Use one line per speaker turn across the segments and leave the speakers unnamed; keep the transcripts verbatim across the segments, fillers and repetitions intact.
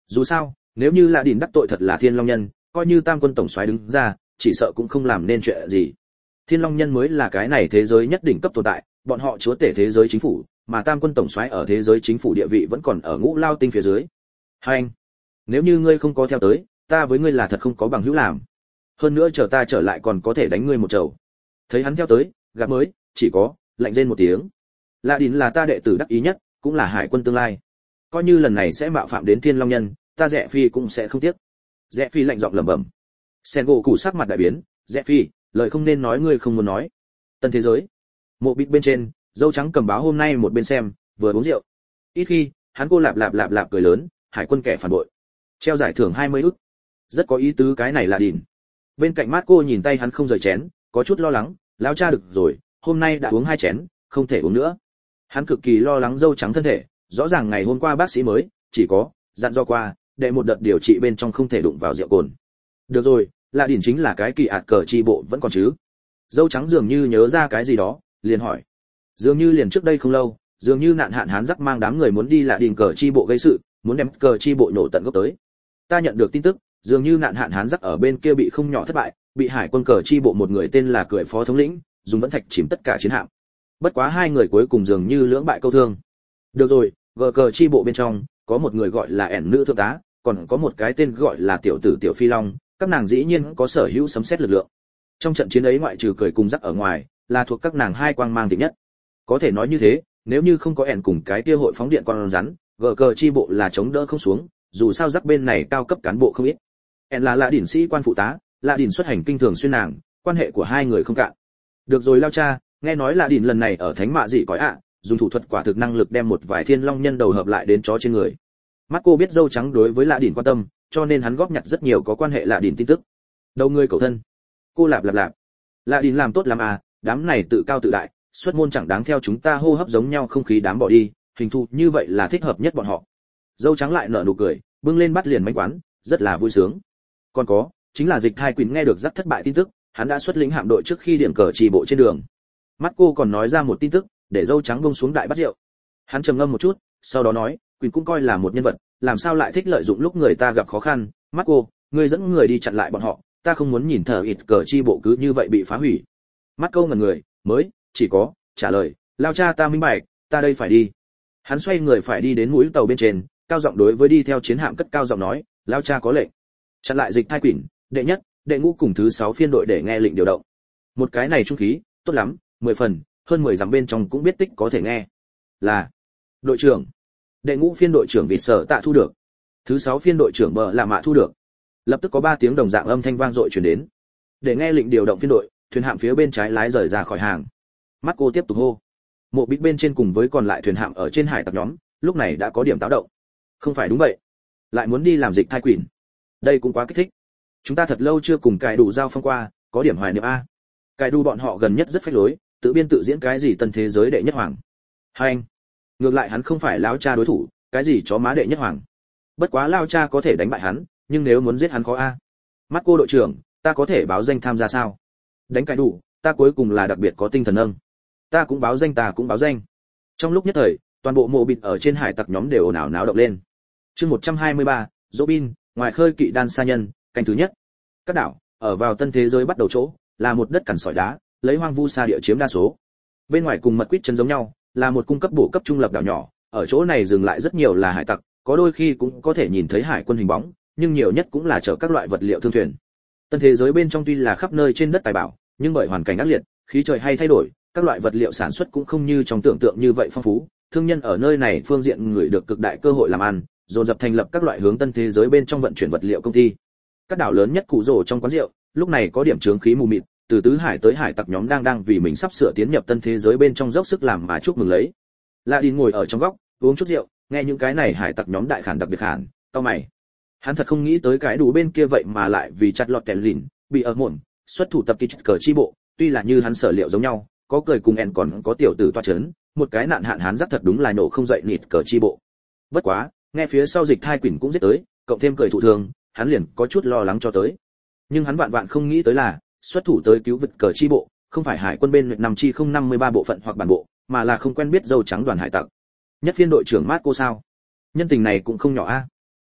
Dù sao, nếu như là đỉnh đắc tội thật là Thiên Long Nhân, coi như Tam quân tổng soái đứng ra, chỉ sợ cũng không làm nên chuyện gì. Thiên Long Nhân mới là cái này thế giới nhất đỉnh cấp tồn tại, bọn họ chúa tể thế giới chính phủ, mà Tam quân tổng soái ở thế giới chính phủ địa vị vẫn còn ở Ngũ Lao Tinh phía dưới. Hai anh, nếu như ngươi không có theo tới, ta với ngươi là thật không có bằng hữu làm. Hơn nữa chờ ta trở lại còn có thể đánh ngươi một trầu. Thấy hắn theo tới, gặp mới, chỉ có lạnh rên một tiếng. Lạ Đỉnh là ta đệ tử đắc ý nhất, cũng là hải quân tương lai. Coi như lần này sẽ mạo phạm đến Thiên Long Nhân, ta Rẽ Phi cũng sẽ không tiếc. Rẽ Phi lạnh giọng lẩm bẩm. Sen gỗ củ sắc mặt đại biến, Rẽ Phi, lời không nên nói ngươi không muốn nói. Tân thế giới. Mộ bít bên trên, dâu trắng cầm báo hôm nay một bên xem, vừa uống rượu. Ít khi, hắn cô lạp lạp lạp lạp cười lớn, hải quân kẻ phản bội. Treo giải thưởng hai mươi ức. Rất có ý tứ cái này là Đỉnh. Bên cạnh Mát cô nhìn tay hắn không rời chén, có chút lo lắng, lão cha được rồi, hôm nay đã uống hai chén, không thể uống nữa. Hắn cực kỳ lo lắng dâu trắng thân thể, rõ ràng ngày hôm qua bác sĩ mới chỉ có dặn do qua, để một đợt điều trị bên trong không thể đụng vào rượu cồn. Được rồi, là Đỉnh chính là cái kỳ ạt cờ chi bộ vẫn còn chứ. Dâu trắng dường như nhớ ra cái gì đó, liền hỏi. Dường như liền trước đây không lâu, dường như nạn hạn hán rắc mang đám người muốn đi là Đỉnh cờ chi bộ gây sự, muốn đem cờ chi bộ nổ tận gốc tới. Ta nhận được tin tức, dường như nạn hạn hán rắc ở bên kia bị không nhỏ thất bại, bị hải quân cờ chi bộ một người tên là cười phó thống lĩnh dùng vẫn thạch chìm tất cả chiến hạm. Bất quá hai người cuối cùng dường như lưỡng bại câu thương. Được rồi, gờ cờ chi bộ bên trong có một người gọi là ẻn nữ thượng tá, còn có một cái tên gọi là tiểu tử tiểu phi long, các nàng dĩ nhiên có sở hữu sấm sét lực lượng. Trong trận chiến ấy ngoại trừ cười cùng rắc ở ngoài, là thuộc các nàng hai quang mang thịnh nhất. Có thể nói như thế, nếu như không có ẻn cùng cái kia hội phóng điện con rắn, gờ cờ chi bộ là chống đỡ không xuống, dù sao rắc bên này cao cấp cán bộ không ít. ẻn là lạ Đỉnh sĩ quan phụ tá, lạ Đỉnh xuất hành kinh thường xuyên nàng, quan hệ của hai người không cạn. Được rồi lao cha, nghe nói lạ Đỉnh lần này ở thánh mạ dị cõi ạ, dùng thủ thuật quả thực năng lực đem một vài thiên long nhân đầu hợp lại đến chó trên người. Mắt cô biết dâu trắng đối với lạ Đỉnh quan tâm, cho nên hắn góp nhặt rất nhiều có quan hệ lạ Đỉnh tin tức. Đầu người cầu thân. Cô lạp lạp lạp. Lạ Đỉnh làm tốt lắm à, đám này tự cao tự đại, xuất môn chẳng đáng theo chúng ta hô hấp giống nhau không khí đám bỏ đi, hình thù như vậy là thích hợp nhất bọn họ. Dâu trắng lại nở nụ cười, bưng lên bắt liền bánh quán, rất là vui sướng. Còn có, chính là Dịch Thai Quỳnh nghe được rất thất bại tin tức, hắn đã xuất lĩnh hạm đội trước khi điểm cờ trì bộ trên đường. Mắt cô còn nói ra một tin tức, để dâu trắng buông xuống đại bát rượu. Hắn trầm ngâm một chút, sau đó nói, Quỳnh cũng coi là một nhân vật, làm sao lại thích lợi dụng lúc người ta gặp khó khăn. Mắt cô, ngươi dẫn người đi chặn lại bọn họ, ta không muốn nhìn thờ ít cờ chi bộ cứ như vậy bị phá hủy. Mắt câu ngẩn người, mới chỉ có trả lời, lao cha ta minh bạch, ta đây phải đi. Hắn xoay người phải đi đến mũi tàu bên trên, cao giọng đối với đi theo chiến hạm cất cao giọng nói, lao cha có lệnh. Chặn lại Dịch Thai Quỳnh, đệ nhất, đệ ngũ cùng thứ sáu phiên đội để nghe lệnh điều động. Một cái này trung khí, tốt lắm, mười phần, hơn mười dặm bên trong cũng biết tích có thể nghe. Là đội trưởng. Đệ ngũ phiên đội trưởng Vịt Sở Tạ thu được. Thứ sáu phiên đội trưởng Bờ Lạ Mạ thu được. Lập tức có ba tiếng đồng dạng âm thanh vang dội truyền đến. Để nghe lệnh điều động phiên đội, thuyền hạm phía bên trái lái rời ra khỏi hàng. Mắt cô tiếp tục hô. Mộ bít bên trên cùng với còn lại thuyền hạm ở trên hải tặc nhóm, lúc này đã có điểm táo động. Không phải đúng vậy, lại muốn đi làm Dịch Thai Quỳnh. Đây cũng quá kích thích. Chúng ta thật lâu chưa cùng cài đủ giao phong qua, có điểm hoài niệm a. Cài đủ bọn họ gần nhất rất phách lối, tự biên tự diễn cái gì tân thế giới đệ nhất hoàng. Hai anh, ngược lại hắn không phải lão cha đối thủ, cái gì chó má đệ nhất hoàng. Bất quá lão cha có thể đánh bại hắn, nhưng nếu muốn giết hắn khó a. Mắt cô đội trưởng, ta có thể báo danh tham gia sao? Đánh cài đủ, ta cuối cùng là đặc biệt có tinh thần nâng. Ta cũng báo danh ta cũng báo danh. Trong lúc nhất thời, toàn bộ mộ bịt ở trên hải tặc nhóm đều ồn ào náo động lên. Chương một trăm hai mươi ba, Robin, ngoài khơi kỵ đan sa nhân, canh thứ nhất. Các đảo, ở vào tân thế giới bắt đầu chỗ, là một đất cằn sỏi đá, lấy hoang vu sa địa chiếm đa số. Bên ngoài cùng mật quýt chân giống nhau, là một cung cấp bổ cấp trung lập đảo nhỏ, ở chỗ này dừng lại rất nhiều là hải tặc, có đôi khi cũng có thể nhìn thấy hải quân hình bóng, nhưng nhiều nhất cũng là chở các loại vật liệu thương thuyền. Tân thế giới bên trong tuy là khắp nơi trên đất tài bảo, nhưng bởi hoàn cảnh ác liệt, khí trời hay thay đổi, các loại vật liệu sản xuất cũng không như trong tưởng tượng như vậy phong phú. Thương nhân ở nơi này phương diện người được cực đại cơ hội làm ăn, dồn dập thành lập các loại hướng tân thế giới bên trong vận chuyển vật liệu công ty. Các đảo lớn nhất cụ rồ trong quán rượu, lúc này có điểm chướng khí mù mịt, từ tứ hải tới hải tặc nhóm đang đang vì mình sắp sửa tiến nhập tân thế giới bên trong dốc sức làm mà chúc mừng lấy. La Đin ngồi ở trong góc, uống chút rượu, nghe những cái này hải tặc nhóm đại khản đặc biệt khản, cau mày. Hắn thật không nghĩ tới cái đủ bên kia vậy mà lại vì chặt lọt kèn lìn, bị ở muộn, xuất thủ tập kích cờ chi bộ, tuy là như hắn sở liệu giống nhau, có cười cùng en còn có tiểu tử toa chấn, một cái nạn hạn hắn rất thật đúng là nổ không dậy nịt cờ chi bộ. Bất quá, nghe phía sau Dịch Thai Quỳnh cũng giết tới, cộng thêm cười thụ thường, hắn liền có chút lo lắng cho tới. Nhưng hắn vạn vạn không nghĩ tới là, xuất thủ tới cứu vật cờ chi bộ, không phải hải quân bên Việt Nam chi không năm mươi ba bộ phận hoặc bản bộ, mà là không quen biết dâu trắng đoàn hải tặc. Nhất phiên đội trưởng Mát cô sao? Nhân tình này cũng không nhỏ a.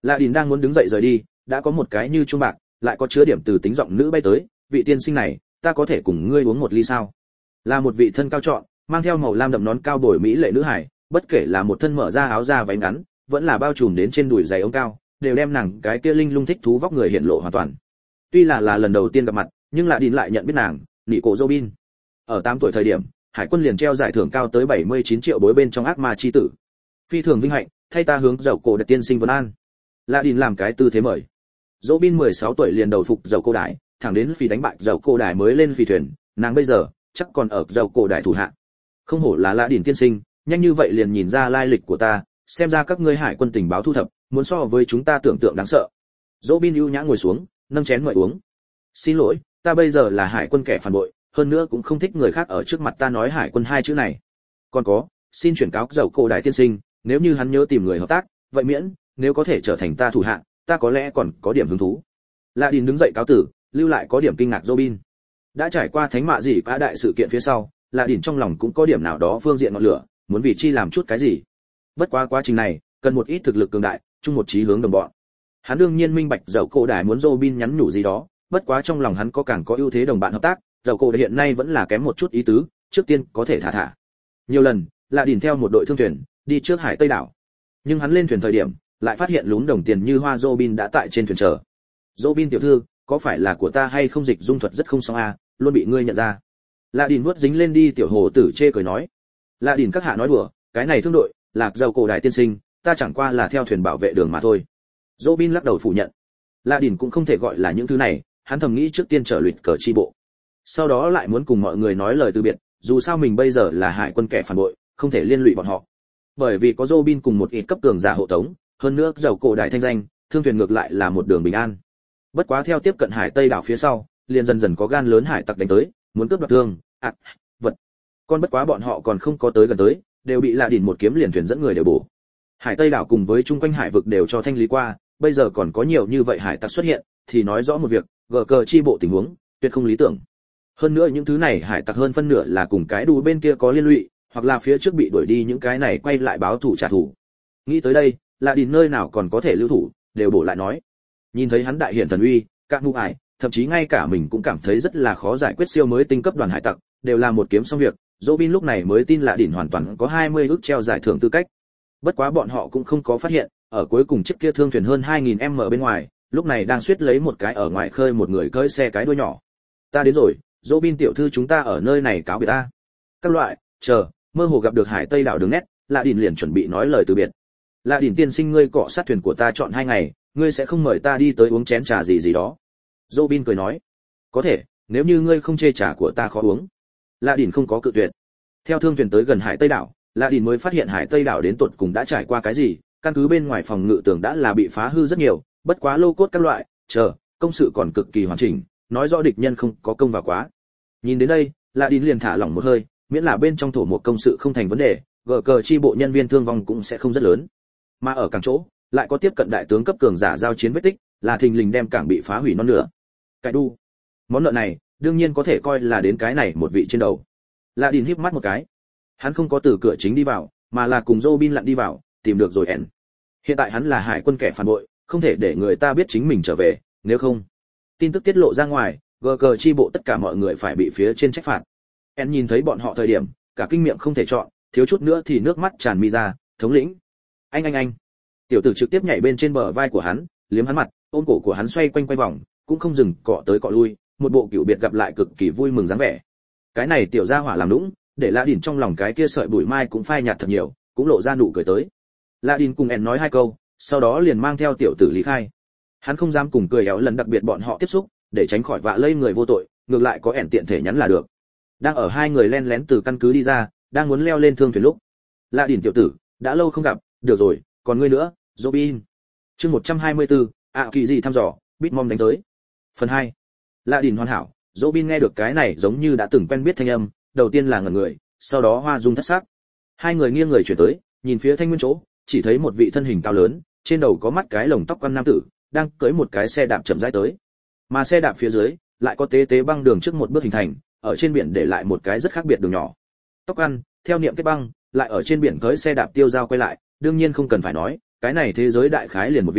Lạ Đình đang muốn đứng dậy rời đi, đã có một cái như chuông bạc, lại có chứa điểm từ tính giọng nữ bay tới, vị tiên sinh này, ta có thể cùng ngươi uống một ly sao? Là một vị thân cao trọn, mang theo màu lam đậm nón cao bồi mỹ lệ nữ hải, bất kể là một thân mở ra áo da váy ngắn, vẫn là bao trùm đến trên đùi giày ống cao, đều đem nàng cái kia linh lung thích thú vóc người hiện lộ hoàn toàn. Tuy là là lần đầu tiên gặp mặt, nhưng Lạ Đình lại nhận biết nàng, Nị Cổ Robin. Ở tám tuổi thời điểm, hải quân liền treo giải thưởng cao tới bảy mươi chín triệu bối bên trong ác ma chi tử. Phi thường vinh hạnh, thay ta hướng dầu cổ đại tiên sinh vấn an. Lạ Đình làm cái tư thế mời. Robin mười sáu tuổi liền đầu phục dầu cổ đại, thẳng đến phi đánh bại dầu cổ đại mới lên phi thuyền, nàng bây giờ chắc còn ở dầu cổ đại thủ hạ. Không hổ là Lạ Đình tiên sinh, nhanh như vậy liền nhìn ra lai lịch của ta, xem ra các ngươi hải quân tình báo thu thập, muốn so với chúng ta tưởng tượng đáng sợ. Robin ưu nhã ngồi xuống, nâng chén mời uống. Xin lỗi, ta bây giờ là hải quân kẻ phản bội, hơn nữa cũng không thích người khác ở trước mặt ta nói hải quân hai chữ này. Còn có, xin chuyển cáo dầu cổ đại tiên sinh, nếu như hắn nhớ tìm người hợp tác, vậy miễn, nếu có thể trở thành ta thủ hạ, ta có lẽ còn có điểm hứng thú. Lạ Đình đứng dậy cáo tử, lưu lại có điểm kinh ngạc Robin. Đã trải qua thánh mạ gì cả đại sự kiện phía sau, Lạ Đình trong lòng cũng có điểm nào đó phương diện ngọn lửa, muốn vì chi làm chút cái gì. Bất quá quá trình này, cần một ít thực lực cường đại, chung một chí hướng đồng bọn. Hắn đương nhiên minh bạch dầu cổ đại muốn Robin nhắn nhủ gì đó, bất quá trong lòng hắn có càng có ưu thế đồng bạn hợp tác, dầu cổ đại hiện nay vẫn là kém một chút ý tứ, trước tiên có thể thả thả. Nhiều lần, Lạ Đình theo một đội thương thuyền đi trước hải Tây đảo, nhưng hắn lên thuyền thời điểm, lại phát hiện lún đồng tiền như hoa Robin đã tại trên thuyền chờ. Robin tiểu thư, có phải là của ta hay không dịch dung thuật rất không xong a, à, luôn bị ngươi nhận ra. Lạ Đình vuốt dính lên đi tiểu hồ tử chê cười nói. Lạ Đình các hạ nói đùa, cái này thương đội, lạc dầu cổ đại tiên sinh, ta chẳng qua là theo thuyền bảo vệ đường mà thôi. Robin lắc đầu phủ nhận. Lạ Đình cũng không thể gọi là những thứ này, hắn thầm nghĩ trước tiên trở luyện cờ chi bộ, sau đó lại muốn cùng mọi người nói lời từ biệt, dù sao mình bây giờ là hải quân kẻ phản bội, không thể liên lụy bọn họ. Bởi vì có Robin cùng một ít cấp cường giả hộ tống, hơn nữa dầu cổ đại thanh danh, thương thuyền ngược lại là một đường bình an. Bất quá theo tiếp cận hải Tây đảo phía sau, liền dần dần có gan lớn hải tặc đánh tới, muốn cướp đoạt thương, ạt, vật. Còn bất quá bọn họ còn không có tới gần tới, đều bị Lạ Đình một kiếm liền thuyền dẫn người đều bổ. Hải Tây đảo cùng với chung quanh hải vực đều cho thanh lý qua, bây giờ còn có nhiều như vậy hải tặc xuất hiện, thì nói rõ một việc, gờ cờ chi bộ tình huống tuyệt không lý tưởng. Hơn nữa những thứ này hải tặc hơn phân nửa là cùng cái đu bên kia có liên lụy, hoặc là phía trước bị đuổi đi những cái này quay lại báo thù trả thù. Nghĩ tới đây, Lạ Đình nơi nào còn có thể lưu thủ, đều bổ lại nói. Nhìn thấy hắn đại hiển thần uy, các ngu ải, thậm chí ngay cả mình cũng cảm thấy rất là khó giải quyết siêu mới tinh cấp đoàn hải tặc, đều là một kiếm xong việc. Robin lúc này mới tin Lạ Đình hoàn toàn có hai mươi ức treo giải thưởng tư cách. Bất quá bọn họ cũng không có phát hiện, ở cuối cùng chiếc kia thương thuyền hơn hai nghìn mét bên ngoài, lúc này đang suýt lấy một cái ở ngoài khơi một người cưỡi xe cái đuôi nhỏ. Ta đến rồi, Robin tiểu thư chúng ta ở nơi này cáo biệt ta. Các loại, chờ, mơ hồ gặp được hải Tây đảo đường nét, Lạ Đình liền chuẩn bị nói lời từ biệt. Lạ Đình tiên sinh ngươi cọ sát thuyền của ta chọn hai ngày, ngươi sẽ không mời ta đi tới uống chén trà gì gì đó. Robin cười nói, có thể, nếu như ngươi không chê trà của ta khó uống. Lạ Đình không có cự tuyệt. Theo thương thuyền tới gần hải Tây đảo, Lạ Đình mới phát hiện hải Tây đảo đến tột cùng đã trải qua cái gì, căn cứ bên ngoài phòng ngự tường đã là bị phá hư rất nhiều, bất quá lô cốt các loại, chờ, công sự còn cực kỳ hoàn chỉnh, nói rõ địch nhân không có công vào quá. Nhìn đến đây, Lạ Đình liền thả lỏng một hơi, miễn là bên trong thổ một công sự không thành vấn đề, gờ cờ chi bộ nhân viên thương vong cũng sẽ không rất lớn. Mà ở cảng chỗ, lại có tiếp cận đại tướng cấp cường giả giao chiến vết tích, là thình lình đem cảng bị phá hủy non nửa. Cái đu, món nợ này, đương nhiên có thể coi là đến cái này một vị trên đầu. Lạ Đình híp mắt một cái. Hắn không có từ cửa chính đi vào, mà là cùng Robin lặn đi vào, tìm được rồi ẻn. Hiện tại hắn là hải quân kẻ phản bội, không thể để người ta biết chính mình trở về, nếu không, tin tức tiết lộ ra ngoài, gờ cờ chi bộ tất cả mọi người phải bị phía trên trách phạt. ẻn nhìn thấy bọn họ thời điểm, cả kinh miệng không thể chọn, thiếu chút nữa thì nước mắt tràn mi ra, thống lĩnh. Anh anh anh. Tiểu tử trực tiếp nhảy bên trên bờ vai của hắn, liếm hắn mặt, ôm cổ của hắn xoay quanh quay vòng, cũng không dừng cọ tới cọ lui, một bộ cựu biệt gặp lại cực kỳ vui mừng dáng vẻ. Cái này tiểu gia hỏa làm nũng, để Lạ Đình trong lòng cái kia sợi bụi mai cũng phai nhạt thật nhiều, cũng lộ ra nụ cười tới. Lạ Đình cùng ẻn nói hai câu, sau đó liền mang theo tiểu tử lý khai. Hắn không dám cùng cười éo lần đặc biệt bọn họ tiếp xúc, để tránh khỏi vạ lây người vô tội, ngược lại có ẻn tiện thể nhắn là được. Đang ở hai người len lén từ căn cứ đi ra, đang muốn leo lên thương thuyền lúc, Lạ Đình tiểu tử, đã lâu không gặp, được rồi, còn ngươi nữa, Robin. Chương một trăm hai mươi tư, ạ kỳ gì thăm dò, Bitmom đánh tới. Phần hai. Lạ Đình hoàn hảo, Robin nghe được cái này giống như đã từng quen biết thanh âm, đầu tiên là ngẩn người, sau đó hoa dung thất sắc. Hai người nghiêng người chuyển tới, nhìn phía thanh nguyên chỗ, chỉ thấy một vị thân hình cao lớn, trên đầu có mắt cái lồng tóc quan nam tử, đang cưỡi một cái xe đạp chậm rãi tới. Mà xe đạp phía dưới, lại có tế tế băng đường trước một bước hình thành, ở trên biển để lại một cái rất khác biệt đường nhỏ. Tóc ăn, theo niệm kết băng, lại ở trên biển cưỡi xe đạp tiêu dao quay lại, đương nhiên không cần phải nói, cái này thế giới đại khái liền một vị,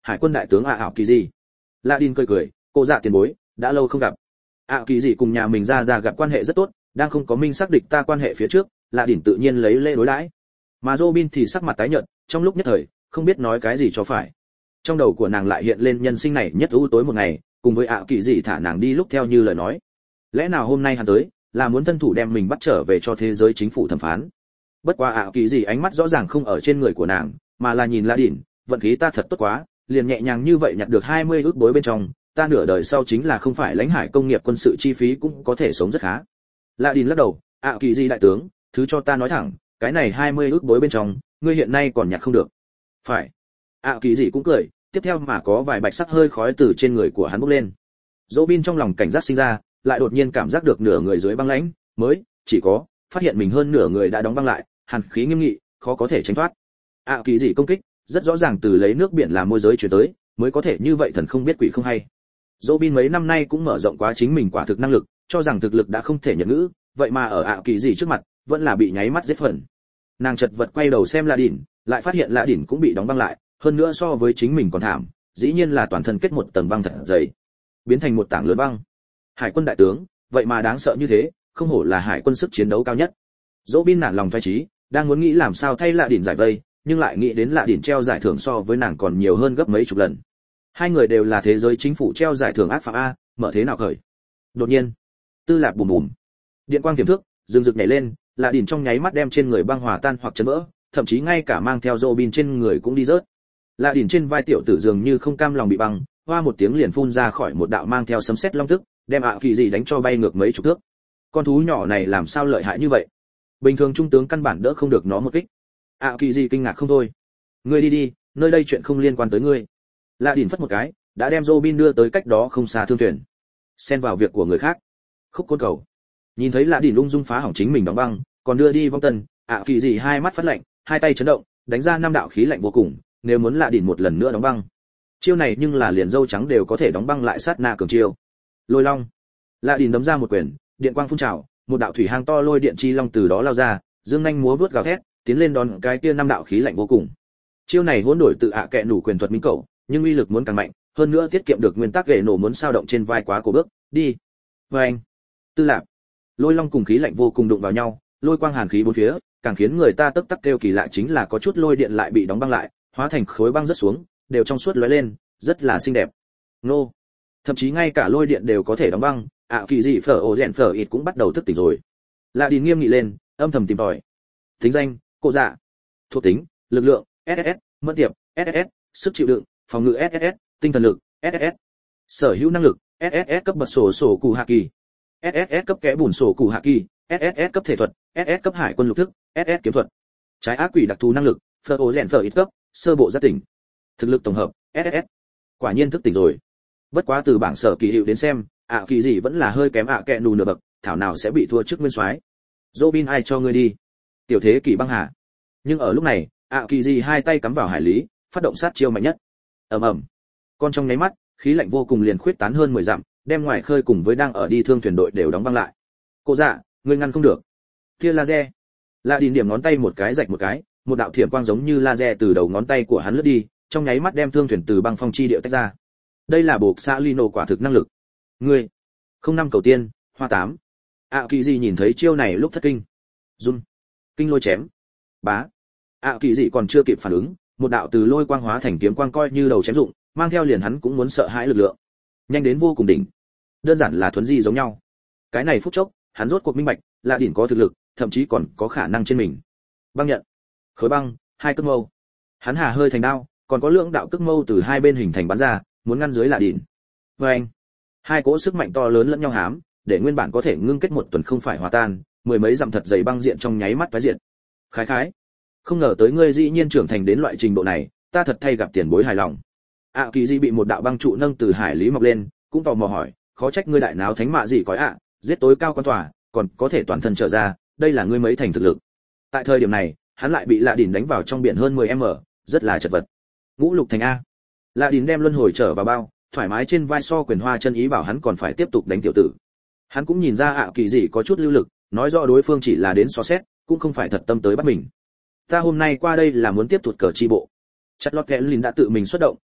hải quân đại tướng ạ ảo kỳ gì. La Đin cười cười, cô dạ tiền bối, đã lâu không gặp. ạ kỳ gì cùng nhà mình ra ra gặp quan hệ rất tốt, đang không có minh xác địch ta quan hệ phía trước, La Đin tự nhiên lấy lễ đối đãi. Mà Robin thì sắc mặt tái nhợt, trong lúc nhất thời, không biết nói cái gì cho phải. Trong đầu của nàng lại hiện lên nhân sinh này nhất u tối một ngày, cùng với ạ kỳ gì thả nàng đi lúc theo như lời nói. Lẽ nào hôm nay hắn tới, là muốn thân thủ đem mình bắt trở về cho thế giới chính phủ thẩm phán. Bất quá ạ kỳ gì ánh mắt rõ ràng không ở trên người của nàng, mà là nhìn La Đin, vận khí ta thật tốt quá, liền nhẹ nhàng như vậy nhặt được hai mươi ức bối bên trong, ta nửa đời sau chính là không phải lãnh hải công nghiệp quân sự chi phí cũng có thể sống rất khá. La Đin lắc đầu, ạ kỳ gì đại tướng, thứ cho ta nói thẳng, cái này hai mươi ức bối bên trong, ngươi hiện nay còn nhặt không được. Phải. ạ kỳ gì cũng cười, tiếp theo mà có vài bạch sắc hơi khói từ trên người của hắn bốc lên. Robin trong lòng cảnh giác sinh ra, lại đột nhiên cảm giác được nửa người dưới băng lãnh, mới chỉ có phát hiện mình hơn nửa người đã đóng băng lại, hàn khí nghiêm nghị, khó có thể tránh thoát. ạ kỳ gì công kích, rất rõ ràng từ lấy nước biển làm môi giới chuyển tới, mới có thể như vậy thần không biết quỷ không hay. Robin mấy năm nay cũng mở rộng quá chính mình quả thực năng lực, cho rằng thực lực đã không thể nhận ngữ, vậy mà ở ạ kỳ gì trước mặt, vẫn là bị nháy mắt giết phần. Nàng chật vật quay đầu xem La Đỉnh, lại phát hiện La Đỉnh cũng bị đóng băng lại, hơn nữa so với chính mình còn thảm, dĩ nhiên là toàn thân kết một tầng băng thật dày, biến thành một tảng lớn băng. Hải quân đại tướng, vậy mà đáng sợ như thế, không hổ là hải quân sức chiến đấu cao nhất. Robin nản lòng phái trí, đang muốn nghĩ làm sao thay La Đỉnh giải vây, nhưng lại nghĩ đến La Đỉnh treo giải thưởng so với nàng còn nhiều hơn gấp mấy chục lần. Hai người đều là thế giới chính phủ treo giải thưởng ác phạm a, mở thế nào khởi. Đột nhiên, tư lạc bùm bùm, điện quang tiềm thước, rừng rực nhảy lên, La Đỉnh trong nháy mắt đem trên người băng hòa tan hoặc chấn vỡ, thậm chí ngay cả mang theo Robin trên người cũng đi rớt. La Đỉnh trên vai tiểu tử dường như không cam lòng bị băng, hoa một tiếng liền phun ra khỏi một đạo mang theo sấm sét long tức, đem ạ kỳ gì đánh cho bay ngược mấy chục thước. Con thú nhỏ này làm sao lợi hại như vậy? Bình thường trung tướng căn bản đỡ không được nó một kích. ạ kỳ gì kinh ngạc không thôi. Ngươi đi đi, nơi đây chuyện không liên quan tới ngươi. La Đỉnh phất một cái, đã đem Robin đưa tới cách đó không xa thương thuyền. Xen vào việc của người khác. Khúc côn cầu. Nhìn thấy La Đỉnh ung dung phá hỏng chính mình đóng băng, còn đưa đi vong tần, ạ kỳ gì hai mắt phát lạnh, hai tay chấn động, đánh ra năm đạo khí lạnh vô cùng, nếu muốn La Đỉnh một lần nữa đóng băng. Chiêu này nhưng là liền dâu trắng đều có thể đóng băng lại sát na cường chiêu. Lôi long. La Đỉnh đấm ra một quyền, điện quang phun trào, một đạo thủy hang to lôi điện chi long từ đó lao ra, dương nhanh múa vút gào thét, tiến lên đón cái kia năm đạo khí lạnh vô cùng. Chiêu này hỗn đổi tự ạ kệ nủ quyền thuật minh cầu, nhưng uy lực muốn càng mạnh, hơn nữa tiết kiệm được nguyên tắc ghệ nổ muốn sao động trên vai quá cổ bước, đi. Và anh. Tư lạc. Lôi long cùng khí lạnh vô cùng đụng vào nhau, lôi quang hàn khí bốn phía, càng khiến người ta tức tắc kêu kỳ lạ chính là có chút lôi điện lại bị đóng băng lại, hóa thành khối băng rất xuống, đều trong suốt lóe lên, rất là xinh đẹp. Nô. Thậm chí ngay cả lôi điện đều có thể đóng băng, ạ kỳ gì phở ổ rèn phở ít cũng bắt đầu thức tỉnh rồi. La Đỉnh nghiêm nghị lên, âm thầm tìm tòi. Tính danh, cô dạ. Thuộc tính, lực lượng, ét ét ét, mẫn tiệp, ét ét ét, sức chịu đựng, phòng ngự ét ét ét, tinh thần lực, ét ét ét. Sở hữu năng lực, ét ét ét cấp bật sổ sổ cụ hạ kỳ. ét ét ét cấp kẽ bùn sổ cụ hạ kỳ, ét ét ét cấp thể thuật, ét ét ét cấp hải quân lục thức, ét ét ét kiếm thuật. Trái ác quỷ đặc thù năng lực, phở ổ rèn phở ít cấp, sơ bộ giác tỉnh. Thực lực tổng hợp, ét ét ét. Quả nhiên thức tỉnh rồi. Bất quá từ bảng sở kỳ hiệu đến xem, ạ kỳ gì vẫn là hơi kém ạ kẹ nù nửa bậc, thảo nào sẽ bị thua trước nguyên soái. Robin ai cho ngươi đi? Tiểu thế kỷ băng hà. Nhưng ở lúc này, ạ kỳ gì hai tay cắm vào hải lý, phát động sát chiêu mạnh nhất. Ầm ầm. Con trong nháy mắt, khí lạnh vô cùng liền khuyết tán hơn mười dặm, đem ngoài khơi cùng với đang ở đi thương thuyền đội đều đóng băng lại. Cô dạ, ngươi ngăn không được. Tia laser. La Đỉnh điểm ngón tay một cái rạch một cái, một đạo thiểm quang giống như laser từ đầu ngón tay của hắn lướt đi, trong nháy mắt đem thương thuyền từ băng phong chi điệu tách ra. Đây là buộc xã Lino quả thực năng lực. Ngươi, không năm cầu tiên, hoa tám. ạ kỳ gì nhìn thấy chiêu này lúc thất kinh. Run. Kinh lôi chém. Bá. ạ kỳ gì còn chưa kịp phản ứng, một đạo từ lôi quang hóa thành kiếm quang coi như đầu chém dụng, mang theo liền hắn cũng muốn sợ hãi lực lượng. Nhanh đến vô cùng đỉnh. Đơn giản là thuấn di giống nhau. Cái này phút chốc, hắn rốt cuộc minh bạch, La Đỉnh có thực lực, thậm chí còn có khả năng trên mình. Băng nhận. Khối băng, hai cước mâu. Hắn hà hơi thành đao, còn có lượng đạo cước mâu từ hai bên hình thành bắn ra, muốn ngăn dưới La Đỉnh. Và anh. Hai cỗ sức mạnh to lớn lẫn nhau hám, để nguyên bản có thể ngưng kết một tuần không phải hòa tan, mười mấy dặm thật dày băng diện trong nháy mắt phá diện. Khái khái, không ngờ tới ngươi dĩ nhiên trưởng thành đến loại trình độ này, ta thật thay gặp tiền bối hài lòng. ạ kỳ di bị một đạo băng trụ nâng từ hải lý mọc lên, cũng tò mò hỏi, khó trách ngươi đại náo thánh mạ gì cõi ạ, giết tối cao quan tòa, còn có thể toàn thân trở ra, đây là ngươi mấy thành thực lực. Tại thời điểm này, hắn lại bị La Đỉnh đánh vào trong biển hơn mười mét, rất là chật vật. Ngũ lục thành a. La Đỉnh đem luân hồi trở vào bao, thoải mái trên vai so quyền hoa chân ý bảo hắn còn phải tiếp tục đánh tiểu tử. Hắn cũng nhìn ra ạ kỳ gì có chút lưu lực, nói rõ đối phương chỉ là đến so xét, cũng không phải thật tâm tới bắt mình. Ta hôm nay qua đây là muốn tiếp tục cờ chi bộ. Chặt lọt kẽ lìn đã tự mình xuất động,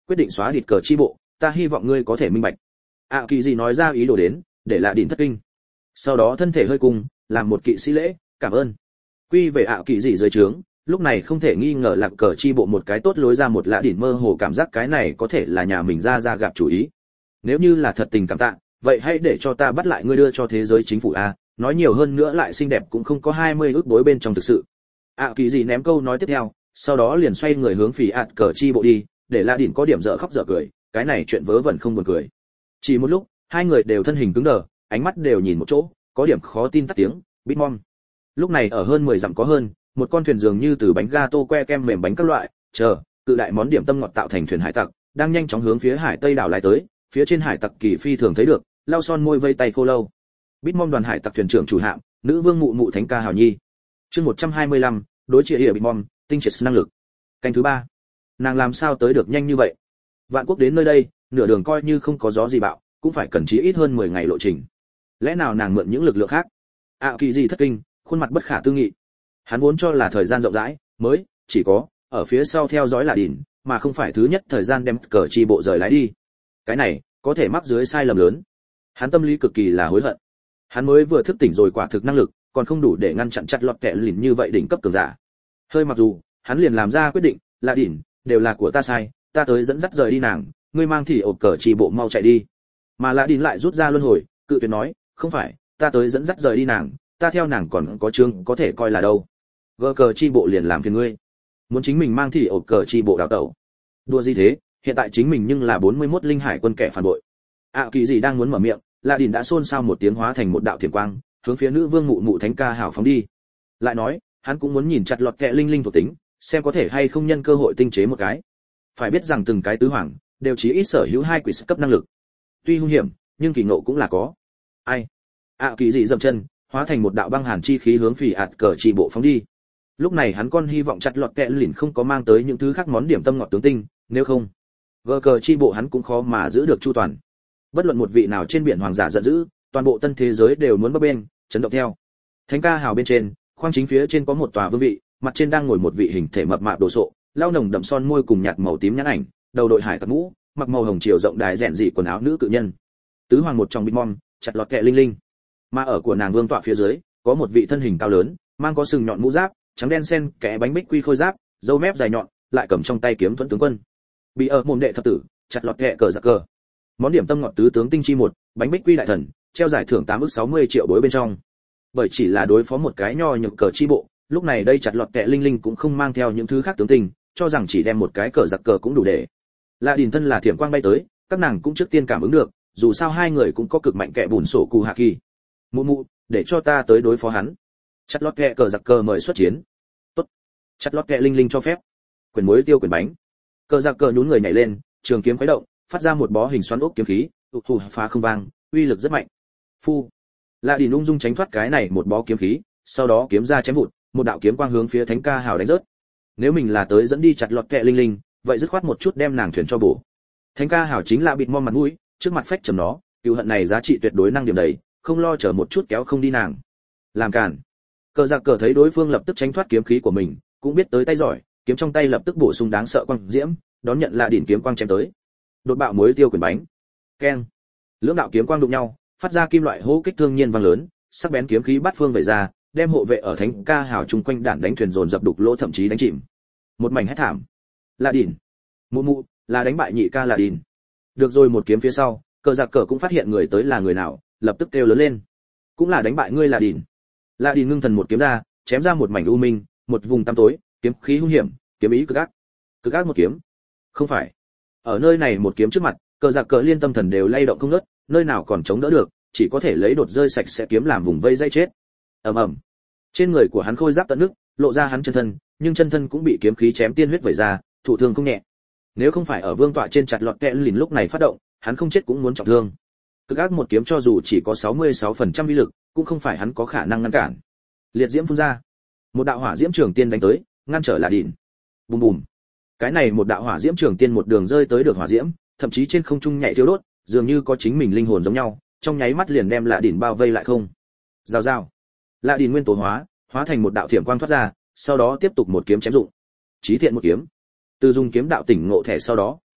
quyết định xóa địt cờ chi bộ, ta hy vọng ngươi có thể minh bạch. ạ kỳ gì nói ra ý đồ đến, để lạ đỉnh thất kinh. Sau đó thân thể hơi cung, làm một kỵ sĩ lễ, cảm ơn. Quy về ạ kỳ gì dưới trướng, lúc này không thể nghi ngờ lạc cờ chi bộ một cái tốt lối ra một lạ đỉnh mơ hồ cảm giác cái này có thể là nhà mình ra ra gặp chủ ý. Nếu như là thật tình cảm tạ, vậy hãy để cho ta bắt lại ngươi đưa cho thế giới chính phủ a, nói nhiều hơn nữa lại xinh đẹp cũng không có hai mươi ước bối bên trong thực sự. ạ kỳ gì ném câu nói tiếp theo, sau đó liền xoay người hướng phỉ ạt cờ chi bộ đi, để lạ đỉnh có điểm dở khóc dở cười, cái này chuyện vớ vẩn không buồn cười. Chỉ một lúc, hai người đều thân hình cứng đờ, ánh mắt đều nhìn một chỗ, có điểm khó tin tắt tiếng, Bitmom. Lúc này ở hơn mười dặm có hơn, một con thuyền dường như từ bánh gato que kem mềm bánh các loại, chờ, cự đại món điểm tâm ngọt tạo thành thuyền hải tặc, đang nhanh chóng hướng phía hải tây đảo lái tới, phía trên hải tặc kỳ phi thường thấy được, lau son môi vây tay khô lâu. Bitmom đoàn hải tặc thuyền trưởng chủ hạm, nữ vương mụ mụ thánh ca hào nhi. Chương một trăm hai mươi lăm, đối trị hiệp Bitmom, tinh triệt năng lực. Canh thứ ba. Nàng làm sao tới được nhanh như vậy? Vạn quốc đến nơi đây, nửa đường coi như không có gió gì bạo, cũng phải cần chí ít hơn mười ngày lộ trình. Lẽ nào nàng mượn những lực lượng khác? ạ kỳ gì thất kinh, khuôn mặt bất khả tư nghị. Hắn vốn cho là thời gian rộng rãi, mới chỉ có ở phía sau theo dõi là đỉnh, mà không phải thứ nhất thời gian đem cờ chi bộ rời lái đi. Cái này có thể mắc dưới sai lầm lớn. Hắn tâm lý cực kỳ là hối hận. Hắn mới vừa thức tỉnh rồi quả thực năng lực, còn không đủ để ngăn chặn chặt lọt kẻ lìn như vậy đỉnh cấp cường giả. Hơi mặc dù, hắn liền làm ra quyết định, là đỉnh, đều là của ta sai, ta tới dẫn dắt rời đi nàng, ngươi mang thì ộp cờ chi bộ mau chạy đi. Mà là đỉnh lại rút ra luân hồi, cự tuyệt nói, không phải, ta tới dẫn dắt rời đi nàng, ta theo nàng còn có chương có thể coi là đâu. Gờ cờ chi bộ liền làm phiền ngươi. Muốn chính mình mang thì ộp cờ chi bộ đào tẩu. Đùa gì thế, hiện tại chính mình nhưng là bốn mươi mốt linh hải quân kẻ phản bội. ạ kỳ gì đang muốn mở miệng, là đỉnh đã xôn xao một tiếng hóa thành một đạo thiểm quang, hướng phía nữ vương mụ mụ thánh ca hào phóng đi. Lại nói, hắn cũng muốn nhìn chặt lọt kẹ linh linh thuộc tính, xem có thể hay không nhân cơ hội tinh chế một cái. Phải biết rằng từng cái tứ hoàng đều chỉ ít sở hữu hai quỷ cấp năng lực. Tuy hung hiểm, nhưng kỳ ngộ cũng là có. Ai? ạ kỳ gì dậm chân, hóa thành một đạo băng hàn chi khí hướng phỉ ạt cờ chi bộ phóng đi. Lúc này hắn con hy vọng chặt lọt kẹ lìn không có mang tới những thứ khác món điểm tâm ngọt tướng tinh, nếu không, gờ cờ chi bộ hắn cũng khó mà giữ được chu toàn. Bất luận một vị nào trên biển hoàng giả giận dữ, toàn bộ tân thế giới đều muốn bấp bên, chấn động theo. Thánh ca hào bên trên, khoang chính phía trên có một tòa vương vị, mặt trên đang ngồi một vị hình thể mập mạp đồ sộ, lau nồng đậm son môi cùng nhạt màu tím nhãn ảnh, đầu đội hải tặc mũ, mặc màu hồng chiều rộng đài rèn dị quần áo nữ cự nhân. Tứ hoàng một trong Bitmom, chặt lọt kẹ linh linh. Mà ở của nàng vương tọa phía dưới, có một vị thân hình cao lớn, mang có sừng nhọn mũ giáp, trắng đen xen kẽ bánh bích quy khôi giáp, râu mép dài nhọn, lại cầm trong tay kiếm thuẫn tướng quân. Bị ở mồm đệ thập tử, chặt lọt kẹ cờ giặc cờ. Món điểm tâm ngọt tứ tướng tinh chi một, bánh bích quy đại thần, treo giải thưởng tám ức sáu mươi triệu đối bên trong. Bởi chỉ là đối phó một cái nho nhược cờ chi bộ, lúc này đây chặt lọt kẹ linh linh cũng không mang theo những thứ khác tướng tinh, cho rằng chỉ đem một cái cờ giặc cờ cũng đủ để. Lạ Đỉnh thân là thiểm quang bay tới, các nàng cũng trước tiên cảm ứng được, dù sao hai người cũng có cực mạnh kẻ bùn sổ cù hạ kỳ. Mụ mụ, để cho ta tới đối phó hắn. Chặt lọt kẹ cờ giặc cờ mời xuất chiến. Tốt. Chặt lọt kẹ linh linh cho phép. Quyền muối tiêu quyền bánh. Cờ giặc cờ nhún người nhảy lên, trường kiếm khuấy động, phát ra một bó hình xoắn ốc kiếm khí, tụ thủ phá không vang, uy lực rất mạnh. Phu. Lạ Đỉnh ung dung tránh thoát cái này một bó kiếm khí, sau đó kiếm ra chém vụt, một đạo kiếm quang hướng phía thánh ca hào đánh rớt. Nếu mình là tới dẫn đi chặt lọt kẹ linh linh, vậy dứt khoát một chút đem nàng thuyền cho bổ. Thánh ca hào chính là bịt mom mặt mũi, trước mặt phách trầm nó, cừu hận này giá trị tuyệt đối năng điểm đầy, không lo chờ một chút kéo không đi nàng. Làm cản. Cờ giặc cờ thấy đối phương lập tức tránh thoát kiếm khí của mình, cũng biết tới tay giỏi, kiếm trong tay lập tức bổ sung đáng sợ quang diễm, đón nhận Lạ Đỉnh kiếm quang chém tới. Đột bạo muối tiêu quyền bánh. Keng. Lưỡng đạo kiếm quang đụng nhau, phát ra kim loại hô kích thương nhiên vang lớn, sắc bén kiếm khí bát phương vẩy ra, đem hộ vệ ở thánh ca hào chung quanh đạn đánh thuyền dồn dập đục lỗ thậm chí đánh chìm. Một mảnh hét thảm. Lạ Đỉnh. Mụ mụ, là đánh bại nhị ca Lạ Đỉnh. Được rồi, một kiếm phía sau, cờ giặc cờ cũng phát hiện người tới là người nào, lập tức kêu lớn lên. Cũng là đánh bại ngươi Lạ Đỉnh. Lạ Đỉnh ngưng thần một kiếm ra, chém ra một mảnh u minh, một vùng tăm tối, kiếm khí hung hiểm, kiếm ý cực ác. Cực ác một kiếm. Không phải. Ở nơi này một kiếm trước mặt, cờ giặc cờ liên tâm thần đều lay động không ngớt, nơi nào còn chống đỡ được, chỉ có thể lấy đột rơi sạch sẽ kiếm làm vùng vây dây chết. Ầm ầm. Trên người của hắn khôi giáp tận nước, lộ ra hắn chân thân, nhưng chân thân cũng bị kiếm khí chém tiên huyết vẩy ra, thụ thương không nhẹ. Nếu không phải ở vương tọa trên chặt lọt kẹ lìn lúc này phát động, hắn không chết cũng muốn trọng thương. Cực ác một kiếm cho dù chỉ có sáu mươi sáu phần trăm uy lực, cũng không phải hắn có khả năng ngăn cản. Liệt diễm phun ra, một đạo hỏa diễm trường tiên đánh tới, ngăn trở Lạ Đỉnh. Bùm bùm. Cái này một đạo hỏa diễm trường tiên một đường rơi tới được hỏa diễm, thậm chí trên không trung nhảy thiêu đốt, dường như có chính mình linh hồn giống nhau, trong nháy mắt liền đem Lạ Đỉnh bao vây lại không. Rào rào. Lạ Đỉnh nguyên tố hóa, hóa thành một đạo thiểm quang thoát ra, sau đó tiếp tục một kiếm chém dụng. Chí thiện một kiếm. Từ dùng kiếm đạo tỉnh ngộ thẻ sau đó,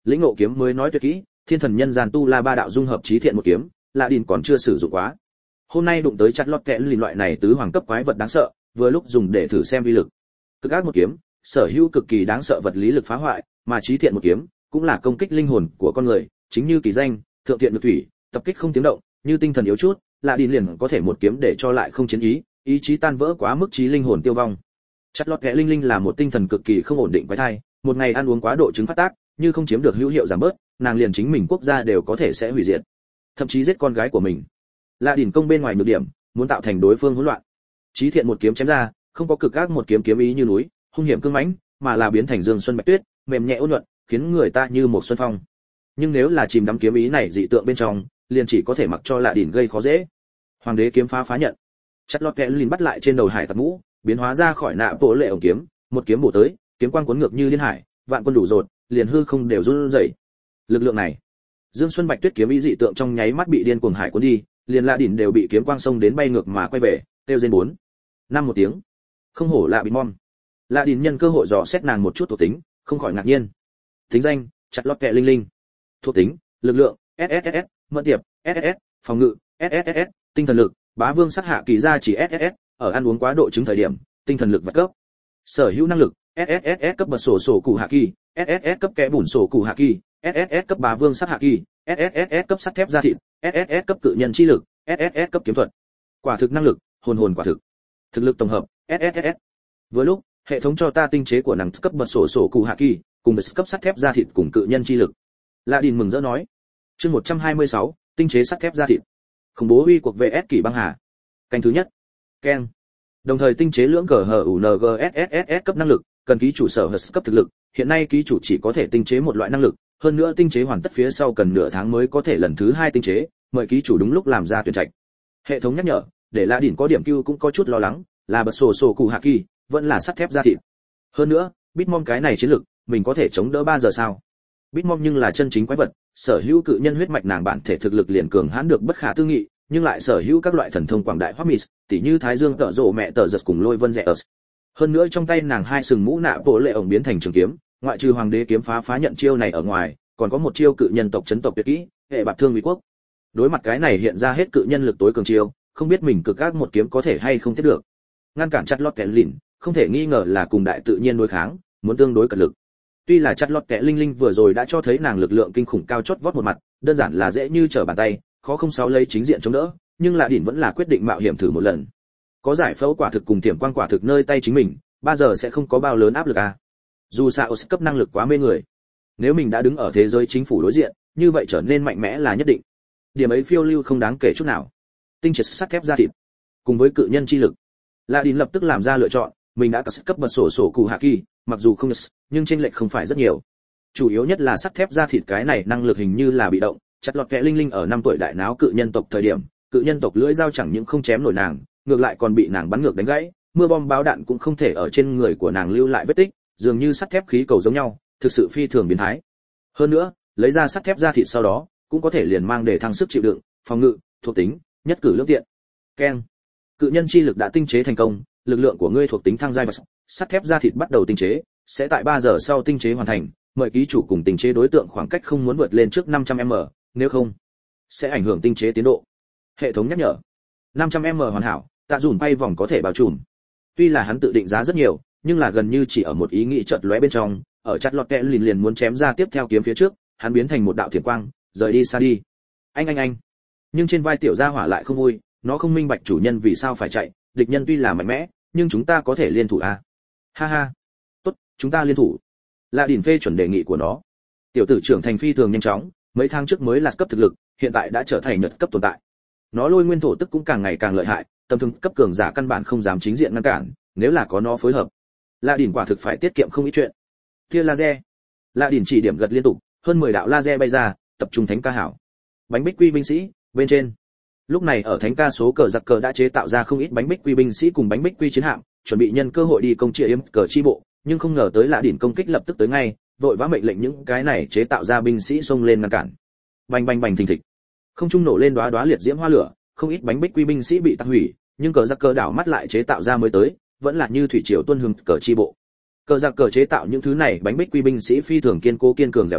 Lĩnh ngộ kiếm mới nói tuyệt kỹ, thiên thần nhân gian tu la ba đạo dung hợp chí thiện một kiếm, Lạ Đỉnh còn chưa sử dụng quá. Hôm nay đụng tới chặt lót kẽ lìn loại này tứ hoàng cấp quái vật đáng sợ, vừa lúc dùng để thử xem uy lực. Cực ác một kiếm, sở hữu cực kỳ đáng sợ vật lý lực phá hoại, mà chí thiện một kiếm cũng là công kích linh hồn của con người, chính như kỳ danh, thượng thiện nhược thủy, tập kích không tiếng động, như tinh thần yếu chút, Lạ Đỉnh liền có thể một kiếm để cho lại không chiến ý, ý chí tan vỡ quá mức trí linh hồn tiêu vong. Chặt lót kẽ linh linh là một tinh thần cực kỳ không ổn định quái thai, một ngày ăn uống quá độ chứng phát tác, như không chiếm được hữu hiệu giảm bớt, nàng liền chính mình quốc gia đều có thể sẽ hủy diệt, thậm chí giết con gái của mình. Lạ Đỉnh công bên ngoài nhược điểm, muốn tạo thành đối phương hỗn loạn. Chí thiện một kiếm chém ra, không có cực ác một kiếm kiếm ý như núi, hung hiểm cương mãnh, mà là biến thành dương xuân bạch tuyết, mềm nhẹ ôn nhuận, khiến người ta như một xuân phong. Nhưng nếu là chìm đắm kiếm ý này dị tượng bên trong, liền chỉ có thể mặc cho Lạ Đỉnh gây khó dễ. Hoàng đế kiếm phá phá nhận. Chặt lọt kẽ lìn bắt lại trên đầu hải tặc mũ, biến hóa ra khỏi nạ bộ lệ ổng kiếm, một kiếm bổ tới, kiếm quang cuốn ngược như liên hải, vạn quân đủ rột, liền hư không đều run rẩy. Lực lượng này, dương xuân bạch tuyết kiếm ý dị tượng trong nháy mắt bị điên cuồng hải cuốn đi, liền Lạ Đỉnh đều bị kiếm quang xông đến bay ngược mà quay về, tiêu rên bốn năm một tiếng. Không hổ Lạ Bịt Mom. Lạ Đỉnh nhân cơ hội dò xét nàng một chút thuộc tính, không khỏi ngạc nhiên. Tính danh: chặt lót kẽ linh linh. Thuộc tính: lực lượng ét ét ét, mẫn tiệp ét ét ét, phòng ngự ét ét ét, tinh thần lực bá vương sát hạ kỳ gia chỉ ét ét ét, ở ăn uống quá độ chứng thời điểm, tinh thần lực vật cấp. Sở hữu năng lực ét ét ét cấp bật sổ sổ cụ hạ kỳ, ét ét ét cấp kẽ bùn sổ cụ hạ kỳ, ét ét ét cấp bá vương sát hạ kỳ, ét ét ét cấp sắt thép da thịt, ét ét ét cấp cự nhân chi lực, ét ét ét cấp kiếm thuật. Quả thực năng lực, hồn hồn quả thực. Thực lực tổng hợp ét ét ét. Vừa lúc, hệ thống cho ta tinh chế của nàng cấp bật sổ sổ cụ hạ kỳ, cùng với cấp sắt thép da thịt cùng cự nhân chi lực. Lạ Đỉnh mừng rỡ nói. Chương một trăm hai mươi sáu, tinh chế sắt thép da thịt. Khủng bố uy cuộc vê ét kỷ băng hà. Canh thứ nhất. Ken. Đồng thời tinh chế lưỡng G H U N G S S S S cấp năng lực, cần ký chủ sở hữu cấp thực lực, hiện nay ký chủ chỉ có thể tinh chế một loại năng lực, hơn nữa tinh chế hoàn tất phía sau cần nửa tháng mới có thể lần thứ hai tinh chế, mời ký chủ đúng lúc làm ra tuyển trạch. Hệ thống nhắc nhở, để Lạ Đỉnh có điểm Q cũng có chút lo lắng, là bật sổ sổ cụ hạ kỳ, vẫn là sắt thép da thịt. Hơn nữa, Bitmom cái này chiến lực, mình có thể chống đỡ ba giờ sao? Bitmom nhưng là chân chính quái vật, sở hữu cự nhân huyết mạch nàng bản thể thực lực liền cường hãn được bất khả tư nghị, nhưng lại sở hữu các loại thần thông quảng đại Hobbit, tỉ như Thái Dương tợ rộ mẹ tợ giật cùng Lôi Vân rẻ ớt. Hơn nữa trong tay nàng hai sừng mũ nạ bộ lệ ổng biến thành trường kiếm, ngoại trừ hoàng đế kiếm phá phá nhận chiêu này ở ngoài, còn có một chiêu cự nhân tộc chấn tộc tuyệt kỹ, hệ bạt thương uy quốc. Đối mặt cái này hiện ra hết cự nhân lực tối cường chiêu, không biết mình cực ác một kiếm có thể hay không tiếp được. Ngăn cản chặt lót kẻ lìn, không thể nghi ngờ là cùng đại tự nhiên đối kháng, muốn tương đối cật lực. Tuy là chặt lót kẻ linh linh vừa rồi đã cho thấy nàng lực lượng kinh khủng cao chót vót một mặt, đơn giản là dễ như trở bàn tay, khó không sao lấy chính diện chống đỡ, nhưng Lạ Đỉnh vẫn là quyết định mạo hiểm thử một lần. Có giải phẫu quả thực cùng tiềm quang quả thực nơi tay chính mình, ba giờ sẽ không có bao lớn áp lực à? Dù sao cấp năng lực quá mê người. Nếu mình đã đứng ở thế giới chính phủ đối diện, như vậy trở nên mạnh mẽ là nhất định. Điểm ấy phiêu lưu không đáng kể chút nào. Tinh triệt sắt thép da thịt, cùng với cự nhân chi lực. Lạ Đỉnh lập tức làm ra lựa chọn, mình đã có cấp bật sổ sổ cụ hạ kỳ, mặc dù không nhưng chênh lệch không phải rất nhiều. Chủ yếu nhất là sắt thép da thịt cái này năng lực hình như là bị động, chặt lọt kẽ linh linh ở năm tuổi đại náo cự nhân tộc thời điểm, cự nhân tộc lưỡi dao chẳng những không chém nổi nàng, ngược lại còn bị nàng bắn ngược đánh gãy, mưa bom báo đạn cũng không thể ở trên người của nàng lưu lại vết tích, dường như sắt thép khí cầu giống nhau, thực sự phi thường biến thái. Hơn nữa, lấy ra sắt thép da thịt sau đó, cũng có thể liền mang để thăng sức chịu đựng, phòng ngự, thuộc tính, nhất cử lưỡng tiện. Ken. Cự nhân chi lực đã tinh chế thành công, lực lượng của ngươi thuộc tính thăng giai và sắt thép da thịt bắt đầu tinh chế, sẽ tại ba giờ sau tinh chế hoàn thành, mời ký chủ cùng tinh chế đối tượng khoảng cách không muốn vượt lên trước năm trăm mét, nếu không sẽ ảnh hưởng tinh chế tiến độ. Hệ thống nhắc nhở. năm trăm mét hoàn hảo, tạ dùn bay vòng có thể bao trùm. Tuy là hắn tự định giá rất nhiều, nhưng là gần như chỉ ở một ý nghĩ chợt lóe bên trong, ở chặt lọt kẽ liền liền muốn chém ra tiếp theo kiếm phía trước, hắn biến thành một đạo thiểm quang, rời đi xa đi. Anh anh anh. Nhưng trên vai tiểu gia hỏa lại không vui, nó không minh bạch chủ nhân vì sao phải chạy, địch nhân tuy là mạnh mẽ, nhưng chúng ta có thể liên thủ à? Ha ha. Tốt, chúng ta liên thủ. Lạ Đỉnh phê chuẩn đề nghị của nó. Tiểu tử trưởng thành phi thường nhanh chóng, mấy tháng trước mới là cấp thực lực, hiện tại đã trở thành nhật cấp tồn tại. Nó lôi nguyên thổ tức cũng càng ngày càng lợi hại, tầm thường cấp cường giả căn bản không dám chính diện ngăn cản, nếu là có nó phối hợp, Lạ Đỉnh quả thực phải tiết kiệm không ít chuyện. Tia laser. Lạ Đỉnh chỉ điểm gật liên tục, hơn mười đạo laser bay ra, tập trung thánh ca hảo. Bánh bích quy binh sĩ, bên trên. Lúc này ở thánh ca số cờ giặc cờ đã chế tạo ra không ít bánh bích quy binh sĩ cùng bánh bích quy chiến hạm, chuẩn bị nhân cơ hội đi công chia yếm cờ chi bộ, nhưng không ngờ tới Lạ Đỉnh công kích lập tức tới ngay, vội vã mệnh lệnh những cái này chế tạo ra binh sĩ xông lên ngăn cản. Bành bành bành thình thịch. Không trung nổ lên đóa đóa liệt diễm hoa lửa, không ít bánh bích quy binh sĩ bị tạc hủy, nhưng cờ giặc cờ đảo mắt lại chế tạo ra mới tới, vẫn là như thủy triều tuôn hương cờ chi bộ. Cờ giặc cờ chế tạo những thứ này bánh bích quy binh sĩ phi thường kiên cố kiên cường dẻo dai,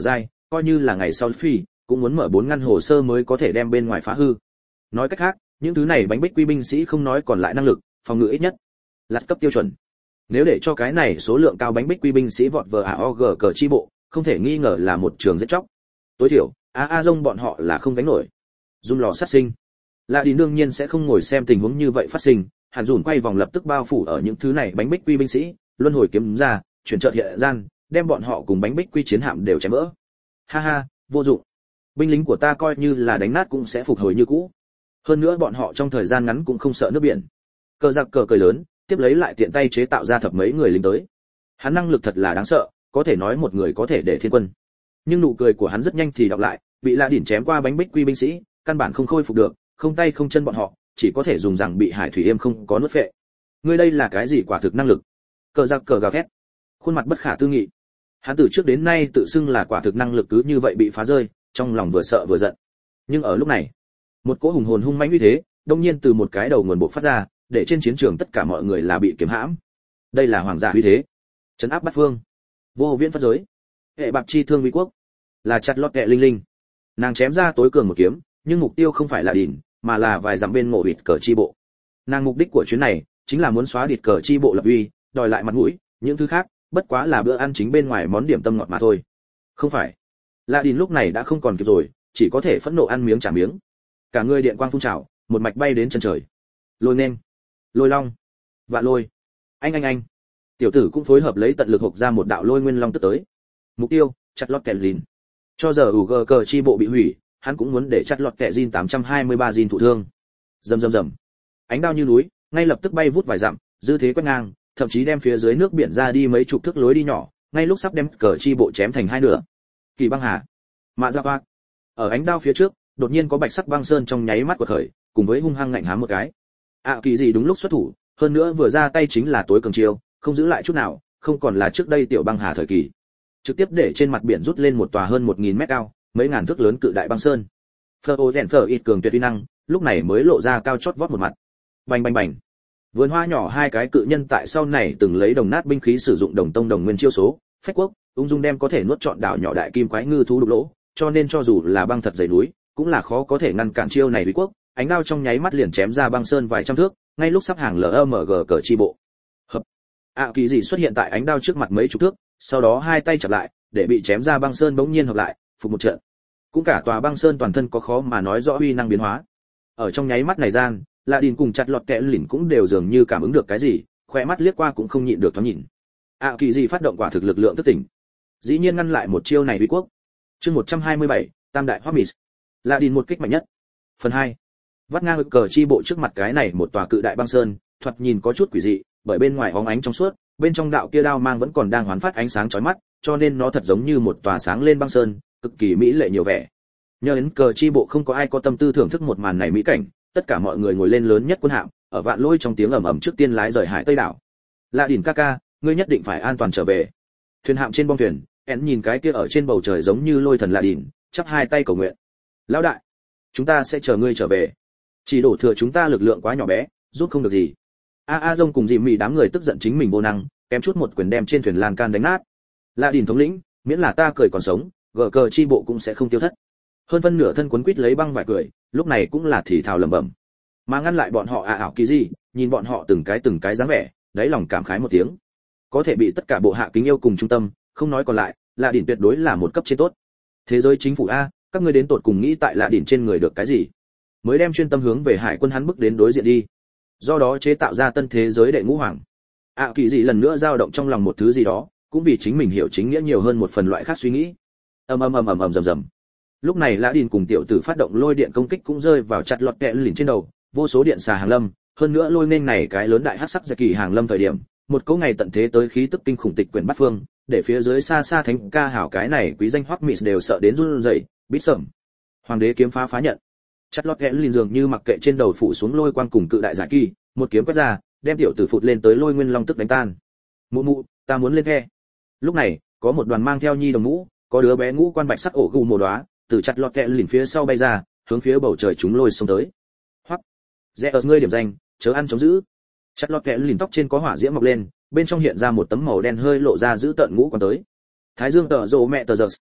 coi như là ngày sau phi cũng muốn mở bốn ngăn hồ sơ mới có thể đem bên ngoài phá hư. Nói cách khác, những thứ này bánh bích quy binh sĩ không nói còn lại năng lực, phòng ngự ít nhất là cấp tiêu chuẩn. Nếu để cho cái này số lượng cao bánh bích quy binh sĩ vọt vào a o giê cờ chi bộ, không thể nghi ngờ là một trường giết chóc. Tối thiểu, a a dông bọn họ là không gánh nổi. Run lò sát sinh. Lạ đi đương nhiên sẽ không ngồi xem tình huống như vậy phát sinh, hàn dùn quay vòng lập tức bao phủ ở những thứ này bánh bích quy binh sĩ, luân hồi kiếm ra, chuyển chợt hiện gian, đem bọn họ cùng bánh bích quy chiến hạm đều chém vỡ. Ha ha, vô dụng. Binh lính của ta coi như là đánh nát cũng sẽ phục hồi như cũ. Hơn nữa bọn họ trong thời gian ngắn cũng không sợ nước biển. Cờ giặc cờ cười lớn, tiếp lấy lại tiện tay chế tạo ra thập mấy người lính tới. Hắn năng lực thật là đáng sợ, có thể nói một người có thể để thiên quân. Nhưng nụ cười của hắn rất nhanh thì đọc lại, bị La Đỉnh chém qua bánh bích quy binh sĩ, căn bản không khôi phục được, không tay không chân bọn họ, chỉ có thể dùng rằng bị hải thủy yêm không có nuốt phệ. Ngươi đây là cái gì quả thực năng lực? Cờ giặc cờ gào thét, khuôn mặt bất khả tư nghị. Hắn từ trước đến nay tự xưng là quả thực năng lực cứ như vậy bị phá rơi, trong lòng vừa sợ vừa giận. Nhưng ở lúc này, một cỗ hùng hồn hung mãnh như thế, đột nhiên từ một cái đầu nguồn bộ phát ra, để trên chiến trường tất cả mọi người là bị kiếm hãm. Đây là hoàng giả uy thế, trấn áp bát phương, vô viễn phát giới, hệ bạc chi thương uy quốc, là chặt lót kẹ linh linh. Nàng chém ra tối cường một kiếm, nhưng mục tiêu không phải là đỉnh, mà là vài dặm bên ngộ địch cờ chi bộ. Nàng mục đích của chuyến này chính là muốn xóa địch cờ chi bộ lập uy, đòi lại mặt mũi, những thứ khác bất quá là bữa ăn chính bên ngoài món điểm tâm ngọt mà thôi. Không phải. La Đin lúc này đã không còn kịp rồi, chỉ có thể phẫn nộ ăn miếng trả miếng. Cả người điện quang phun trào, một mạch bay đến chân trời. Lôi nên, lôi long, vạn lôi, anh anh anh. Tiểu tử cũng phối hợp lấy tận lực hộc ra một đạo lôi nguyên long tức tới. Mục tiêu, chặt lọt kẹt lìn. Cho giờ ủ gờ cờ chi bộ bị hủy, hắn cũng muốn để chặt lọt kẹt Jin tám trăm hai mươi ba Jin thụ thương. Rầm rầm rầm. Ánh đao như núi, ngay lập tức bay vút vài dặm, dư thế quét ngang, thậm chí đem phía dưới nước biển ra đi mấy chục thước lối đi nhỏ, ngay lúc sắp đem cờ chi bộ chém thành hai nửa. Kỳ băng hà, mạ giáp bạc. Ở ánh đao phía trước, đột nhiên có bạch sắc băng sơn trong nháy mắt quật khởi, cùng với hung hăng ngạnh hám một cái. À kỳ gì đúng lúc xuất thủ, hơn nữa vừa ra tay chính là tối cường chiêu, không giữ lại chút nào, không còn là trước đây tiểu băng hà thời kỳ. Trực tiếp để trên mặt biển rút lên một tòa hơn một nghìn mét cao, mấy ngàn thước lớn cự đại băng sơn. Phơ rèn phở ít cường tuyệt uy năng, lúc này mới lộ ra cao chót vót một mặt. Bành bành bành. Vườn hoa nhỏ hai cái cự nhân tại sau này từng lấy đồng nát binh khí sử dụng đồng tông đồng nguyên chiêu số, phách quốc, ung dung đem có thể nuốt trọn đảo nhỏ đại kim quái ngư thú đục lỗ, cho nên cho dù là băng thật dày núi, cũng là khó có thể ngăn cản chiêu này uy quốc. Ánh đao trong nháy mắt liền chém ra băng sơn vài trăm thước, ngay lúc sắp hàng lờ em giê cờ chi bộ. Hợp. À kỳ gì xuất hiện tại ánh đao trước mặt mấy chục thước, sau đó hai tay chập lại, để bị chém ra băng sơn bỗng nhiên hợp lại, phục một trận. Cũng cả tòa băng sơn toàn thân có khó mà nói rõ uy năng biến hóa. Ở trong nháy mắt này gian, La Đin cùng chặt lọt kẽ lỉnh cũng đều dường như cảm ứng được cái gì, khóe mắt liếc qua cũng không nhịn được thoáng nhìn. À kỳ gì phát động quả thực lực lượng thức tỉnh, dĩ nhiên ngăn lại một chiêu này uy quốc. Chương một trăm hai mươi bảy, Tam đại Hobbit. La Đin một kích mạnh nhất. Phần hai. Vắt ngang cờ chi bộ trước mặt cái này một tòa cự đại băng sơn, thoạt nhìn có chút quỷ dị, bởi bên ngoài óng ánh trong suốt, bên trong đạo kia đao mang vẫn còn đang hoán phát ánh sáng chói mắt, cho nên nó thật giống như một tòa sáng lên băng sơn, cực kỳ mỹ lệ nhiều vẻ. Nhờ đến cờ chi bộ không có ai có tâm tư thưởng thức một màn này mỹ cảnh, tất cả mọi người ngồi lên lớn nhất quân hạm, ở vạn lôi trong tiếng ầm ầm trước tiên lái rời hải Tây đảo. La Đỉnh ca ca, ngươi nhất định phải an toàn trở về. Thuyền hạm trên bong thuyền, én nhìn cái kia ở trên bầu trời giống như lôi thần La Đỉnh, chắp hai tay cầu nguyện. Lão đại, chúng ta sẽ chờ ngươi trở về. Chỉ đổ thừa chúng ta lực lượng quá nhỏ bé, giúp không được gì. A A Dông cùng Dì Mị đám người tức giận chính mình vô năng, kém chút một quyền đem trên thuyền lan can đánh nát. La Đỉnh thống lĩnh, miễn là ta cười còn sống, gờ cờ chi bộ cũng sẽ không tiêu thất. Hơn phân nửa thân quấn quít lấy băng vải cười, lúc này cũng là thì thào lẩm bẩm. Mà ngăn lại bọn họ à ảo kỳ gì, nhìn bọn họ từng cái từng cái dáng vẻ, đáy lòng cảm khái một tiếng. Có thể bị tất cả bộ hạ kính yêu cùng trung tâm, không nói còn lại, La Đỉnh tuyệt đối là một cấp trên tốt. Thế giới chính phủ a, các ngươi đến tột cùng nghĩ tại La Đỉnh trên người được cái gì? Mới đem chuyên tâm hướng về hải quân hắn bước đến đối diện đi. Do đó chế tạo ra tân thế giới đệ ngũ hoàng. À kỳ gì lần nữa dao động trong lòng một thứ gì đó, cũng vì chính mình hiểu chính nghĩa nhiều hơn một phần loại khác suy nghĩ. Ầm ầm ầm ầm ầm rầm rầm. Lúc này La Đin cùng tiểu tử phát động lôi điện công kích cũng rơi vào chặt lọt kẹ lìn trên đầu, vô số điện xà hàng lâm, hơn nữa lôi nên này cái lớn đại hắc sắc giật kỳ hàng lâm thời điểm, một cỗ ngày tận thế tới khí tức kinh khủng tịch quyển bát phương, để phía dưới xa xa thánh ca hảo cái này quý danh hoắc mịt đều sợ đến run rẩy, bít sẩm. Hoàng đế kiếm phá phá nhận. Chặt lọt kẹ lìn dường như mặc kệ trên đầu phủ xuống lôi quang cùng cự đại giải kỳ, một kiếm quét ra, đem tiểu tử phụt lên tới lôi nguyên long tức đánh tan. Mụ mụ, ta muốn lên khe. Lúc này, có một đoàn mang theo nhi đồng ngũ, có đứa bé ngũ quan bạch sắc ổ gù mồ đóa, từ chặt lọt kẹ lìn phía sau bay ra, hướng phía bầu trời chúng lôi xông tới. Hoắc, rẽ ở ngươi điểm danh, chớ ăn chống giữ. Chặt lọt kẹ lìn tóc trên có hỏa diễm mọc lên, bên trong hiện ra một tấm màu đen hơi lộ ra giữ tợn ngũ quan tới. Thái dương tở rộ mẹ tờ giật.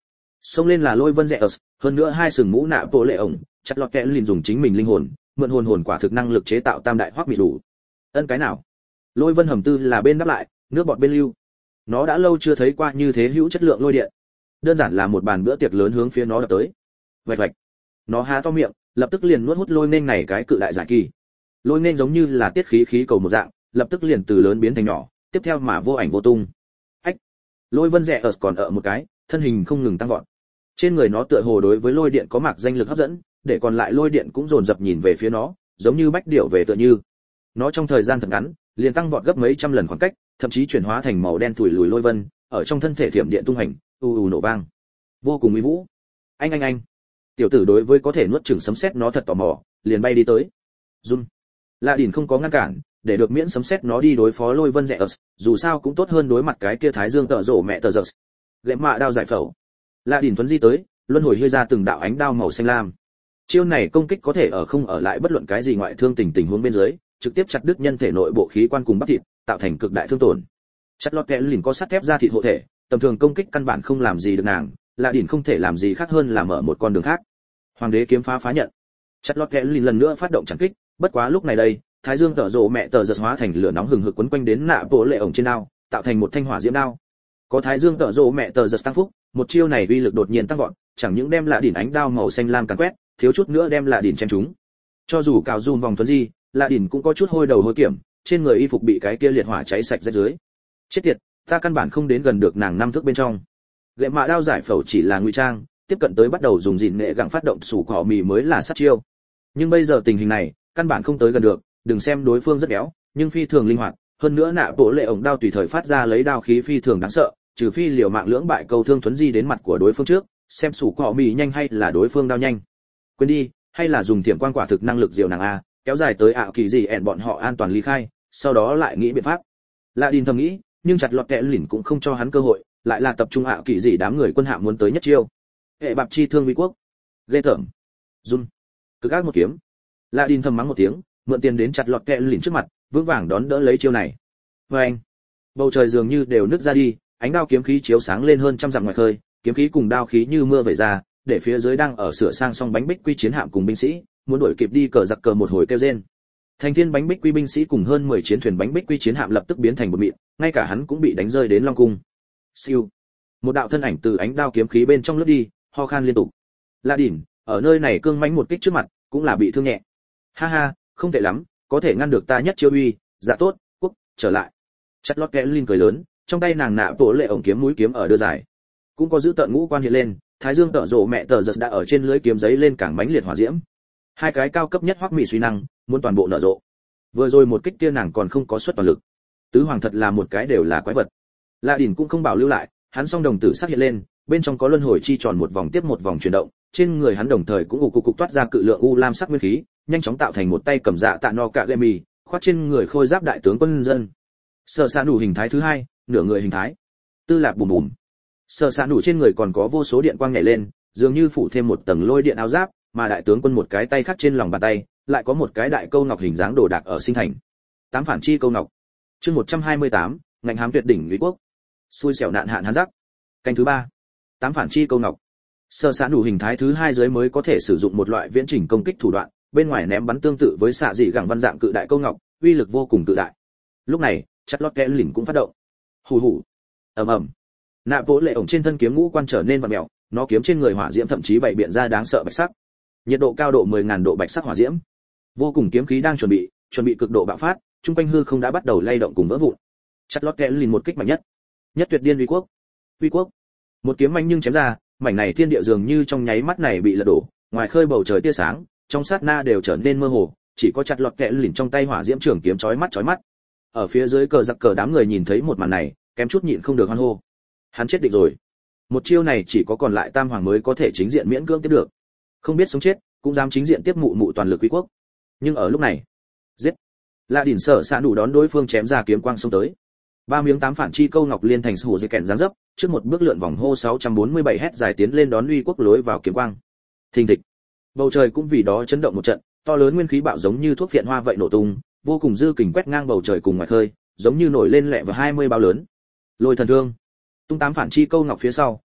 Xông lên là Lôi Vân Rẻ, hơn nữa hai sừng mũ nạ bộ lệ ổng, chặt lọt kẽ liền dùng chính mình linh hồn, mượn hồn hồn quả thực năng lực chế tạo tam đại hoắc mị đủ. Ân cái nào? Lôi Vân hầm tư là bên đáp lại, nước bọt bên lưu. Nó đã lâu chưa thấy qua như thế hữu chất lượng lôi điện. Đơn giản là một bàn bữa tiệc lớn hướng phía nó đập tới. Vạch vạch. Nó há to miệng, lập tức liền nuốt hút lôi nên này cái cự đại giải kỳ. Lôi nên giống như là tiết khí khí cầu một dạng, lập tức liền từ lớn biến thành nhỏ, tiếp theo mà vô ảnh vô tung. Ách. Lôi Vân Rẻ ở còn ở một cái, thân hình không ngừng tăng vọt. Trên người nó tựa hồ đối với lôi điện có mạc danh lực hấp dẫn, để còn lại lôi điện cũng dồn dập nhìn về phía nó, giống như bách điểu về tựa như. Nó trong thời gian thật ngắn, liền tăng vọt gấp mấy trăm lần khoảng cách, thậm chí chuyển hóa thành màu đen thủi lùi lôi vân, ở trong thân thể thiểm điện tung hành, u u nổ vang, vô cùng uy vũ. Anh anh anh. Tiểu tử đối với có thể nuốt chửng sấm sét nó thật tò mò, liền bay đi tới. Run. Lạ Đỉnh không có ngăn cản, để được miễn sấm sét nó đi đối phó lôi vân rẻ ớt, dù sao cũng tốt hơn đối mặt cái kia thái dương tợ rổ mẹ tờ giật. Lệ mạ đao giải phẫu. Lạ Đỉnh tuấn di tới, luân hồi hơi ra từng đạo ánh đao màu xanh lam. Chiêu này công kích có thể ở không ở lại bất luận cái gì ngoại thương tình tình huống bên dưới, trực tiếp chặt đứt nhân thể nội bộ khí quan cùng bắp thịt, tạo thành cực đại thương tổn. Chặt lọt kẽ lìn có sắt thép ra thịt hộ thể, tầm thường công kích căn bản không làm gì được nàng, Lạ Đỉnh không thể làm gì khác hơn là mở một con đường khác. Hoàng đế kiếm phá phá nhận. Chặt lọt kẽ lìn lần nữa phát động chẳng kích, bất quá lúc này đây, thái dương tở rộ mẹ tờ giật hóa thành lửa nóng hừng hực quấn quanh đến nạ bộ lệ ổng trên đao, tạo thành một thanh hỏa diễm đao. Có thái dương tở rộ mẹ tờ giật tăng phúc, một chiêu này uy lực đột nhiên tăng vọt, chẳng những đem Lạ Đỉnh ánh đao màu xanh lam càn quét, thiếu chút nữa đem Lạ Đỉnh chém trúng. Cho dù cào zoom vòng tuấn di, Lạ Đỉnh cũng có chút hôi đầu hôi kiểm, trên người y phục bị cái kia liệt hỏa cháy sạch rách dưới. Chết tiệt, ta căn bản không đến gần được nàng năm thước bên trong. Gậy mạ đao giải phẫu chỉ là ngụy trang, tiếp cận tới bắt đầu dùng gìn nghệ gặng phát động sủ cỏ mì mới là sát chiêu. Nhưng bây giờ tình hình này, căn bản không tới gần được, đừng xem đối phương rất béo, nhưng phi thường linh hoạt, hơn nữa nạ bộ lệ ổng đao tùy thời phát ra lấy đao khí phi thường đáng sợ, trừ phi liều mạng lưỡng bại câu thương thuấn di đến mặt của đối phương trước, xem sủ cỏ mì nhanh hay là đối phương đao nhanh. Quên đi, hay là dùng tiềm quan quả thực năng lực diệu nàng a, kéo dài tới ảo kỳ gì ẻn bọn họ an toàn ly khai, sau đó lại nghĩ biện pháp. Lạ Đỉnh thầm nghĩ, nhưng chặt lọt kẽ lìn cũng không cho hắn cơ hội, lại là tập trung ảo kỳ gì đám người quân hạm muốn tới nhất chiêu. Hệ bạc chi thương vi quốc. Ghê tởm. Run. Cứ gác một kiếm. Lạ Đỉnh thầm mắng một tiếng, mượn tiền đến chặt lọt kẽ lìn trước mặt, vững vàng đón đỡ lấy chiêu này. Và anh. Bầu trời dường như đều nứt ra đi, ánh đao kiếm khí chiếu sáng lên hơn trăm dặm ngoài khơi, kiếm khí cùng đao khí như mưa vẩy ra, để phía dưới đang ở sửa sang xong bánh bích quy chiến hạm cùng binh sĩ, muốn đuổi kịp đi cờ giặc cờ một hồi kêu rên. Thành thiên bánh bích quy binh sĩ cùng hơn mười chiến thuyền bánh bích quy chiến hạm lập tức biến thành một mịn, ngay cả hắn cũng bị đánh rơi đến long cung. Siêu. Một đạo thân ảnh từ ánh đao kiếm khí bên trong lướt đi, ho khan liên tục. Lạ Đỉnh, ở nơi này cương mãnh một kích trước mặt, cũng là bị thương nhẹ. Ha ha, không tệ lắm, có thể ngăn được ta nhất chiêu uy, dạ tốt, quốc, trở lại. Chặt lót kẽ linh cười lớn, trong tay nàng nạ bộ lệ ổng kiếm mũi kiếm ở đưa dài. Cũng có giữ tận ngũ quan hiện lên, thái dương tở rộ mẹ tờ giật đã ở trên lưới kiếm giấy lên cảng bánh liệt hỏa diễm. Hai cái cao cấp nhất hoắc mỹ suy năng, muốn toàn bộ nở rộ. Vừa rồi một kích kia nàng còn không có xuất toàn lực. Tứ hoàng thật là một cái đều là quái vật. Lạ Đỉnh cũng không bảo lưu lại, hắn song đồng tử sắc hiện lên, bên trong có luân hồi chi tròn một vòng tiếp một vòng chuyển động, trên người hắn đồng thời cũng ù cục cục toát ra cự lượng u lam sắc nguyên khí, nhanh chóng tạo thành một tay cầm dạ tạ no cạ gậy mì, khoác trên người khôi giáp đại tướng quân dân. Sở Sa Nủ hình thái thứ hai, nửa người hình thái. Tư lạc bùm bùm. Sở Sa Nủ trên người còn có vô số điện quang nhảy lên, dường như phủ thêm một tầng lôi điện áo giáp, mà đại tướng quân một cái tay khác trên lòng bàn tay, lại có một cái đại câu ngọc hình dáng đồ đạc ở sinh thành. Tám phản chi câu ngọc. Chương một trăm hai mươi tám, ngạnh hám tuyệt đỉnh Lý quốc. Xui xẻo nạn hạn hán rắc. Canh thứ ba. Tám phản chi câu ngọc. Sở Sa Nủ hình thái thứ hai dưới mới có thể sử dụng một loại viễn trình công kích thủ đoạn, bên ngoài ném bắn tương tự với xạ dị gẳng văn dạng cự đại câu ngọc, uy lực vô cùng cự đại. Lúc này, chặt lót kẽ lìn cũng phát động. Hù hù. Ầm ầm. Nạ bộ lệ ổng trên thân kiếm ngũ quan trở nên vặn mèo, nó kiếm trên người hỏa diễm thậm chí bảy biện ra đáng sợ bạch sắc. Nhiệt độ cao độ mười nghìn độ bạch sắc hỏa diễm. Vô cùng kiếm khí đang chuẩn bị, chuẩn bị cực độ bạo phát, trung quanh hư không đã bắt đầu lay động cùng vỡ vụn. Chặt lót kẽ lìn một kích mạnh nhất. Nhất tuyệt điên uy quốc. Uy quốc. Một kiếm mạnh nhưng chém ra, mảnh này thiên địa dường như trong nháy mắt này bị lật đổ, ngoài khơi bầu trời tia sáng, trong sát na đều trở nên mơ hồ, chỉ có chặt lọt kẽ lìn trong tay hỏa diễm trường kiếm chói mắt chói mắt. Ở phía dưới cờ giặc cờ đám người nhìn thấy một màn này, kém chút nhịn không được hoan hô. Hắn chết định rồi. Một chiêu này chỉ có còn lại tam hoàng mới có thể chính diện miễn cưỡng tiếp được. Không biết sống chết, cũng dám chính diện tiếp mụ mụ toàn lực quý quốc. Nhưng ở lúc này, giết. Lạ Đỉnh Sở Sa Nủ đón đối phương chém ra kiếm quang xông tới. Ba miếng tám phản chi câu ngọc liên thành sủ dây kèn giáng dấp, trước một bước lượn vòng hô sáu trăm bốn mươi bảy hét dài tiến lên đón uy quốc lối vào kiếm quang. Thình thịch. Bầu trời cũng vì đó chấn động một trận, to lớn nguyên khí bạo giống như thuốc phiện hoa vậy nổ tung, vô cùng dư kình quét ngang bầu trời cùng ngoài khơi, giống như nổi lên lẹ vào hai mươi bao lớn. Lôi thần thương. Tung tám phản chi câu ngọc phía sau,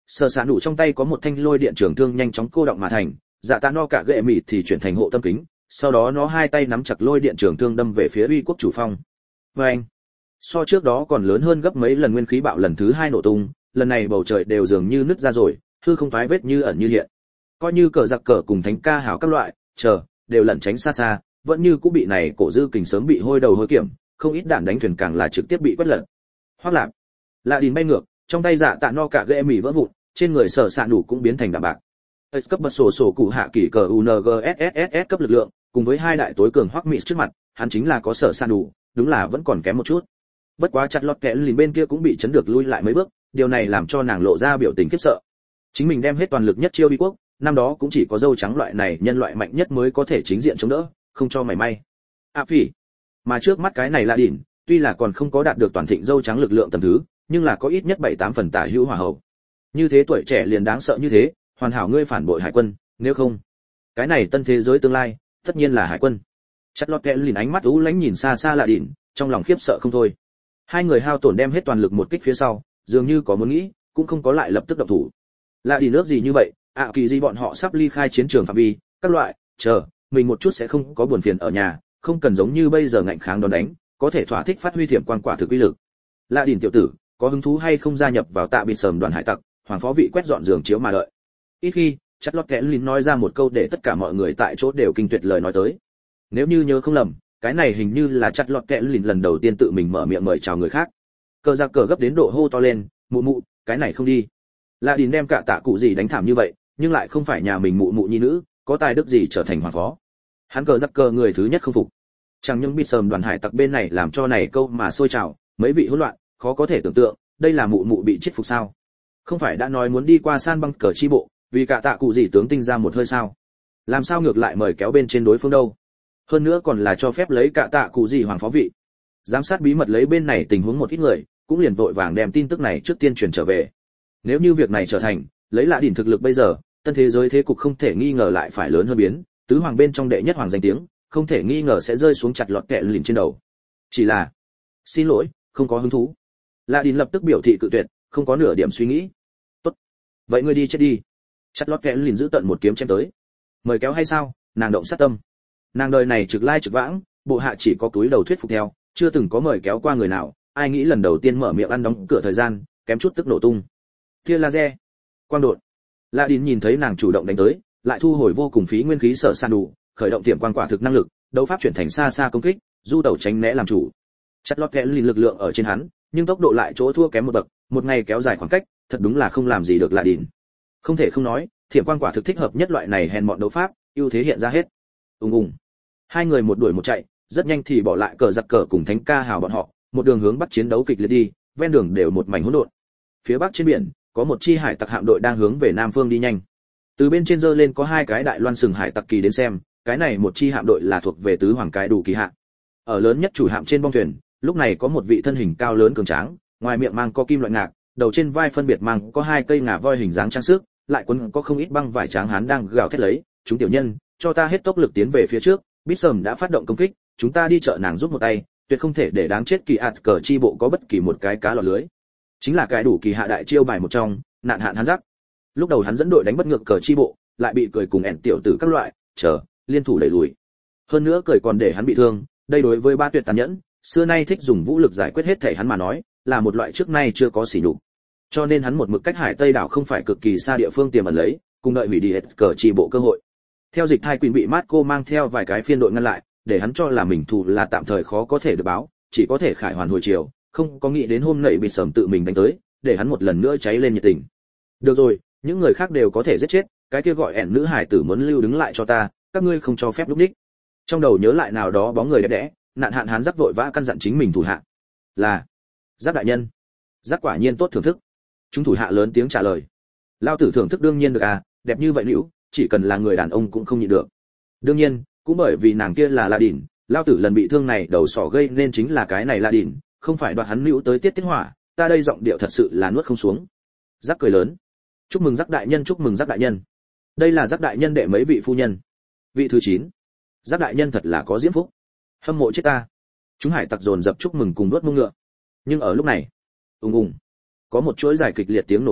Sở Sạn Đủ trong tay có một thanh lôi điện trường thương nhanh chóng cô động mà thành, Dạ Tạ No cả gệ mịt thì chuyển thành hộ tâm kính, sau đó nó hai tay nắm chặt lôi điện trường thương đâm về phía uy quốc chủ phong. Oeng! So trước đó còn lớn hơn gấp mấy lần nguyên khí bạo lần thứ hai nổ tung, lần này bầu trời đều dường như nứt ra rồi, hư không phái vết như ẩn như hiện. Coi như cờ giặc cờ cùng thánh ca hảo các loại, chờ, đều lẩn tránh xa xa, vẫn như cũng bị này cổ dư kình sớm bị hôi đầu hôi kiểm, không ít đạn đánh thuyền càng là trực tiếp bị quét lật. Hoắc Lạp, Lạ Đìn bay ngược, trong tay Dạ Tạ No cả gệ mì vỡ vụn, trên người Sở Sạn Đủ cũng biến thành đạm bạc. S cấp bật sổ sổ cụ hạ kỷ cờ u en giê ét ét ét ét cấp lực lượng, cùng với hai đại tối cường Hoắc Mị trước mặt, hắn chính là có Sở Sạn Đủ, đúng là vẫn còn kém một chút. Bất quá chặt lọt kẽ lìn bên kia cũng bị chấn được lui lại mấy bước, điều này làm cho nàng lộ ra biểu tình khiếp sợ. Chính mình đem hết toàn lực nhất chiêu bi quốc, năm đó cũng chỉ có dâu trắng loại này nhân loại mạnh nhất mới có thể chính diện chống đỡ, không cho mảy may. À phỉ, mà trước mắt cái này là đỉnh, tuy là còn không có đạt được toàn thịnh dâu trắng lực lượng tầm thứ, nhưng là có ít nhất bảy tám phần tả hữu hỏa hậu. Như thế tuổi trẻ liền đáng sợ như thế, hoàn hảo ngươi phản bội hải quân, nếu không, cái này tân thế giới tương lai, tất nhiên là hải quân. Chặt lọt kẽ lìn ánh mắt u lãnh nhìn xa xa là đỉnh, trong lòng khiếp sợ không thôi. Hai người hao tổn đem hết toàn lực một kích phía sau, dường như có muốn nghĩ, cũng không có lại lập tức động thủ. Là đi nước gì như vậy, ạ à, kỳ gì bọn họ sắp ly khai chiến trường phạm vi, các loại, chờ, mình một chút sẽ không có buồn phiền ở nhà, không cần giống như bây giờ ngạnh kháng đòn đánh, có thể thỏa thích phát huy thiểm quan quả thực uy lực. Lạ Đỉnh tiểu tử, có hứng thú hay không gia nhập vào Tạ Bị Sờm đoàn hải tặc, hoàng phó vị quét dọn giường chiếu mà đợi. Ít khi, chặt lót kẽ lín nói ra một câu để tất cả mọi người tại chỗ đều kinh tuyệt lời nói tới. Nếu như nhớ không lầm, cái này hình như là chặt lọt kẽ lín lần đầu tiên tự mình mở miệng mời chào người khác. Cờ giặc cờ gấp đến độ hô to lên, mụ mụ, cái này không đi. Lạ Đỉnh đem cả tạ cụ gì đánh thảm như vậy, nhưng lại không phải nhà mình mụ mụ nhi nữ, có tài đức gì trở thành hoàng phó. Hắn cờ giặc cờ người thứ nhất không phục. Chẳng những bị sờm đoàn hải tặc bên này làm cho này câu mà sôi trào, mấy vị hỗn loạn, khó có thể tưởng tượng, đây là mụ mụ bị chết phục sao? Không phải đã nói muốn đi qua san băng cờ chi bộ, vì cả tạ cụ gì tướng tinh ra một hơi sao? Làm sao ngược lại mời kéo bên trên đối phương đâu? Hơn nữa còn là cho phép lấy cả tạ cụ gì hoàng phó vị. Giám sát bí mật lấy bên này tình huống một ít người, cũng liền vội vàng đem tin tức này trước tiên truyền trở về. Nếu như việc này trở thành, lấy Lạ Đỉnh thực lực bây giờ, tân thế giới thế cục không thể nghi ngờ lại phải lớn hơn biến, tứ hoàng bên trong đệ nhất hoàng danh tiếng, không thể nghi ngờ sẽ rơi xuống chặt lọt kẹ lìn trên đầu. Chỉ là, xin lỗi, không có hứng thú. Lạ Đỉnh lập tức biểu thị cự tuyệt, không có nửa điểm suy nghĩ. Tốt, vậy ngươi đi chết đi. Chặt lọt kẹ lìn giữ tận một kiếm chém tới. Mời kéo hay sao? Nàng động sát tâm. Nàng đời này trực lai trực vãng, bộ hạ chỉ có túi đầu thuyết phục theo, chưa từng có mời kéo qua người nào, ai nghĩ lần đầu tiên mở miệng ăn đóng cửa thời gian, kém chút tức nổ tung. Tia laser, quang đột. Lạ Đỉnh nhìn thấy nàng chủ động đánh tới, lại thu hồi vô cùng phí nguyên khí sở san đủ, khởi động tiềm quan quả thực năng lực, đấu pháp chuyển thành xa xa công kích, du tẩu tránh né làm chủ. Chặt lót kẽ lìn lực lượng ở trên hắn, nhưng tốc độ lại chỗ thua kém một bậc, một ngày kéo dài khoảng cách, thật đúng là không làm gì được Lạ Đỉnh. Không thể không nói, thiểm quan quả thực thích hợp nhất loại này hèn mọn đấu pháp, ưu thế hiện ra hết. Ùng ùng. Hai người một đuổi một chạy, rất nhanh thì bỏ lại cờ giặc cờ cùng thánh ca hào bọn họ, một đường hướng bắc chiến đấu kịch liệt đi, ven đường đều một mảnh hỗn độn. Phía bắc trên biển, có một chi hải tặc hạm đội đang hướng về nam phương đi nhanh. Từ bên trên dơ lên có hai cái đại loan sừng hải tặc kỳ đến xem, cái này một chi hạm đội là thuộc về tứ hoàng cái đủ kỳ hạ. Ở lớn nhất chủ hạm trên bong thuyền, lúc này có một vị thân hình cao lớn cường tráng, ngoài miệng mang có kim loại ngạc, đầu trên vai phân biệt mang có hai cây ngà voi hình dáng trang sức, lại quấn có không ít băng vải tráng hán đang gào thét lấy, chúng tiểu nhân, cho ta hết tốc lực tiến về phía trước, Bít Sờm đã phát động công kích, chúng ta đi chợ nàng giúp một tay, tuyệt không thể để đáng chết kỳ ạt cờ chi bộ có bất kỳ một cái cá lọt lưới. Chính là cái đủ kỳ hạ đại chiêu bài một trong, nạn hạn hắn giác. Lúc đầu hắn dẫn đội đánh bất ngược cờ chi bộ, lại bị cười cùng ẻn tiểu tử các loại, chờ, liên thủ đẩy lùi. Hơn nữa cười còn để hắn bị thương, đây đối với ba tuyệt tàn nhẫn, xưa nay thích dùng vũ lực giải quyết hết thể hắn mà nói, là một loại trước nay chưa có sỉ nhục. Cho nên hắn một mực cách hải Tây đảo không phải cực kỳ xa địa phương tiềm ẩn lấy, cùng đợi hủy đi hết cờ chi bộ cơ hội. Theo dịch thai quyền bị Marco mang theo vài cái phiên đội ngăn lại, để hắn cho là mình thù là tạm thời khó có thể được báo, chỉ có thể khải hoàn hồi chiều, không có nghĩ đến hôm nãy bị sớm tự mình đánh tới, để hắn một lần nữa cháy lên nhiệt tình. Được rồi, những người khác đều có thể giết chết, cái kia gọi ẻn nữ hải tử muốn lưu đứng lại cho ta, các ngươi không cho phép lúc đích. Trong đầu nhớ lại nào đó bóng người đẹp đẽ, nạn hạn hắn giác vội vã căn dặn chính mình thủ hạ. Là, giác đại nhân. Giác quả nhiên tốt thưởng thức. Chúng thủ hạ lớn tiếng trả lời. Lao tử thưởng thức đương nhiên được à, đẹp như vậy nữ, chỉ cần là người đàn ông cũng không nhịn được. Đương nhiên, cũng bởi vì nàng kia là La Đỉnh, lao tử lần bị thương này đầu sỏ gây nên chính là cái này La Đỉnh, không phải đoạt hắn nữ tới tiết tiết hỏa, ta đây giọng điệu thật sự là nuốt không xuống. Giác cười lớn. Chúc mừng Giác đại nhân, chúc mừng Giác đại nhân. Đây là Giác đại nhân đệ mấy vị phu nhân? Vị thứ chín. Giác đại nhân thật là có diễm phúc. Hâm mộ chết ta. Chúng hải tặc dồn dập chúc mừng cùng đuốt mông ngựa. Nhưng ở lúc này, ùng ùng, có một chuỗi dài kịch liệt tiếng nổ mạnh,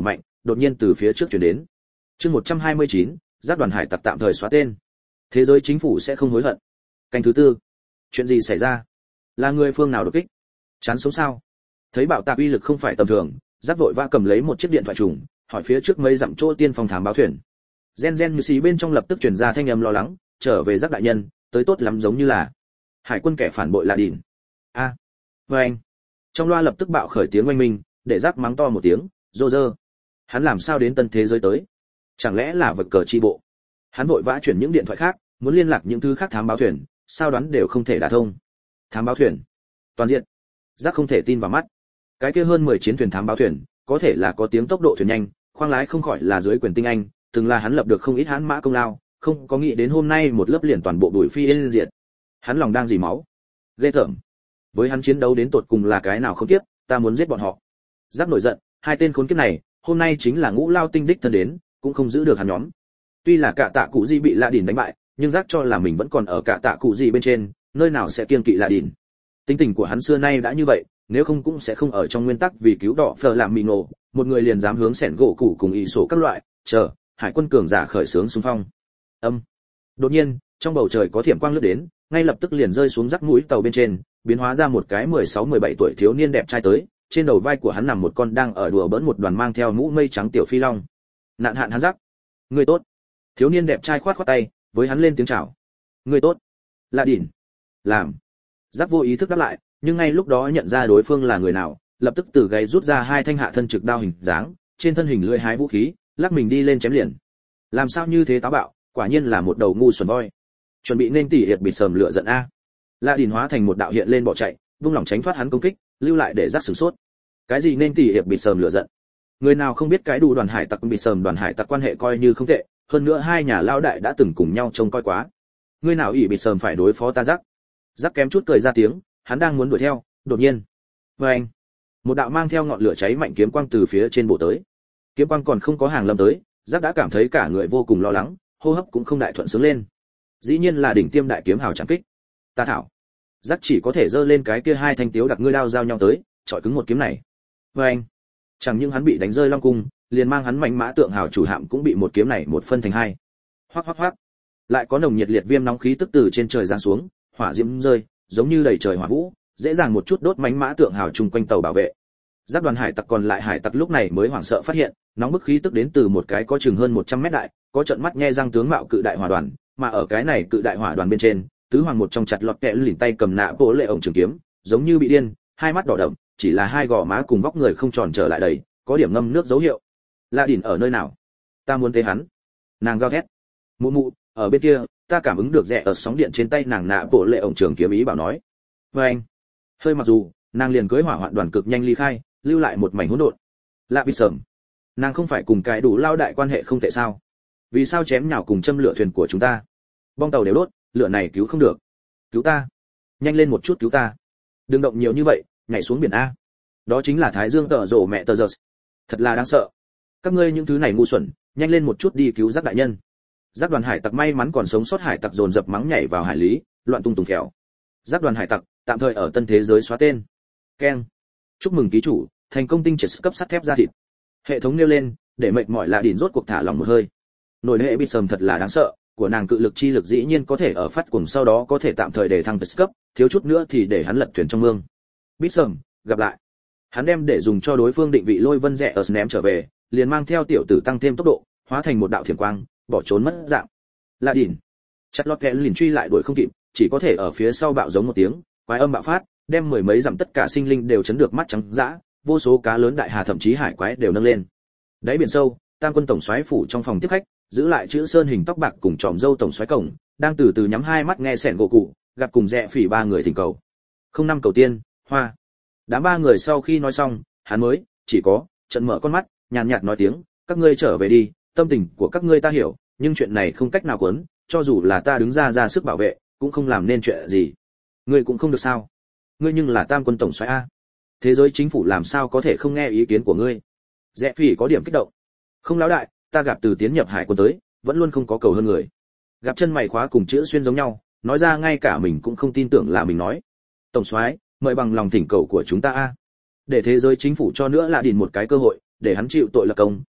đột nhiên từ phía trước chuyển đến. Chương một trăm hai mươi chín, giác đoàn hải tặc tạm thời xóa tên. Thế giới chính phủ sẽ không hối hận. Canh thứ tư. Chuyện gì xảy ra? Là người phương nào đột kích? Chán sống sao? Thấy bạo tạc uy lực không phải tầm thường, giác vội vã cầm lấy một chiếc điện thoại trùng, hỏi phía trước mấy dặm chỗ tiên phòng thám báo thuyền. Gen gen như xì bên trong lập tức truyền ra thanh âm lo lắng, trở về giác đại nhân, tới tốt lắm giống như là hải quân kẻ phản bội là đỉn. A. À, với anh. Trong loa lập tức bạo khởi tiếng oanh minh, để giác mắng to một tiếng, rô rơ. Hắn làm sao đến tân thế giới tới? Chẳng lẽ là vật cờ chi bộ? Hắn vội vã chuyển những điện thoại khác, muốn liên lạc những thứ khác thám báo thuyền, sao đoán đều không thể đả thông. Thám báo thuyền, toàn diện. Giác không thể tin vào mắt. Cái kia hơn mười chiến thuyền thám báo thuyền, có thể là có tiếng tốc độ thuyền nhanh, khoang lái không khỏi là dưới quyền tinh anh, từng là hắn lập được không ít hãn mã công lao, không có nghĩ đến hôm nay một lớp liền toàn bộ đuổi phi yên diệt. Hắn lòng đang dì máu. Ghê tởm. Với hắn chiến đấu đến tột cùng là cái nào không tiếp, ta muốn giết bọn họ. Giác nổi giận, hai tên khốn kiếp này, hôm nay chính là ngũ lao tinh đích thân đến, cũng không giữ được hắn nhóm. Tuy là cả tạ cụ gì bị lạ đỉn đánh bại, nhưng giác cho là mình vẫn còn ở cả tạ cụ gì bên trên, nơi nào sẽ kiêng kỵ lạ đỉn. Tính tình của hắn xưa nay đã như vậy, nếu không cũng sẽ không ở trong nguyên tắc vì cứu đỏ phở làm mì nổ, một người liền dám hướng sẻn gỗ cụ cùng ý sổ các loại, chờ, hải quân cường giả khởi xướng xung phong. Âm. Đột nhiên, trong bầu trời có thiểm quang lướt đến, ngay lập tức liền rơi xuống rắc mũi tàu bên trên, biến hóa ra một cái mười sáu mười bảy tuổi thiếu niên đẹp trai tới, trên đầu vai của hắn nằm một con đang ở đùa bỡn một đoàn mang theo mũ mây trắng tiểu phi long. Nạn hạn hắn rắc. Người tốt. Thiếu niên đẹp trai khoát khoát tay, với hắn lên tiếng chào. Người tốt. Lạ đỉn. Làm. Rắc vô ý thức đáp lại, nhưng ngay lúc đó nhận ra đối phương là người nào, lập tức từ gáy rút ra hai thanh hạ thân trực đao hình dáng, trên thân hình lưỡi hái vũ khí, lắc mình đi lên chém liền. Làm sao như thế táo bạo, quả nhiên là một đầu ngu xuẩn voi. Chuẩn bị nên tỉ hiệp bịt sờm lửa giận a. Lạ đỉn hóa thành một đạo hiện lên bỏ chạy, vung lòng tránh thoát hắn công kích, lưu lại để rắc sửng sốt. Cái gì nên tỉ hiệp bịt sờm lửa giận? Người nào không biết cái đủ đoàn hải tặc bịt sờm đoàn hải tặc quan hệ coi như không tệ, hơn nữa hai nhà lao đại đã từng cùng nhau trông coi quá. Người nào ỷ bịt sờm phải đối phó ta rắc? Rắc kém chút cười ra tiếng, hắn đang muốn đuổi theo, đột nhiên, với anh, một đạo mang theo ngọn lửa cháy mạnh kiếm quang từ phía trên bộ tới. Kiếm quang còn không có hàng lâm tới, Giác đã cảm thấy cả người vô cùng lo lắng, hô hấp cũng không đại thuận sướng lên. Dĩ nhiên là đỉnh tiêm đại kiếm hào chẳng kích. Ta thảo. Giác chỉ có thể giơ lên cái kia hai thanh tiếu đặc ngươi đao giao nhau tới, chọi cứng một kiếm này. Với anh, chẳng những hắn bị đánh rơi long cung, liền mang hắn mạnh mã tượng hào chủ hạm cũng bị một kiếm này một phân thành hai. Hoắc hoắc hoắc. Lại có nồng nhiệt liệt viêm nóng khí tức từ trên trời giáng xuống, hỏa diễm rơi, giống như đầy trời hỏa vũ, dễ dàng một chút đốt mánh mã tượng hào chung quanh tàu bảo vệ. Giác đoàn hải tặc còn lại hải tặc lúc này mới hoảng sợ phát hiện, nóng bức khí tức đến từ một cái có chừng hơn một trăm mét đại, có trận mắt nhe răng tướng mạo cự đại hỏa đoàn, mà ở cái này cự đại hỏa đoàn bên trên, tứ hoàng một trong chặt lọt kẹ lỉnh tay cầm nạ bố lệ ổng trường kiếm, giống như bị điên, hai mắt đỏ đậm, chỉ là hai gò má cùng vóc người không tròn trở lại đầy, có điểm ngâm nước dấu hiệu. Lạ đỉn ở nơi nào? Ta muốn thấy hắn. Nàng gào thét. Mụ mụ, ở bên kia, ta cảm ứng được rẽ ở sóng điện trên tay nàng nạ bố lệ ổng trường kiếm ý bảo nói. Với anh, hơi mặc dù nàng liền cưới hỏa hoạn đoàn cực nhanh ly khai, lưu lại một mảnh hỗn độn. Lạ bị sờm, nàng không phải cùng cái đủ lao đại quan hệ không tệ sao? Vì sao chém nhào cùng châm lửa thuyền của chúng ta? Bong tàu đều đốt, lửa này cứu không được. Cứu ta, nhanh lên một chút cứu ta. Đừng động nhiều như vậy, nhảy xuống biển a. Đó chính là Thái Dương tở rồ mẹ tờ giật. Thật là đáng sợ. Các ngươi những thứ này ngu xuẩn, nhanh lên một chút đi cứu Giác đại nhân. Giác đoàn hải tặc may mắn còn sống sót hải tặc dồn dập mắng nhảy vào hải lý, loạn tung tùng phèo. Giác đoàn hải tặc tạm thời ở tân thế giới xóa tên. Keng. Chúc mừng ký chủ, thành công tinh triệt cấp sắt thép ra thịt. Hệ thống nêu lên, để mệt mỏi Lạ đỉn rốt cuộc thả lòng một hơi. Nổi hệ bị sầm thật là đáng sợ, của nàng cự lực chi lực dĩ nhiên có thể ở phát cuồng sau đó có thể tạm thời để thăng cấp, thiếu chút nữa thì để hắn lật thuyền trong mương. Bít sầm, gặp lại. Hắn đem để dùng cho đối phương định vị lôi vân rẽ ở ném trở về, liền mang theo tiểu tử tăng thêm tốc độ, hóa thành một đạo thiểm quang, bỏ trốn mất dạng. Lạ đỉn, chặt lọt kẹ liền truy lại đuổi không kịp, chỉ có thể ở phía sau bạo giống một tiếng, quái âm bạo phát, đem mười mấy dặm tất cả sinh linh đều chấn được mắt trắng dã, vô số cá lớn đại hà thậm chí hải quái đều nâng lên. Đáy biển sâu, Tam quân tổng soái phủ trong phòng tiếp khách, giữ lại chữ sơn hình tóc bạc cùng tròm râu tổng soái cổng, đang từ từ nhắm hai mắt nghe sẻn gỗ cụ, gặp cùng rẽ phỉ ba người thỉnh cầu. Không năm cầu tiên, hoa. Đám ba người sau khi nói xong, hắn mới chỉ có trận mở con mắt, nhàn nhạt nói tiếng, các ngươi trở về đi, tâm tình của các ngươi ta hiểu, nhưng chuyện này không cách nào quấn, cho dù là ta đứng ra ra sức bảo vệ, cũng không làm nên chuyện gì. Ngươi cũng không được sao? Ngươi nhưng là Tam quân tổng soái a. Thế giới chính phủ làm sao có thể không nghe ý kiến của ngươi? Rẽ phỉ có điểm kích động. Không lão đại, ta gặp từ tiến nhập hải quân tới, vẫn luôn không có cầu hơn người. Gặp chân mày khóa cùng chữ xuyên giống nhau, nói ra ngay cả mình cũng không tin tưởng là mình nói. Tổng soái, mời bằng lòng thỉnh cầu của chúng ta a. Để thế giới chính phủ cho nữa Lạ đỉn một cái cơ hội, để hắn chịu tội lập công,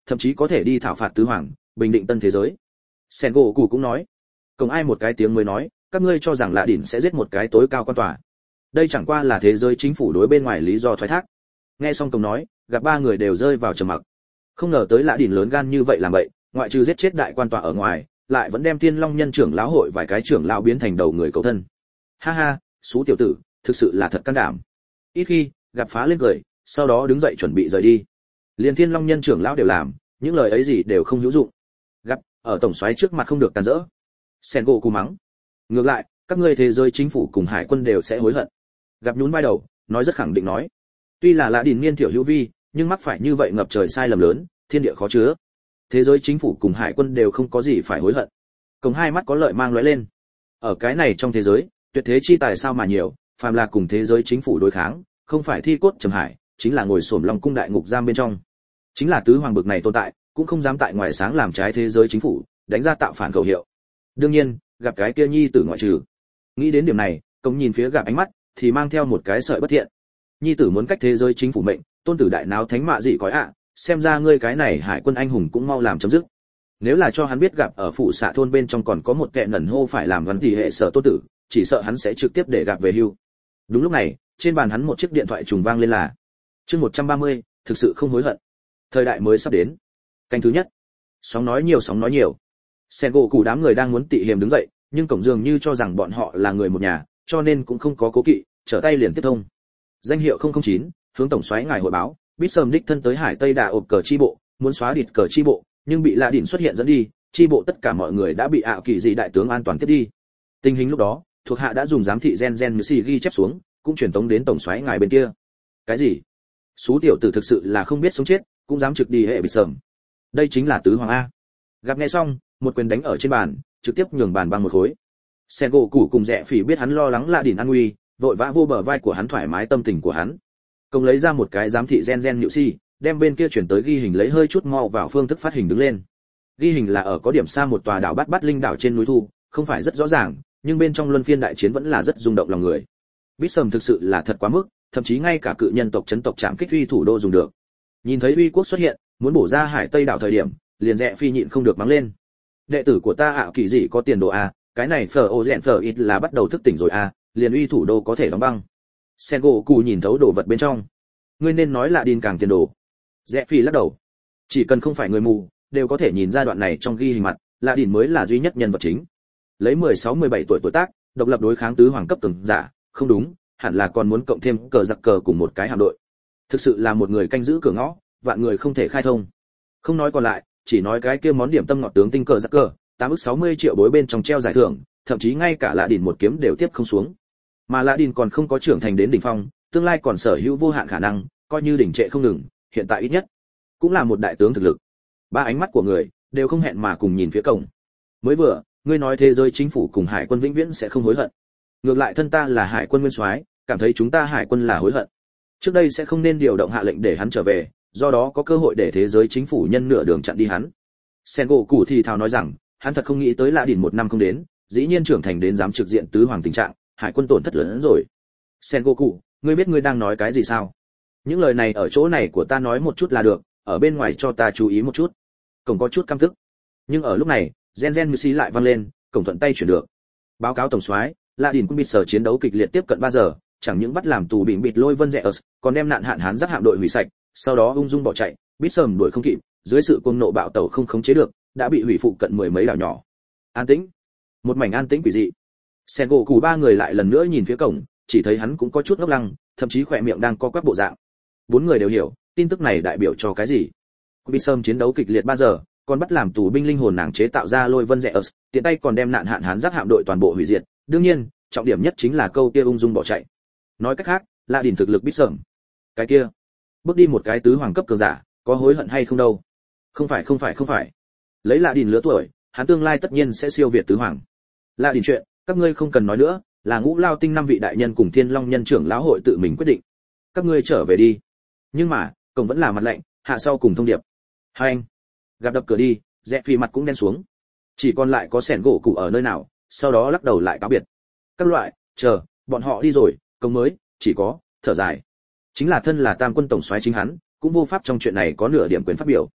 thậm chí có thể đi thảo phạt tứ hoàng, bình định tân thế giới. Sen gỗ cụ cũng nói, cổng ai một cái tiếng mới nói, các ngươi cho rằng lạ đỉnh sẽ giết một cái tối cao quan tòa. Đây chẳng qua là thế giới chính phủ đối bên ngoài lý do thoái thác. Nghe xong cổng nói, gặp ba người đều rơi vào trầm mặc. Không ngờ tới lạ đỉnh lớn gan như vậy làm vậy, ngoại trừ giết chết đại quan tòa ở ngoài, lại vẫn đem Thiên Long Nhân trưởng lão hội vài cái trưởng lão biến thành đầu người cầu thân. Ha ha, xú tiểu tử, thực sự là thật can đảm. Ít khi gặp phá lên cười, sau đó đứng dậy chuẩn bị rời đi. Liên Thiên Long Nhân trưởng lão đều làm, những lời ấy gì đều không hữu dụng. Gặp ở tổng soái trước mặt không được càn rỡ. Sen gỗ cù mắng. Ngược lại, các ngươi thế giới chính phủ cùng hải quân đều sẽ hối hận. Gặp nhún vai đầu, nói rất khẳng định nói. Tuy là lạ đỉnh niên thiểu hữu vi, nhưng mắc phải như vậy ngập trời sai lầm lớn, thiên địa khó chứa. Thế giới chính phủ cùng hải quân đều không có gì phải hối hận. Cổng hai mắt có lợi mang lóe lên. Ở cái này trong thế giới, tuyệt thế chi tài sao mà nhiều, phàm là cùng thế giới chính phủ đối kháng, không phải thi cốt trầm hải, chính là ngồi xổm lòng cung đại ngục giam bên trong. Chính là tứ hoàng bực này tồn tại, cũng không dám tại ngoài sáng làm trái thế giới chính phủ, đánh ra tạo phản khẩu hiệu. Đương nhiên, gặp cái kia nhi tử ngoại trừ. Nghĩ đến điểm này, cổng nhìn phía gặp ánh mắt, thì mang theo một cái sợi bất thiện. Nhi tử muốn cách thế giới chính phủ mệnh, tôn tử đại náo thánh mạ gì cõi ạ, xem ra ngươi cái này hải quân anh hùng cũng mau làm chấm dứt. Nếu là cho hắn biết gặp ở phụ xạ thôn bên trong còn có một kẻ nẩn hô phải làm văn tỷ hệ sở tôn tử, chỉ sợ hắn sẽ trực tiếp để gặp về hưu. Đúng lúc này, trên bàn hắn một chiếc điện thoại trùng vang lên là chương một trăm ba mươi, thực sự không hối hận. Thời đại mới sắp đến. Canh thứ nhất. Sóng nói nhiều sóng nói nhiều. Sen gỗ cụ đám người đang muốn tị hiềm đứng dậy, nhưng cổng dường như cho rằng bọn họ là người một nhà, cho nên cũng không có cố kỵ, trở tay liền tiếp thông. Danh hiệu không không chín, hướng tổng soái ngài hội báo, biết sớm đích thân tới Hải Tây Đà ộp cờ chi bộ, muốn xóa địt cờ chi bộ, nhưng bị lạ đỉnh xuất hiện dẫn đi, chi bộ tất cả mọi người đã bị ảo kỳ dị đại tướng an toàn tiếp đi. Tình hình lúc đó, thuộc hạ đã dùng giám thị gen gen xì ghi chép xuống, cũng truyền tống đến tổng soái ngài bên kia. Cái gì? Sú tiểu tử thực sự là không biết sống chết, cũng dám trực đi hệ bị sờm. Đây chính là tứ hoàng a. Gặp nghe xong, một quyền đánh ở trên bàn, trực tiếp nhường bàn băng một khối. Sen gỗ củ cùng Rẽ Phỉ biết hắn lo lắng lạ đỉnh an nguy, vội vã vô bờ vai của hắn thoải mái tâm tình của hắn. Công lấy ra một cái giám thị gen gen nhự si, đem bên kia chuyển tới ghi hình lấy hơi chút mau vào phương thức phát hình đứng lên. Ghi hình là ở có điểm xa một tòa đảo Bát Bát Linh đảo trên núi thu, không phải rất rõ ràng, nhưng bên trong luân phiên đại chiến vẫn là rất rung động lòng người. Bít Sầm thực sự là thật quá mức, thậm chí ngay cả cự nhân tộc chấn tộc chạm kích uy thủ đô dùng được. Nhìn thấy uy quốc xuất hiện, muốn bổ ra Hải Tây đảo thời điểm, liền Rẽ Phi nhịn không được mắng lên. Đệ tử của ta ảo kỳ dị có tiền đồ a, cái này phở ô rèn phở ít là bắt đầu thức tỉnh rồi a, liền uy thủ đô có thể đóng băng. Sengo Cù nhìn thấu đồ vật bên trong. Ngươi nên nói là điên càng tiền đồ. Rẽ Phi lắc đầu. Chỉ cần không phải người mù, đều có thể nhìn ra đoạn này trong ghi hình mặt, Lạ Đỉnh mới là duy nhất nhân vật chính. Lấy mười sáu mười bảy tuổi tuổi tác, độc lập đối kháng tứ hoàng cấp cường giả, không đúng, hẳn là còn muốn cộng thêm cờ giặc cờ cùng một cái hạm đội. Thực sự là một người canh giữ cửa ngõ, vạn người không thể khai thông. Không nói còn lại, chỉ nói cái kia món điểm tâm ngọt tướng tinh cờ giặc cờ, tám ức sáu mươi triệu bối bên trong treo giải thưởng, thậm chí ngay cả Lạ Đỉnh một kiếm đều tiếp không xuống. Mà Lạ Đỉnh còn không có trưởng thành đến đỉnh phong, tương lai còn sở hữu vô hạn khả năng, coi như đỉnh trệ không ngừng, hiện tại ít nhất cũng là một đại tướng thực lực. Ba ánh mắt của người đều không hẹn mà cùng nhìn phía cổng. Mới vừa, ngươi nói thế giới chính phủ cùng hải quân vĩnh viễn sẽ không hối hận. Ngược lại thân ta là hải quân nguyên soái, cảm thấy chúng ta hải quân là hối hận. Trước đây sẽ không nên điều động hạ lệnh để hắn trở về, do đó có cơ hội để thế giới chính phủ nhân nửa đường chặn đi hắn. Sengoku thì thào nói rằng, hắn thật không nghĩ tới Lạ Đỉnh một năm không đến, dĩ nhiên trưởng thành đến dám trực diện tứ hoàng tình trạng, hải quân tổn thất lớn hơn rồi. Sengoku, ngươi biết ngươi đang nói cái gì sao? Những lời này ở chỗ này của ta nói một chút là được, ở bên ngoài cho ta chú ý một chút. Cổng có chút căm tức. Nhưng ở lúc này, gen gen như xí lại vang lên, cổng thuận tay chuyển được. Báo cáo tổng soái, Lạ Đỉnh quân bị sở chiến đấu kịch liệt tiếp cận ba giờ, chẳng những bắt làm tù bị bịt lôi vân rẻ ớt, còn đem nạn hạn hán giáp hạm đội hủy sạch, sau đó ung dung bỏ chạy, biết sầm đuổi không kịp, dưới sự cuồng nộ bạo tẩu không khống chế được, đã bị hủy phụ cận mười mấy đảo nhỏ. An tĩnh, một mảnh an tĩnh quỷ dị. Sengoku ba người lại lần nữa nhìn phía cổng, chỉ thấy hắn cũng có chút ngốc lăng, thậm chí khỏe miệng đang co quắp bộ dạng. Bốn người đều hiểu, tin tức này đại biểu cho cái gì. Bị sầm chiến đấu kịch liệt ba giờ, còn bắt làm tù binh linh hồn nàng chế tạo ra lôi vân rẻ ớt, tiện tay còn đem nạn hạn hán giáp hạm đội toàn bộ hủy diệt. Đương nhiên, trọng điểm nhất chính là câu kia ung dung bỏ chạy. Nói cách khác, Lạ Đỉnh thực lực biết sầm. Cái kia, bước đi một cái tứ hoàng cấp cường giả, có hối hận hay không đâu? Không phải không phải không phải. Lấy Lạ Đỉnh lứa tuổi, hắn tương lai tất nhiên sẽ siêu việt tứ hoàng. Lạ Đỉnh chuyện, các ngươi không cần nói nữa, là Ngũ Lao Tinh năm vị đại nhân cùng Thiên Long nhân trưởng lão hội tự mình quyết định. Các ngươi trở về đi. Nhưng mà, cổng vẫn là mặt lạnh, hạ sau cùng thông điệp. Hai anh, gặp đập cửa đi, Rẽ Phi mặt cũng đen xuống. Chỉ còn lại có sẻn gỗ cụ ở nơi nào, sau đó lắc đầu lại cáo biệt. Các loại, chờ, bọn họ đi rồi, công mới, chỉ có, thở dài. Chính là thân là tam quân tổng soái chính hắn, cũng vô pháp trong chuyện này có nửa điểm quyền phát biểu.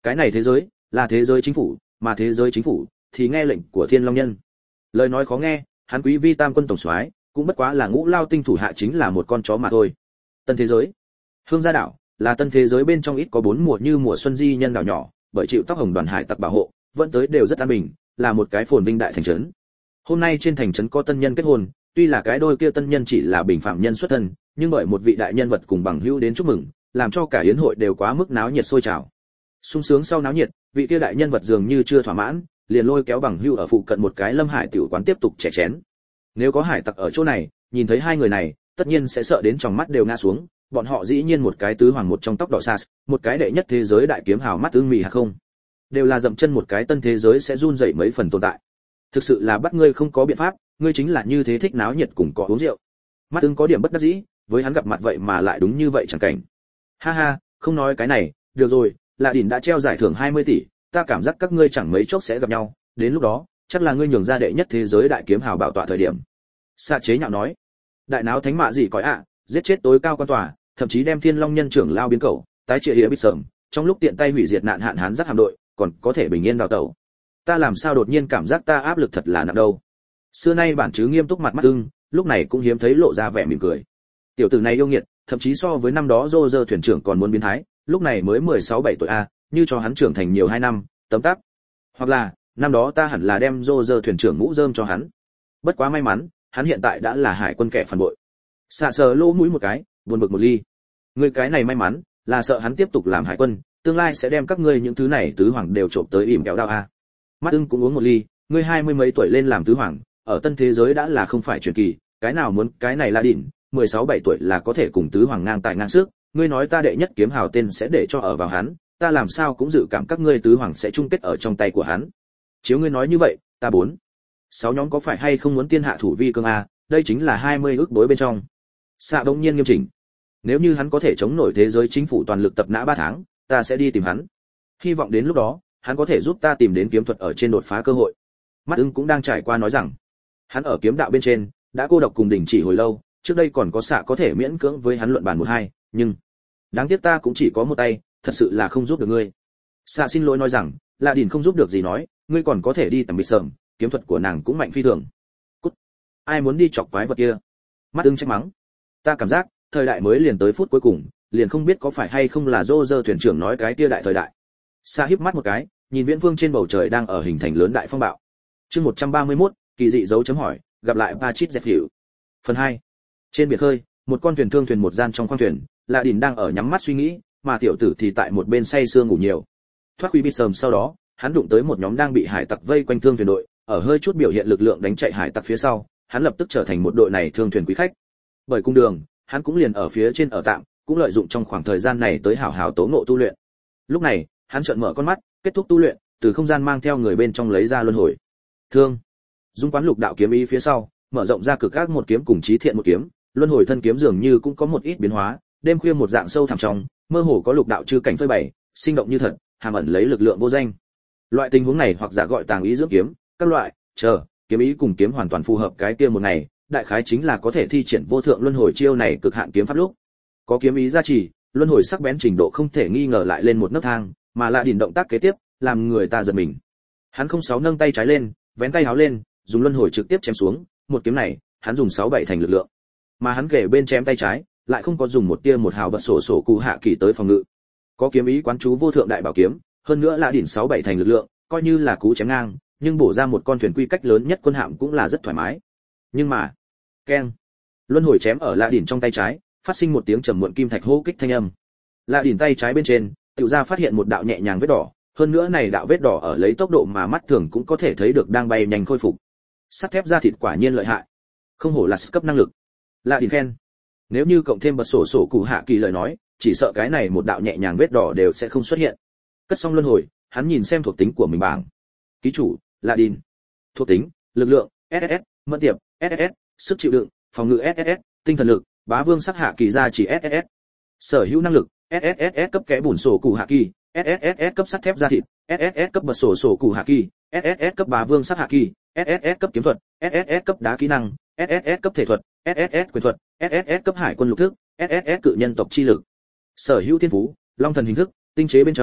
Cái này thế giới là thế giới chính phủ, mà thế giới chính phủ thì nghe lệnh của Thiên Long Nhân. Lời nói khó nghe, hắn quý vi tam quân tổng soái, cũng bất quá là ngũ lao tinh thủ hạ chính là một con chó mà thôi. Tân thế giới, Hương Gia đảo là tân thế giới bên trong ít có bốn mùa như mùa xuân di nhân đảo nhỏ, bởi chịu tóc hồng đoàn hải tặc bảo hộ, vẫn tới đều rất an bình, là một cái phồn vinh đại thành trấn. Hôm nay trên thành trấn có tân nhân kết hôn, tuy là cái đôi kia tân nhân chỉ là bình phạm nhân xuất thân, nhưng bởi một vị đại nhân vật cùng bằng hữu đến chúc mừng, làm cho cả yến hội đều quá mức náo nhiệt sôi trào. Sung sướng sau náo nhiệt, vị kia đại nhân vật dường như chưa thỏa mãn, liền lôi kéo bằng hữu ở phụ cận một cái Lâm Hải tiểu quán tiếp tục chè chén. Nếu có hải tặc ở chỗ này, nhìn thấy hai người này, tất nhiên sẽ sợ đến tròng mắt đều ngã xuống, bọn họ dĩ nhiên một cái tứ hoàng một trong tóc đỏ sas, một cái đệ nhất thế giới đại kiếm hào mắt ương mì hả không? Đều là dậm chân một cái tân thế giới sẽ run rẩy mấy phần tồn tại. Thực sự là bắt ngươi không có biện pháp, ngươi chính là như thế thích náo nhiệt cùng có uống rượu. Mắt ương có điểm bất đắc dĩ, với hắn gặp mặt vậy mà lại đúng như vậy chẳng cảnh. Ha ha, không nói cái này, được rồi, Lạ Đỉnh đã treo giải thưởng hai mươi tỷ, ta cảm giác các ngươi chẳng mấy chốc sẽ gặp nhau, đến lúc đó, chắc là ngươi nhường ra đệ nhất thế giới đại kiếm hào bảo tọa thời điểm. Xạ chế nhạo nói, đại náo thánh mạ gì cõi ạ, giết chết tối cao quan tòa, thậm chí đem Thiên Long Nhân trưởng lao biến cầu, tái triệt hiệp bít sởm, trong lúc tiện tay hủy diệt nạn hạn hán rất hạm đội, còn có thể bình yên đào tẩu. Ta làm sao đột nhiên cảm giác ta áp lực thật là nặng đâu. Xưa nay bản chứ nghiêm túc mặt mắt ưng, lúc này cũng hiếm thấy lộ ra vẻ mỉm cười. Tiểu tử này yêu nghiệt, thậm chí so với năm đó Roger thuyền trưởng còn muốn biến thái, lúc này mới mười sáu bảy tuổi a, như cho hắn trưởng thành nhiều hai năm, tấm tắc. Hoặc là, năm đó ta hẳn là đem Roger thuyền trưởng mũ rơm cho hắn. Bất quá may mắn, hắn hiện tại đã là hải quân kẻ phản bội. Xạ sờ lỗ mũi một cái, buồn bực một ly. Người cái này may mắn, là sợ hắn tiếp tục làm hải quân, tương lai sẽ đem các ngươi những thứ này tứ hoàng đều trộm tới ỉm kéo đao a. Mắt ưng cũng uống một ly, ngươi hai mươi mấy tuổi lên làm tứ hoàng, ở tân thế giới đã là không phải truyền kỳ, cái nào muốn cái này là đỉnh, mười sáu bảy tuổi là có thể cùng tứ hoàng ngang tài ngang sức, ngươi nói ta đệ nhất kiếm hào tên sẽ để cho ở vào hắn, ta làm sao cũng dự cảm các ngươi tứ hoàng sẽ chung kết ở trong tay của hắn. Chiếu ngươi nói như vậy, ta bốn, sáu nhóm có phải hay không muốn tiên hạ thủ vi cương a, đây chính là hai mươi ước đối bên trong. Xạ đông nhiên nghiêm chỉnh. Nếu như hắn có thể chống nổi thế giới chính phủ toàn lực tập nã ba tháng, ta sẽ đi tìm hắn. Hy vọng đến lúc đó, hắn có thể giúp ta tìm đến kiếm thuật ở trên đột phá cơ hội. Mắt ưng cũng đang trải qua nói rằng, hắn ở kiếm đạo bên trên đã cô độc cùng đỉnh chỉ hồi lâu, trước đây còn có xạ có thể miễn cưỡng với hắn luận bàn một hai, nhưng đáng tiếc ta cũng chỉ có một tay, thật sự là không giúp được ngươi. Xạ xin lỗi nói rằng, là đỉnh không giúp được gì nói, ngươi còn có thể đi tầm bị sờm, kiếm thuật của nàng cũng mạnh phi thường. Cút. Ai muốn đi chọc quái vật kia? Mắt ưng trách mắng. Ta cảm giác, thời đại mới liền tới phút cuối cùng, liền không biết có phải hay không là Roger thuyền trưởng nói cái kia đại thời đại. Xạ híp mắt một cái, nhìn viễn phương trên bầu trời đang ở hình thành lớn đại phong bạo. Chương một trăm ba mươi mốt, kỳ dị dấu chấm hỏi, gặp lại Patrick Zephyr. Phần hai. Trên biển khơi, một con thuyền thương thuyền một gian trong khoang thuyền, Lạ Đỉnh đang ở nhắm mắt suy nghĩ, mà tiểu tử thì tại một bên say sưa ngủ nhiều. Thoát quy bít sờm sau đó, hắn đụng tới một nhóm đang bị hải tặc vây quanh thương thuyền đội, ở hơi chút biểu hiện lực lượng đánh chạy hải tặc phía sau, hắn lập tức trở thành một đội này thương thuyền quý khách. Bởi cung đường, hắn cũng liền ở phía trên ở tạm, cũng lợi dụng trong khoảng thời gian này tới hảo hảo tố ngộ tu luyện. Lúc này, hắn trợn mở con mắt, kết thúc tu luyện, từ không gian mang theo người bên trong lấy ra luân hồi thương. Dung quán lục đạo kiếm ý phía sau, mở rộng ra cực ác một kiếm cùng chí thiện một kiếm, luân hồi thân kiếm dường như cũng có một ít biến hóa, đêm khuya một dạng sâu thẳm trong, mơ hồ có lục đạo chư cảnh phơi bày, sinh động như thật, hàm ẩn lấy lực lượng vô danh. Loại tình huống này hoặc giả gọi tàng ý dưỡng kiếm, các loại, chờ, kiếm ý cùng kiếm hoàn toàn phù hợp cái kia một ngày, đại khái chính là có thể thi triển vô thượng luân hồi chiêu này cực hạn kiếm pháp lúc. Có kiếm ý gia trì, luân hồi sắc bén trình độ không thể nghi ngờ lại lên một nấc thang, mà là đỉnh động tác kế tiếp, làm người ta giật mình. Hắn không sáu nâng tay trái lên, vén tay háo lên, dùng luân hồi trực tiếp chém xuống, một kiếm này, hắn dùng sáu bảy thành lực lượng. Mà hắn kể bên chém tay trái, lại không có dùng một tia một hào bật sổ sổ cụ hạ kỳ tới phòng ngự. Có kiếm ý quán chú vô thượng đại bảo kiếm, hơn nữa là đỉnh sáu bảy thành lực lượng, coi như là cú chém ngang, nhưng bổ ra một con thuyền quy cách lớn nhất quân hạm cũng là rất thoải mái. Nhưng mà, keng, luân hồi chém ở lạ đỉnh trong tay trái, phát sinh một tiếng trầm muộn kim thạch hô kích thanh âm. Lạ đỉnh tay trái bên trên, tiểu ra phát hiện một đạo nhẹ nhàng vết đỏ, hơn nữa này đạo vết đỏ ở lấy tốc độ mà mắt thường cũng có thể thấy được đang bay nhanh khôi phục. Sắt thép da thịt quả nhiên lợi hại, không hổ là cấp năng lực. Lạ đỉnh khen. Nếu như cộng thêm bật sổ sổ cụ hạ kỳ lời nói, chỉ sợ cái này một đạo nhẹ nhàng vết đỏ đều sẽ không xuất hiện. Cất xong luân hồi, hắn nhìn xem thuộc tính của mình bảng. Ký chủ, Lạ đỉnh. Thuộc tính, lực lượng, ét ét ét, mẫn tiệp, ét ét ét, sức chịu đựng, phòng ngự ét ét ét, tinh thần lực, bá vương sắc hạ kỳ gia chỉ ét ét ét. Sở hữu năng lực, ét ét ét cấp kẽ bùn sổ cụ hạ kỳ, ét ét ét cấp sắt thép da thịt, ét ét ét cấp bật sổ sổ cụ hạ kỳ, ét ét ét cấp bá vương sắc hạ kỳ, ét ét ét cấp kiếm thuật, ét ét ét cấp đá kỹ năng, ét ét ét cấp thể thuật, ét ét ét quyền thuật, ét ét ét cấp hải quân lục thức, ét ét ét cự nhân tộc chi lực. Sở hữu thiên phú, long thần hình thức, tinh chế bên trong,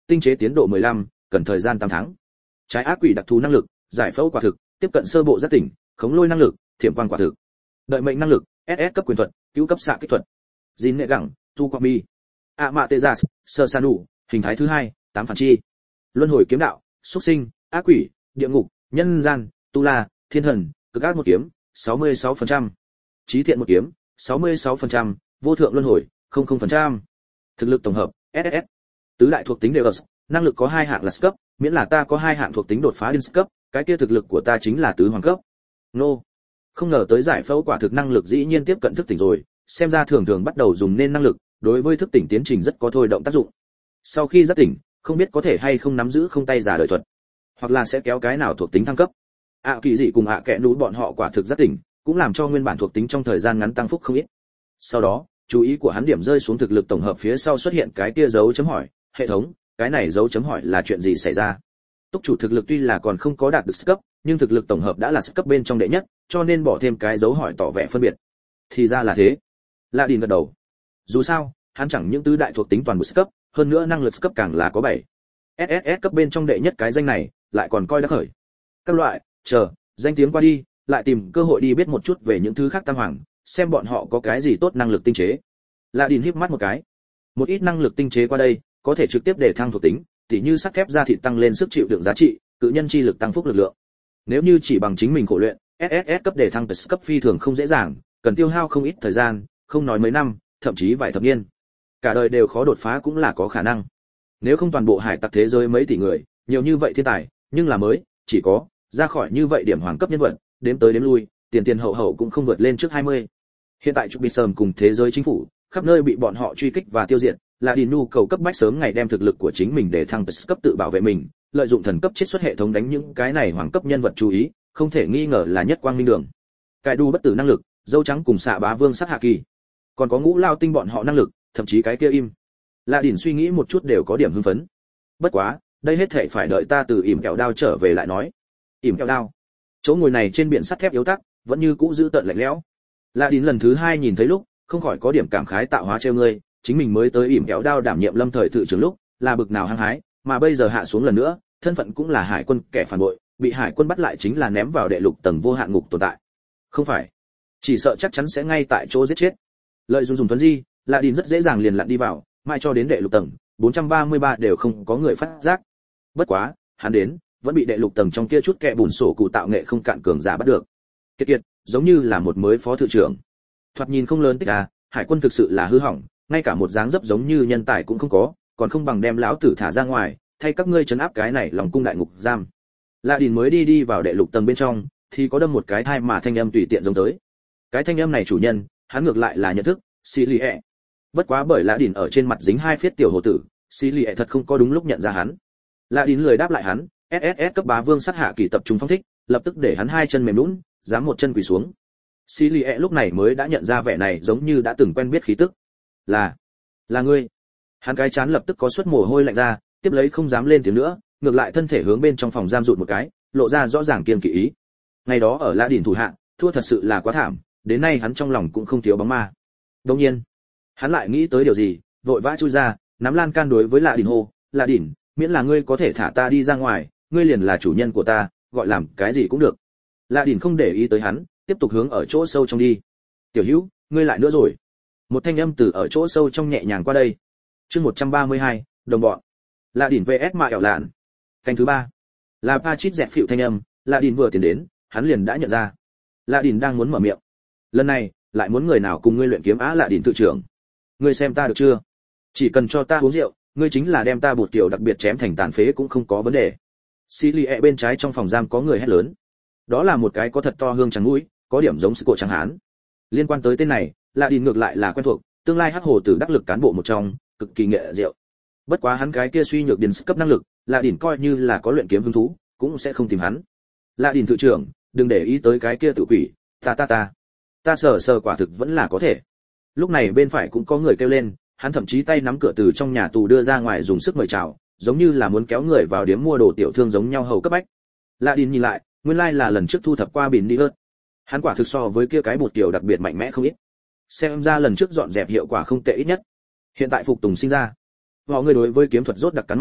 tinh chế tiến độ mười lăm, cần thời gian tám tháng. Trái ác quỷ đặc thù năng lực, giải phẫu quả thực, tiếp cận sơ bộ giác tỉnh, khống lôi năng lực, thiểm quang quả thực. Đợi mệnh năng lực, ét ét cấp quyền thuật, cứu cấp xạ kích thuật. Jin nệ gẳng, tu quang mi. Amaterasu, sơ san đủ, hình thái thứ hai, tám phản chi. Luân hồi kiếm đạo, xuất sinh, ác quỷ, địa ngục, nhân gian, tu la, thiên thần, cực ác một kiếm, sáu mươi sáu phần trăm. Chí thiện một kiếm, sáu mươi sáu phần trăm, vô thượng luân hồi, không không phần trăm. Thực lực tổng hợp, ét ét ét. Tứ đại thuộc tính đều ở, năng lực có hai hạng là cấp, miễn là ta có hai hạng thuộc tính đột phá đến cấp, cái kia thực lực của ta chính là tứ hoàng cấp. Nô. Không ngờ tới giải phẫu quả thực năng lực dĩ nhiên tiếp cận thức tỉnh rồi, xem ra thường thường bắt đầu dùng nên năng lực, đối với thức tỉnh tiến trình rất có thôi động tác dụng. Sau khi giác tỉnh, không biết có thể hay không nắm giữ không tay giả đời thuật, hoặc là sẽ kéo cái nào thuộc tính thăng cấp. ạ kỳ dị cùng ạ kẽ núi bọn họ quả thực giác tỉnh, cũng làm cho nguyên bản thuộc tính trong thời gian ngắn tăng phúc không ít. Sau đó, chú ý của hắn điểm rơi xuống thực lực tổng hợp phía sau xuất hiện cái kia dấu chấm hỏi, hệ thống, cái này dấu chấm hỏi là chuyện gì xảy ra? Túc chủ thực lực tuy là còn không có đạt được cấp, nhưng thực lực tổng hợp đã là cấp bên trong đệ nhất, cho nên bỏ thêm cái dấu hỏi tỏ vẻ phân biệt. Thì ra là thế. Lạ Đình gật đầu. Dù sao, hắn chẳng những tứ đại thuộc tính toàn bộ cấp, hơn nữa năng lực cấp càng là có bảy. ét ét ét cấp bên trong đệ nhất cái danh này, lại còn coi đắc khởi. Các loại, chờ, danh tiếng qua đi, lại tìm cơ hội đi biết một chút về những thứ khác tam hoàng, xem bọn họ có cái gì tốt năng lực tinh chế. Lạ Đình híp mắt một cái. Một ít năng lực tinh chế qua đây, có thể trực tiếp để thăng thuộc tính, tỉ như sắt thép da thịt tăng lên sức chịu đựng giá trị, cự nhân chi lực tăng phúc lực lượng. Nếu như chỉ bằng chính mình khổ luyện, ét ét ét cấp để thăng tới cấp phi thường không dễ dàng, cần tiêu hao không ít thời gian, không nói mấy năm, thậm chí vài thập niên. Cả đời đều khó đột phá cũng là có khả năng. Nếu không toàn bộ hải tặc thế giới mấy tỷ người, nhiều như vậy thiên tài, nhưng là mới, chỉ có ra khỏi như vậy điểm hoàng cấp nhân vật, đếm tới đếm lui, tiền tiền hậu hậu cũng không vượt lên trước hai mươi. Hiện tại trục bị sờm cùng thế giới chính phủ, khắp nơi bị bọn họ truy kích và tiêu diệt, là đi nhu cầu cấp bách sớm ngày đem thực lực của chính mình để thăng cấp tự bảo vệ mình, lợi dụng thần cấp chiết xuất hệ thống đánh những cái này hoàng cấp nhân vật chú ý, không thể nghi ngờ là nhất quang minh đường. Cải đu bất tử năng lực, dâu trắng cùng xạ bá vương sát hạ kỳ, còn có ngũ lao tinh bọn họ năng lực, thậm chí cái kia im. Lạ Đỉnh suy nghĩ một chút đều có điểm hưng phấn. Bất quá, đây hết thảy phải đợi ta từ ỉm kẹo đao trở về lại nói. Ỉm kẹo đao, chỗ ngồi này trên biển sắt thép yếu tắc, vẫn như cũ giữ tận lạnh lẽo. Lạ Đỉnh lần thứ hai nhìn thấy lúc, không khỏi có điểm cảm khái tạo hóa trêu ngươi, chính mình mới tới ỉm kẹo đao đảm nhiệm lâm thời thự trưởng lúc, là bực nào hăng hái, mà bây giờ hạ xuống lần nữa, thân phận cũng là hải quân kẻ phản bội, bị hải quân bắt lại chính là ném vào đệ lục tầng vô hạn ngục tồn tại. Không phải, chỉ sợ chắc chắn sẽ ngay tại chỗ giết chết. Lợi dụng dùng tuấn di, Lạ Đỉnh rất dễ dàng liền lặn đi vào, mãi cho đến đệ lục tầng, bốn trăm ba mươi ba đều không có người phát giác. Bất quá, hắn đến, vẫn bị đệ lục tầng trong kia chút kẻ bùn sổ cụ tạo nghệ không cạn cường giả bắt được. Kiệt kiệt, giống như là một mới phó thự trưởng. Thoạt nhìn không lớn tích à, hải quân thực sự là hư hỏng, ngay cả một dáng dấp giống như nhân tài cũng không có, còn không bằng đem lão tử thả ra ngoài, thay các ngươi trấn áp cái này lòng cung đại ngục giam. Lạ Đỉnh mới đi đi vào đệ lục tầng bên trong, thì có đâm một cái thai mà thanh âm tùy tiện giống tới. Cái thanh âm này chủ nhân, hắn ngược lại là nhận thức, Silie. Bất quá bởi Lạ Đỉnh ở trên mặt dính hai phiết tiểu hồ tử, Silie thật không có đúng lúc nhận ra hắn. Lạ Đỉnh lười đáp lại hắn, ét ét ét cấp bá vương sát hạ kỳ tập trung phong thích, lập tức để hắn hai chân mềm nhũn, dám một chân quỳ xuống. Silie lúc này mới đã nhận ra vẻ này giống như đã từng quen biết khí tức. Là, là ngươi. Hắn cái chán lập tức có suất mồ hôi lạnh ra, tiếp lấy không dám lên tiếng nữa, ngược lại thân thể hướng bên trong phòng giam rụt một cái, lộ ra rõ ràng kiên kỵ ý. Ngày đó ở Lạ Đỉnh thủ hạ, thua thật sự là quá thảm, đến nay hắn trong lòng cũng không thiếu bóng ma. Đương nhiên, hắn lại nghĩ tới điều gì, vội vã chui ra, nắm lan can đối với Lạ Đỉnh hô, "Lạ Đỉnh, miễn là ngươi có thể thả ta đi ra ngoài, ngươi liền là chủ nhân của ta, gọi làm cái gì cũng được." Lạ Đỉnh không để ý tới hắn, tiếp tục hướng ở chỗ sâu trong đi. "Tiểu Hữu, ngươi lại nữa rồi." Một thanh âm từ ở chỗ sâu trong nhẹ nhàng qua đây. Chương một trăm ba mươi hai, đồng bọn. Lạ Đỉnh vs Mạ ẻo lạn. Canh thứ ba. Là Patrick dẹp phịu thanh âm, Lạ Đỉnh vừa tiến đến, hắn liền đã nhận ra. Lạ Đỉnh đang muốn mở miệng. Lần này, lại muốn người nào cùng ngươi luyện kiếm á Lạ Đỉnh tự trưởng. Ngươi xem ta được chưa? Chỉ cần cho ta uống rượu, ngươi chính là đem ta bột tiểu đặc biệt chém thành tàn phế cũng không có vấn đề. Silie bên trái trong phòng giam có người hét lớn. Đó là một cái có thật to hương trắng mũi, có điểm giống Sco trắng hán. Liên quan tới tên này, Lạ Đỉnh ngược lại là quen thuộc, tương lai hắc hồ tử đắc lực cán bộ một trong, cực kỳ nghệ rượu. Bất quá hắn cái kia suy nhược điền cấp năng lực, Lạ Đỉnh coi như là có luyện kiếm hứng thú, cũng sẽ không tìm hắn. Lạ Đỉnh thự trưởng, đừng để ý tới cái kia tự quỷ, ta ta ta. Ta sờ sờ quả thực vẫn là có thể. Lúc này bên phải cũng có người kêu lên, hắn thậm chí tay nắm cửa từ trong nhà tù đưa ra ngoài dùng sức mời chào, giống như là muốn kéo người vào điếm mua đồ tiểu thương giống nhau hầu cấp bách. Lạ Đỉnh nhìn lại, nguyên lai là lần trước thu thập qua bỉn đi ớt. Hắn quả thực so với kia cái bột tiểu đặc biệt mạnh mẽ không ít. Xem ra lần trước dọn dẹp hiệu quả không tệ ít nhất. Hiện tại phục tùng sinh ra. Họ người đối với kiếm thuật rốt đặc cắn mai,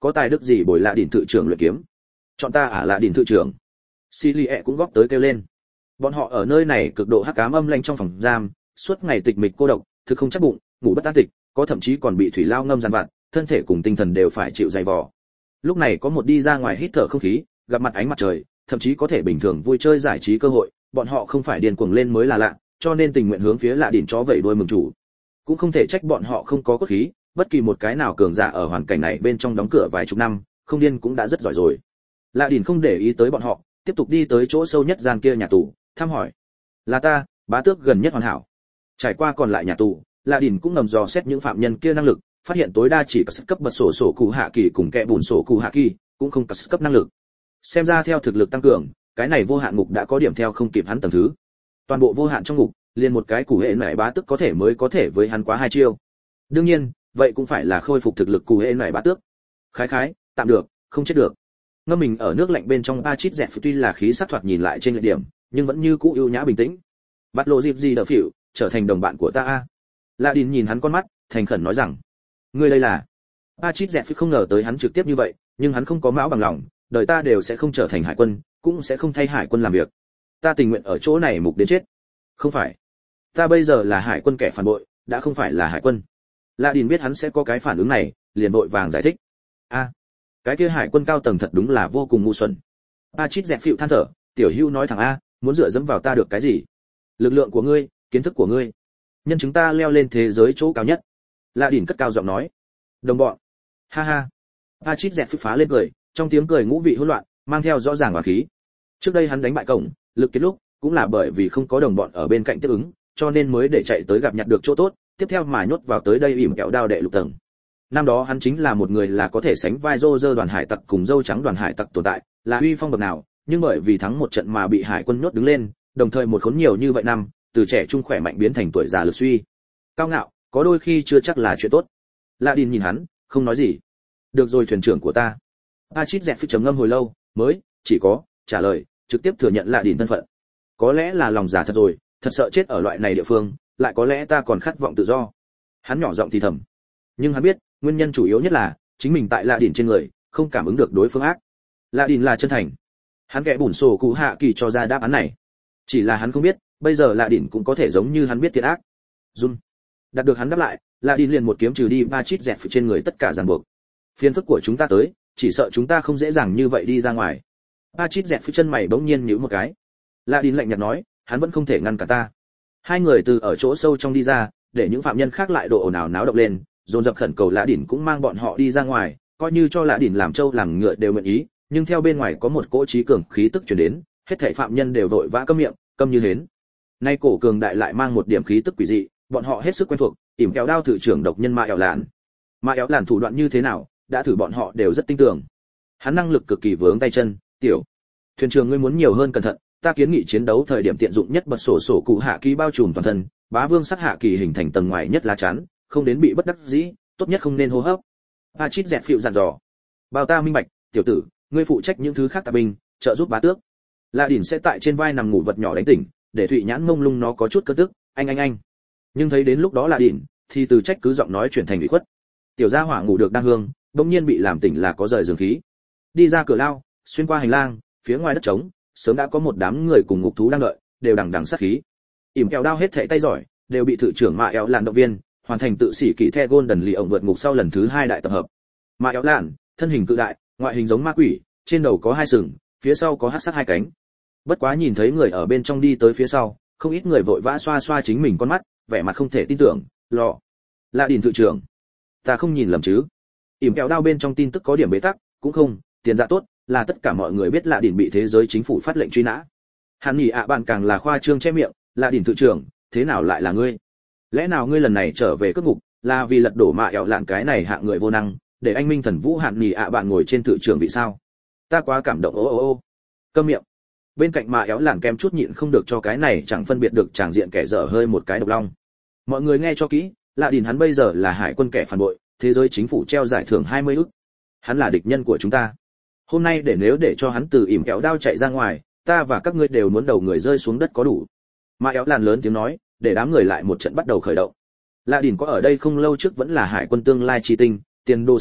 có tài đức gì bồi lạ đỉnh thự trưởng luyện kiếm. Chọn ta à lạ đỉnh thự trưởng. Silie cũng góp tới kêu lên. Bọn họ ở nơi này cực độ hắc ám âm lanh trong phòng giam, suốt ngày tịch mịch cô độc, thực không chắc bụng, ngủ bất an tịch, có thậm chí còn bị thủy lao ngâm dằn vặt, thân thể cùng tinh thần đều phải chịu dày vò. Lúc này có một đi ra ngoài hít thở không khí, gặp mặt ánh mặt trời, thậm chí có thể bình thường vui chơi giải trí cơ hội, bọn họ không phải điên cuồng lên mới là lạ, cho nên tình nguyện hướng phía lạ đỉnh chó vẫy đuôi mừng chủ. Cũng không thể trách bọn họ không có cốt khí, bất kỳ một cái nào cường giả ở hoàn cảnh này bên trong đóng cửa vài chục năm, không điên cũng đã rất giỏi rồi. Lạ đỉnh không để ý tới bọn họ, tiếp tục đi tới chỗ sâu nhất gian kia nhà tù, thăm hỏi. Là ta, bá tước gần nhất hoàn hảo. Trải qua còn lại nhà tù, Lạ đỉnh cũng ngầm dò xét những phạm nhân kia năng lực, phát hiện tối đa chỉ cấp bật sổ sổ cụ hạ kỳ cùng kẻ bùn sổ cụ hạ kỳ, cũng không cấp cấp năng lực. Xem ra theo thực lực tăng cường, cái này vô hạn ngục đã có điểm theo không kịp hắn tầng thứ. Toàn bộ vô hạn trong ngục, liền một cái củ hệ nảy bá tước có thể mới có thể với hắn quá hai chiêu. Đương nhiên, vậy cũng phải là khôi phục thực lực củ hệ nảy bá tước. Khái khái, tạm được, không chết được. Ngâm mình ở nước lạnh bên trong Pachit dẹt tuy là khí sắc thoạt nhìn lại trên lệch điểm, nhưng vẫn như cũ ưu nhã bình tĩnh. Bắt lộ dịp gì đỡ phỉu, trở thành đồng bạn của ta a. Lạ Đìn nhìn hắn con mắt, thành khẩn nói rằng, ngươi đây là. Pachit dẹt không ngờ tới hắn trực tiếp như vậy, nhưng hắn không có mão bằng lòng, đời ta đều sẽ không trở thành hải quân, cũng sẽ không thay hải quân làm việc. Ta tình nguyện ở chỗ này mục đến chết. Không phải, ta bây giờ là hải quân kẻ phản bội, đã không phải là hải quân. Lạ Đìn biết hắn sẽ có cái phản ứng này, liền vội vàng giải thích. A, cái kia hải quân cao tầng thật đúng là vô cùng ngu xuẩn. Pachit dẹt phịu than thở, tiểu Hưu nói thẳng a, muốn dựa dẫm vào ta được cái gì? Lực lượng của ngươi, kiến thức của ngươi, nhân chúng ta leo lên thế giới chỗ cao nhất. Lạ Đìn cất cao giọng nói. Đồng bọn. Ha ha. Pachit dẹt phá lên cười, trong tiếng cười ngũ vị hỗn loạn, mang theo rõ ràng oán khí. Trước đây hắn đánh bại cổng, lực kết lúc, cũng là bởi vì không có đồng bọn ở bên cạnh tiếp ứng, cho nên mới để chạy tới gặp nhặt được chỗ tốt, tiếp theo mà nhốt vào tới đây ỉm kẹo đao đệ lục tầng. Năm đó hắn chính là một người là có thể sánh vai rô rơ đoàn hải tặc cùng dâu trắng đoàn hải tặc tồn tại, là uy phong bậc nào, nhưng bởi vì thắng một trận mà bị hải quân nhốt đứng lên, đồng thời một khốn nhiều như vậy năm, từ trẻ trung khỏe mạnh biến thành tuổi già lực suy. Cao ngạo, có đôi khi chưa chắc là chuyện tốt. Lạ Đìn nhìn hắn, không nói gì. Được rồi thuyền trưởng của ta. Pachit dẹt trầm ngâm hồi lâu, mới chỉ có trả lời, trực tiếp thừa nhận Lạ Đìn thân phận. Có lẽ là lòng giả thật rồi, thật sợ chết ở loại này địa phương, lại có lẽ ta còn khát vọng tự do. Hắn nhỏ giọng thì thầm. Nhưng hắn biết, nguyên nhân chủ yếu nhất là chính mình tại Lạ Đìn trên người, không cảm ứng được đối phương ác. Lạ Đìn là chân thành. Hắn kẻ bùn sổ cụ hạ kỳ cho ra đáp án này. Chỉ là hắn không biết, bây giờ Lạ Đìn cũng có thể giống như hắn biết thiện ác. Run. Đạt được hắn đáp lại, Lạ Đìn liền một kiếm trừ đi Pachit dẹt trên người tất cả ràng buộc. Phiền phức của chúng ta tới, chỉ sợ chúng ta không dễ dàng như vậy đi ra ngoài. Pachit dẹt chân mày bỗng nhiên nhíu một cái. Lạ Đìn lạnh nhạt nói, hắn vẫn không thể ngăn cả ta. Hai người từ ở chỗ sâu trong đi ra, để những phạm nhân khác lại độ ồn ào náo động lên, dồn dập khẩn cầu Lạ Đìn cũng mang bọn họ đi ra ngoài, coi như cho Lạ Đìn làm trâu làm ngựa đều nguyện ý, nhưng theo bên ngoài có một cỗ trí cường khí tức truyền đến, hết thảy phạm nhân đều vội vã câm miệng, câm như hến. Nay cổ cường đại lại mang một điểm khí tức quỷ dị, bọn họ hết sức quen thuộc, ỉm kéo đao thử trưởng độc nhân Ma Éo Lạn. Ma Éo Lạn thủ đoạn như thế nào, đã thử bọn họ đều rất tin tưởng. Hắn năng lực cực kỳ vướng tay chân, tiểu thuyền trưởng ngươi muốn nhiều hơn cẩn thận, ta kiến nghị chiến đấu thời điểm tiện dụng nhất bật sổ sổ cụ hạ kỳ bao trùm toàn thân, bá vương sát hạ kỳ hình thành tầng ngoài nhất lá chắn, không đến bị bất đắc dĩ, tốt nhất không nên hô hấp. Pachit dẹt phịu dặn dò. Bao ta minh bạch, tiểu tử, ngươi phụ trách những thứ khác tạp binh, trợ giúp bá tước. Lạ Đìn sẽ tại trên vai nằm ngủ vật nhỏ đánh tỉnh, để Thụy Nhãn ngông lung nó có chút cơn tức, anh anh anh. Nhưng thấy đến lúc đó Lạ Đìn, thì từ trách cứ giọng nói chuyển thành ủy khuất. Tiểu gia hỏa ngủ được đang hương, bỗng nhiên bị làm tỉnh là có rời giường khí. Đi ra cửa lao, xuyên qua hành lang, phía ngoài đất trống, sớm đã có một đám người cùng ngục thú đang đợi, đều đằng đằng sát khí. Ỉm kẹo đao hết thảy tay giỏi, đều bị thự trưởng Ma Éo Lạn động viên, hoàn thành tự sĩ kỳ the Golden lì ổng vượt ngục sau lần thứ hai đại tập hợp. Ma Éo Lạn, thân hình cự đại, ngoại hình giống ma quỷ, trên đầu có hai sừng, phía sau có hắc sắc hai cánh. Bất quá nhìn thấy người ở bên trong đi tới phía sau, không ít người vội vã xoa xoa chính mình con mắt, vẻ mặt không thể tin tưởng, lọ. Lạ Đìn thự trưởng, ta không nhìn lầm chứ? Ỉm kẹo đao bên trong tin tức có điểm bế tắc, cũng không, tiền dạ tốt, là tất cả mọi người biết Lạ Đìn bị thế giới chính phủ phát lệnh truy nã. Hàn Nghị ạ bạn càng là khoa trương che miệng, Lạ Đìn thự trưởng, thế nào lại là ngươi? Lẽ nào ngươi lần này trở về cất ngục, là vì lật đổ Ma Éo Lạn cái này hạ người vô năng, để anh Minh Thần Vũ Hàn Nghị ạ bạn ngồi trên thự trưởng vị sao? Ta quá cảm động ô ô ô. Câm miệng. Bên cạnh Ma Éo Lạn kem chút nhịn không được cho cái này chẳng phân biệt được tràng diện kẻ dở hơi một cái độc long. Mọi người nghe cho kỹ, Lạ Đìn hắn bây giờ là hải quân kẻ phản bội, thế giới chính phủ treo giải thưởng hai mươi ức. Hắn là địch nhân của chúng ta. Hôm nay để nếu để cho hắn từ ỉm kéo đao chạy ra ngoài, ta và các ngươi đều muốn đầu người rơi xuống đất có đủ. Ma Éo Lạn lớn tiếng nói, để đám người lại một trận bắt đầu khởi động. Lạ Đìn có ở đây không lâu trước vẫn là hải quân tương lai chi tinh, tiền đồ sáng lạng,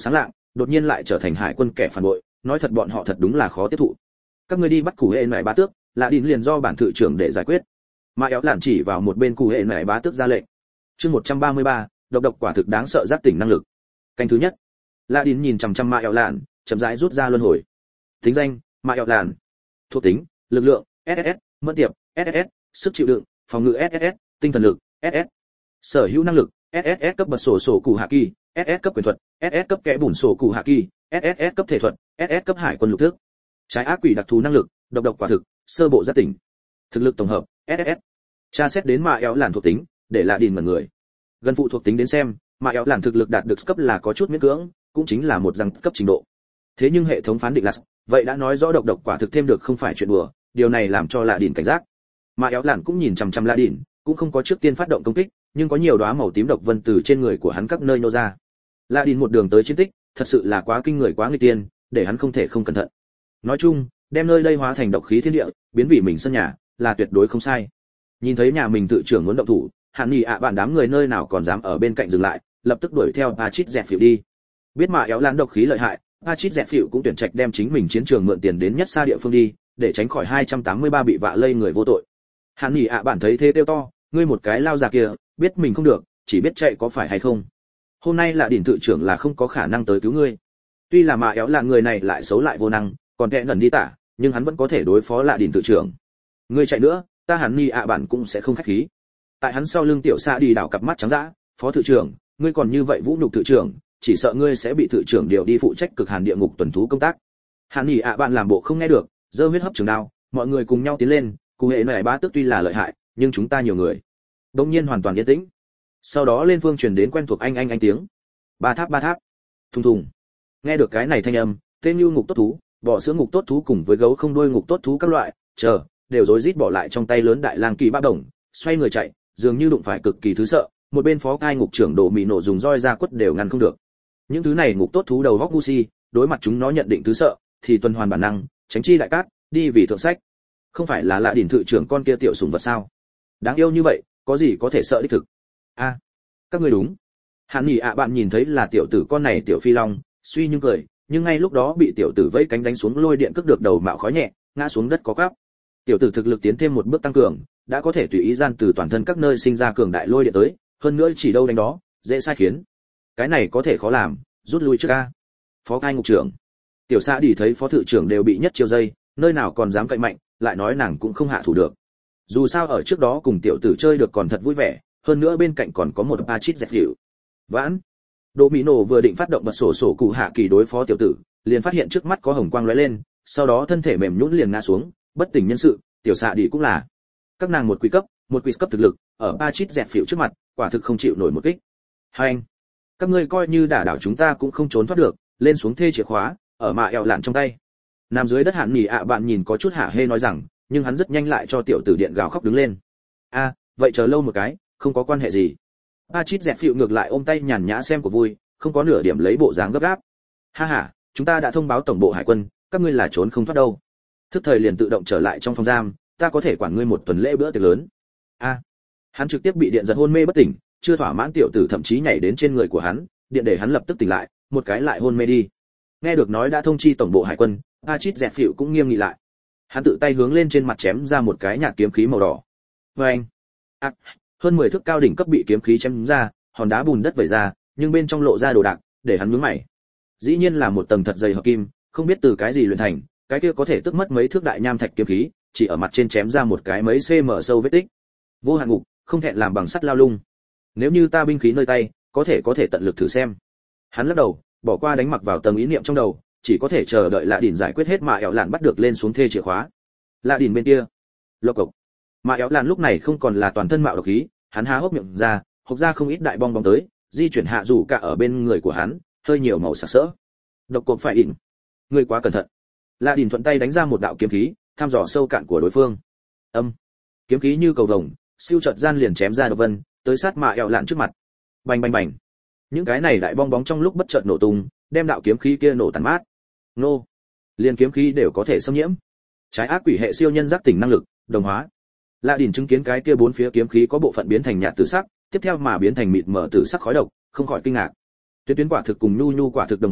đột nhiên lại trở thành hải quân kẻ phản bội, nói thật bọn họ thật đúng là khó tiếp thụ. Các ngươi đi bắt Cụ Hệ Nải Bá Tước, là Đỉnh liền do bản thự trưởng để giải quyết. Mà éo lạn chỉ vào một bên Cụ Hệ Nải Bá Tước ra lệnh. Chương một trăm ba mươi ba, độc độc quả thực đáng sợ giác tỉnh năng lực. Canh thứ nhất. Là Đỉnh nhìn chằm chằm Ma éo lạn, chậm rãi rút ra luân hồi. Tính danh: Ma éo lạn. Thuộc tính: lực lượng ét ét ét, mẫn tiệp ét ét ét, sức chịu đựng, phòng ngự ét ét ét, tinh thần lực ét ét. Sở hữu năng lực: ét ét ét cấp bật sổ sổ cụ hạ kỳ, ét ét cấp quyền thuật, ét ét cấp kẽ bùn sổ cụ hạ kỳ, ét ét ét cấp thể thuật, ét ét cấp hải quân lục thước. Trái ác quỷ đặc thù năng lực: độc độc quả thực, sơ bộ giác tỉnh. Thực lực tổng hợp: ét ét ét. Tra xét đến Ma éo lạn thuộc tính, để là Đỉnh mẩn người. Gần phụ thuộc tính đến xem, Ma éo lạn thực lực đạt được cấp là có chút miễn cưỡng, cũng chính là một răng cấp trình độ. Thế nhưng hệ thống phán định là vậy đã nói rõ độc độc quả thực thêm được không phải chuyện đùa, điều này làm cho Lạ Đỉnh cảnh giác. Ma éo lạn cũng nhìn chằm chằm Lạ Đỉnh, cũng không có trước tiên phát động công kích, nhưng có nhiều đóa màu tím độc vân từ trên người của hắn các nơi nô ra. Lạ Đỉnh một đường tới chiến tích, thật sự là quá kinh người quá nguy tiên, để hắn không thể không cẩn thận. Nói chung, đem nơi đây hóa thành độc khí thiên địa, biến vì mình sân nhà, là tuyệt đối không sai. Nhìn thấy nhà mình tự trưởng muốn động thủ, Hàn Nghị ạ bạn đám người nơi nào còn dám ở bên cạnh dừng lại, lập tức đuổi theo Pachit dẹt phỉu đi. Biết mà éo lạn độc khí lợi hại, Pachit dẹt phỉu cũng tuyển trạch đem chính mình chiến trường mượn tiền đến nhất xa địa phương đi, để tránh khỏi hai trăm tám mươi ba bị vạ lây người vô tội. Hàn Nghị ạ bạn thấy thế kêu to, ngươi một cái lao già kia, biết mình không được, chỉ biết chạy có phải hay không? Hôm nay là Đỉnh tự trưởng là không có khả năng tới cứu ngươi. Tuy là mà éo lạn người này lại xấu lại vô năng, còn kẹ ngẩn đi tả, nhưng hắn vẫn có thể đối phó Lạ Đỉnh tự trưởng. Ngươi chạy nữa, ta Hàn Nghị ạ bạn cũng sẽ không khách khí. Tại hắn sau lưng tiểu xa đi đảo cặp mắt trắng dã, phó thự trưởng, ngươi còn như vậy vũ nhục thự trưởng, chỉ sợ ngươi sẽ bị thự trưởng điều đi phụ trách cực hàn địa ngục tuần thú công tác. Hàn Nghị ạ bạn làm bộ không nghe được, giơ huyết hấp trường đao, mọi người cùng nhau tiến lên, Cụ Hệ Nải Bá Tước tuy là lợi hại, nhưng chúng ta nhiều người. Đột nhiên hoàn toàn yên tĩnh. Sau đó lên phương truyền đến quen thuộc anh anh anh tiếng. Ba tháp ba tháp. Thùng thùng. Nghe được cái này thanh âm, tên như ngục tốt thú, bò sữa ngục tốt thú cùng với gấu không đuôi ngục tốt thú các loại, chờ, đều rối rít bỏ lại trong tay lớn đại lang kỳ bác đồng, xoay người chạy, dường như đụng phải cực kỳ thứ sợ, một bên phó cai ngục trưởng Đồ Mị Nổ dùng roi ra quất đều ngăn không được. Những thứ này ngục tốt thú đầu góc ngu si, đối mặt chúng nó nhận định thứ sợ, thì tuần hoàn bản năng, tránh chi đại cát, đi vì thượng sách. Không phải là Lạ Đỉnh thự trưởng con kia tiểu sủng vật sao? Đáng yêu như vậy, có gì có thể sợ đích thực? A, các ngươi đúng. Hàn Nghị ạ bạn nhìn thấy là tiểu tử con này tiểu phi long, suy nhưng cười, nhưng ngay lúc đó bị tiểu tử vẫy cánh đánh xuống lôi điện cước được đầu mạo khói nhẹ, ngã xuống đất có cắp. Tiểu tử thực lực tiến thêm một bước tăng cường, đã có thể tùy ý gian từ toàn thân các nơi sinh ra cường đại lôi điện tới, hơn nữa chỉ đâu đánh đó, dễ sai khiến. Cái này có thể khó làm, rút lui trước a. Phó cai ngục trưởng. Tiểu Sa đi thấy phó thự trưởng đều bị nhất chiêu dây, nơi nào còn dám cậy mạnh, lại nói nàng cũng không hạ thủ được. Dù sao ở trước đó cùng tiểu tử chơi được còn thật vui vẻ, hơn nữa bên cạnh còn có một Pachit dẹt phỉu. Vãn. Đồ Mị Nổ vừa định phát động bật sổ sổ cụ hạ kỳ đối phó tiểu tử, liền phát hiện trước mắt có hồng quang lóe lên, sau đó thân thể mềm nhũn liền ngã xuống, bất tỉnh nhân sự. Tiểu Sa đi cũng là. Các nàng một quý cấp, một quý cấp thực lực, ở Pachit dẹt phỉu trước mặt, quả thực không chịu nổi một kích. Hai anh, các ngươi coi như đả đảo chúng ta cũng không trốn thoát được, lên xuống thê chìa khóa, ở mạ eo lạn trong tay. Nằm dưới đất Hàn Nghị ạ bạn nhìn có chút hả hê nói rằng, nhưng hắn rất nhanh lại cho tiểu tử điện gào khóc đứng lên. A, à, vậy chờ lâu một cái, không có quan hệ gì. Pachit dẹt phỉu ngược lại ôm tay nhàn nhã xem của vui, không có nửa điểm lấy bộ dáng gấp gáp. Ha ha, chúng ta đã thông báo tổng bộ hải quân, các ngươi là trốn không thoát đâu. Thức thời liền tự động trở lại trong phòng giam, ta có thể quản ngươi một tuần lễ bữa tiệc lớn. A, à, hắn trực tiếp bị điện giật hôn mê bất tỉnh, chưa thỏa mãn tiểu tử thậm chí nhảy đến trên người của hắn, điện để hắn lập tức tỉnh lại, một cái lại hôn mê đi. Nghe được nói đã thông chi tổng bộ hải quân, Pachit dẹt phỉu cũng nghiêm nghị lại. Hắn tự tay hướng lên trên mặt chém ra một cái nhạt kiếm khí màu đỏ. Oeng! À, hơn mười thước cao đỉnh cấp bị kiếm khí chém ra, hòn đá bùn đất vẩy ra, nhưng bên trong lộ ra đồ đạc, để hắn nhướng mày. Dĩ nhiên là một tầng thật dày hợp kim, không biết từ cái gì luyện thành, cái kia có thể tức mất mấy thước đại nham thạch kiếm khí, chỉ ở mặt trên chém ra một cái mấy cm sâu vết tích. Vô hạn ngục, không thẹn làm bằng sắt lao lung. Nếu như ta binh khí nơi tay, có thể có thể tận lực thử xem. Hắn lắc đầu, bỏ qua đánh mặc vào tầng ý niệm trong đầu, chỉ có thể chờ đợi Lạ Đỉnh giải quyết hết mà éo lạn bắt được lên xuống thê chìa khóa. Lạ Đỉnh bên kia, lộc cộc. Mà éo lạn lúc này không còn là toàn thân mạo độc khí, hắn há hốc miệng ra, hộc ra không ít đại bong bóng tới, di chuyển hạ rủ cả ở bên người của hắn, hơi nhiều màu sặc sỡ. Độc cộc phải đỉnh, ngươi quá cẩn thận. Lạ Đỉnh thuận tay đánh ra một đạo kiếm khí, thăm dò sâu cạn của đối phương. Âm, kiếm khí như cầu vồng, siêu chợt gian liền chém ra độc vân, tới sát mà éo lạn trước mặt. Bành bành bành. Những cái này đại bong bóng trong lúc bất chợt nổ tung, đem đạo kiếm khí kia nổ tàn mát. Nô, liền kiếm khí đều có thể xâm nhiễm. Trái ác quỷ hệ siêu nhân giác tỉnh năng lực, đồng hóa. Lạ Đỉnh chứng kiến cái kia bốn phía kiếm khí có bộ phận biến thành nhạt tử sắc, tiếp theo mà biến thành mịt mờ tử sắc khói độc, không khỏi kinh ngạc. Tuyến tuyến quả thực cùng nhu nhu quả thực đồng hóa,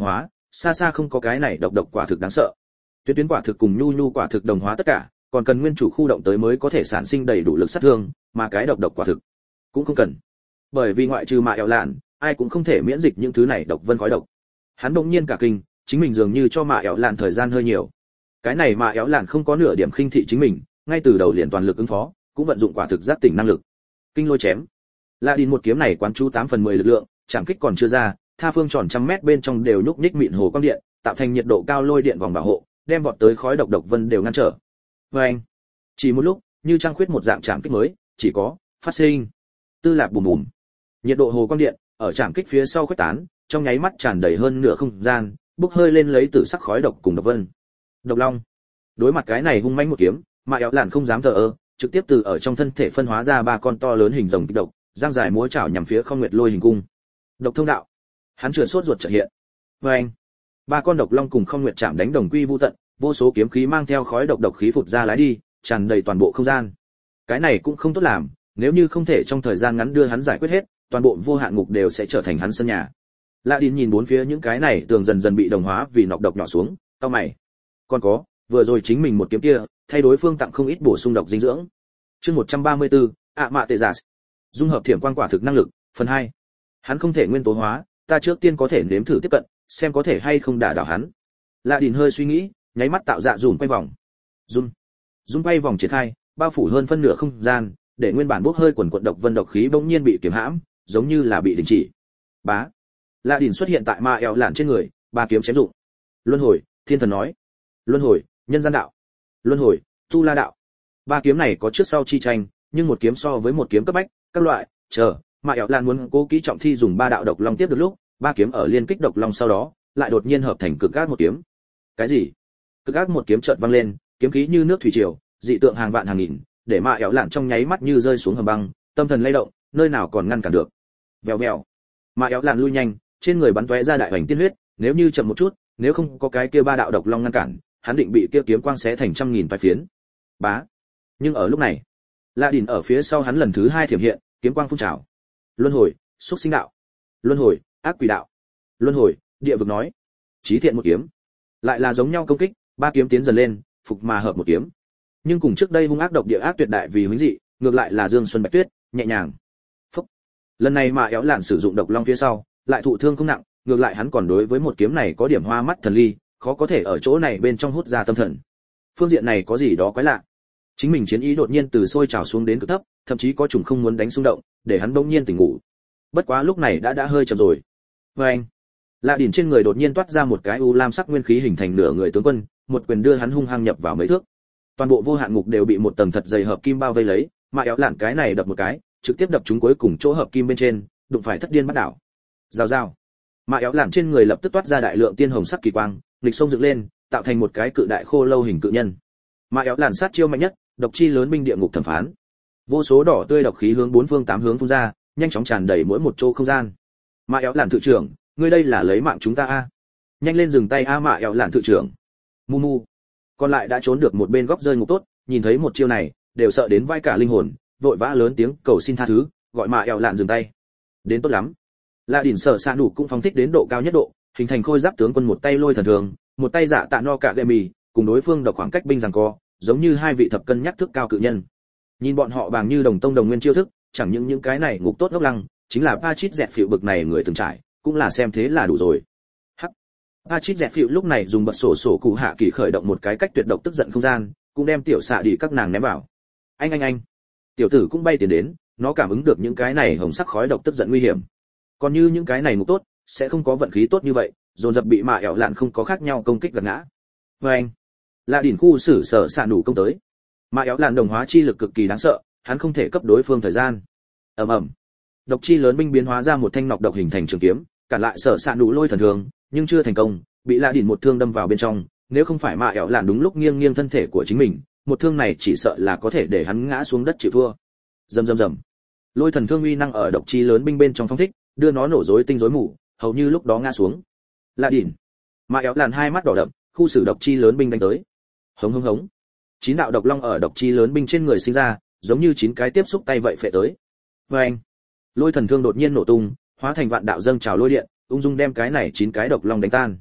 xa xa không có cái này độc độc quả thực đáng sợ. Tuyến tuyến quả thực cùng nhu nhu quả thực đồng hóa tất cả, còn cần nguyên chủ khu động tới mới có thể sản sinh đầy đủ lực sát thương, mà cái độc độc quả thực cũng không cần. Bởi vì ngoại trừ Mạ Éo Lạn, ai cũng không thể miễn dịch những thứ này độc vân khói độc. Hắn bỗng nhiên cả kinh, chính mình dường như cho Mạ Éo Lạn thời gian hơi nhiều. Cái này Mạ Éo Lạn không có nửa điểm khinh thị chính mình, ngay từ đầu liền toàn lực ứng phó, cũng vận dụng quả thực giác tỉnh năng lực. Kinh lôi chém. La Đin một kiếm này quán chú tám phần mười lực lượng, chạm kích còn chưa ra, tha phương tròn trăm mét bên trong đều nhúc nhích mịn hồ quang điện, tạo thành nhiệt độ cao lôi điện vòng bảo hộ, đem vọt tới khói độc độc vân đều ngăn trở. Và anh, chỉ một lúc, như trăng khuyết một dạng chạm kích mới, chỉ có phát sinh. Tư lạc bùm bùm. Nhiệt độ hồ quang điện ở chạm kích phía sau khuếch tán, trong nháy mắt tràn đầy hơn nửa không gian, bốc hơi lên lấy tử sắc khói độc cùng độc vân. Độc long. Đối mặt cái này hung mãnh một kiếm, Mạ Éo Lạn không dám thờ ơ, trực tiếp từ ở trong thân thể phân hóa ra ba con to lớn hình rồng kịch độc, giang dài múa chảo nhằm phía Không Nguyệt Lôi hình cung. Độc thông đạo. Hắn chửa sốt ruột chợt hiện. Và anh, ba con độc long cùng Không Nguyệt chạm đánh đồng quy vu tận, vô số kiếm khí mang theo khói độc độc khí phụt ra lái đi, tràn đầy toàn bộ không gian. Cái này cũng không tốt làm, nếu như không thể trong thời gian ngắn đưa hắn giải quyết hết, toàn bộ vô hạn ngục đều sẽ trở thành hắn sân nhà. Lạ Đin nhìn bốn phía những cái này tường dần dần bị đồng hóa vì nọc độc nhỏ xuống, cau mày. Còn có, vừa rồi chính mình một kiếm kia, thay đối phương tặng không ít bổ sung độc dinh dưỡng. Chương một trăm ba mươi tư, ạ mạ tệ giả. Dung hợp thiểm quang quả thực năng lực, phần hai. Hắn không thể nguyên tố hóa, ta trước tiên có thể nếm thử tiếp cận, xem có thể hay không đả đảo hắn. Lạ Đin hơi suy nghĩ, nháy mắt tạo dạ dùm quay vòng. Run. Run quay vòng triển khai, bao phủ hơn phân nửa không gian, để nguyên bản bốc hơi quần quật độc vân độc khí bỗng nhiên bị kiềm hãm, giống như là bị đình chỉ. Bá. Lạ Đin xuất hiện tại Mạ Éo Lạn trên người, ba kiếm chém dụng. Luân hồi, thiên thần nói. Luân hồi, nhân gian đạo. Luân hồi, tu la đạo. Ba kiếm này có trước sau chi tranh, nhưng một kiếm so với một kiếm cấp bách, các loại, chờ, Mạ Éo Lạn muốn cố kỹ trọng thi dùng ba đạo độc long tiếp được lúc, ba kiếm ở liên kích độc long sau đó, lại đột nhiên hợp thành cực ác một kiếm. Cái gì? Cực ác một kiếm chợt vang lên, kiếm khí như nước thủy triều, dị tượng hàng vạn hàng nghìn, để Mạ Éo Lạn trong nháy mắt như rơi xuống hầm băng, tâm thần lay động, nơi nào còn ngăn cản được. Vèo vèo. Mạ Éo Lạn lui nhanh, trên người bắn tóe ra đại hoành tiên huyết, nếu như chậm một chút, nếu không có cái kia ba đạo độc long ngăn cản, hắn định bị kia kiếm quang xé thành trăm nghìn vài phiến. Bá. Nhưng ở lúc này, Lạ Đin ở phía sau hắn lần thứ hai thiểm hiện, kiếm quang phun trào. Luân hồi, xúc sinh đạo. Luân hồi, ác quỷ đạo. Luân hồi, địa vực nói. Chí thiện một kiếm. Lại là giống nhau công kích, ba kiếm tiến dần lên, phục mà hợp một kiếm. Nhưng cùng trước đây hung ác độc địa ác tuyệt đại vì huyễn dị, ngược lại là Dương Xuân Bạch Tuyết, nhẹ nhàng. Phúc. Lần này Mạ Éo Lạn sử dụng độc long phía sau, lại thụ thương không nặng, ngược lại hắn còn đối với một kiếm này có điểm hoa mắt thần ly, khó có thể ở chỗ này bên trong hút ra tâm thần. Phương diện này có gì đó quái lạ. Chính mình chiến ý đột nhiên từ sôi trào xuống đến cực thấp, thậm chí có chủng không muốn đánh xung động, để hắn bỗng nhiên tỉnh ngủ. Bất quá lúc này đã đã hơi chậm rồi. Và anh, Lạ Đin trên người đột nhiên toát ra một cái u lam sắc nguyên khí hình thành nửa người tướng quân, một quyền đưa hắn hung hăng nhập vào mấy thước. Toàn bộ vô hạn ngục đều bị một tầng thật dày hợp kim bao vây lấy, Mạ Éo Lạn cái này đập một cái, trực tiếp đập trúng cuối cùng chỗ hợp kim bên trên, đụng phải thất điên bắt đảo. Rào rào. Mạ Éo Lạn trên người lập tức toát ra đại lượng tiên hồng sắc kỳ quang, nghịch sông dựng lên, tạo thành một cái cự đại khô lâu hình cự nhân. Mạ Éo Lạn sát chiêu mạnh nhất, độc chi lớn binh địa ngục thẩm phán. Vô số đỏ tươi độc khí hướng bốn phương tám hướng phun ra, nhanh chóng tràn đầy mỗi một chỗ không gian. Mạ Éo Lạn thự trưởng, ngươi đây là lấy mạng chúng ta a? Nhanh lên dừng tay a Mạ Éo Lạn thự trưởng. Mu mu. Còn lại đã trốn được một bên góc rơi ngục tốt, nhìn thấy một chiêu này, đều sợ đến vai cả linh hồn, vội vã lớn tiếng cầu xin tha thứ, gọi Mạ Éo Lạn dừng tay. Đến tốt lắm. Lạ Đin sở xạ đủ cũng phóng thích đến độ cao nhất độ, hình thành khôi giáp tướng quân một tay lôi thần thường, một tay dạ tạ no cả gậy mì, cùng đối phương độc khoảng cách binh giằng co, giống như hai vị thập cân nhắc thức cao cự nhân. Nhìn bọn họ bàng như đồng tông đồng nguyên chiêu thức, chẳng những những cái này ngục tốt ngốc lăng, chính là Pachit dẹt phịu bực này người từng trải, cũng là xem thế là đủ rồi. Hắc. Pachit dẹt phịu lúc này dùng bật sổ sổ cụ hạ kỳ khởi động một cái cách tuyệt độc tức giận không gian, cũng đem tiểu xạ đi các nàng ném vào. Anh anh anh. Tiểu tử cũng bay tiến đến, nó cảm ứng được những cái này hồng sắc khói độc tức giận nguy hiểm. Còn như những cái này ngục tốt, sẽ không có vận khí tốt như vậy, dồn dập bị Mạ Éo Lạn không có khác nhau công kích gật ngã. Và anh. Lạ Đin khu xử sở xạ đủ công tới. Mạ Éo Lạn đồng hóa chi lực cực kỳ đáng sợ, hắn không thể cấp đối phương thời gian. Ầm ầm. Độc chi lớn binh biến hóa ra một thanh nọc độc hình thành trường kiếm, cản lại sở xạ đủ lôi thần thường, nhưng chưa thành công, bị Lạ Đin một thương đâm vào bên trong, nếu không phải Mạ Éo Lạn đúng lúc nghiêng nghiêng thân thể của chính mình, một thương này chỉ sợ là có thể để hắn ngã xuống đất chịu thua. Rầm rầm rầm. Lôi thần thương uy năng ở độc chi lớn binh bên trong phong thích, đưa nó nổ rối tinh rối mù, hầu như lúc đó ngã xuống. Lạ Đin. Mạ Éo Lạn hai mắt đỏ đậm, khu xử độc chi lớn binh đánh tới. Hống hống hống. Chín đạo độc long ở độc chi lớn binh trên người sinh ra, giống như chín cái tiếp xúc tay vậy phệ tới. Và anh. Lôi thần thương đột nhiên nổ tung, hóa thành vạn đạo dâng trào lôi điện, ung dung đem cái này chín cái độc long đánh tan.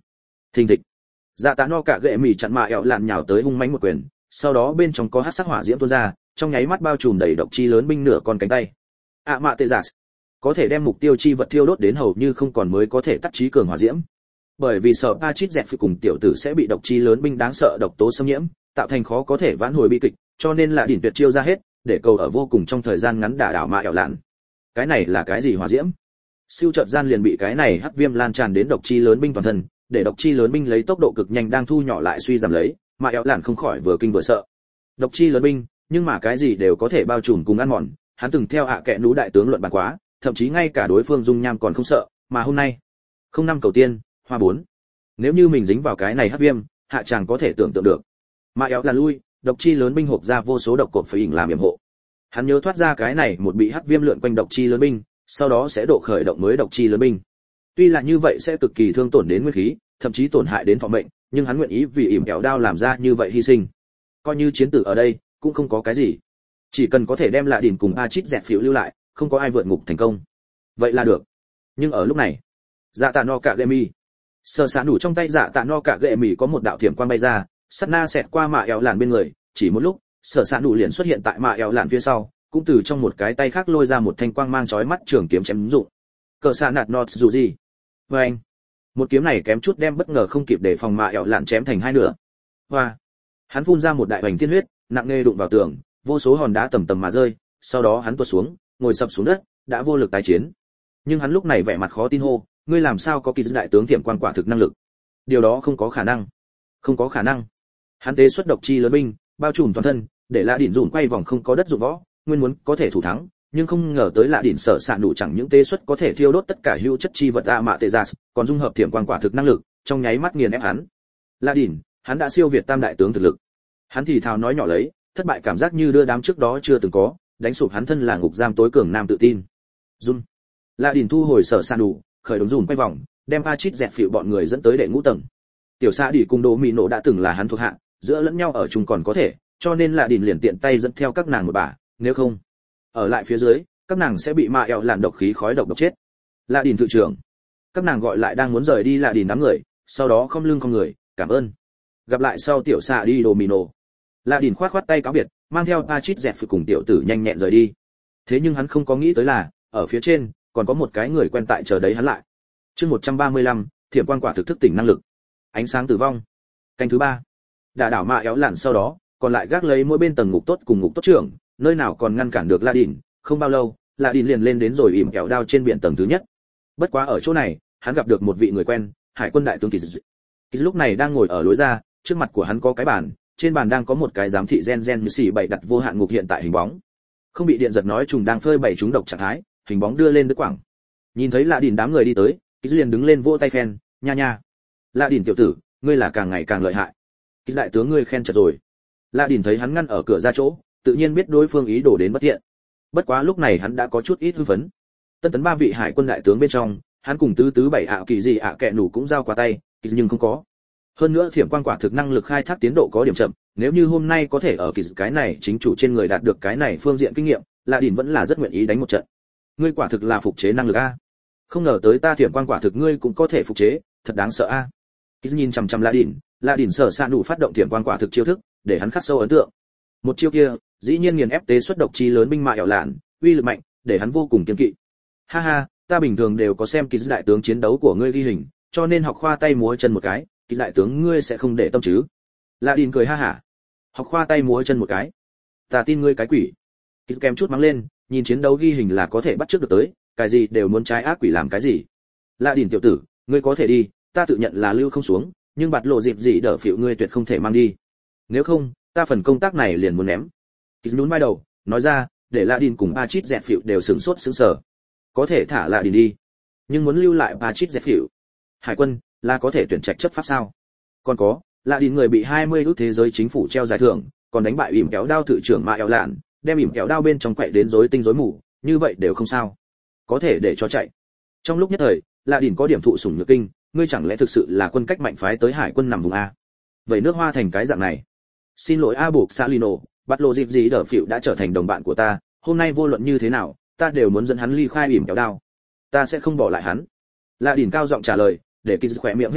Thình thịch. Dạ tạ no cả gệ mì chặn mạ ẹo lạn nhào tới hung mãnh một quyền, sau đó bên trong có hắc sắc hỏa diễm tuôn ra, trong nháy mắt bao trùm đầy độc chi lớn binh nửa con cánh tay. ạ mạ tê giả, có thể đem mục tiêu chi vật thiêu đốt đến hầu như không còn mới có thể tắt trí cường hỏa diễm. Bởi vì sợ A Chít dẹt phi cùng tiểu tử sẽ bị độc chi lớn binh đáng sợ độc tố xâm nhiễm, tạo thành khó có thể vãn hồi bi kịch, cho nên là đỉnh tuyệt chiêu ra hết, để cầu ở vô cùng trong thời gian ngắn đả đảo mạ ẹo lạn. Cái này là cái gì hỏa diễm? Siêu chợt gian liền bị cái này hắc viêm lan tràn đến độc chi lớn binh toàn thân, để độc chi lớn binh lấy tốc độ cực nhanh đang thu nhỏ lại suy giảm lấy, mà éo lạn không khỏi vừa kinh vừa sợ. Độc chi lớn binh, nhưng mà cái gì đều có thể bao trùm cùng ăn mòn, hắn từng theo hạ kệ nú đại tướng luận bàn quá, thậm chí ngay cả đối phương dung nham còn không sợ, mà hôm nay, không năm cầu tiên, hoa bốn. Nếu như mình dính vào cái này hắc viêm, hạ chàng có thể tưởng tượng được. Mà éo lạn lui, độc chi lớn binh hộp ra vô số độc cột phải ỉn làm yểm hộ. Hắn nhớ thoát ra cái này một bị hắc viêm lượn quanh độc chi lớn binh, sau đó sẽ độ khởi động mới độc chi lớn binh. Tuy là như vậy sẽ cực kỳ thương tổn đến nguyên khí, thậm chí tổn hại đến thọ mệnh, nhưng hắn nguyện ý vì ỉm kẹo đao làm ra như vậy hy sinh. Coi như chiến tử ở đây, cũng không có cái gì. Chỉ cần có thể đem lại đỉnh cùng A Chít dẹt phiểu lưu lại, không có ai vượt ngục thành công. Vậy là được. Nhưng ở lúc này, dạ tạ no cả gệ mì, sờ sán đủ trong tay dạ tạ no cả gệ mì có một đạo thiểm quang bay ra, sát na xẹt qua mạ éo lạn bên người, chỉ một lúc, sờ sán đủ liền xuất hiện tại mạ éo lạn phía sau, cũng từ trong một cái tay khác lôi ra một thanh quang mang chói mắt trường kiếm chém dụng. Cờ xạ nạt nọt dù gì. Và anh, một kiếm này kém chút đem bất ngờ không kịp để phòng mạ ẹo lạn chém thành hai nửa. Hoa, hắn phun ra một đại hoành tiên huyết, nặng nề đụng vào tường, vô số hòn đá tầm tầm mà rơi, sau đó hắn tuột xuống, ngồi sập xuống đất, đã vô lực tái chiến. Nhưng hắn lúc này vẻ mặt khó tin hô, ngươi làm sao có kỳ dư đại tướng tiệm quan quả thực năng lực? Điều đó không có khả năng, không có khả năng. Hắn tế xuất độc chi lớn binh, bao trùm toàn thân, để lạ đỉnh dùn quay vòng không có đất dụng võ, nguyên muốn có thể thủ thắng, nhưng không ngờ tới lạ đỉnh sở sạn đủ chẳng những tế xuất có thể thiêu đốt tất cả hữu chất chi vật a mạ tê gia, còn dung hợp tiềm quan quả thực năng lực, trong nháy mắt nghiền ép hắn. Lạ đỉnh, hắn đã siêu việt tam đại tướng thực lực. Hắn thì thào nói nhỏ lấy, thất bại cảm giác như đưa đám trước đó chưa từng có, đánh sụp hắn thân là ngục giam tối cường nam tự tin. Run. Lạ đỉnh thu hồi sở sạn đủ, khởi động dùn quay vòng, đem A Chít dẹt phịu bọn người dẫn tới đệ ngũ tầng. Tiểu Sa Đỉ cùng Đỗ Mị Nổ đã từng là hắn thuộc hạ, giữa lẫn nhau ở chung còn có thể, cho nên Lạ đỉnh liền tiện tay dẫn theo các nàng một bà, nếu không, ở lại phía dưới, các nàng sẽ bị ma ẹo làn độc khí khói độc độc chết. Lạ đỉnh tự trưởng, các nàng gọi lại đang muốn rời đi Lạ đỉnh đám người, sau đó không lưng không người, cảm ơn. Gặp lại sau Tiểu Sa Đỉ Đỗ Mị Nổ. Lạ đỉnh khoát khoát tay cáo biệt, mang theo A Chít dẹt phịu cùng tiểu tử nhanh nhẹn rời đi. Thế nhưng hắn không có nghĩ tới là, ở phía trên còn có một cái người quen tại chờ đấy hắn lại. Chương một trăm ba mươi lăm, thiểm quan quả thực thức tỉnh năng lực. Ánh sáng tử vong. Canh thứ ba. Đả đảo mạ éo lạn sau đó, còn lại gác lấy mỗi bên tầng ngục tốt cùng ngục tốt trưởng, nơi nào còn ngăn cản được La Đỉnh, không bao lâu, La Đỉnh liền lên đến rồi ỉm kẹo đao trên biển tầng thứ nhất. Bất quá ở chỗ này, hắn gặp được một vị người quen, Hải quân đại tướng Kỳ Dị. Kỳ lúc này đang ngồi ở lối ra, trước mặt của hắn có cái bàn, trên bàn đang có một cái giám thị gen gen như xì bảy đặt vô hạn ngục hiện tại hình bóng. Không bị điện giật nói trùng đang phơi bảy chúng độc trạng thái, hình bóng đưa lên đứt quảng. Nhìn thấy La Đỉnh đám người đi tới, Kỳ liền đứng lên vỗ tay khen, nha nha. La Đỉnh tiểu tử, ngươi là càng ngày càng lợi hại. Kỳ đại tướng ngươi khen chật rồi. La Đỉnh thấy hắn ngăn ở cửa ra chỗ, tự nhiên biết đối phương ý đồ đến bất thiện. Bất quá lúc này hắn đã có chút ít hưng phấn. Tân tấn ba vị hải quân đại tướng bên trong, hắn cùng tứ tứ bảy ạ kỳ gì ạ kẹ nủ cũng giao qua tay, kỳ nhưng không có. Hơn nữa thiểm quan quả thực năng lực khai thác tiến độ có điểm chậm, nếu như hôm nay có thể ở kỳ cái này chính chủ trên người đạt được cái này phương diện kinh nghiệm, La Đỉnh vẫn là rất nguyện ý đánh một trận. Ngươi quả thực là phục chế năng lực a. Không ngờ tới ta thiểm quan quả thực ngươi cũng có thể phục chế, thật đáng sợ a. Kỳ nhìn chằm chằm La Đỉnh, La Đỉnh sở sạn đủ phát động thiểm quan quả thực chiêu thức, để hắn khắc sâu ấn tượng. Một chiêu kia, dĩ nhiên nghiền ép tế xuất độc chi lớn binh mạ ẻo lạn, uy lực mạnh, để hắn vô cùng kiên kỵ. Ha ha, ta bình thường đều có xem kỳ đại tướng chiến đấu của ngươi ghi hình, cho nên học khoa tay múa chân một cái, kỳ đại tướng ngươi sẽ không để tâm chứ? La Đỉnh cười ha hả. Học khoa tay múa chân một cái, ta tin ngươi cái quỷ. Kỳ kèm chút mắng lên, nhìn chiến đấu ghi hình là có thể bắt trước được tới, cái gì đều muốn trái ác quỷ làm cái gì. La Đỉnh tiểu tử, ngươi có thể đi, ta tự nhận là lưu không xuống, nhưng bạt lộ dịp gì đỡ phịu ngươi tuyệt không thể mang đi. Nếu không, ta phần công tác này liền muốn ném. Kỳ nhún vai đầu, nói ra, để La Đỉnh cùng A Chít dẹt phịu đều sửng sốt sững sờ. Có thể thả La Đỉnh đi, nhưng muốn lưu lại A Chít dẹt phịu. Hải quân là có thể tuyển trạch chấp pháp sao? Còn có, La Đỉnh người bị hai mươi ước thế giới chính phủ treo giải thưởng, còn đánh bại ỉm kéo đao thự trưởng Mạ Eo Lạn, đem ỉm kéo đao bên trong quậy đến rối tinh rối mù, như vậy đều không sao. Có thể để cho chạy. Trong lúc nhất thời, La Đỉnh có điểm thụ sủng nhược kinh, ngươi chẳng lẽ thực sự là quân cách mạnh phái tới hải quân nằm vùng a? Vậy nước Hoa thành cái dạng này. Xin lỗi A Buộc Salino, bắt lộ dịp gì đỡ phịu đã trở thành đồng bạn của ta, hôm nay vô luận như thế nào, ta đều muốn dẫn hắn ly khai ỉm kéo đao. Ta sẽ không bỏ lại hắn. La Đỉnh cao giọng trả lời, để Kỳ khỏe miệng hết lên,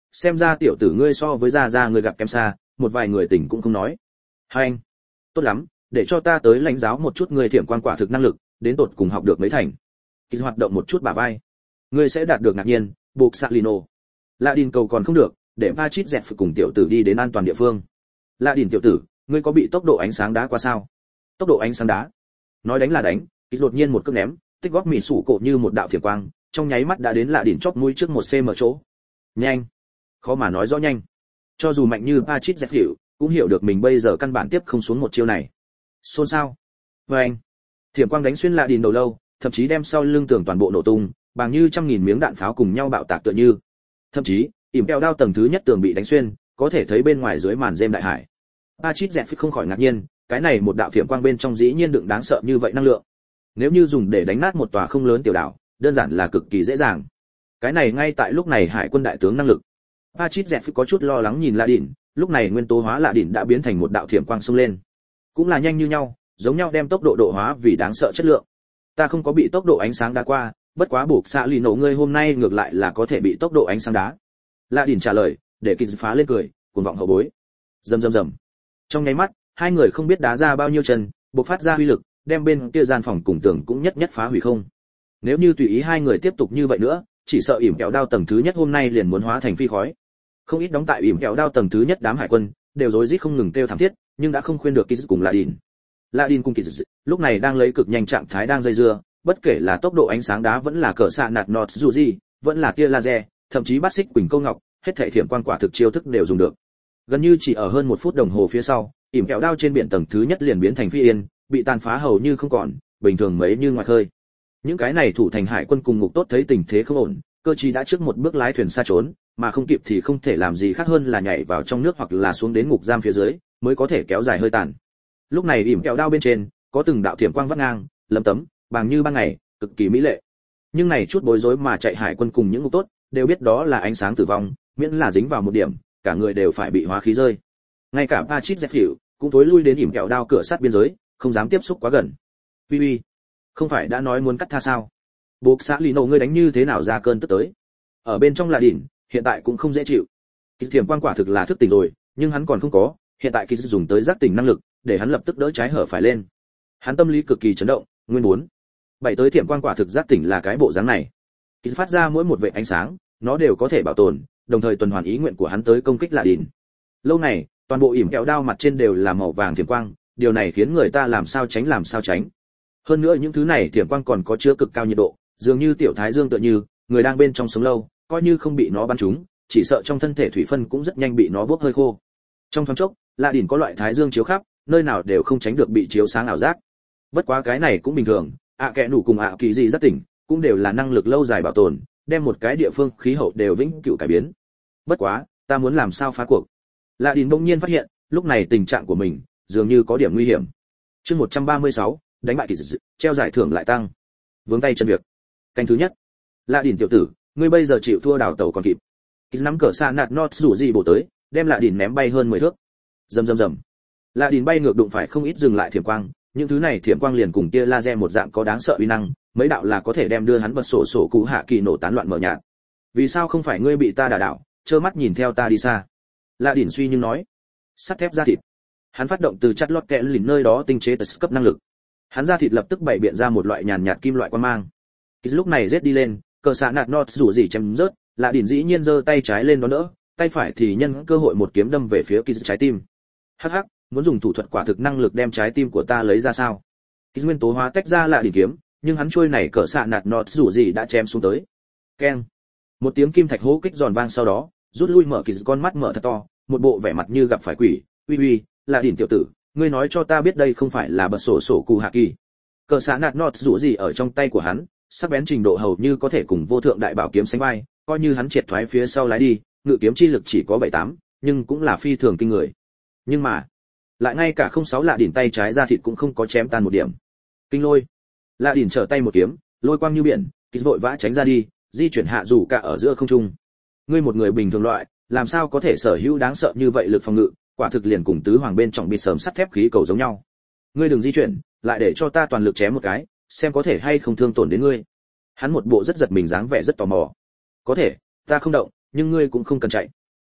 xem ra tiểu tử ngươi so với gia gia ngươi gặp kém xa, một vài người tình cũng không nói. Hai anh, tốt lắm, để cho ta tới lãnh giáo một chút ngươi thiểm quan quả thực năng lực, đến tột cùng học được mấy thành. Ký hoạt động một chút bả vai. Ngươi sẽ đạt được ngạc nhiên, buộc Salino. Lạ Đìn cầu còn không được, để Patrick dẹt phải cùng tiểu tử đi đến an toàn địa phương. Lạ Đìn tiểu tử, ngươi có bị tốc độ ánh sáng đá qua sao? Tốc độ ánh sáng đá? Nói đánh là đánh, Ký đột nhiên một cước ném, tích góp mì sủ cổ như một đạo thiểm quang, trong nháy mắt đã đến Lạ Đìn chóp mũi trước một cm chỗ. Nhanh, khó mà nói rõ nhanh. Cho dù mạnh như Patrick dẹt hiểu, cũng hiểu được mình bây giờ căn bản tiếp không xuống một chiêu này. Xôn xao. Và anh, thiểm quang đánh xuyên Lạ Đìn đầu lâu, thậm chí đem sau lưng tường toàn bộ nổ tung, bằng như trăm nghìn miếng đạn pháo cùng nhau bạo tạc tựa như. Thậm chí, ỉm keo đao tầng thứ nhất tường bị đánh xuyên, có thể thấy bên ngoài dưới màn rêm đại hải. Patrick dẹt không khỏi ngạc nhiên, cái này một đạo thiểm quang bên trong dĩ nhiên đựng đáng sợ như vậy năng lượng. Nếu như dùng để đánh nát một tòa không lớn tiểu đảo, đơn giản là cực kỳ dễ dàng. Cái này ngay tại lúc này hải quân đại tướng năng lực. Patrick dẹt có chút lo lắng nhìn Lạ Đìn, lúc này nguyên tố hóa Lạ Đìn đã biến thành một đạo thiểm quang xông lên. Cũng là nhanh như nhau, giống nhau đem tốc độ độ hóa vì đáng sợ chất lượng. Ta không có bị tốc độ ánh sáng đá qua, bất quá buộc xạ lì nổ ngươi hôm nay ngược lại là có thể bị tốc độ ánh sáng đá. Lạ Đìn trả lời, để Kịch phá lên cười, cuồng vọng hậu bối. Rầm rầm rầm. Trong nháy mắt, hai người không biết đá ra bao nhiêu chân, bộc phát ra uy lực, đem bên kia gian phòng cùng tường cũng nhất nhất phá hủy không. Nếu như tùy ý hai người tiếp tục như vậy nữa, chỉ sợ ỉm kẹo đao tầng thứ nhất hôm nay liền muốn hóa thành phi khói. Không ít đóng tại ỉm kẹo đao tầng thứ nhất đám hải quân đều rối rít không ngừng kêu thảm thiết, nhưng đã không khuyên được Kịch cùng Lạ Đìn. Lạ Đìn cùng Kịch lúc này đang lấy cực nhanh trạng thái đang dây dưa, bất kể là tốc độ ánh sáng đá vẫn là cỡ xạ nạt nọt dù gì, vẫn là tia laser, thậm chí bát xích quỳnh câu ngọc, hết thảy thiểm quan quả thực chiêu thức đều dùng được. Gần như chỉ ở hơn một phút đồng hồ phía sau, ỉm kẹo đao trên biển tầng thứ nhất liền biến thành phi yên, bị tàn phá hầu như không còn, bình thường mấy như ngoài khơi. Những cái này thủ thành hải quân cùng ngục tốt thấy tình thế không ổn, cơ chí đã trước một bước lái thuyền xa trốn, mà không kịp thì không thể làm gì khác hơn là nhảy vào trong nước hoặc là xuống đến ngục giam phía dưới, mới có thể kéo dài hơi tàn. Lúc này ỉm kẹo đao bên trên có từng đạo thiểm quang vắt ngang, lấm tấm, bằng như ban ngày, cực kỳ mỹ lệ. Nhưng này chút bối rối mà chạy hải quân cùng những ngục tốt đều biết đó là ánh sáng tử vong, miễn là dính vào một điểm, cả người đều phải bị hóa khí rơi. Ngay cả Patrick dẹt hiểu cũng tối lui đến ỉm kẹo đao cửa sát biên giới, không dám tiếp xúc quá gần. Uy uy, không phải đã nói muốn cắt tha sao? Buộc xã lì nổ ngươi đánh như thế nào ra cơn tức tới? Ở bên trong Lạ Đìn, hiện tại cũng không dễ chịu. Kịch thiểm quan quả thực là thức tỉnh rồi, nhưng hắn còn không có, hiện tại Kịch dùng tới giác tỉnh năng lực, để hắn lập tức đỡ trái hở phải lên. Hắn tâm lý cực kỳ chấn động, nguyên muốn bảy tới thiểm quan quả thực giác tỉnh là cái bộ dáng này. Kịch phát ra mỗi một vệt ánh sáng, nó đều có thể bảo tồn, đồng thời tuần hoàn ý nguyện của hắn tới công kích Lạ Đìn. Lâu này, toàn bộ ỉm kẹo đao mặt trên đều là màu vàng thiểm quang, điều này khiến người ta làm sao tránh làm sao tránh. Hơn nữa những thứ này thiểm quang còn có chứa cực cao nhiệt độ, dường như tiểu thái dương tựa như, người đang bên trong sống lâu, coi như không bị nó bắn trúng, chỉ sợ trong thân thể thủy phân cũng rất nhanh bị nó bốc hơi khô. Trong thoáng chốc, Lạ Đìn có loại thái dương chiếu khắp, nơi nào đều không tránh được bị chiếu sáng ảo giác. Bất quá cái này cũng bình thường, ạ kẽ nủ cùng ạ kỳ gì rất tỉnh, cũng đều là năng lực lâu dài bảo tồn, đem một cái địa phương khí hậu đều vĩnh cửu cải biến. Bất quá, ta muốn làm sao phá cuộc? Lạ Đìn bỗng nhiên phát hiện, lúc này tình trạng của mình dường như có điểm nguy hiểm. Chương một trăm ba mươi sáu, đánh bại kỳ dị, treo giải thưởng lại tăng. Vướng tay chân việc. Canh thứ nhất. Lạ Đìn tiểu tử, ngươi bây giờ chịu thua đảo tàu còn kịp. Kỳ nắm cờ xa nạt nọt rủ gì bổ tới, đem Lạ Đìn ném bay hơn mười thước. Rầm rầm rầm. Lạ Đìn bay ngược đụng phải không ít dừng lại thiểm quang, những thứ này thiểm quang liền cùng tia laser một dạng có đáng sợ uy năng, mấy đạo là có thể đem đưa hắn bật sổ sổ cụ hạ kỳ nổ tán loạn mở nhạt. Vì sao không phải ngươi bị ta đả đảo, trơ mắt nhìn theo ta đi xa? Lạ Đìn suy nhưng nói. Sắt thép da thịt. Hắn phát động từ chặt lót kẽ lìn nơi đó tinh chế tật cấp năng lực. Hắn da thịt lập tức bày biện ra một loại nhàn nhạt kim loại quang mang. Cái lúc này giết đi lên, cờ xạ nạt nọt rủ gì chém rớt, Lạ Đìn dĩ nhiên giơ tay trái lên đó nữa, tay phải thì nhân cơ hội một kiếm đâm về phía Kiz trái tim. Hắc hắc, muốn dùng thủ thuật quả thực năng lực đem trái tim của ta lấy ra sao? Kiz nguyên tố hóa tách ra Lạ Đìn kiếm, nhưng hắn trôi này cỡ xạ nạt nọt rủ gì đã chém xuống tới. Keng. Một tiếng kim thạch hố kích giòn vang sau đó, rút lui mở Kiz con mắt mở thật to, một bộ vẻ mặt như gặp phải quỷ. Uy uy, Lạ Đìn tiểu tử, ngươi nói cho ta biết đây không phải là bật sổ sổ cụ hạ kỳ. Cỡ xạ nạt nọt rủ gì ở trong tay của hắn, sắc bén trình độ hầu như có thể cùng vô thượng đại bảo kiếm sánh vai, coi như hắn triệt thoái phía sau lái đi, ngự kiếm chi lực chỉ có bảy tám, nhưng cũng là phi thường kinh người. Nhưng mà, lại ngay cả không sáu Lạ Đìn tay trái ra thịt cũng không có chém tan một điểm. Kinh lôi. Lạ Đìn trở tay một kiếm, lôi quang như biển, Kịch vội vã tránh ra đi, di chuyển hạ rủ cả ở giữa không trung. Ngươi một người bình thường loại, làm sao có thể sở hữu đáng sợ như vậy lực phòng ngự, quả thực liền cùng tứ hoàng bên trong bị sớm sắt thép khí cầu giống nhau. Ngươi đừng di chuyển, lại để cho ta toàn lực chém một cái, xem có thể hay không thương tổn đến ngươi. Hắn một bộ rất giật mình dáng vẻ rất tò mò. Có thể, ta không động, nhưng ngươi cũng không cần chạy.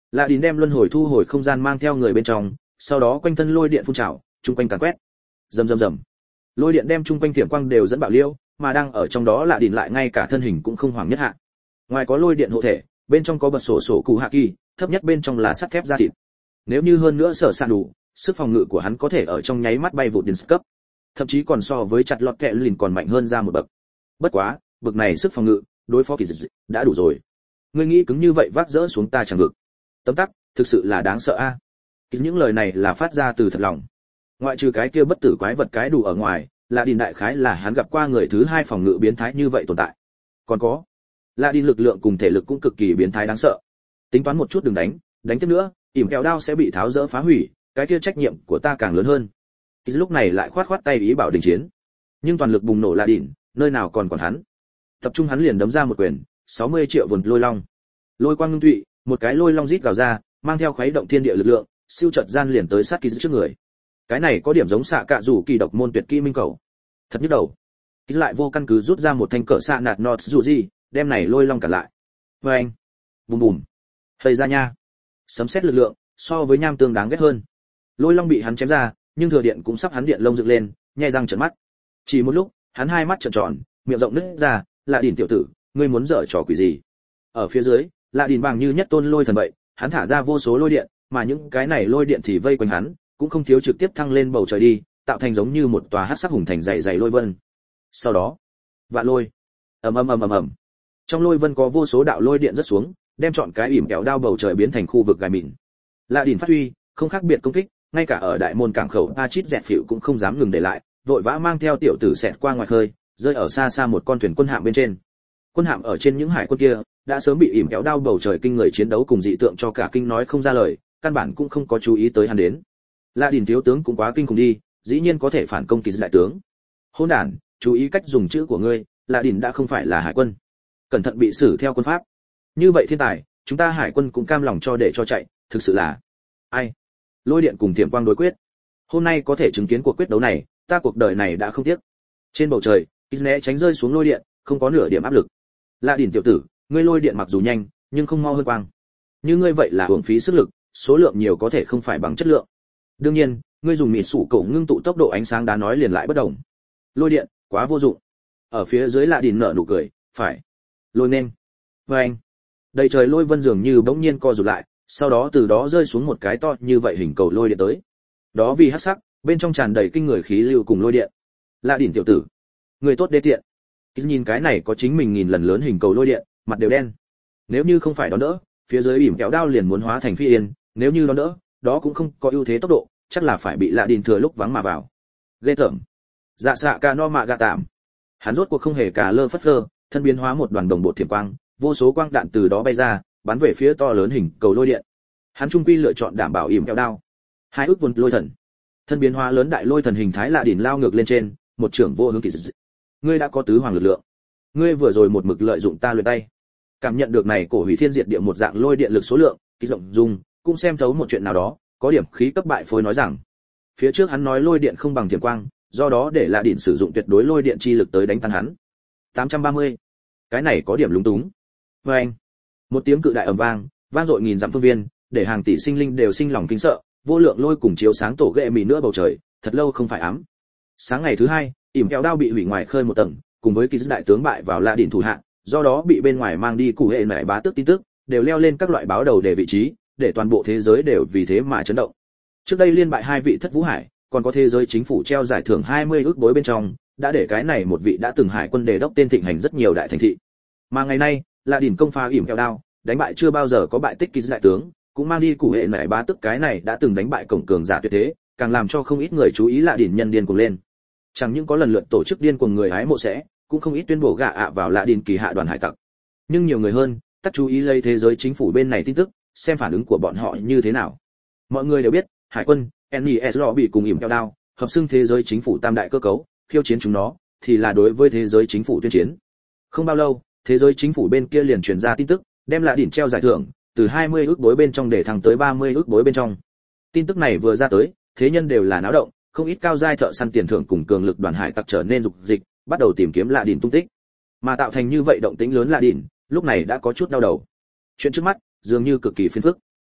Lạ Đỉnh đem luân hồi thu hồi không gian mang theo người bên trong, sau đó quanh thân lôi điện phun trào, trung quanh càn quét. Rầm rầm rầm. Lôi điện đem trung quanh thiểm quang đều dẫn bạo liêu, mà đang ở trong đó Lạ Đỉnh lại ngay cả thân hình cũng không hoảng nhất hạ. Ngoài có lôi điện hộ thể, bên trong có bật sổ sổ cụ hạ kỳ, thấp nhất bên trong là sắt thép da thịt. Nếu như hơn nữa sở sạn đủ, sức phòng ngự của hắn có thể ở trong nháy mắt bay vụt đến cấp, thậm chí còn so với chặt lọt kẹ lìn còn mạnh hơn ra một bậc. Bất quá, bậc này sức phòng ngự, đối phó kỳ dịch đã đủ rồi. Ngươi nghĩ cứng như vậy vác dỡ xuống ta chẳng vực. Tấm tắc, thực sự là đáng sợ a. À. Những lời này là phát ra từ thật lòng. Ngoại trừ cái kia bất tử quái vật cái đủ ở ngoài, là Đìn đại khái là hắn gặp qua người thứ hai phòng ngự biến thái như vậy tồn tại. Còn có, là Đìn lực lượng cùng thể lực cũng cực kỳ biến thái đáng sợ. Tính toán một chút đừng đánh, đánh tiếp nữa, ỉm kẹo đao sẽ bị tháo dỡ phá hủy, cái kia trách nhiệm của ta càng lớn hơn. Kỳ lúc này lại khoát khoát tay ý bảo đình chiến. Nhưng toàn lực bùng nổ là Đìn, nơi nào còn còn hắn. Tập trung hắn liền đấm ra một quyền, sáu mươi triệu vườn lôi long. Lôi quang ngưng tụy, một cái lôi long rít gào ra, mang theo khuấy động thiên địa lực lượng, siêu chợt gian liền tới sát Kỳ trước người. Cái này có điểm giống xạ cạ rủ kỳ độc môn tuyệt kỹ minh cầu. Thật nhức đầu. Kỳ lại vô căn cứ rút ra một thanh cỡ xạ nạt nọt rủ gì, đem này lôi long cả lại. Và anh, bùm bùm, hơi ra nha. Sấm sét lực lượng, so với nham tương đáng ghét hơn. Lôi long bị hắn chém ra, nhưng thừa điện cũng sắp hắn điện lông dựng lên, nhè răng trợn mắt. Chỉ một lúc, hắn hai mắt trợn tròn, miệng rộng nứt ra, Lạ Đỉnh tiểu tử, ngươi muốn dở trò quỷ gì? Ở phía dưới, Lạ Đỉnh bằng như nhất tôn lôi thần vậy, hắn thả ra vô số lôi điện, mà những cái này lôi điện thì vây quanh hắn, cũng không thiếu trực tiếp thăng lên bầu trời đi, tạo thành giống như một tòa hắc sắc hùng thành dày dày lôi vân. Sau đó, vạn lôi, ầm ầm ầm ầm ầm. Trong lôi vân có vô số đạo lôi điện rất xuống, đem trọn cái ỉm kẹo đao bầu trời biến thành khu vực gai mịn. Lạ Đỉnh phát huy, không khác biệt công kích, ngay cả ở đại môn cảng khẩu Pachit dẹt phỉu cũng không dám ngừng để lại, vội vã mang theo tiểu tử xẹt qua ngoài khơi, rơi ở xa xa một con thuyền quân hạm bên trên. Quân hạm ở trên những hải quân kia đã sớm bị ỉm kéo đao bầu trời kinh người chiến đấu cùng dị tượng cho cả kinh nói không ra lời, căn bản cũng không có chú ý tới hắn đến. Lạ Đỉnh thiếu tướng cũng quá kinh khủng đi, dĩ nhiên có thể phản công Kỳ đại tướng. Hỗn đản, chú ý cách dùng chữ của ngươi, Lạ Đỉnh đã không phải là hải quân, cẩn thận bị xử theo quân pháp. Như vậy thiên tài, chúng ta hải quân cũng cam lòng cho để cho chạy, thực sự là ai? Lôi điện cùng thiểm quang đối quyết. Hôm nay có thể chứng kiến cuộc quyết đấu này, ta cuộc đời này đã không tiếc. Trên bầu trời, Kỳ né tránh rơi xuống lôi điện, không có nửa điểm áp lực. Lạ Đỉnh tiểu tử, ngươi lôi điện mặc dù nhanh, nhưng không mau hơn quang. Như ngươi vậy là uổng phí sức lực, số lượng nhiều có thể không phải bằng chất lượng. Đương nhiên, ngươi dùng mịt sủ cổ ngưng tụ tốc độ ánh sáng đá nói liền lại bất đồng. Lôi điện, quá vô dụng. Ở phía dưới Lạ Đỉnh nở nụ cười, phải. Lôi nên. Và anh. Đầy trời lôi vân dường như bỗng nhiên co rụt lại, sau đó từ đó rơi xuống một cái to như vậy hình cầu lôi điện tới. Đó vì hắc sắc, bên trong tràn đầy kinh người khí lưu cùng lôi điện. Lạ Đỉnh tiểu tử, người tốt đê tiện. Kỳ nhìn cái này có chính mình nghìn lần lớn hình cầu lôi điện, mặt đều đen. Nếu như không phải đón đỡ, phía dưới ỉm kéo đao liền muốn hóa thành phi yên, nếu như đón đỡ, đó cũng không có ưu thế tốc độ, chắc là phải bị Lạ Đỉnh thừa lúc vắng mà vào. Ghê tởm. Dạ xạ ca no mạ gạ tạm. Hắn rốt cuộc không hề cả lơ phất lơ, thân biến hóa một đoàn đồng bộ thiểm quang, vô số quang đạn từ đó bay ra, bắn về phía to lớn hình cầu lôi điện. Hắn trung quy lựa chọn đảm bảo ỉm kéo đao. Hai ước vốn lôi thần. Thân biến hóa lớn đại lôi thần hình thái Lạ Đỉnh lao ngược lên trên, một trưởng vô hướng kỳ dị. Ngươi đã có tứ hoàng lực lượng. Ngươi vừa rồi một mực lợi dụng ta luyện tay. Cảm nhận được này cổ hủy thiên diệt địa một dạng lôi điện lực số lượng, Kỳ rộng dung, cũng xem thấu một chuyện nào đó, có điểm khí cấp bại phôi nói rằng, phía trước hắn nói lôi điện không bằng thiểm quang, do đó để Lạ Đỉnh sử dụng tuyệt đối lôi điện chi lực tới đánh tan hắn. tám trăm ba mươi. Cái này có điểm lúng túng. Và anh, một tiếng cự đại ầm vang, vang dội nghìn dặm phương viên, để hàng tỷ sinh linh đều sinh lòng kinh sợ, vô lượng lôi cùng chiếu sáng tổ ghệ mì nữa bầu trời, thật lâu không phải ám. Sáng ngày thứ hai, ỉm kẹo đao bị hủy ngoài khơi một tầng, cùng với Kỳ đại tướng bại vào Lạ Đỉnh thủ hạ, do đó bị bên ngoài mang đi cụ hệ mẹ bá tước tin tức, đều leo lên các loại báo đầu để vị trí, để toàn bộ thế giới đều vì thế mà chấn động. Trước đây liên bại hai vị thất vũ hải, còn có thế giới chính phủ treo giải thưởng hai mươi ước bối bên trong, đã để cái này một vị đã từng hải quân đề đốc tên thịnh hành rất nhiều đại thành thị. Mà ngày nay, Lạ Đỉnh công phá ỉm kẹo đao, đánh bại chưa bao giờ có bại tích Kỳ đại tướng, cũng mang đi cụ hệ mẹ bá tước cái này đã từng đánh bại cổng cường giả tuyệt thế, càng làm cho không ít người chú ý Lạ Đỉnh nhân điên cuồng lên. Chẳng những có lần lượt tổ chức điên cuồng người hái mộ sẽ, cũng không ít tuyên bố gạ ạ vào Lạ Đỉnh kỳ hạ đoàn hải tặc. Nhưng nhiều người hơn, tất chú ý lấy thế giới chính phủ bên này tin tức, xem phản ứng của bọn họ như thế nào. Mọi người đều biết, hải quân, en e ét bị cùng ỉm kẹo đao, hợp xưng thế giới chính phủ tam đại cơ cấu, khiêu chiến chúng nó, thì là đối với thế giới chính phủ tuyên chiến. Không bao lâu, thế giới chính phủ bên kia liền truyền ra tin tức, đem Lạ Đỉnh treo giải thưởng, từ hai mươi ước bối bên trong để thăng tới ba mươi ước bối bên trong. Tin tức này vừa ra tới, thế nhân đều là náo động, không ít cao giai thợ săn tiền thưởng cùng cường lực đoàn hải tặc trở nên dục dịch, bắt đầu tìm kiếm Lạ Đỉnh tung tích. Mà tạo thành như vậy động tĩnh lớn Lạ Đỉnh, lúc này đã có chút đau đầu. Chuyện trước mắt, dường như cực kỳ phiền phức.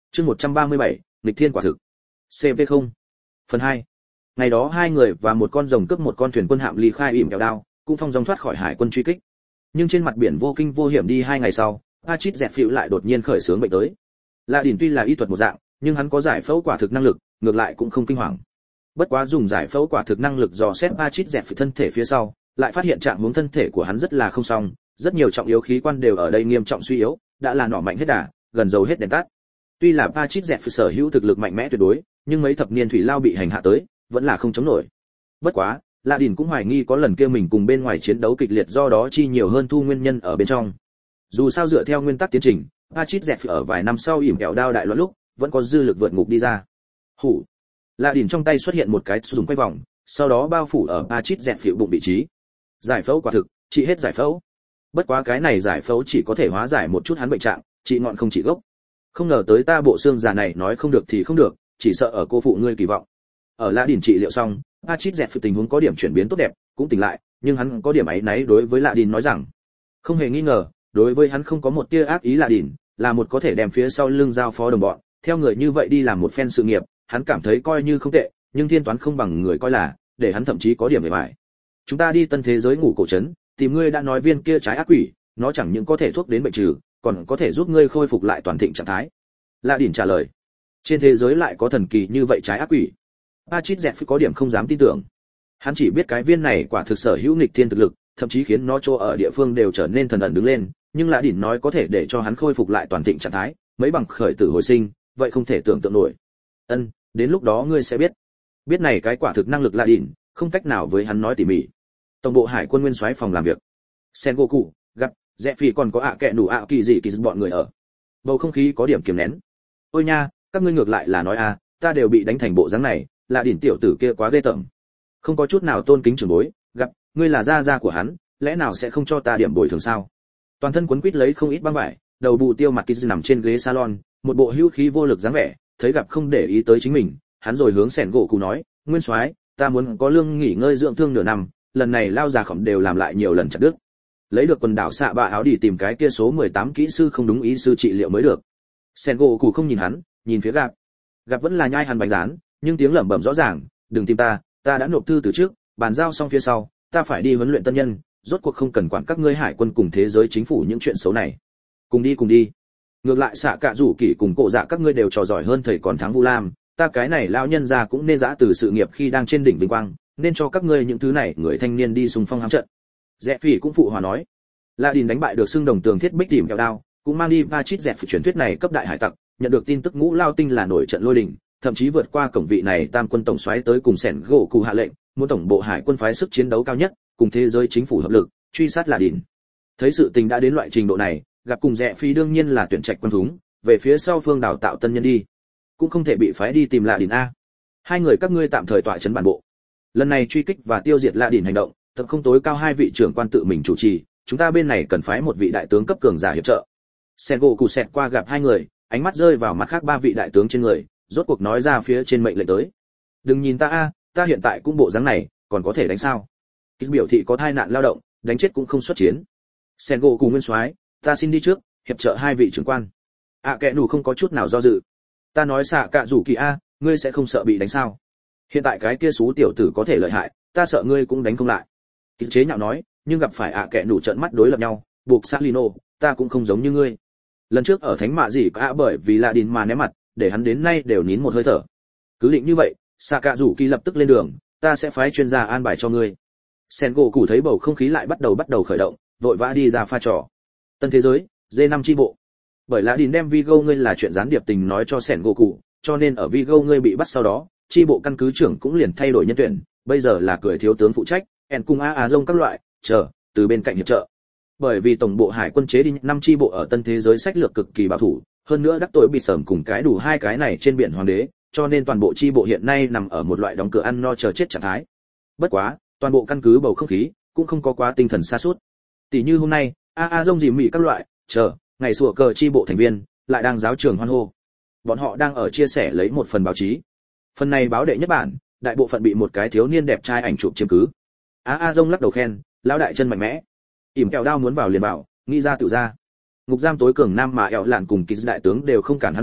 Chương một trăm ba mươi bảy, nghịch thiên quả thực. xê pê không. Phần hai. Ngày đó hai người và một con rồng cướp một con thuyền quân hạm ly khai ỉm kẹo đao, cũng phong dong thoát khỏi hải quân truy kích. Nhưng trên mặt biển vô kinh vô hiểm đi hai ngày sau, Pachit dẹt phịu lại đột nhiên khởi xướng bệnh tới. Lạ Đỉnh tuy là y thuật một dạng, nhưng hắn có giải phẫu quả thực năng lực, ngược lại cũng không kinh hoàng. Bất quá dùng giải phẫu quả thực năng lực dò xét Pachit dẹt phịu thân thể phía sau, lại phát hiện trạng huống thân thể của hắn rất là không xong, rất nhiều trọng yếu khí quan đều ở đây nghiêm trọng suy yếu, đã là nỏ mạnh hết đà, gần dầu hết đèn tắt. Tuy là Pachit dẹt phịu sở hữu thực lực mạnh mẽ tuyệt đối, nhưng mấy thập niên thủy lao bị hành hạ tới, vẫn là không chống nổi. Bất quá, Lạ Đỉnh cũng hoài nghi có lần kia mình cùng bên ngoài chiến đấu kịch liệt do đó chi nhiều hơn thu nguyên nhân ở bên trong. Dù sao dựa theo nguyên tắc tiến trình, Pachit dẹt phịu ở vài năm sau ỉm kẹo đao đại loạn lúc, vẫn có dư lực vượt ngục đi ra. Hủ. Lạ Đỉnh trong tay xuất hiện một cái dùng quay vòng, sau đó bao phủ ở Pachit dẹt phịu bụng vị trí. Giải phẫu quả thực, trị hết giải phẫu. Bất quá cái này giải phẫu chỉ có thể hóa giải một chút hắn bệnh trạng, trị ngọn không trị gốc. Không ngờ tới ta bộ xương già này nói không được thì không được, chỉ sợ ở cô phụ ngươi kỳ vọng. Ở Lạ Đỉnh trị liệu xong, Pachit dẹt phịu tình huống có điểm chuyển biến tốt đẹp, cũng tỉnh lại, nhưng hắn có điểm áy náy đối với Lạ Đỉnh nói rằng, không hề nghi ngờ, đối với hắn không có một tia ác ý. Lạ Đỉnh là một có thể đem phía sau lưng giao phó đồng bọn, theo người như vậy đi làm một phen sự nghiệp, hắn cảm thấy coi như không tệ, nhưng thiên toán không bằng người coi là, để hắn thậm chí có điểm về bại. Chúng ta đi tân thế giới ngủ cổ trấn, tìm ngươi đã nói viên kia trái ác quỷ, nó chẳng những có thể thuốc đến bệnh trừ, còn có thể giúp ngươi khôi phục lại toàn thịnh trạng thái. Lạ Đỉnh trả lời, trên thế giới lại có thần kỳ như vậy trái ác quỷ? Pachit dẹt có điểm không dám tin tưởng. Hắn chỉ biết cái viên này quả thực sở hữu nghịch thiên thực lực, thậm chí khiến nó chỗ ở địa phương đều trở nên thần ẩn đứng lên, nhưng Lạ Đỉnh nói có thể để cho hắn khôi phục lại toàn thịnh trạng thái, mấy bằng khởi tử hồi sinh, vậy không thể tưởng tượng nổi. Ân, đến lúc đó ngươi sẽ biết. Biết này cái quả thực năng lực Lạ Đỉnh, không cách nào với hắn nói tỉ mỉ. Tổng bộ hải quân nguyên soái phòng làm việc. Sengoku, gặp, Dẹp Phi còn có ạ kệ đủ ạ kỳ gì kỳ bọn người ở. Bầu không khí có điểm kiềm nén. Ôi nha, các ngươi ngược lại là nói a, ta đều bị đánh thành bộ dáng này, Lạ Đỉnh tiểu tử kia quá ghê tởm. Không có chút nào tôn kính trưởng bối, gặp, ngươi là gia gia của hắn, lẽ nào sẽ không cho ta điểm bồi thường sao? Toàn thân quấn quýt lấy không ít băng vải, đầu bù tiêu mặt Kiz nằm trên ghế salon, một bộ hữu khí vô lực dáng vẻ, thấy gặp không để ý tới chính mình, hắn rồi hướng Sẻn gỗ cụ nói, nguyên soái, ta muốn có lương nghỉ ngơi dưỡng thương nửa năm, lần này lao già khổng đều làm lại nhiều lần chặt đứt. Lấy được quần đảo xạ bạ áo đi tìm cái kia số mười tám kỹ sư không đúng ý sư trị liệu mới được. Sẻn gỗ cụ không nhìn hắn, nhìn phía gặp. Gặp vẫn là nhai hắn bánh rán, nhưng tiếng lẩm bẩm rõ ràng, đừng tìm ta, ta đã nộp thư từ trước, bàn giao xong phía sau, ta phải đi huấn luyện tân nhân, rốt cuộc không cần quản các ngươi hải quân cùng thế giới chính phủ những chuyện xấu này. Cùng đi cùng đi. Ngược lại xạ cạ rủ kỷ cùng cổ dạ các ngươi đều trò giỏi hơn thầy còn thắng Vu Lam, ta cái này lão nhân già cũng nên dã từ sự nghiệp khi đang trên đỉnh vinh quang, nên cho các ngươi những thứ này người thanh niên đi xung phong hám trận. Dẹp Phỉ cũng phụ hòa nói. Lạ Đỉnh đánh bại được xương đồng tường thiết bích tìm kẹo đao, cũng mang đi Pachit Dẹp Phỉ truyền thuyết này cấp đại hải tặc, nhận được tin tức ngũ lao tinh là nổi trận lôi đình, thậm chí vượt qua cổng vị này tam quân tổng soái tới cùng Sẻn gỗ cụ hạ lệnh, muốn tổng bộ hải quân phái sức chiến đấu cao nhất, cùng thế giới chính phủ hợp lực, truy sát Lạ Đỉnh. Thấy sự tình đã đến loại trình độ này, gặp cùng Dẹp Phi đương nhiên là tuyển trạch quân thúng, về phía sau phương đào tạo tân nhân đi, cũng không thể bị phái đi tìm Lạ Đỉnh a. Hai người các ngươi tạm thời tọa trấn bản bộ. Lần này truy kích và tiêu diệt Lạ Đỉnh hành động, tập không tối cao hai vị trưởng quan tự mình chủ trì, chúng ta bên này cần phái một vị đại tướng cấp cường giả hiệp trợ. Sengoku xẹt qua gặp hai người, ánh mắt rơi vào mặt khác ba vị đại tướng trên người, rốt cuộc nói ra phía trên mệnh lệnh tới. Đừng nhìn ta a, ta hiện tại cũng bộ dáng này, còn có thể đánh sao? Kích biểu thị có tai nạn lao động, đánh chết cũng không xuất chiến. Sengoku nguyên soái, ta xin đi trước, hiệp trợ hai vị trưởng quan. À kệ đủ không có chút nào do dự. Ta nói xạ cạ rủ kỳ a, ngươi sẽ không sợ bị đánh sao? Hiện tại cái kia xú tiểu tử có thể lợi hại, ta sợ ngươi cũng đánh không lại. Kích chế nhạo nói, nhưng gặp phải ạ kệ đủ trợn mắt đối lập nhau, buộc Salino, ta cũng không giống như ngươi. Lần trước ở thánh mạ gì cả bởi vì Lạ Đỉnh mà ném mặt, để hắn đến nay đều nín một hơi thở. Cứ định như vậy, xạ cạ rủ kỳ lập tức lên đường, ta sẽ phái chuyên gia an bài cho ngươi. Sengoku thấy bầu không khí lại bắt đầu bắt đầu khởi động, vội vã đi ra pha trò. Tân thế giới, D năm chi bộ. Bởi Lạ Đỉnh đem Vigo ngươi là chuyện gián điệp tình nói cho Sengoku, cho nên ở Vigo ngươi bị bắt sau đó, chi bộ căn cứ trưởng cũng liền thay đổi nhân tuyển, bây giờ là cười thiếu tướng phụ trách, en cùng a a rông các loại, chờ, từ bên cạnh hiệp trợ. Bởi vì tổng bộ hải quân chế đi năm chi bộ ở tân thế giới sách lược cực kỳ bảo thủ, hơn nữa đắc tội bị sởm cùng cái đủ hai cái này trên biển hoàng đế, cho nên toàn bộ chi bộ hiện nay nằm ở một loại đóng cửa ăn no chờ chết trạng thái. Bất quá, toàn bộ căn cứ bầu không khí cũng không có quá tinh thần sa sút. Tỷ như hôm nay, a a rông dìm mị các loại, chờ, ngày sủa cờ chi bộ thành viên lại đang giáo trường hoan hô. Bọn họ đang ở chia sẻ lấy một phần báo chí. Phần này báo đệ nhất bản, đại bộ phận bị một cái thiếu niên đẹp trai ảnh chụp chiếm cứ. a a rông lắc đầu khen, lão đại chân mạnh mẽ. Ỉm kẹo đao muốn vào liền bảo, nghĩ ra tự ra. Ngục giam tối cường nam mà ẻo lạn cùng kỳ đại tướng đều không cản hắn nổi,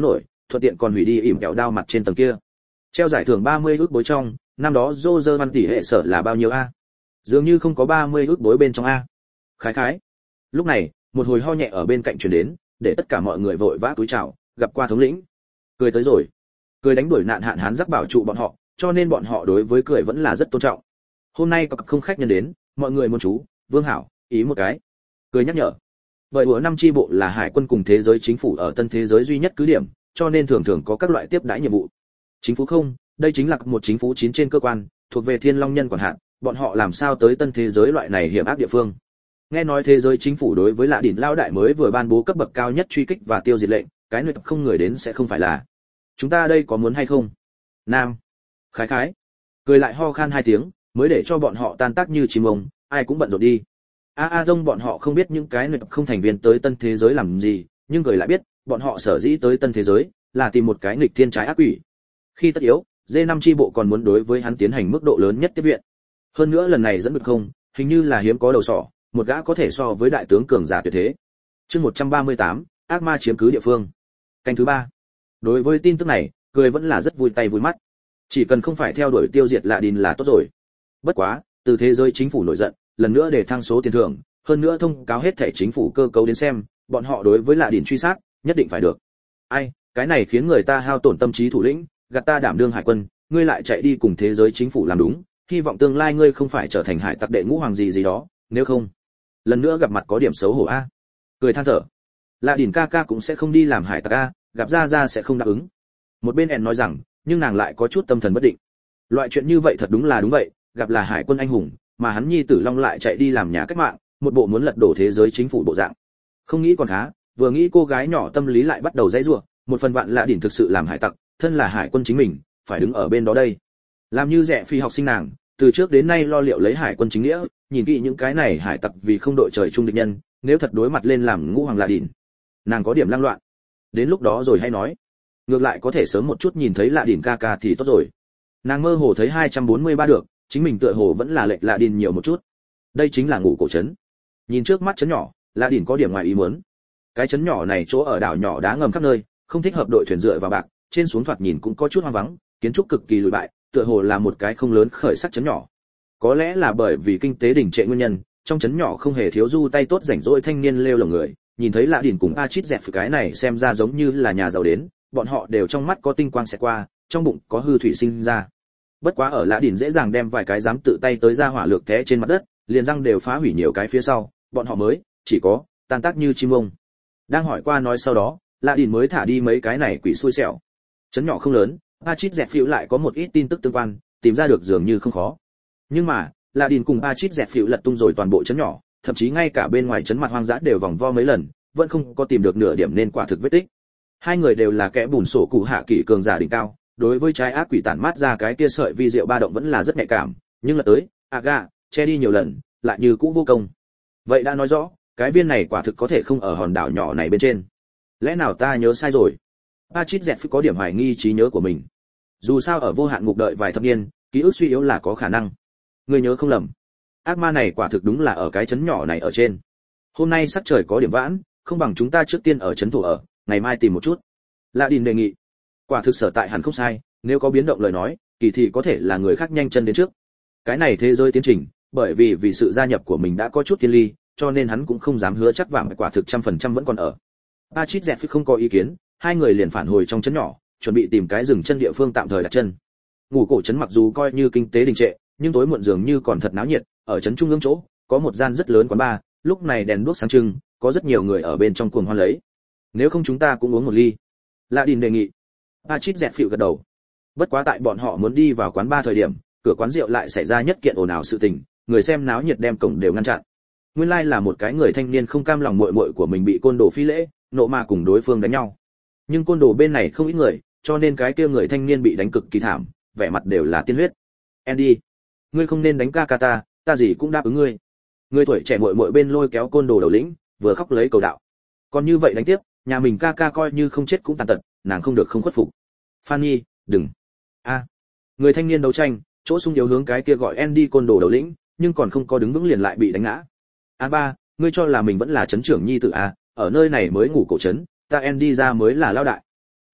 thuận tiện còn hủy đi ỉm kẹo đao mặt trên tầng kia. Treo giải thưởng ba mươi ước bối trong, năm đó Roger Văn tỷ hệ sở là bao nhiêu a? Dường như không có ba mươi ước bối bên trong a. Khái khái. Lúc này, một hồi ho nhẹ ở bên cạnh truyền đến, để tất cả mọi người vội vã cúi chào, gặp qua thống lĩnh. Cười tới rồi. Cười đánh đuổi nạn hạn hán giác bảo trụ bọn họ, cho nên bọn họ đối với cười vẫn là rất tôn trọng. Hôm nay có không khách nhân đến, mọi người muốn chú, Vương Hảo, ý một cái. Cười nhắc nhở. Bởi bữa năm chi bộ là hải quân cùng thế giới chính phủ ở tân thế giới duy nhất cứ điểm, cho nên thường thường có các loại tiếp đãi nhiệm vụ. Chính phủ không, đây chính là một chính phủ chín trên cơ quan, thuộc về Thiên Long Nhân quản hạt, bọn họ làm sao tới tân thế giới loại này hiểm ác địa phương. Nghe nói thế giới chính phủ đối với Lạ Đỉnh lao đại mới vừa ban bố cấp bậc cao nhất truy kích và tiêu diệt lệnh, cái nơi không người đến sẽ không phải là. Chúng ta đây có muốn hay không? Nam. Khái khái. Cười lại ho khan hai tiếng, mới để cho bọn họ tan tác như chim ông, ai cũng bận rộn đi. A A Dông bọn họ không biết những cái nơi không thành viên tới tân thế giới làm gì, nhưng cười lại biết, bọn họ sở dĩ tới tân thế giới là tìm một cái nghịch thiên trái ác quỷ. Khi tất yếu, D năm chi bộ còn muốn đối với hắn tiến hành mức độ lớn nhất tiếp viện. Hơn nữa lần này dẫn được không, hình như là hiếm có đầu sỏ, một gã có thể so với đại tướng cường giả tuyệt thế. Chương một trăm ba mươi tám, ác ma chiếm cứ địa phương. Canh thứ ba. Đối với tin tức này, cười vẫn là rất vui tay vui mắt. Chỉ cần không phải theo đuổi tiêu diệt Lạ Đìn là tốt rồi. Bất quá, từ thế giới chính phủ nổi giận, lần nữa để thăng số tiền thưởng, hơn nữa thông cáo hết thảy chính phủ cơ cấu đến xem, bọn họ đối với Lạ Đìn truy sát, nhất định phải được. Ai, cái này khiến người ta hao tổn tâm trí thủ lĩnh, gạt ta đảm đương hải quân, ngươi lại chạy đi cùng thế giới chính phủ làm đúng, hy vọng tương lai ngươi không phải trở thành hải tặc đệ ngũ hoàng gì gì đó, nếu không, lần nữa gặp mặt có điểm xấu hổ a. Cười than thở. Lạ Đìn ca ca cũng sẽ không đi làm hải tặc a, gặp ra ra sẽ không đáp ứng. Một bên ẹn nói rằng, nhưng nàng lại có chút tâm thần bất định. Loại chuyện như vậy thật đúng là đúng vậy, gặp là hải quân anh hùng, mà hắn nhi tử Long lại chạy đi làm nhà cách mạng, một bộ muốn lật đổ thế giới chính phủ bộ dạng. Không nghĩ còn khá, vừa nghĩ cô gái nhỏ tâm lý lại bắt đầu dãy rủa, một phần vạn Lạ Đìn thực sự làm hải tặc, thân là hải quân chính mình, phải đứng ở bên đó đây. Làm như rẻ phi học sinh nàng, từ trước đến nay lo liệu lấy hải quân chính nghĩa, nhìn kỹ những cái này hải tặc vì không đội trời chung địch nhân, nếu thật đối mặt lên làm ngũ hoàng Lạ Đìn, nàng có điểm lăng loạn. Đến lúc đó rồi hay nói. Ngược lại có thể sớm một chút nhìn thấy Lạ Đìn ca ca thì tốt rồi. Nàng mơ hồ thấy hai trăm bốn mươi ba được, chính mình tựa hồ vẫn là lệch Lạ Đìn nhiều một chút. Đây chính là ngủ cổ trấn. Nhìn trước mắt trấn nhỏ, Lạ Đìn có điểm ngoài ý muốn. Cái trấn nhỏ này chỗ ở đảo nhỏ đá ngầm khắp nơi, không thích hợp đội thuyền dựa vào bạc, trên xuống thoạt nhìn cũng có chút hoang vắng, kiến trúc cực kỳ lùi bại, tựa hồ là một cái không lớn khởi sắc trấn nhỏ. Có lẽ là bởi vì kinh tế đình trệ nguyên nhân, trong trấn nhỏ không hề thiếu du tay tốt rảnh rỗi thanh niên lêu lồng người, nhìn thấy Lạ Đìn cùng A Chít dẹt cái này xem ra giống như là nhà giàu đến, bọn họ đều trong mắt có tinh quang sẽ qua, trong bụng có hư thủy sinh ra. Bất quá ở Lạ Đìn dễ dàng đem vài cái dám tự tay tới ra hỏa lược té trên mặt đất, liền răng đều phá hủy nhiều cái phía sau, bọn họ mới chỉ có tan tác như chim ông. Đang hỏi qua nói sau đó, Lạ Đìn mới thả đi mấy cái này quỷ xui xẻo. Trấn nhỏ không lớn, A Chít dẹt phiêu lại có một ít tin tức tương quan, tìm ra được dường như không khó. Nhưng mà, Lạ Đìn cùng A Chít dẹt phiêu lật tung rồi toàn bộ trấn nhỏ, thậm chí ngay cả bên ngoài trấn mặt hoang dã đều vòng vo mấy lần, vẫn không có tìm được nửa điểm nên quả thực vết tích. Hai người đều là kẻ bùn sổ cụ hạ kỷ cường giả đỉnh cao, đối với trái ác quỷ tản mát ra cái kia sợi vi diệu ba động vẫn là rất nhạy cảm, nhưng là tới, Aga, che đi nhiều lần, lại như cũ vô công. Vậy đã nói rõ, cái viên này quả thực có thể không ở hòn đảo nhỏ này bên trên. Lẽ nào ta nhớ sai rồi? Pachit dẹt có điểm hoài nghi trí nhớ của mình. Dù sao ở vô hạn ngục đợi vài thập niên, ký ức suy yếu là có khả năng. Người nhớ không lầm, ác ma này quả thực đúng là ở cái trấn nhỏ này ở trên. Hôm nay sắc trời có điểm vãn, không bằng chúng ta trước tiên ở trấn thủ ở, ngày mai tìm một chút. Lạ Đìn đề nghị. Quả thực sở tại hẳn không sai, nếu có biến động lời nói, kỳ thì có thể là người khác nhanh chân đến trước. Cái này thế giới tiến trình, bởi vì vì sự gia nhập của mình đã có chút thiên ly, cho nên hắn cũng không dám hứa chắc vàng quả thực trăm phần trăm vẫn còn ở. Pachit dẹt không có ý kiến, hai người liền phản hồi trong trấn nhỏ, chuẩn bị tìm cái dừng chân địa phương tạm thời đặt chân. Ngủ cổ trấn mặc dù coi như kinh tế đình trệ, nhưng tối muộn dường như còn thật náo nhiệt, ở trấn trung ương chỗ, có một gian rất lớn quán bar, lúc này đèn đuốc sáng trưng, có rất nhiều người ở bên trong cuồng hoan lấy. Nếu không chúng ta cũng uống một ly. Lạ Đìn đề nghị. Pachit dẹt phịu gật đầu. Bất quá tại bọn họ muốn đi vào quán bar thời điểm, cửa quán rượu lại xảy ra nhất kiện ồn ào sự tình, người xem náo nhiệt đem cổng đều ngăn chặn. Nguyên lai là một cái người thanh niên không cam lòng muội muội của mình bị côn đồ phi lễ, nộ mà cùng đối phương đánh nhau. Nhưng côn đồ bên này không ít người, cho nên cái kia người thanh niên bị đánh cực kỳ thảm, vẻ mặt đều là tiên huyết. Andy, ngươi không nên đánh ca ca ta, ta gì cũng đáp ứng ngươi. Người tuổi trẻ muội muội bên lôi kéo côn đồ đầu lĩnh, vừa khóc lấy cầu đạo. Còn như vậy đánh tiếp, nhà mình ca ca coi như không chết cũng tàn tật, nàng không được không khuất phục. Fanny, đừng. A. Người thanh niên đấu tranh, chỗ xung yếu hướng cái kia gọi Andy côn đồ đầu lĩnh, nhưng còn không có đứng vững liền lại bị đánh ngã. A ba, ngươi cho là mình vẫn là trấn trưởng nhi tử à, ở nơi này mới ngủ cổ trấn, ta Andy ra mới là lão đại.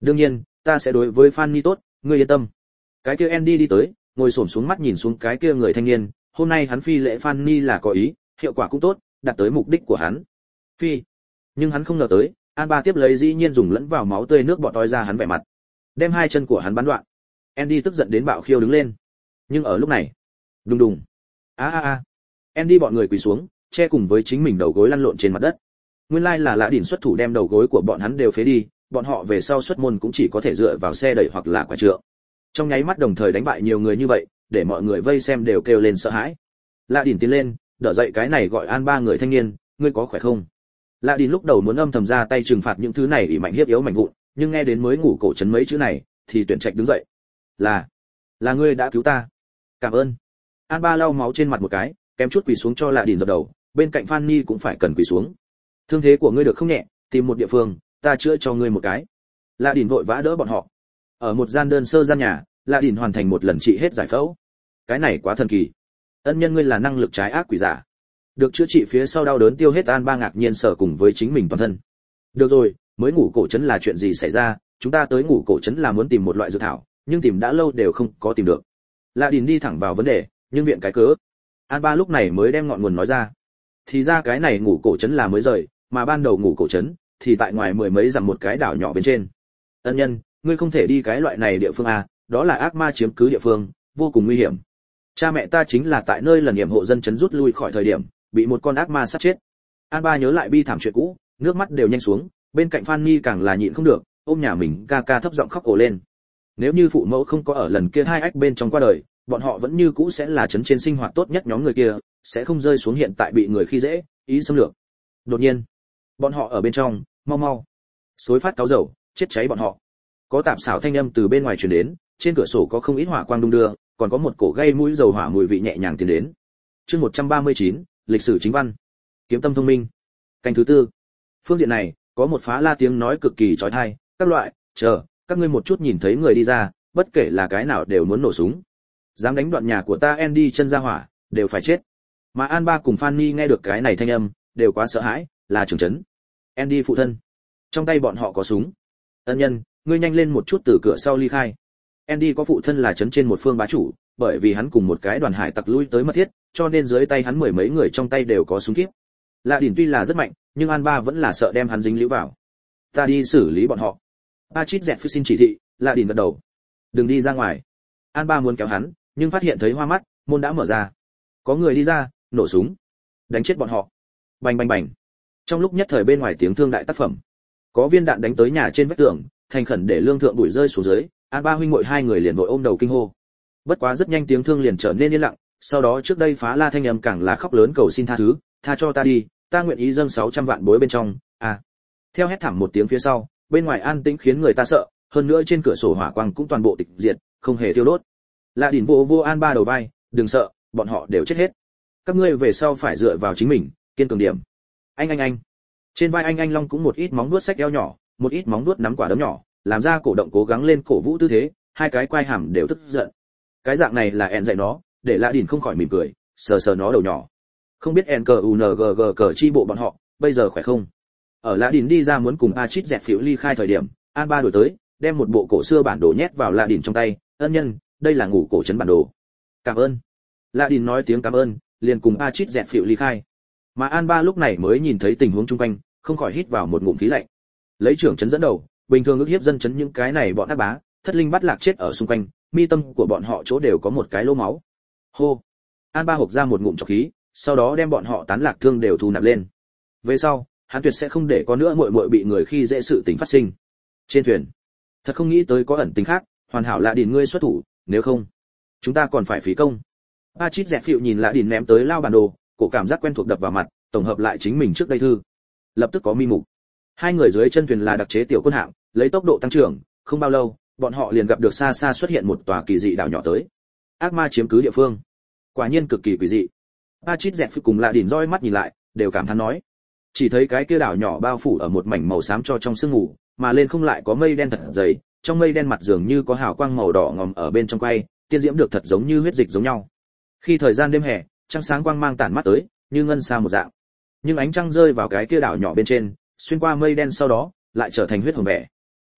Đương nhiên, ta sẽ đối với Fanny tốt, ngươi yên tâm. Cái kia Andy đi tới, ngồi xổm xuống mắt nhìn xuống cái kia người thanh niên, hôm nay hắn phi lễ Fanny là có ý, hiệu quả cũng tốt, đạt tới mục đích của hắn. Phi. Nhưng hắn không ngờ tới, An Ba tiếp lấy dĩ nhiên dùng lẫn vào máu tươi nước bọt tói ra hắn vẻ mặt, đem hai chân của hắn bắn đoạn. Andy tức giận đến bạo khiêu đứng lên. Nhưng ở lúc này, đùng đùng. A a a. Andy bọn người quỳ xuống, che cùng với chính mình đầu gối lăn lộn trên mặt đất. Nguyên lai là Lã Đỉnh xuất thủ đem đầu gối của bọn hắn đều phế đi, bọn họ về sau xuất môn cũng chỉ có thể dựa vào xe đẩy hoặc là quả trượng. Trong nháy mắt đồng thời đánh bại nhiều người như vậy, để mọi người vây xem đều kêu lên sợ hãi. Lã Đỉnh tiến lên, đỡ dậy cái này gọi An Ba người thanh niên, ngươi có khỏe không? Lã Đỉnh lúc đầu muốn âm thầm ra tay trừng phạt những thứ này ỷ mạnh hiếp yếu mạnh vụn, nhưng nghe đến mới ngủ cổ trấn mấy chữ này, thì tuyển trạch đứng dậy. Là, là ngươi đã cứu ta. Cảm ơn. An Ba lau máu trên mặt một cái, kém chút quỳ xuống cho Lã Đỉnh dập đầu, bên cạnh Fanny cũng phải cần quỳ xuống. Thương thế của ngươi được không nhẹ, tìm một địa phương, ta chữa cho ngươi một cái. Lã Đỉnh vội vã đỡ bọn họ. Ở một gian đơn sơ gian nhà, Lã Đỉnh hoàn thành một lần trị hết giải phẫu. Cái này quá thần kỳ. Ân nhân ngươi là năng lực trái ác quỷ giả. Được chữa trị phía sau đau đớn tiêu hết, An Ba ngạc nhiên sở cùng với chính mình toàn thân. Được rồi, mới ngủ cổ trấn là chuyện gì xảy ra, chúng ta tới ngủ cổ trấn là muốn tìm một loại dược thảo, nhưng tìm đã lâu đều không có tìm được. Lã Đỉnh đi thẳng vào vấn đề, nhưng viện cái cớ. An Ba lúc này mới đem ngọn nguồn nói ra. Thì ra cái này ngủ cổ trấn là mới rời, mà ban đầu ngủ cổ trấn thì tại ngoài mười mấy dặm một cái đảo nhỏ bên trên. Ân nhân, ngươi không thể đi cái loại này địa phương à, đó là ác ma chiếm cứ địa phương, vô cùng nguy hiểm. Cha mẹ ta chính là tại nơi lần hiểm hộ dân trấn rút lui khỏi thời điểm, bị một con ác ma sát chết. An Ba nhớ lại bi thảm chuyện cũ, nước mắt đều nhanh xuống, bên cạnh Fanny càng là nhịn không được, ôm nhà mình ca ca thấp giọng khóc ồ lên. Nếu như phụ mẫu không có ở lần kia hai ách bên trong qua đời, bọn họ vẫn như cũ sẽ là trấn trên sinh hoạt tốt nhất nhóm người kia, sẽ không rơi xuống hiện tại bị người khi dễ, ý xâm lược. Đột nhiên, bọn họ ở bên trong, mau mau, xối phát cáo dầu, chết cháy bọn họ. Có tạp xảo thanh âm từ bên ngoài truyền đến, trên cửa sổ có không ít hỏa quang đung đưa, còn có một cổ gây mũi dầu hỏa mùi vị nhẹ nhàng tiến đến. Chương một trăm ba mươi chín, lịch sử chính văn. Kiếm tâm thông minh. Canh thứ tư. Phương diện này, có một phá la tiếng nói cực kỳ chói tai, các loại, chờ, các ngươi một chút nhìn thấy người đi ra, bất kể là cái nào đều muốn nổ súng. Dám đánh đoạn nhà của ta Andy chân ra hỏa, đều phải chết. Mà An Ba cùng Fanny nghe được cái này thanh âm, đều quá sợ hãi, là trưởng trấn. Andy phụ thân. Trong tay bọn họ có súng. Ân nhân, ngươi nhanh lên một chút từ cửa sau ly khai. Andy có phụ thân là trấn trên một phương bá chủ, bởi vì hắn cùng một cái đoàn hải tặc lui tới mật thiết, cho nên dưới tay hắn mười mấy người trong tay đều có súng kíp. Lã Đỉnh tuy là rất mạnh, nhưng An Ba vẫn là sợ đem hắn dính líu vào. Ta đi xử lý bọn họ. Pachit dẹt phi xin chỉ thị, Lã Đỉnh gật đầu. Đừng đi ra ngoài. An Ba muốn kéo hắn, nhưng phát hiện thấy hoa mắt, môn đã mở ra. Có người đi ra, nổ súng, đánh chết bọn họ. Bành bành bành. Trong lúc nhất thời bên ngoài tiếng thương đại tác phẩm, có viên đạn đánh tới nhà trên vách tường, thành khẩn để lương thượng bụi rơi xuống dưới. An Ba huynh muội hai người liền vội ôm đầu kinh hô. Bất quá rất nhanh tiếng thương liền trở nên yên lặng, sau đó trước đây phá la thanh âm càng là khóc lớn cầu xin tha thứ, tha cho ta đi, ta nguyện ý dâng sáu trăm vạn bối bên trong. À. Theo hét thảm một tiếng phía sau, bên ngoài an tĩnh khiến người ta sợ, hơn nữa trên cửa sổ hỏa quang cũng toàn bộ tịch diệt, không hề tiêu đốt. Lã Đỉnh vô vô An Ba đầu vai, đừng sợ, bọn họ đều chết hết. Các ngươi về sau phải dựa vào chính mình, kiên cường điểm. Anh anh anh. Trên vai anh anh Long cũng một ít móng vuốt xách eo nhỏ, một ít móng vuốt nắm quả đấm nhỏ, làm ra cổ động cố gắng lên cổ vũ tư thế, hai cái quai hàm đều tức giận. Cái dạng này là En dạy nó, để Lã Đỉnh không khỏi mỉm cười, sờ sờ nó đầu nhỏ. Không biết En cờ u en giê giê cờ chi bộ bọn họ, bây giờ khỏe không? Ở Lã Đỉnh đi ra muốn cùng Pachit dẹt phiểu ly khai thời điểm, An Ba đổi tới, đem một bộ cổ xưa bản đồ nhét vào Lã Đỉnh trong tay, ân nhân, đây là ngủ cổ trấn bản đồ. Cảm ơn. Lã Đỉnh nói tiếng cảm ơn, liền cùng Pachit dẹt phiểu ly khai. Mà An Ba lúc này mới nhìn thấy tình huống chung quanh, không khỏi hít vào một ngụm khí lạnh. Lấy trưởng trấn dẫn đầu, bình thường ức hiếp dân trấn những cái này bọn ác bá, thất linh bắt lạc chết ở xung quanh, mi tâm của bọn họ chỗ đều có một cái lỗ máu. Hô. An Ba hộc ra một ngụm trọc khí, sau đó đem bọn họ tán lạc thương đều thu nạp lên. Về sau, hắn tuyệt sẽ không để có nữa muội muội bị người khi dễ sự tình phát sinh. Trên thuyền, thật không nghĩ tới có ẩn tình khác, hoàn hảo Lã Đỉnh ngươi xuất thủ, nếu không, chúng ta còn phải phí công. Pachit dẹt phiểu nhìn Lã Đỉnh ném tới lao bản đồ, cổ cảm giác quen thuộc đập vào mặt, tổng hợp lại chính mình trước đây thư, lập tức có mi mục. Hai người dưới chân thuyền là đặc chế tiểu quân hạm, lấy tốc độ tăng trưởng, không bao lâu, bọn họ liền gặp được xa xa xuất hiện một tòa kỳ dị đảo nhỏ tới. Ác ma chiếm cứ địa phương, quả nhiên cực kỳ quỷ dị. Pachit dẹt phiểu cùng Lã Đỉnh roi mắt nhìn lại, đều cảm thán nói. Chỉ thấy cái kia đảo nhỏ bao phủ ở một mảnh màu xám cho trong sương mù, mà lên không lại có mây đen thật dày, trong mây đen mặt dường như có hào quang màu đỏ ngòm ở bên trong quay, tiên diễm được thật giống như huyết dịch giống nhau. Khi thời gian đêm hè, trăng sáng quang mang tản mắt tới, như ngân sa một dạng. Nhưng ánh trăng rơi vào cái kia đảo nhỏ bên trên, xuyên qua mây đen sau đó, lại trở thành huyết hồng vẻ.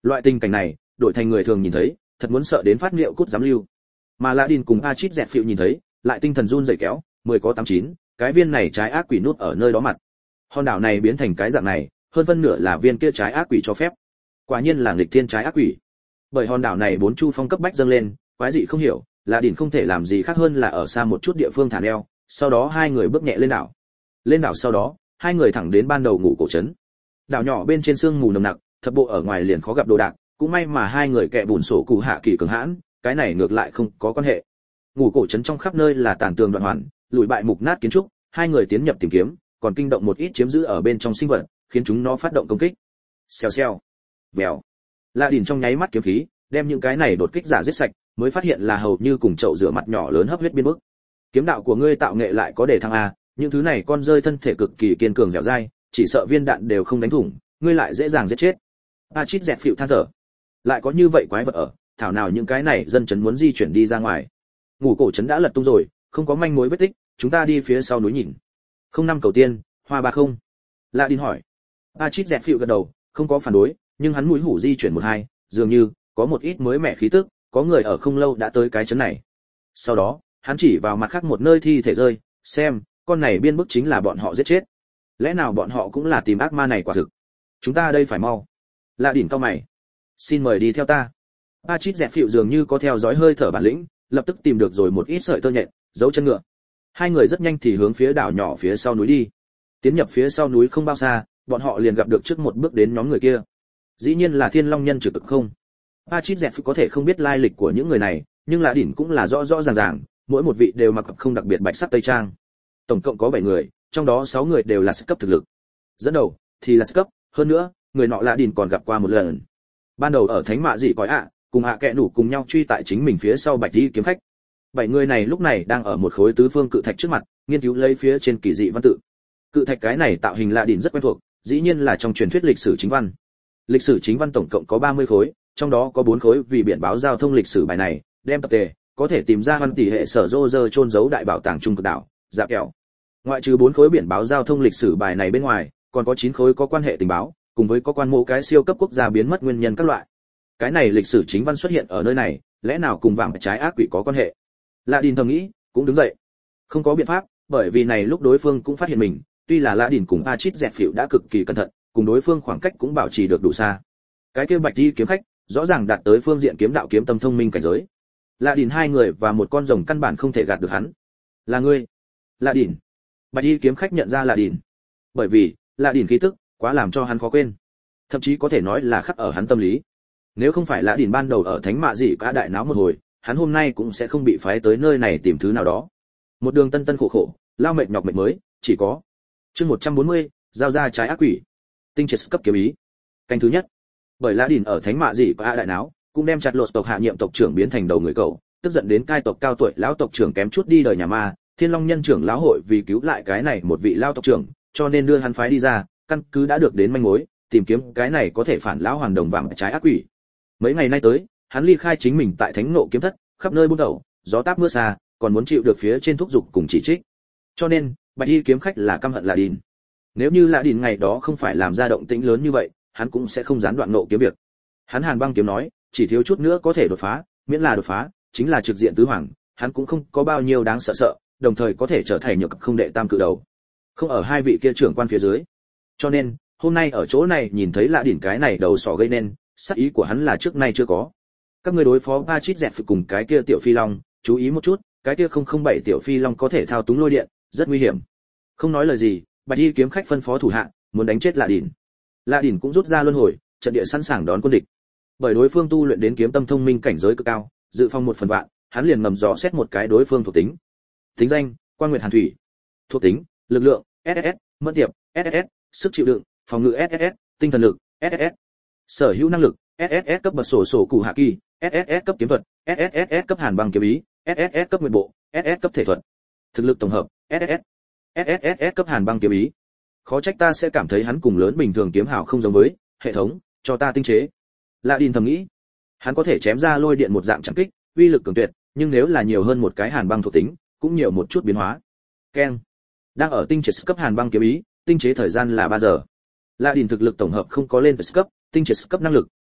Loại tình cảnh này đổi thành người thường nhìn thấy thật muốn sợ đến phát niệu cút dám lưu, mà Ladin cùng Achit dẹt phiệu nhìn thấy lại tinh thần run rẩy kéo, mười có tám chín, cái viên này trái ác quỷ nút ở nơi đó mặt. Hòn đảo này biến thành cái dạng này, hơn phân nửa là viên kia trái ác quỷ cho phép. Quả nhiên là nghịch thiên trái ác quỷ. Bởi hòn đảo này bốn chu phong cấp bách dâng lên, quái dị không hiểu, Ladin không thể làm gì khác hơn là ở xa một chút địa phương thả neo, sau đó hai người bước nhẹ lên đảo. Lên đảo sau đó, hai người thẳng đến ban đầu ngủ cổ trấn. Đảo nhỏ bên trên sương mù nồng nặc, thập bộ ở ngoài liền khó gặp đồ đạc, cũng may mà hai người kẻ bùn sổ cụ hạ kỳ cường hãn, cái này ngược lại không có quan hệ. Ngủ cổ trấn trong khắp nơi là tàn tường đoạn hoàn, lùi bại mục nát kiến trúc, hai người tiến nhập tìm kiếm, còn kinh động một ít chiếm giữ ở bên trong sinh vật, khiến chúng nó phát động công kích. Xèo xèo, vèo. Ladin trong nháy mắt kiếm khí, đem những cái này đột kích giả giết sạch, mới phát hiện là hầu như cùng chậu rửa mặt nhỏ lớn hấp huyết biên bức. Kiếm đạo của ngươi tạo nghệ lại có để thăng a, những thứ này con rơi thân thể cực kỳ kiên cường dẻo dai, chỉ sợ viên đạn đều không đánh thủng, ngươi lại dễ dàng giết chết. Achit dẹt phịu than thở. Lại có như vậy quái vật ở, thảo nào những cái này dân trấn muốn di chuyển đi ra ngoài. Ngủ cổ trấn đã lật tung rồi, không có manh mối vết tích, chúng ta đi phía sau núi nhìn. Không năm cầu tiên, hoa ba không. Ladin hỏi. Achit dẹt phịu gật đầu, không có phản đối, nhưng hắn mũi hủ di chuyển một hai, dường như có một ít mới mẻ khí tức, có người ở không lâu đã tới cái trấn này. Sau đó, hắn chỉ vào mặt khác một nơi thi thể rơi, xem, con này biên bức chính là bọn họ giết chết. Lẽ nào bọn họ cũng là tìm ác ma này quả thực? Chúng ta đây phải mau. Ladin cau mày. Xin mời đi theo ta. Achit dẹt phịu dường như có theo dõi hơi thở bản lĩnh, lập tức tìm được rồi một ít sợi tơ nhện, giấu chân ngựa. Hai người rất nhanh thì hướng phía đảo nhỏ phía sau núi đi. Tiến nhập phía sau núi không bao xa, bọn họ liền gặp được trước một bước đến nhóm người kia. Dĩ nhiên là Thiên Long nhân trực cực không. Achit dẹt phịu có thể không biết lai lịch của những người này, nhưng Ladin cũng là rõ rõ ràng ràng, mỗi một vị đều mặc không đặc biệt bạch sắc tây trang. Tổng cộng có bảy người, trong đó sáu người đều là sức cấp thực lực. Dẫn đầu thì là sức cấp, hơn nữa, người nọ Ladin còn gặp qua một lần. Ban đầu ở Thánh Mạ Dị Cõi ạ, cùng hạ kệ nủ cùng nhau truy tại chính mình phía sau Bạch Y kiếm khách. Bảy người này lúc này đang ở một khối tứ phương cự thạch trước mặt, nghiên cứu lấy phía trên kỳ dị văn tự. Cự thạch cái này tạo hình Ladin rất quen thuộc, dĩ nhiên là trong truyền thuyết lịch sử chính văn. Lịch sử chính văn tổng cộng có ba mươi khối, trong đó có bốn khối vì biển báo giao thông lịch sử bài này, đem tập tề, có thể tìm ra văn tỷ hệ sở Roger chôn giấu đại bảo tàng trung cực đảo, dạ kẹo. Ngoại trừ bốn khối biển báo giao thông lịch sử bài này bên ngoài, còn có chín khối có quan hệ tình báo, cùng với có quan mô cái siêu cấp quốc gia biến mất nguyên nhân các loại. Cái này lịch sử chính văn xuất hiện ở nơi này, lẽ nào cùng vàng trái ác quỷ có quan hệ? Ladin thầm nghĩ, cũng đứng dậy. Không có biện pháp, bởi vì này lúc đối phương cũng phát hiện mình, tuy là Ladin cùng Achit dẹt phịu đã cực kỳ cẩn thận, cùng đối phương khoảng cách cũng bảo trì được đủ xa. Cái kia Bạch Y kiếm khách, rõ ràng đạt tới phương diện kiếm đạo kiếm tâm thông minh cảnh giới. Ladin hai người và một con rồng căn bản không thể gạt được hắn. Là ngươi? Ladin. Bạch Y kiếm khách nhận ra Ladin. Bởi vì, Ladin khí tức quá làm cho hắn khó quên, thậm chí có thể nói là khắc ở hắn tâm lý. Nếu không phải Ladin ban đầu ở Thánh Mạ Dị cả đại náo một hồi, hắn hôm nay cũng sẽ không bị phái tới nơi này tìm thứ nào đó. Một đường tân tân khổ khổ, lao mệt nhọc mệt mới, chỉ có. Chương một trăm bốn mươi, giao ra trái ác quỷ. Tinh triệt cấp kiếm ý. Canh thứ nhất. Bởi Ladin ở Thánh Mạ Dị cả đại náo, cũng đem chặt lột tộc hạ nhiệm tộc trưởng biến thành đầu người cậu, tức giận đến cai tộc cao tuổi lão tộc trưởng kém chút đi đời nhà ma, Thiên Long nhân trưởng lão hội vì cứu lại cái này một vị lão tộc trưởng, cho nên đưa hắn phái đi ra, căn cứ đã được đến manh mối, tìm kiếm cái này có thể phản lão hoàn đồng vàng trái ác quỷ. Mấy ngày nay tới, hắn ly khai chính mình tại Thánh Nộ kiếm thất, khắp nơi buôn đầu, gió táp mưa xa, còn muốn chịu được phía trên thúc dục cùng chỉ trích. Cho nên, Bạch Y kiếm khách là căm hận Ladin. Nếu như Ladin ngày đó không phải làm ra động tĩnh lớn như vậy, hắn cũng sẽ không gián đoạn nộ kiếm việc. Hắn Hàn Băng kiếm nói, chỉ thiếu chút nữa có thể đột phá, miễn là đột phá, chính là trực diện tứ hoàng, hắn cũng không có bao nhiêu đáng sợ sợ, đồng thời có thể trở thành nhược không đệ tam cự đầu. Không ở hai vị kia trưởng quan phía dưới. Cho nên, hôm nay ở chỗ này nhìn thấy Ladin cái này đầu sỏ gây nên, sát ý của hắn là trước nay chưa có. Các ngươi đối phó Achit dẹt phịu cùng cái kia tiểu phi long, chú ý một chút, cái kia không không bảy tiểu phi long có thể thao túng lôi điện, rất nguy hiểm. Không nói lời gì, Bạch Y kiếm khách phân phó thủ hạ, muốn đánh chết Ladin. Ladin cũng rút ra luân hồi, trận địa sẵn sàng đón quân địch. Bởi đối phương tu luyện đến kiếm tâm thông minh cảnh giới cực cao, dự phòng một phần vạn, hắn liền ngầm dò xét một cái đối phương thuộc tính. Tính danh: Quan Nguyệt Hàn Thủy. Thuộc tính: Lực lượng ét ét ét, mẫn tiệp ét ét ét, sức chịu đựng, phòng ngự ét ét ét, tinh thần lực ét ét ét. Sở hữu năng lực: ét ét ét cấp bậc sổ sổ cụ hạ kỳ, ét ét ét cấp kiếm thuật, ét ét ét cấp Hàn Băng kiếm ý, ét ét ét cấp nguyệt bộ, ét ét ét cấp thể thuật. Thực lực tổng hợp: ét ét ét, ét ét ét cấp Hàn Băng kiếm ý. Khó trách ta sẽ cảm thấy hắn cùng lớn bình thường kiếm hào không giống với, hệ thống, cho ta tinh chế. Ladin thầm nghĩ, hắn có thể chém ra lôi điện một dạng chạm kích, uy lực cường tuyệt, nhưng nếu là nhiều hơn một cái Hàn Băng thuộc tính, cũng nhiều một chút biến hóa. Keng. Đang ở tinh chế cấp Hàn Băng kiếm ý, tinh chế thời gian là ba giờ. Ladin thực lực tổng hợp không có lên cấp, tinh chế cấp năng lực,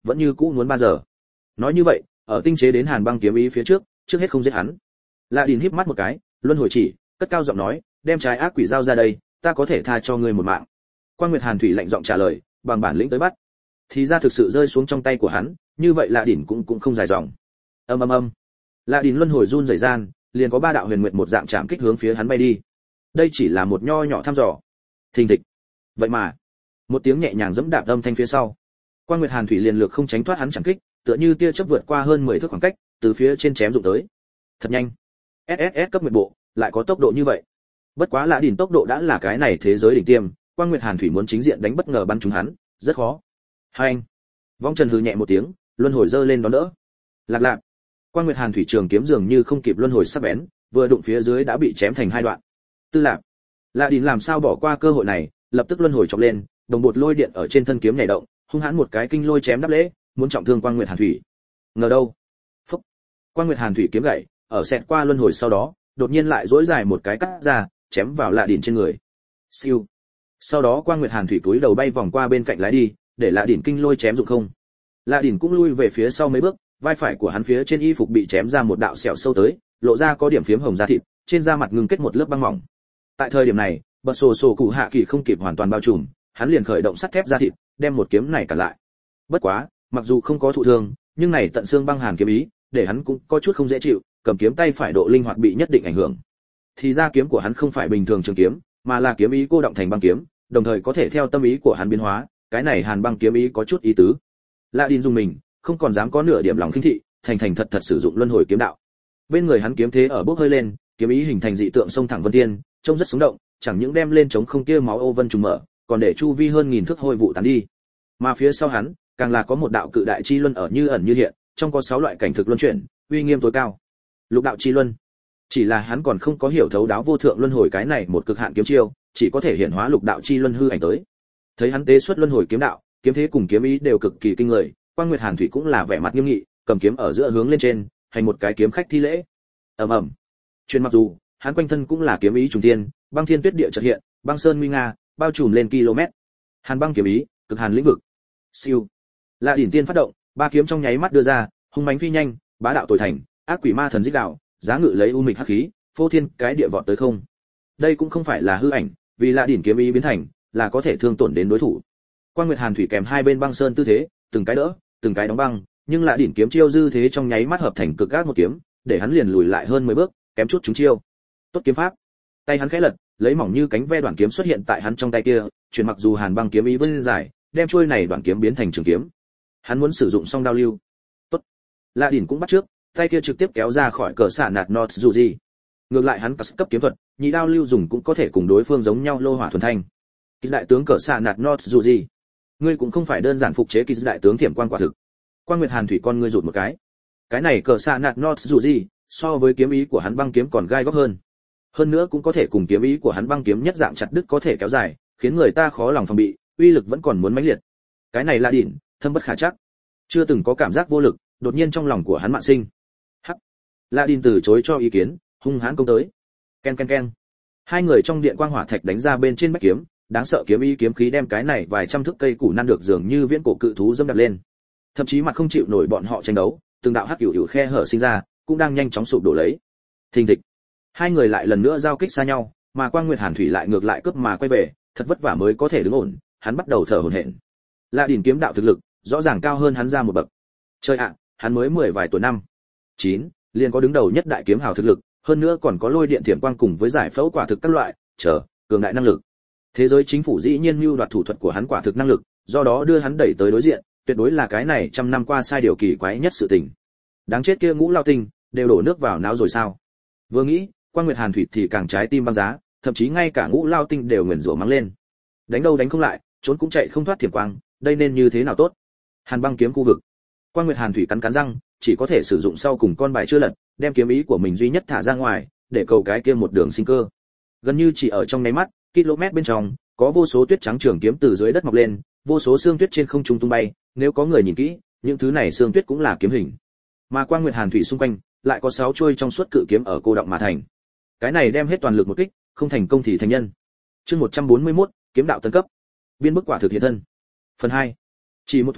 vẫn như cũ muốn ba giờ. Nói như vậy, ở tinh chế đến hàn băng kiếm ý phía trước, trước hết không giết hắn. Lạ Đỉnh híp mắt một cái, luân hồi chỉ, cất cao giọng nói, đem trái ác quỷ giao ra đây, ta có thể tha cho ngươi một mạng. Quan Nguyệt Hàn Thủy lạnh giọng trả lời, bằng bản lĩnh tới bắt. Thì ra thực sự rơi xuống trong tay của hắn, như vậy Lạ Đỉnh cũng cũng không dài dòng. Ầm ầm ầm. Lạ Đỉnh luân hồi run rẩy gian, liền có ba đạo huyền nguyệt một dạng chạm kích hướng phía hắn bay đi. Đây chỉ là một nho nhỏ thăm dò. Thình thịch. Vậy mà, một tiếng nhẹ nhàng giẫm đạp âm thanh phía sau. Quan Nguyệt Hàn Thủy liền lược không tránh thoát hắn chạm kích, tựa như tia chớp vượt qua hơn mười thước khoảng cách, từ phía trên chém dụng tới. Thật nhanh. ét ét ét cấp nguyệt bộ, lại có tốc độ như vậy. Bất quá Lạ Đỉnh tốc độ đã là cái này thế giới đỉnh tiêm, Quan Nguyệt Hàn Thủy muốn chính diện đánh bất ngờ bắn trúng hắn, rất khó. Hành. Vong Trần hừ nhẹ một tiếng, luân hồi giơ lên đón đỡ. Lạc lạc. Quan Nguyệt Hàn Thủy trường kiếm dường như không kịp luân hồi sắc bén, vừa đụng phía dưới đã bị chém thành hai đoạn. Tư lạc. Lạ Đỉnh làm sao bỏ qua cơ hội này, lập tức luân hồi chọc lên, đồng bột lôi điện ở trên thân kiếm nhảy động, hung hãn một cái kinh lôi chém đáp lễ, muốn trọng thương Quan Nguyệt Hàn Thủy. Ngờ đâu? Phốc. Quan Nguyệt Hàn Thủy kiếm gãy, ở xẹt qua luân hồi sau đó, đột nhiên lại duỗi dài một cái cắt ra, chém vào Lạ Đỉnh trên người. Siêu. Sau đó Quan Nguyệt Hàn Thủy túi đầu bay vòng qua bên cạnh lái đi, để Lạ Đỉnh kinh lôi chém dụng không. Lạ Đỉnh cũng lui về phía sau mấy bước, vai phải của hắn phía trên y phục bị chém ra một đạo sẹo sâu tới, lộ ra có điểm phiếm hồng da thịt, trên da mặt ngưng kết một lớp băng mỏng. Tại thời điểm này, bật sổ sổ cụ hạ kỳ không kịp hoàn toàn bao trùm, hắn liền khởi động sắt thép da thịt, đem một kiếm này cản lại. Bất quá, mặc dù không có thụ thương, nhưng này tận xương băng hàn kiếm ý, để hắn cũng có chút không dễ chịu, cầm kiếm tay phải độ linh hoạt bị nhất định ảnh hưởng. Thì ra kiếm của hắn không phải bình thường trường kiếm, mà là kiếm ý cô động thành băng kiếm, đồng thời có thể theo tâm ý của hắn biến hóa, cái này hàn băng kiếm ý có chút ý tứ. Lạ Đỉnh dùng mình, không còn dám có nửa điểm lòng khinh thị, thành thành thật thật sử dụng luân hồi kiếm đạo. Bên người hắn kiếm thế ở bốc hơi lên, kiếm ý hình thành dị tượng sông thẳng vân tiên, trông rất sống động, chẳng những đem lên chống không kia máu ô vân trùng mở, còn để chu vi hơn nghìn thước hôi vụ tán đi. Mà phía sau hắn, càng là có một đạo cự đại chi luân ở như ẩn như hiện, trong có sáu loại cảnh thực luân chuyển, uy nghiêm tối cao. Lục đạo chi luân. Chỉ là hắn còn không có hiểu thấu đáo vô thượng luân hồi cái này một cực hạn kiếm chiêu, chỉ có thể hiện hóa lục đạo chi luân hư ảnh tới. Thấy hắn tế xuất luân hồi kiếm đạo, kiếm thế cùng kiếm ý đều cực kỳ kinh người, Quan Nguyệt Hàn Thủy cũng là vẻ mặt nghiêm nghị, cầm kiếm ở giữa hướng lên trên, hành một cái kiếm khách thi lễ. Ầm ầm. Truyền mặc dù, hắn quanh thân cũng là kiếm ý trùng thiên, băng thiên tuyết địa chợt hiện, băng sơn nguy nga, bao trùm lên km. Hàn băng kiếm ý, cực hàn lĩnh vực. Siêu. Lạ Đỉnh tiên phát động, ba kiếm trong nháy mắt đưa ra, hung mãnh phi nhanh, bá đạo tối thành, ác quỷ ma thần dích đạo, giá ngự lấy u mịch hắc khí, phô thiên cái địa vọt tới không. Đây cũng không phải là hư ảnh, vì Lạ Đỉnh kiếm ý biến thành, là có thể thương tổn đến đối thủ. Quan Nguyệt Hàn Thủy kèm hai bên băng sơn tư thế, từng cái đỡ, từng cái đóng băng, nhưng Lạ Đỉnh kiếm chiêu dư thế trong nháy mắt hợp thành cực ác một kiếm, để hắn liền lùi lại hơn mười bước, kém chút trúng chiêu. Tốt kiếm pháp. Tay hắn khẽ lật, lấy mỏng như cánh ve đoạn kiếm xuất hiện tại hắn trong tay kia, chuyển mặc dù hàn băng kiếm ý vươn dài, đem chuôi này đoạn kiếm biến thành trường kiếm. Hắn muốn sử dụng song đao lưu. Tốt. Lạ Đỉnh cũng bắt trước, tay kia trực tiếp kéo ra khỏi cờ xạ nạt nọt dù gì. Ngược lại hắn cấp kiếm thuật, nhị đao lưu dùng cũng có thể cùng đối phương giống nhau lô hỏa thuần thanh. Kỳ đại tướng cờ xạ nạt nọt dù gì, ngươi cũng không phải đơn giản phục chế kỳ đại tướng thiểm quan quả thực. Quan Nguyệt Hàn Thủy con ngươi rụt một cái. Cái này cờ xạ nạt nọt dù gì, so với kiếm ý của hắn băng kiếm còn gai góc hơn. Hơn nữa cũng có thể cùng kiếm ý của hắn băng kiếm nhất dạng chặt đứt có thể kéo dài, khiến người ta khó lòng phòng bị, uy lực vẫn còn muốn mãnh liệt. Cái này là Đỉnh, thâm bất khả chắc. Chưa từng có cảm giác vô lực, đột nhiên trong lòng của hắn mạn sinh. Hắc. La Đỉnh từ chối cho ý kiến, hung hãn công tới. Ken ken ken. Hai người trong điện quang hỏa thạch đánh ra bên trên bách kiếm, đáng sợ kiếm ý kiếm khí đem cái này vài trăm thước cây củ năn được dường như viễn cổ cự thú dẫm đạp lên. Thậm chí mặt không chịu nổi bọn họ tranh đấu, từng đạo hắc hữu hữu khe hở sinh ra, cũng đang nhanh chóng sụp đổ lấy. Thình thịch. Hai người lại lần nữa giao kích xa nhau, mà Quan Nguyệt Hàn Thủy lại ngược lại cướp mà quay về, thật vất vả mới có thể đứng ổn, hắn bắt đầu thở hổn hển. La Đỉnh kiếm đạo thực lực, rõ ràng cao hơn hắn ra một bậc. Chơi ạ, hắn mới mười vài tuổi năm. chín, liền có đứng đầu nhất đại kiếm hào thực lực, hơn nữa còn có lôi điện thiểm quang cùng với giải phẫu quả thực các loại, chờ, cường đại năng lực. Thế giới chính phủ dĩ nhiên mưu đoạt thủ thuật của hắn quả thực năng lực, do đó đưa hắn đẩy tới đối diện, tuyệt đối là cái này trăm năm qua sai điều kỳ quái nhất sự tình. Đáng chết kia Ngũ Lao Tinh, đều đổ nước vào não rồi sao? Vừa nghĩ, Quan Nguyệt Hàn Thủy thì càng trái tim băng giá, thậm chí ngay cả Ngũ Lao Tinh đều nguyền rủa mắng lên. Đánh đâu đánh không lại, trốn cũng chạy không thoát thiểm quang, đây nên như thế nào tốt? Hàn băng kiếm khu vực. Quan Nguyệt Hàn Thủy cắn cắn răng, chỉ có thể sử dụng sau cùng con bài chưa lật, đem kiếm ý của mình duy nhất thả ra ngoài, để cầu cái kia một đường sinh cơ. Gần như chỉ ở trong nháy mắt, km bên trong, có vô số tuyết trắng trường kiếm từ dưới đất mọc lên, vô số xương tuyết trên không trung tung bay, nếu có người nhìn kỹ, những thứ này xương tuyết cũng là kiếm hình. Mà Quan Nguyệt Hàn Thủy xung quanh, lại có sáu chuôi trong suốt cự kiếm ở cô động mà thành. Cái này đem hết toàn lực một kích, không thành công thì thành nhân. Chương một trăm bốn mươi mốt, kiếm đạo tân cấp. Biên bức quả thực hiện thân. Phần hai. Chỉ một thoáng,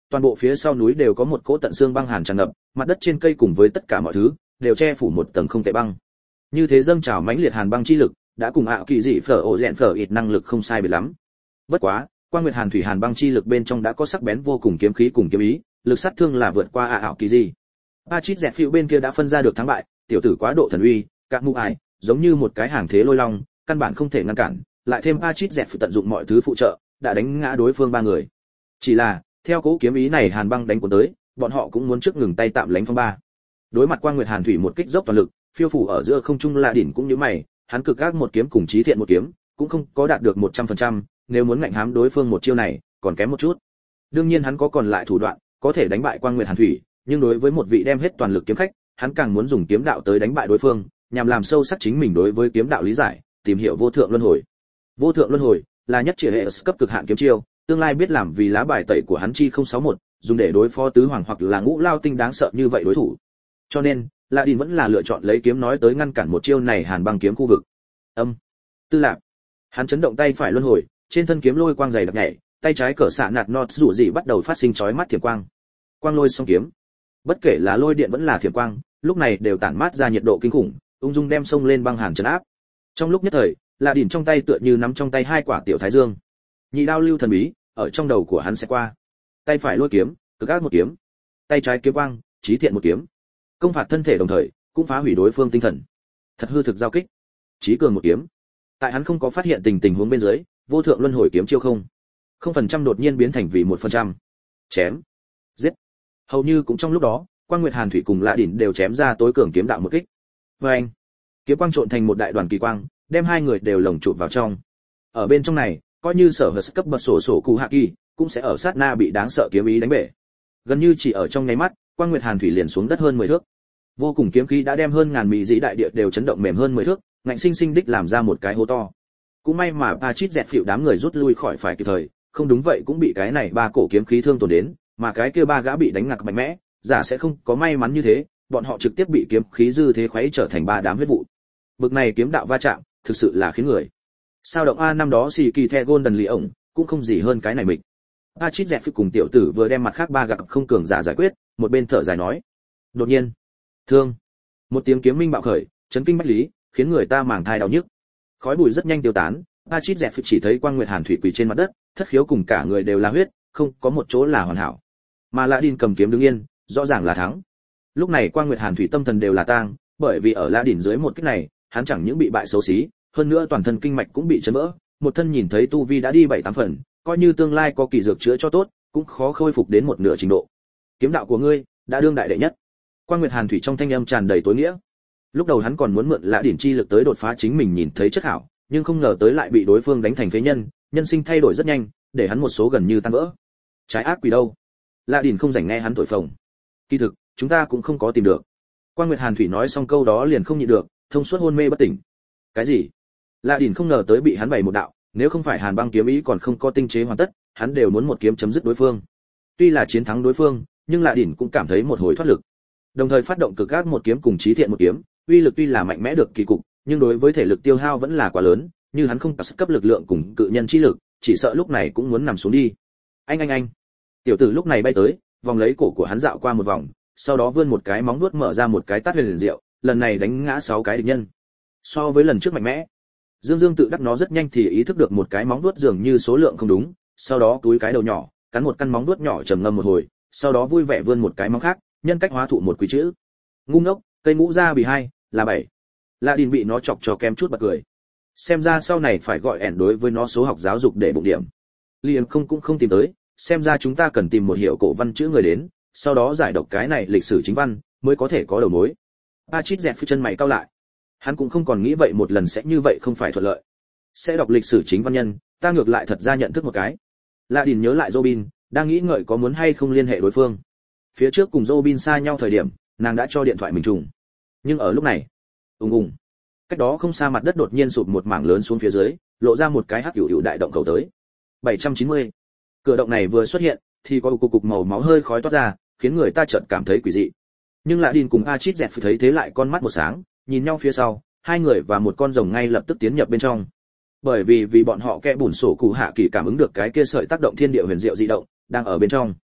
toàn bộ phía sau núi đều có một cỗ tận xương băng hàn tràn ngập, mặt đất trên cây cùng với tất cả mọi thứ đều che phủ một tầng không tệ băng. Như thế dâng trào mãnh liệt hàn băng chi lực, đã cùng ảo kỳ dị phở ổ rèn phở ít năng lực không sai biệt lắm. Bất quá, Quang Nguyệt Hàn thủy hàn băng chi lực bên trong đã có sắc bén vô cùng kiếm khí cùng kiếm ý, lực sát thương là vượt qua ảo kỳ dị. Pachit dẹt phiêu bên kia đã phân ra được thắng bại, tiểu tử quá độ thần uy, các mưu ải, giống như một cái hàng thế lôi long, căn bản không thể ngăn cản, lại thêm Pachit dẹt phiêu tận dụng mọi thứ phụ trợ, đã đánh ngã đối phương ba người. Chỉ là, theo cố kiếm ý này hàn băng đánh cuốn tới, bọn họ cũng muốn trước ngừng tay tạm lánh phong ba. Đối mặt Quang Nguyệt Hàn thủy một kích dốc toàn lực, phiêu phủ ở giữa không trung La Đỉnh cũng như mày, hắn cực ác một kiếm cùng chí thiện một kiếm, cũng không có đạt được một trăm phần trăm, nếu muốn ngạnh hám đối phương một chiêu này, còn kém một chút. Đương nhiên hắn có còn lại thủ đoạn, có thể đánh bại Quang Nguyệt Hàn thủy, nhưng đối với một vị đem hết toàn lực kiếm khách, hắn càng muốn dùng kiếm đạo tới đánh bại đối phương, nhằm làm sâu sắc chính mình đối với kiếm đạo lý giải, tìm hiểu vô thượng luân hồi. Vô thượng luân hồi là nhất chỉ hệ cấp cực hạn kiếm chiêu, tương lai biết làm vì lá bài tẩy của hắn chi không sáu mốt, dùng để đối phó tứ hoàng hoặc là ngũ lao tinh đáng sợ như vậy đối thủ. Cho nên, La Đin vẫn là lựa chọn lấy kiếm nói tới ngăn cản một chiêu này hàn băng kiếm khu vực. Âm, Tư Lạc. Hắn chấn động tay phải luân hồi, trên thân kiếm lôi quang dày đặc nhảy, tay trái cỡ xạ nạt nọt rủ gì bắt đầu phát sinh chói mắt thiểm quang. Quang lôi song kiếm. Bất kể là lôi điện vẫn là thiểm quang, lúc này đều tản mát ra nhiệt độ kinh khủng, ung dung đem sông lên băng hàn trấn áp. Trong lúc nhất thời, La Đin trong tay tựa như nắm trong tay hai quả tiểu thái dương. Nhị đao lưu thần bí, ở trong đầu của hắn sẽ qua. Tay phải lôi kiếm, cực ác một kiếm. Tay trái kiếm quang, chí thiện một kiếm. Công phạt thân thể đồng thời, cũng phá hủy đối phương tinh thần. Thật hư thực giao kích. Chí cường một kiếm. Tại hắn không có phát hiện tình tình huống bên dưới, vô thượng luân hồi kiếm chiêu không. Không phần trăm đột nhiên biến thành vì một phần trăm. Chém. Giết. Hầu như cũng trong lúc đó, Quang Nguyệt Hàn thủy cùng La Đỉnh đều chém ra tối cường kiếm đạo một kích. Và anh, kiếm quang trộn thành một đại đoàn kỳ quang, đem hai người đều lồng chụp vào trong. Ở bên trong này, coi như sở vật cấp bậc sổ sổ cụ hạ kỳ, cũng sẽ ở sát na bị đáng sợ kiếm ý đánh bể. Gần như chỉ ở trong nháy mắt, Quang Nguyệt Hàn thủy liền xuống đất hơn mười thước. Vô cùng kiếm khí đã đem hơn ngàn mỹ dĩ đại địa đều chấn động mềm hơn mười thước, ngạnh sinh sinh đích làm ra một cái hố to. Cũng may mà Pachit dẹt phịu đám người rút lui khỏi phải kịp thời, không đúng vậy cũng bị cái này ba cổ kiếm khí thương tổn đến, mà cái kia ba gã bị đánh ngạc mạnh mẽ, giả sẽ không có may mắn như thế, bọn họ trực tiếp bị kiếm khí dư thế khuấy trở thành ba đám huyết vụ. Bực này kiếm đạo va chạm, thực sự là khiến người. Sao động a năm đó xì kỳ the golden lì ổng, cũng không gì hơn cái này mình. Pachit dẹt phịu cùng tiểu tử vừa đem mặt khác ba gã không cường giả giải quyết, một bên thở dài nói. Đột nhiên, thương, một tiếng kiếm minh bạo khởi, chấn kinh bách lý, khiến người ta màng thai đau nhức. Khói bụi rất nhanh tiêu tán, Pachit dẹt phịu chỉ thấy Quang Nguyệt Hàn thủy quỳ trên mặt đất, thất khiếu cùng cả người đều là huyết, không có một chỗ là hoàn hảo. Mà La Đin cầm kiếm đứng yên, rõ ràng là thắng. Lúc này Quang Nguyệt Hàn thủy tâm thần đều là tang, bởi vì ở La Đin dưới một kích này, hắn chẳng những bị bại xấu xí, hơn nữa toàn thân kinh mạch cũng bị chấn vỡ, một thân nhìn thấy tu vi đã đi bảy tám phần, coi như tương lai có kỳ dược chữa cho tốt, cũng khó khôi phục đến một nửa trình độ. Kiếm đạo của ngươi đã đương đại đệ nhất. Quang Nguyệt Hàn thủy trong thanh âm tràn đầy tối nghĩa. Lúc đầu hắn còn muốn mượn La Đin chi lực tới đột phá chính mình nhìn thấy chất hảo, nhưng không ngờ tới lại bị đối phương đánh thành phế nhân, nhân sinh thay đổi rất nhanh, để hắn một số gần như tan vỡ. Trái ác quỷ đâu? La Đin không rảnh nghe hắn thổi phồng. Kỳ thực, chúng ta cũng không có tìm được. Quang Nguyệt Hàn thủy nói xong câu đó liền không nhịn được, thông suốt hôn mê bất tỉnh. Cái gì? La Đin không ngờ tới bị hắn bày một đạo, nếu không phải Hàn băng kiếm ý còn không có tinh chế hoàn tất, hắn đều muốn một kiếm chấm dứt đối phương. Tuy là chiến thắng đối phương, nhưng La Đin cũng cảm thấy một hồi thoát lực. Đồng thời phát động cực ác một kiếm cùng chí thiện một kiếm, uy lực tuy là mạnh mẽ được kỳ cục, nhưng đối với thể lực tiêu hao vẫn là quá lớn, như hắn không cấp lực lượng cùng cự nhân chi lực, chỉ sợ lúc này cũng muốn nằm xuống đi. Anh anh anh. Tiểu tử lúc này bay tới, vòng lấy cổ của hắn dạo qua một vòng, sau đó vươn một cái móng vuốt mở ra một cái tát huyền diệu, lần này đánh ngã sáu cái địch nhân. So với lần trước mạnh mẽ, Dương Dương tự đắc nó rất nhanh thì ý thức được một cái móng vuốt dường như số lượng không đúng, sau đó túi cái đầu nhỏ, cắn một căn móng vuốt nhỏ trầm ngâm một hồi, sau đó vui vẻ vươn một cái móng khác, nhân cách hóa thụ một quý chữ. Ngu ngốc, cây ngũ ra bị hai, là bảy. La Đin bị nó chọc cho kém chút bật cười. Xem ra sau này phải gọi ẻn đối với nó số học giáo dục để bụng điểm. Liền không cũng không tìm tới, xem ra chúng ta cần tìm một hiệu cổ văn chữ người đến, sau đó giải đọc cái này lịch sử chính văn, mới có thể có đầu mối. Pachit dẹt phi chân mày cau lại. Hắn cũng không còn nghĩ vậy một lần sẽ như vậy không phải thuận lợi. Sẽ đọc lịch sử chính văn nhân, ta ngược lại thật ra nhận thức một cái. La Đin nhớ lại Robin, đang nghĩ ngợi có muốn hay không liên hệ đối phương. Phía trước cùng Robin xa nhau thời điểm, nàng đã cho điện thoại mình trùng. Nhưng ở lúc này, ùng ùng, cách đó không xa mặt đất đột nhiên sụp một mảng lớn xuống phía dưới, lộ ra một cái hắc hữu hữu đại động cầu tới. bảy trăm chín mươi. Cửa động này vừa xuất hiện, thì có cục cục màu máu hơi khói toát ra, khiến người ta chợt cảm thấy quỷ dị. Nhưng La Đin cùng Pachit dẹt thấy thế lại con mắt một sáng, nhìn nhau phía sau, hai người và một con rồng ngay lập tức tiến nhập bên trong. Bởi vì vì bọn họ kẽ bùn sổ cụ hạ kỳ cảm ứng được cái kia sợi tác động thiên địa huyền diệu dị động đang ở bên trong.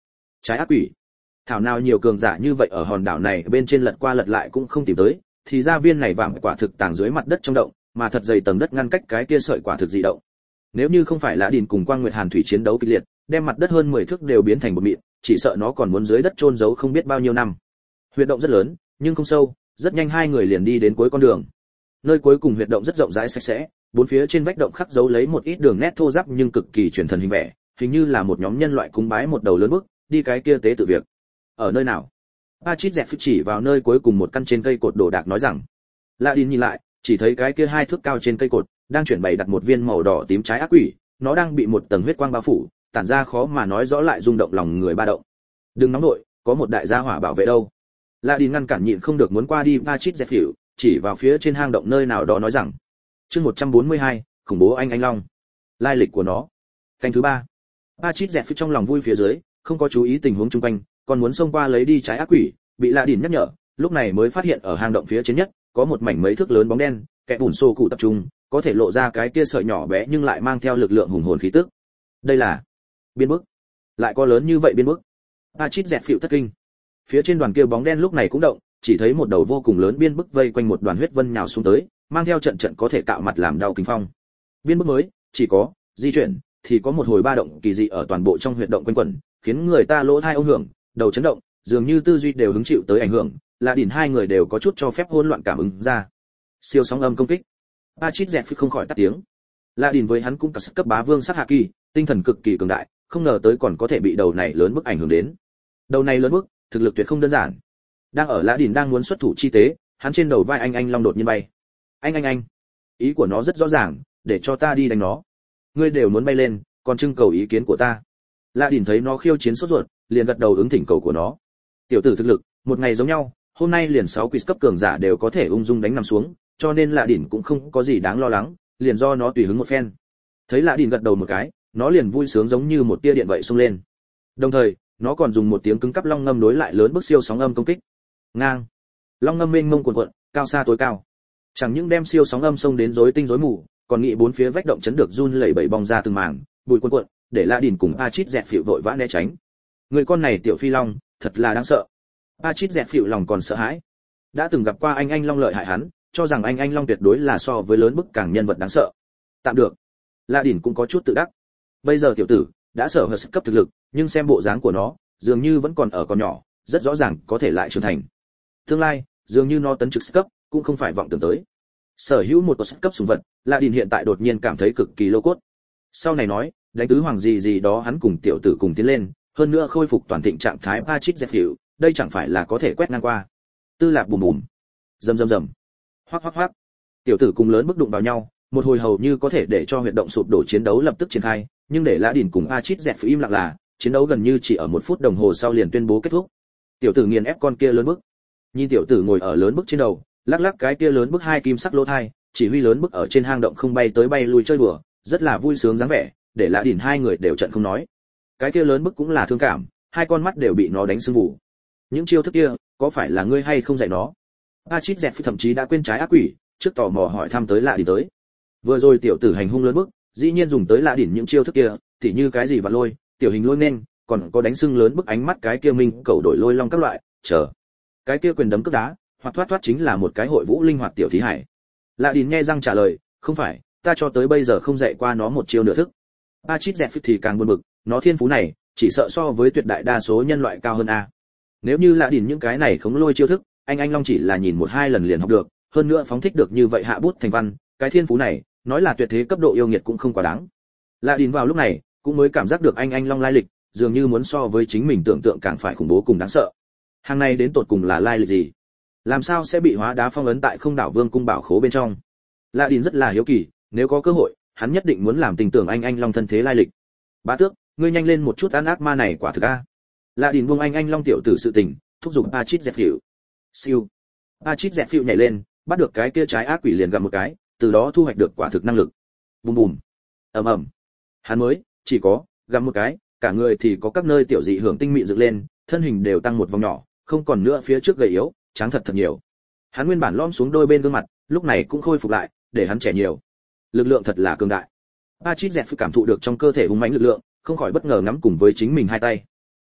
Trái ác quỷ. Thảo nào nhiều cường giả như vậy ở hòn đảo này bên trên lật qua lật lại cũng không tìm tới, thì ra viên này vàng quả thực tàng dưới mặt đất trong động, mà thật dày tầng đất ngăn cách cái kia sợi quả thực dị động. Nếu như không phải Lã Đìn cùng Quang Nguyệt Hàn thủy chiến đấu kịch liệt, đem mặt đất hơn mười thước đều biến thành bột mịn, chỉ sợ nó còn muốn dưới đất chôn giấu không biết bao nhiêu năm. Huyệt động rất lớn, nhưng không sâu, rất nhanh hai người liền đi đến cuối con đường. Nơi cuối cùng huyệt động rất rộng rãi sạch sẽ, bốn phía trên vách động khắc dấu lấy một ít đường nét thô ráp nhưng cực kỳ truyền thần hình vẽ, hình như là một nhóm nhân loại cúng bái một đầu lớn bức, đi cái kia tế tự việc. Ở nơi nào? Pachit dẹt chỉ vào nơi cuối cùng một căn trên cây cột đồ đạc nói rằng. Lạ Đìn nhìn lại, chỉ thấy cái kia hai thước cao trên cây cột đang chuyển bày đặt một viên màu đỏ tím trái ác quỷ, nó đang bị một tầng huyết quang bao phủ, tản ra khó mà nói rõ lại rung động lòng người ba động. Đừng nóng nội, có một đại gia hỏa bảo vệ đâu. Lạ Đìn ngăn cản nhịn không được muốn qua đi Pachit dẹt hiểu, chỉ vào phía trên hang động nơi nào đó nói rằng. Chương một trăm bốn mươi hai, khủng bố anh anh long. Lai lịch của nó. Canh thứ ba. Pachit dẹt trong lòng vui phía dưới, không có chú ý tình huống xung quanh, còn muốn xông qua lấy đi trái ác quỷ, bị Lạ Đìn nhắc nhở, lúc này mới phát hiện ở hang động phía trên nhất có một mảnh mấy thước lớn bóng đen, kẻ bùn xô cụ tập trung, có thể lộ ra cái kia sợi nhỏ bé nhưng lại mang theo lực lượng hùng hồn khí tức. Đây là biên bức, lại có lớn như vậy biên bức. Pachit dẹt phịu thất kinh. Phía trên đoàn kia bóng đen lúc này cũng động, chỉ thấy một đầu vô cùng lớn biên bức vây quanh một đoàn huyết vân nhào xuống tới, mang theo trận trận có thể cạo mặt làm đau kinh phong. Biên bức mới, chỉ có di chuyển thì có một hồi ba động kỳ dị ở toàn bộ trong huyệt động quanh quẩn, khiến người ta lỗ tai ông hưởng, đầu chấn động, dường như tư duy đều hứng chịu tới ảnh hưởng, là đỉnh hai người đều có chút cho phép hỗn loạn cảm ứng ra. Siêu sóng âm công kích. Pachit dẹt không khỏi tắt tiếng. La Đìn với hắn cũng cả sức cấp bá vương sát hạ kỳ, tinh thần cực kỳ cường đại, không ngờ tới còn có thể bị đầu này lớn bức ảnh hưởng đến. Đầu này lớn bức, thực lực tuyệt không đơn giản. Đang ở La Đìn đang muốn xuất thủ chi tế, hắn trên đầu vai anh anh long đột nhiên bay. Anh anh anh, ý của nó rất rõ ràng, để cho ta đi đánh nó. Ngươi đều muốn bay lên, còn trưng cầu ý kiến của ta. La Đìn thấy nó khiêu chiến sốt ruột, liền gật đầu ứng thỉnh cầu của nó. Tiểu tử thực lực, một ngày giống nhau, hôm nay liền sáu quỷ cấp cường giả đều có thể ung dung đánh nằm xuống, cho nên Lạ Đỉnh cũng không có gì đáng lo lắng, liền do nó tùy hứng một phen. Thấy Lạ Đỉnh gật đầu một cái, nó liền vui sướng giống như một tia điện vậy xông lên. Đồng thời, nó còn dùng một tiếng cứng cắp long ngâm đối lại lớn bức siêu sóng âm công kích. Ngang. Long ngâm mênh mông cuồn cuộn, cao xa tối cao. Chẳng những đem siêu sóng âm xông đến rối tinh rối mù, còn nghĩ bốn phía vách động chấn được run lẩy bẩy bong ra từng mảng, bụi cuồn cuộn, để La Đỉnh cùng Pachit dẹt phịu vội vã né tránh. Người con này tiểu phi long, thật là đáng sợ. Pachit dẹt phịu lòng còn sợ hãi. Đã từng gặp qua anh anh long lợi hại hắn, cho rằng anh anh long tuyệt đối là so với lớn bức càng nhân vật đáng sợ. Tạm được. La Đỉnh cũng có chút tự đắc. Bây giờ tiểu tử đã sở hữu cấp thực lực, nhưng xem bộ dáng của nó, dường như vẫn còn ở còn nhỏ, rất rõ ràng có thể lại trưởng thành. Tương lai, dường như nó tấn chức cấp, cũng không phải vọng tưởng tới. Sở hữu một tổ cấp sủng vật, La Đỉnh hiện tại đột nhiên cảm thấy cực kỳ lô cốt. Sau này nói, đánh tứ hoàng gì gì đó hắn cùng tiểu tử cùng tiến lên, hơn nữa khôi phục toàn thịnh trạng thái Pachit dẹt phịu, đây chẳng phải là có thể quét ngang qua. Tư lạc bùm bùm, rầm rầm rầm, hoắc hoắc hoắc. Tiểu tử cùng lớn bức đụng vào nhau, một hồi hầu như có thể để cho huyệt động sụp đổ chiến đấu lập tức triển khai, nhưng để Lã Đỉnh cùng Pachit dẹt phịu im lặng là, chiến đấu gần như chỉ ở một phút đồng hồ sau liền tuyên bố kết thúc. Tiểu tử nghiền ép con kia lớn bức. Nhìn tiểu tử ngồi ở lớn bức trên đầu, lắc lắc cái kia lớn bức hai kim sắc lỗ thai, chỉ huy lớn bức ở trên hang động không bay tới bay lui chơi đùa, rất là vui sướng dáng vẻ, để Lã Đỉnh hai người đều trận không nói. Cái kia lớn bức cũng là thương cảm, hai con mắt đều bị nó đánh sưng vù. Những chiêu thức kia, có phải là ngươi hay không dạy nó? Pachit dẹt thậm chí đã quên trái ác quỷ, trước tò mò hỏi thăm tới Lạ Đỉnh tới. Vừa rồi tiểu tử hành hung lớn bức, dĩ nhiên dùng tới Lạ Đỉnh những chiêu thức kia, tỉ như cái gì vạn lôi, tiểu hình lôi nên, còn có đánh sưng lớn bức ánh mắt cái kia minh cầu đổi lôi long các loại, chờ. Cái kia quyền đấm cước đá, hoặc thoát thoát chính là một cái hội vũ linh hoạt tiểu thí hải. Lạ Đỉnh nghe răng trả lời, không phải, ta cho tới bây giờ không dạy qua nó một chiêu nửa thức. Pachit dẹt thì càng buồn bực, nó thiên phú này, chỉ sợ so với tuyệt đại đa số nhân loại cao hơn a. Nếu như Lạ Đỉnh những cái này khống lôi chiêu thức, anh anh long chỉ là nhìn một hai lần liền học được, hơn nữa phóng thích được như vậy hạ bút thành văn, cái thiên phú này, nói là tuyệt thế cấp độ yêu nghiệt cũng không quá đáng. Lạ Đỉnh vào lúc này, cũng mới cảm giác được anh anh long lai lịch, dường như muốn so với chính mình tưởng tượng càng phải khủng bố cùng đáng sợ. Hàng này đến tột cùng là lai lịch gì? Làm sao sẽ bị hóa đá phong ấn tại Không Đảo Vương cung bảo khố bên trong? Lạ Đỉnh rất là hiếu kỳ, nếu có cơ hội, hắn nhất định muốn làm tình tưởng anh anh long thân thế lai lịch. Bá tước, ngươi nhanh lên một chút ăn ác ma này quả thực a. Lạ Đỉnh buông anh anh long tiểu tử sự tình, thúc giục Pachit dẹt phịu. Siêu. Pachit dẹt phịu nhảy lên, bắt được cái kia trái ác quỷ liền gặm một cái, từ đó thu hoạch được quả thực năng lực. Bùm bùm. Ầm ầm. Hắn mới chỉ có gặm một cái, cả người thì có các nơi tiểu dị hưởng tinh mịn dựng lên, thân hình đều tăng một vòng nhỏ, không còn nữa phía trước gầy yếu, trắng thật thật nhiều. Hắn nguyên bản lõm xuống đôi bên gương mặt, lúc này cũng khôi phục lại, để hắn trẻ nhiều. Lực lượng thật là cường đại. Pachit dẹt cảm thụ được trong cơ thể hùng mãnh lực lượng, không khỏi bất ngờ ngắm cùng với chính mình hai tay.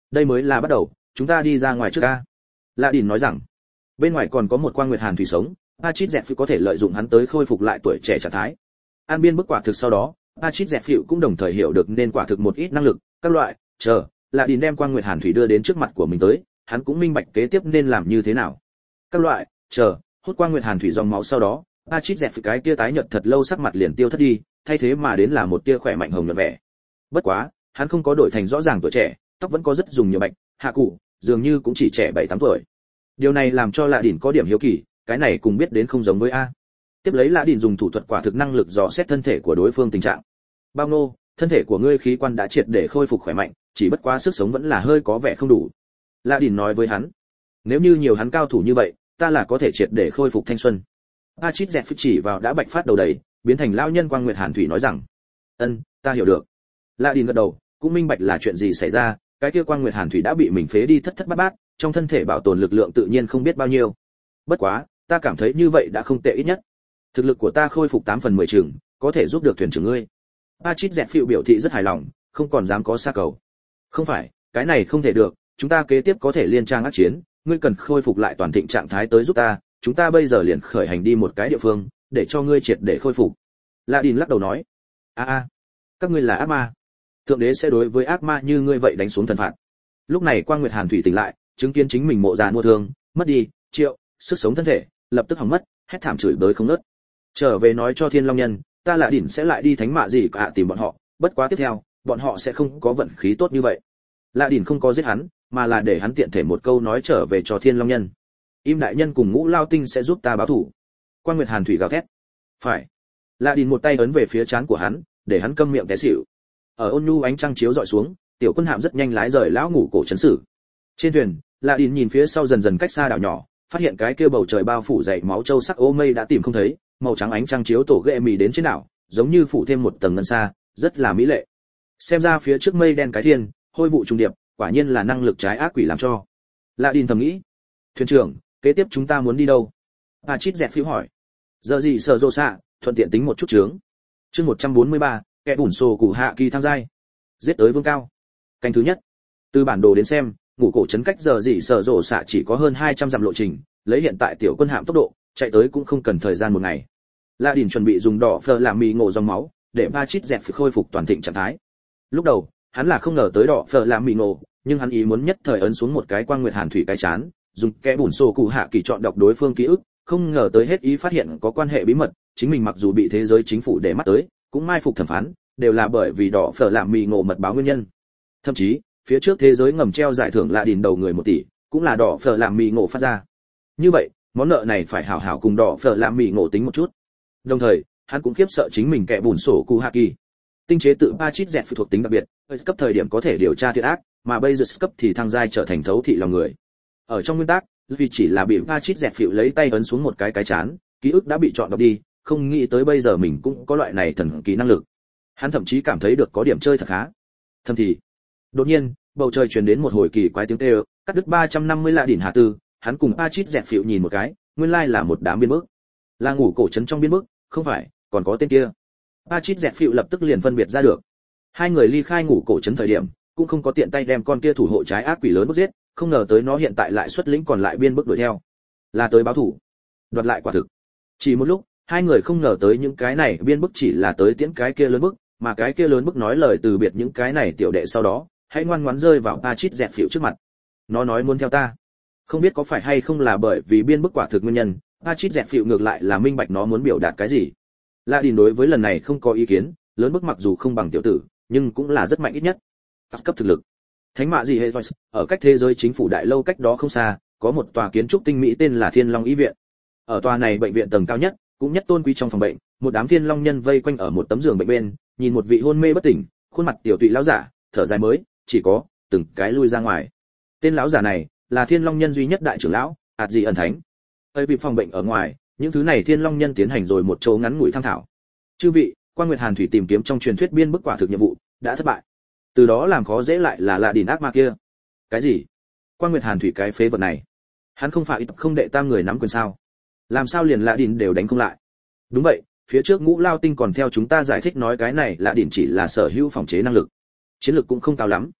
đây mới là bắt đầu, chúng ta đi ra ngoài trước a. Lạ Đỉnh nói rằng, bên ngoài còn có một quang nguyệt hàn thủy sống, Patrick Dẹp Phiu có thể lợi dụng hắn tới khôi phục lại tuổi trẻ trạng thái. An biên bức quả thực sau đó, Patrick Dẹp Phiu cũng đồng thời hiểu được nên quả thực một ít năng lực, các loại, chờ, Lạ Đỉnh đem quang nguyệt hàn thủy đưa đến trước mặt của mình tới, hắn cũng minh bạch kế tiếp nên làm như thế nào. Các loại, chờ, hút quang nguyệt hàn thủy dòng máu sau đó, Patrick Dẹp Phiu cái tia tái nhợt thật lâu sắc mặt liền tiêu thất đi, thay thế mà đến là một tia khỏe mạnh hồng nhuận vẻ. Bất quá, hắn không có đổi thành rõ ràng tuổi trẻ, tóc vẫn có rất dùng nhiều bạch, hạ cụ, dường như cũng chỉ trẻ bảy tám tuổi. Điều này làm cho Lạ Đỉnh có điểm hiếu kỳ, cái này cùng biết đến không giống với a. Tiếp lấy Lạ Đỉnh dùng thủ thuật quả thực năng lực dò xét thân thể của đối phương tình trạng. Bao nô, thân thể của ngươi khí quan đã triệt để khôi phục khỏe mạnh, chỉ bất quá sức sống vẫn là hơi có vẻ không đủ. Lạ Đỉnh nói với hắn, nếu như nhiều hắn cao thủ như vậy, ta là có thể triệt để khôi phục thanh xuân. Patrick Dẹp Phiu chỉ vào đã bạch phát đầu đầy, biến thành lão nhân quang nguyệt hàn thủy nói rằng, ân, ta hiểu được. Lạ Đỉnh gật đầu, cũng minh bạch là chuyện gì xảy ra, cái kia quang nguyệt hàn thủy đã bị mình phế đi thất thất bát bát, trong thân thể bảo tồn lực lượng tự nhiên không biết bao nhiêu. Bất quá, ta cảm thấy như vậy đã không tệ ít nhất. Thực lực của ta khôi phục tám phần mười chừng, có thể giúp được thuyền trưởng ngươi. Patrick Dẹp Phiu biểu thị rất hài lòng, không còn dám có xa cầu. Không phải, cái này không thể được, chúng ta kế tiếp có thể liên trang ác chiến, ngươi cần khôi phục lại toàn thịnh trạng thái tới giúp ta, chúng ta bây giờ liền khởi hành đi một cái địa phương, để cho ngươi triệt để khôi phục. Lạ Đỉnh lắc đầu nói, a a, các ngươi là ác ma. Thượng đế sẽ đối với ác ma như ngươi vậy đánh xuống thần phạt. Lúc này Quang Nguyệt Hàn thủy tỉnh lại, chứng kiến chính mình mộ già mua thương, mất đi triệu sức sống thân thể, lập tức hỏng mất, hét thảm chửi bới không ngớt. Trở về nói cho Thiên Long Nhân, ta Lạ Đỉnh sẽ lại đi thánh mạ gì cả tìm bọn họ, bất quá tiếp theo, bọn họ sẽ không có vận khí tốt như vậy. Lạ Đỉnh không có giết hắn, mà là để hắn tiện thể một câu nói trở về cho Thiên Long Nhân. Im đại nhân cùng Ngũ Lao Tinh sẽ giúp ta báo thù. Quang Nguyệt Hàn thủy gào thét. Phải. Lạ Đỉnh một tay ấn về phía trán của hắn, để hắn câm miệng té xỉu. Ở ôn nhu ánh trăng chiếu dọi xuống, tiểu quân hạm rất nhanh lái rời lão ngủ cổ trấn sử. Trên thuyền, Lạ Đỉnh nhìn phía sau dần dần cách xa đảo nhỏ, phát hiện cái kia bầu trời bao phủ dày máu châu sắc ô mây đã tìm không thấy, màu trắng ánh trăng chiếu tổ ghệ mì đến trên đảo, giống như phủ thêm một tầng ngân sa, rất là mỹ lệ. Xem ra phía trước mây đen cái thiên, hôi vụ trùng điệp, quả nhiên là năng lực trái ác quỷ làm cho. Lạ Đỉnh thầm nghĩ. Thuyền trưởng, kế tiếp chúng ta muốn đi đâu? Patrick Dẹp Phiu hỏi. Giờ gì sở rồ xạ, thuận tiện tính một chút chướng. Chương một trăm bốn mươi ba, kẻ bùn sổ cụ hạ kỳ thăng giai. Giết tới vương cao. Canh thứ nhất. Từ bản đồ đến xem, ngủ cổ trấn cách giờ gì sở rồ xạ chỉ có hơn hai trăm dặm lộ trình, lấy hiện tại tiểu quân hạm tốc độ, chạy tới cũng không cần thời gian một ngày. Lạ Đỉnh chuẩn bị dùng đỏ phơ làm mì ngộ dòng máu, để Patrick Dẹp Phiu khôi phục toàn thịnh trạng thái. Lúc đầu, hắn là không ngờ tới đỏ phơ làm mì ngộ, nhưng hắn ý muốn nhất thời ấn xuống một cái Quang Nguyệt Hàn thủy cái chán, dùng kẽ bùn sổ cụ hạ kỳ chọn đọc đối phương ký ức, không ngờ tới hết ý phát hiện có quan hệ bí mật, chính mình mặc dù bị thế giới chính phủ để mắt tới, cũng mai phục thẩm phán, đều là bởi vì đỏ phở làm mì ngộ mật báo nguyên nhân. Thậm chí, phía trước thế giới ngầm treo giải thưởng Lạ Đỉnh đầu người một tỷ, cũng là đỏ phở làm mì ngộ phát ra. Như vậy, món nợ này phải hảo hảo cùng đỏ phở làm mì ngộ tính một chút. Đồng thời, hắn cũng khiếp sợ chính mình kẻ bùn sổ cụ hạ kỳ. Tinh chế tự Patrick Dẹp Phiu thuộc tính đặc biệt, cấp thời điểm có thể điều tra thiện ác, mà bây giờ cấp thì thăng giai trở thành thấu thị lòng người. Ở trong nguyên tắc, vì chỉ là bị Patrick Dẹp Phiu lấy tay ấn xuống một cái cái chán, ký ức đã bị chọn đọc đi, không nghĩ tới bây giờ mình cũng có loại này thần kỳ năng lực. Hắn thậm chí cảm thấy được có điểm chơi thật khá. Thầm thì, đột nhiên, bầu trời truyền đến một hồi kỳ quái tiếng kêu, cắt đứt ba trăm năm mươi Lạ Đỉnh hạ tư, hắn cùng Patrick Dẹp Phiu nhìn một cái, nguyên lai là một đám biên bức. Là ngủ cổ trấn trong biên bức, không phải, còn có tên kia. Patrick Dẹp Phiu lập tức liền phân biệt ra được. Hai người ly khai ngủ cổ trấn thời điểm, cũng không có tiện tay đem con kia thủ hộ trái ác quỷ lớn bức giết, không ngờ tới nó hiện tại lại xuất lĩnh còn lại biên bức đuổi theo, là tới báo thủ, đoạt lại quả thực. Chỉ một lúc, hai người không ngờ tới những cái này biên bức chỉ là tới tiễn cái kia lớn bức, mà cái kia lớn bức nói lời từ biệt những cái này tiểu đệ sau đó, hãy ngoan ngoãn rơi vào Patrick Dẹp Phiu trước mặt. Nó nói muốn theo ta, không biết có phải hay không là bởi vì biên bức quả thực nguyên nhân, Patrick Dẹp Phiu ngược lại là minh bạch nó muốn biểu đạt cái gì. Lạ Đỉnh đối với lần này không có ý kiến, lớn bức mặc dù không bằng tiểu tử, nhưng cũng là rất mạnh ít nhất. Các cấp thực lực. Thánh mạ gì hệ ở cách thế giới chính phủ đại lâu cách đó không xa, có một tòa kiến trúc tinh mỹ tên là Thiên Long Y viện. Ở tòa này bệnh viện tầng cao nhất, cũng nhất tôn quý trong phòng bệnh, một đám thiên long nhân vây quanh ở một tấm giường bệnh bên, nhìn một vị hôn mê bất tỉnh, khuôn mặt tiểu tụy lão giả, thở dài mới, chỉ có từng cái lui ra ngoài. Tên lão giả này là thiên long nhân duy nhất đại trưởng lão, ạt gì ẩn thánh. Ở vị phòng bệnh ở ngoài, những thứ này thiên long nhân tiến hành rồi một chỗ ngắn ngủi tham thảo. Chư vị, Quan Nguyệt Hàn thủy tìm kiếm trong truyền thuyết biên bức quả thực nhiệm vụ đã thất bại. Từ đó làm khó dễ lại là Lạ Đỉnh ác ma kia. Cái gì? Quan Nguyệt Hàn thủy cái phế vật này, hắn không phải không đệ tam người nắm quyền sao? Làm sao liền Lạ Đỉnh đều đánh không lại? Đúng vậy, phía trước Ngũ Lao Tinh còn theo chúng ta giải thích nói cái này Lạ Đỉnh chỉ là sở hữu phòng chế năng lực, chiến lực cũng không cao lắm.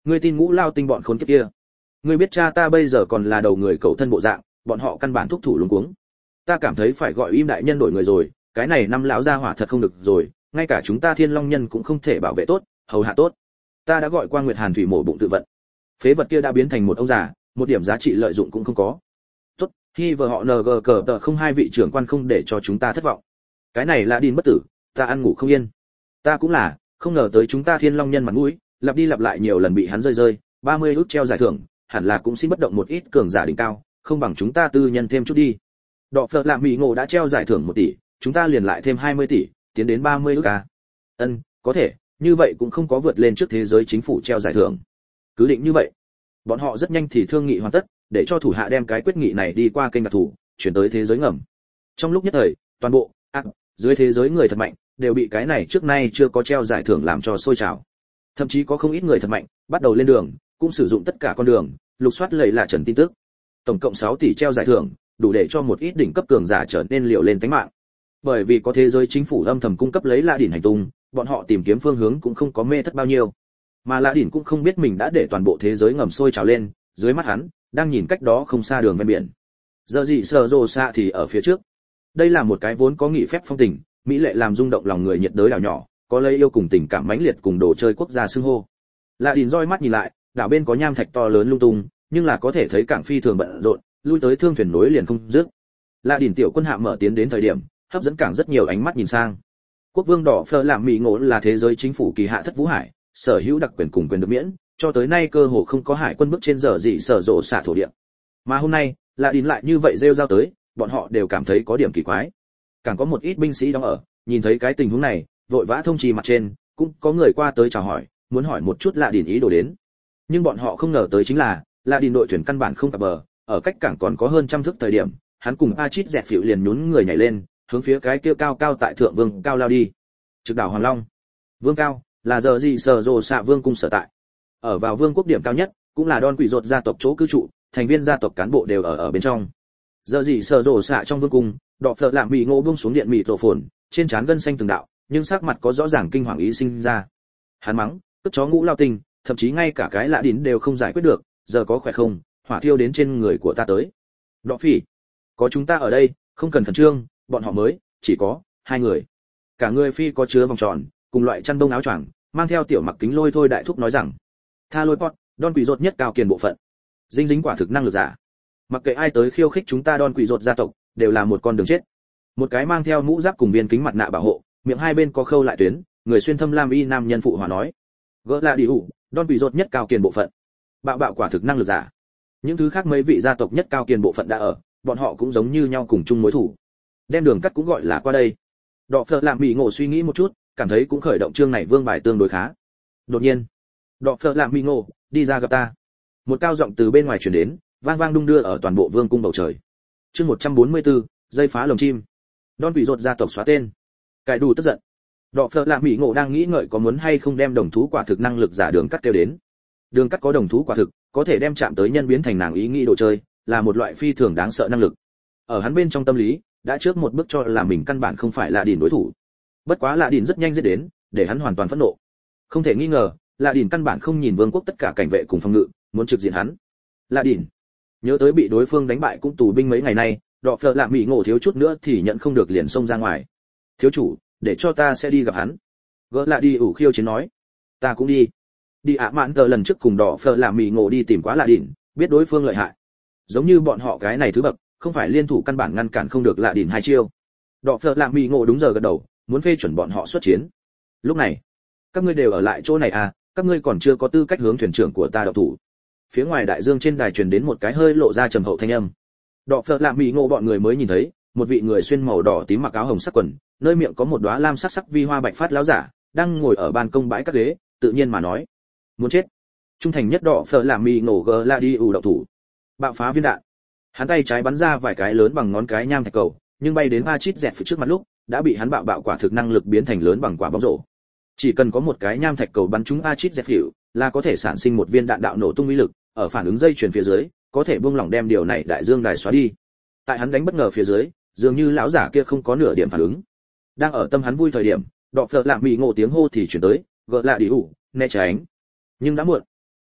Ngươi tin ngũ lao tinh bọn khốn kiếp kia? Ngươi biết cha ta bây giờ còn là đầu người cậu thân bộ dạng, bọn họ căn bản thúc thủ luống cuống. Ta cảm thấy phải gọi im đại nhân đổi người rồi, cái này năm lão gia hỏa thật không được rồi, ngay cả chúng ta Thiên Long nhân cũng không thể bảo vệ tốt, hầu hạ tốt. Ta đã gọi qua Nguyệt Hàn thủy mổ bụng tự vận. Phế vật kia đã biến thành một ông già, một điểm giá trị lợi dụng cũng không có. Tốt, khi vợ họ en giê cờ tờ không hai vị trưởng quan không để cho chúng ta thất vọng. Cái này là điên bất tử, ta ăn ngủ không yên. Ta cũng là, không ngờ tới chúng ta Thiên Long nhân mặt mũi, lặp đi lặp lại nhiều lần bị hắn rơi rơi, ba mươi ức treo giải thưởng, hẳn là cũng xin bất động một ít cường giả đỉnh cao, không bằng chúng ta tư nhân thêm chút đi. Đọ Phật Lạm Mỹ Ngộ đã treo giải thưởng một tỷ, chúng ta liền lại thêm hai mươi tỷ, tiến đến ba mươi ức à? Ân, có thể, như vậy cũng không có vượt lên trước thế giới chính phủ treo giải thưởng. Cứ định như vậy. Bọn họ rất nhanh thì thương nghị hoàn tất, để cho thủ hạ đem cái quyết nghị này đi qua kênh đặc thù, chuyển tới thế giới ngầm. Trong lúc nhất thời, toàn bộ à, dưới thế giới người thật mạnh đều bị cái này trước nay chưa có treo giải thưởng làm cho sôi trào. Thậm chí có không ít người thật mạnh bắt đầu lên đường, cũng sử dụng tất cả con đường lục soát lầy là trần tin tức. Tổng cộng sáu tỷ treo giải thưởng, đủ để cho một ít đỉnh cấp cường giả trở nên liều lên tính mạng. Bởi vì có thế giới chính phủ âm thầm cung cấp lấy lạ đỉnh hành tung, bọn họ tìm kiếm phương hướng cũng không có mê thất bao nhiêu. Mà lạ đỉnh cũng không biết mình đã để toàn bộ thế giới ngầm sôi trào lên, dưới mắt hắn đang nhìn cách đó không xa đường ven biển. Giờ gì sờ rồ xạ thì ở phía trước. Đây là một cái vốn có nghị phép phong tình, mỹ lệ làm rung động lòng người nhiệt đới đảo nhỏ, có lấy yêu cùng tình cảm mãnh liệt cùng đồ chơi quốc gia xưng hô. Lạ đỉnh roi mắt nhìn lại, đảo bên có nham thạch to lớn lung tung, nhưng là có thể thấy cảng phi thường bận rộn, lui tới thương thuyền nối liền không dứt. Lạ đỉnh tiểu quân hạm mở tiến đến thời điểm, hấp dẫn cảng rất nhiều ánh mắt nhìn sang. Quốc vương đỏ Phở làm Mỹ Ngộ là thế giới chính phủ kỳ hạ thất vũ hải, sở hữu đặc quyền cùng quyền được miễn, cho tới nay cơ hồ không có hải quân bước trên giờ gì sở rộ xả thổ địa. Mà hôm nay, Lạ đỉnh lại như vậy rêu rao tới, bọn họ đều cảm thấy có điểm kỳ quái. Càng có một ít binh sĩ đóng ở, nhìn thấy cái tình huống này, vội vã thông trì mặt trên, cũng có người qua tới chào hỏi, muốn hỏi một chút Lạ đỉnh ý đồ đến. Nhưng bọn họ không ngờ tới chính là, Lạ đỉnh đội thuyền căn bản không cập bờ, ở cách cảng còn có hơn trăm thước thời điểm, hắn cùng Achit dẹt phịu liền nhún người nhảy lên, hướng phía cái kia cao cao tại thượng vương cao lao đi. Trực đảo Hoàng Long. Vương cao là giờ gì sở rồ xạ vương cung sở tại. Ở vào vương quốc điểm cao nhất, cũng là Don Quỷ Rột gia tộc chỗ cư trụ, thành viên gia tộc cán bộ đều ở ở bên trong. Giờ gì sở rồ xạ trong vương cung, Đọ Phật Lạm Mỹ Ngộ buông xuống điện mị rộ phồn, trên trán gân xanh từng đạo, nhưng sắc mặt có rõ ràng kinh hoàng ý sinh ra. Hắn mắng, tức chó ngũ lao tinh, thậm chí ngay cả cái Lạ đỉnh đều không giải quyết được, giờ có khỏe không, hỏa thiêu đến trên người của ta tới. Đọ phỉ, có chúng ta ở đây, không cần khẩn trương, bọn họ mới chỉ có hai người. Cả người phi có chứa vòng tròn, cùng loại chăn đông áo choàng, mang theo tiểu mặc kính lôi thôi đại thúc nói rằng, tha lôi pot, Don Quỷ Rột nhất cao kiền bộ phận. Dinh dính quả thực năng lực giả. Mặc kệ ai tới khiêu khích chúng ta Don Quỷ Rột gia tộc, đều là một con đường chết. Một cái mang theo mũ giáp cùng viên kính mặt nạ bảo hộ, miệng hai bên có khâu lại tuyến, người xuyên thâm lam y nam nhân phụ hòa nói, gỡ là đi ủ, Don Quỷ Rột nhất cao kiền bộ phận. Bạo bạo quả thực năng lực giả. Những thứ khác mấy vị gia tộc nhất cao kiền bộ phận đã ở, bọn họ cũng giống như nhau cùng chung mối thủ. Đem đường cắt cũng gọi là qua đây. Đọ Phật làm Mỹ Ngộ suy nghĩ một chút, cảm thấy cũng khởi động chương này vương bài tương đối khá. Đột nhiên, Đọ Phật làm Mỹ Ngộ đi ra gặp ta. Một cao giọng từ bên ngoài truyền đến, vang vang đung đưa ở toàn bộ vương cung bầu trời. Chương một trăm bốn mươi tư, dây phá lồng chim. Don Quỷ Rột gia tộc xóa tên. Cải đủ tức giận. Đọ Phật làm Mỹ Ngộ đang nghĩ ngợi có muốn hay không đem đồng thú quả thực năng lực giả đường cắt kêu đến. Đường cắt có đồng thú quả thực, có thể đem chạm tới nhân biến thành nàng ý nghĩ đồ chơi, là một loại phi thường đáng sợ năng lực. Ở hắn bên trong tâm lý, đã trước một bước cho là mình căn bản không phải là đỉnh đối thủ. Bất quá Lạ đỉnh rất nhanh giết đến, để hắn hoàn toàn phẫn nộ. Không thể nghi ngờ, Lạ đỉnh căn bản không nhìn vương quốc tất cả cảnh vệ cùng phòng ngự, muốn trực diện hắn. Lạ đỉnh nhớ tới bị đối phương đánh bại cũng tù binh mấy ngày nay, Đọ Phật Lạm Mỹ Ngộ thiếu chút nữa thì nhận không được liền xông ra ngoài. Thiếu chủ, để cho ta sẽ đi gặp hắn. Gỡ Lạ đi ủ khiêu chiến nói. Ta cũng đi. Đi ạ mạn tờ lần trước cùng Đọ Phật Lạm Mỹ Ngộ đi tìm quá Lạ đỉnh, biết đối phương lợi hại. Giống như bọn họ cái này thứ bậc, không phải liên thủ căn bản ngăn cản không được Lạ đỉnh hai chiêu. Đọ Phật Lạm Mỹ Ngộ đúng giờ gật đầu, muốn phê chuẩn bọn họ xuất chiến. Lúc này, các ngươi đều ở lại chỗ này à, các ngươi còn chưa có tư cách hướng thuyền trưởng của ta động thủ. Phía ngoài đại dương trên đài truyền đến một cái hơi lộ ra trầm hậu thanh âm. Đọ Phật Lạm Mỹ Ngộ bọn người mới nhìn thấy, một vị người xuyên màu đỏ tím mặc áo hồng sắc quần, nơi miệng có một đóa lam sắc sắc vi hoa bạch phát lão giả, đang ngồi ở ban công bãi các ghế, tự nhiên mà nói: "Muốn chết." Trung thành nhất Đọ Phật Lạm Mỹ Ngộ gờ la đi ủ động thủ. Bạo phá viên đạn. Hắn tay trái bắn ra vài cái lớn bằng ngón cái nham thạch cầu, nhưng bay đến Achit dẹt phía trước mặt lúc, đã bị hắn bạo bạo quả thực năng lực biến thành lớn bằng quả bóng rổ. Chỉ cần có một cái nham thạch cầu bắn trúng Achit dẹt phiểu, là có thể sản sinh một viên đạn đạo nổ tung uy lực, ở phản ứng dây chuyền phía dưới, có thể buông lỏng đem điều này đại dương đài xóa đi. Tại hắn đánh bất ngờ phía dưới, dường như lão giả kia không có nửa điểm phản ứng. Đang ở tâm hắn vui thời điểm, Đọ Phật Lạm Mỹ Ngộ tiếng hô thì truyền tới, gỡ lại đi ủ, né tránh. Nhưng đã muộn.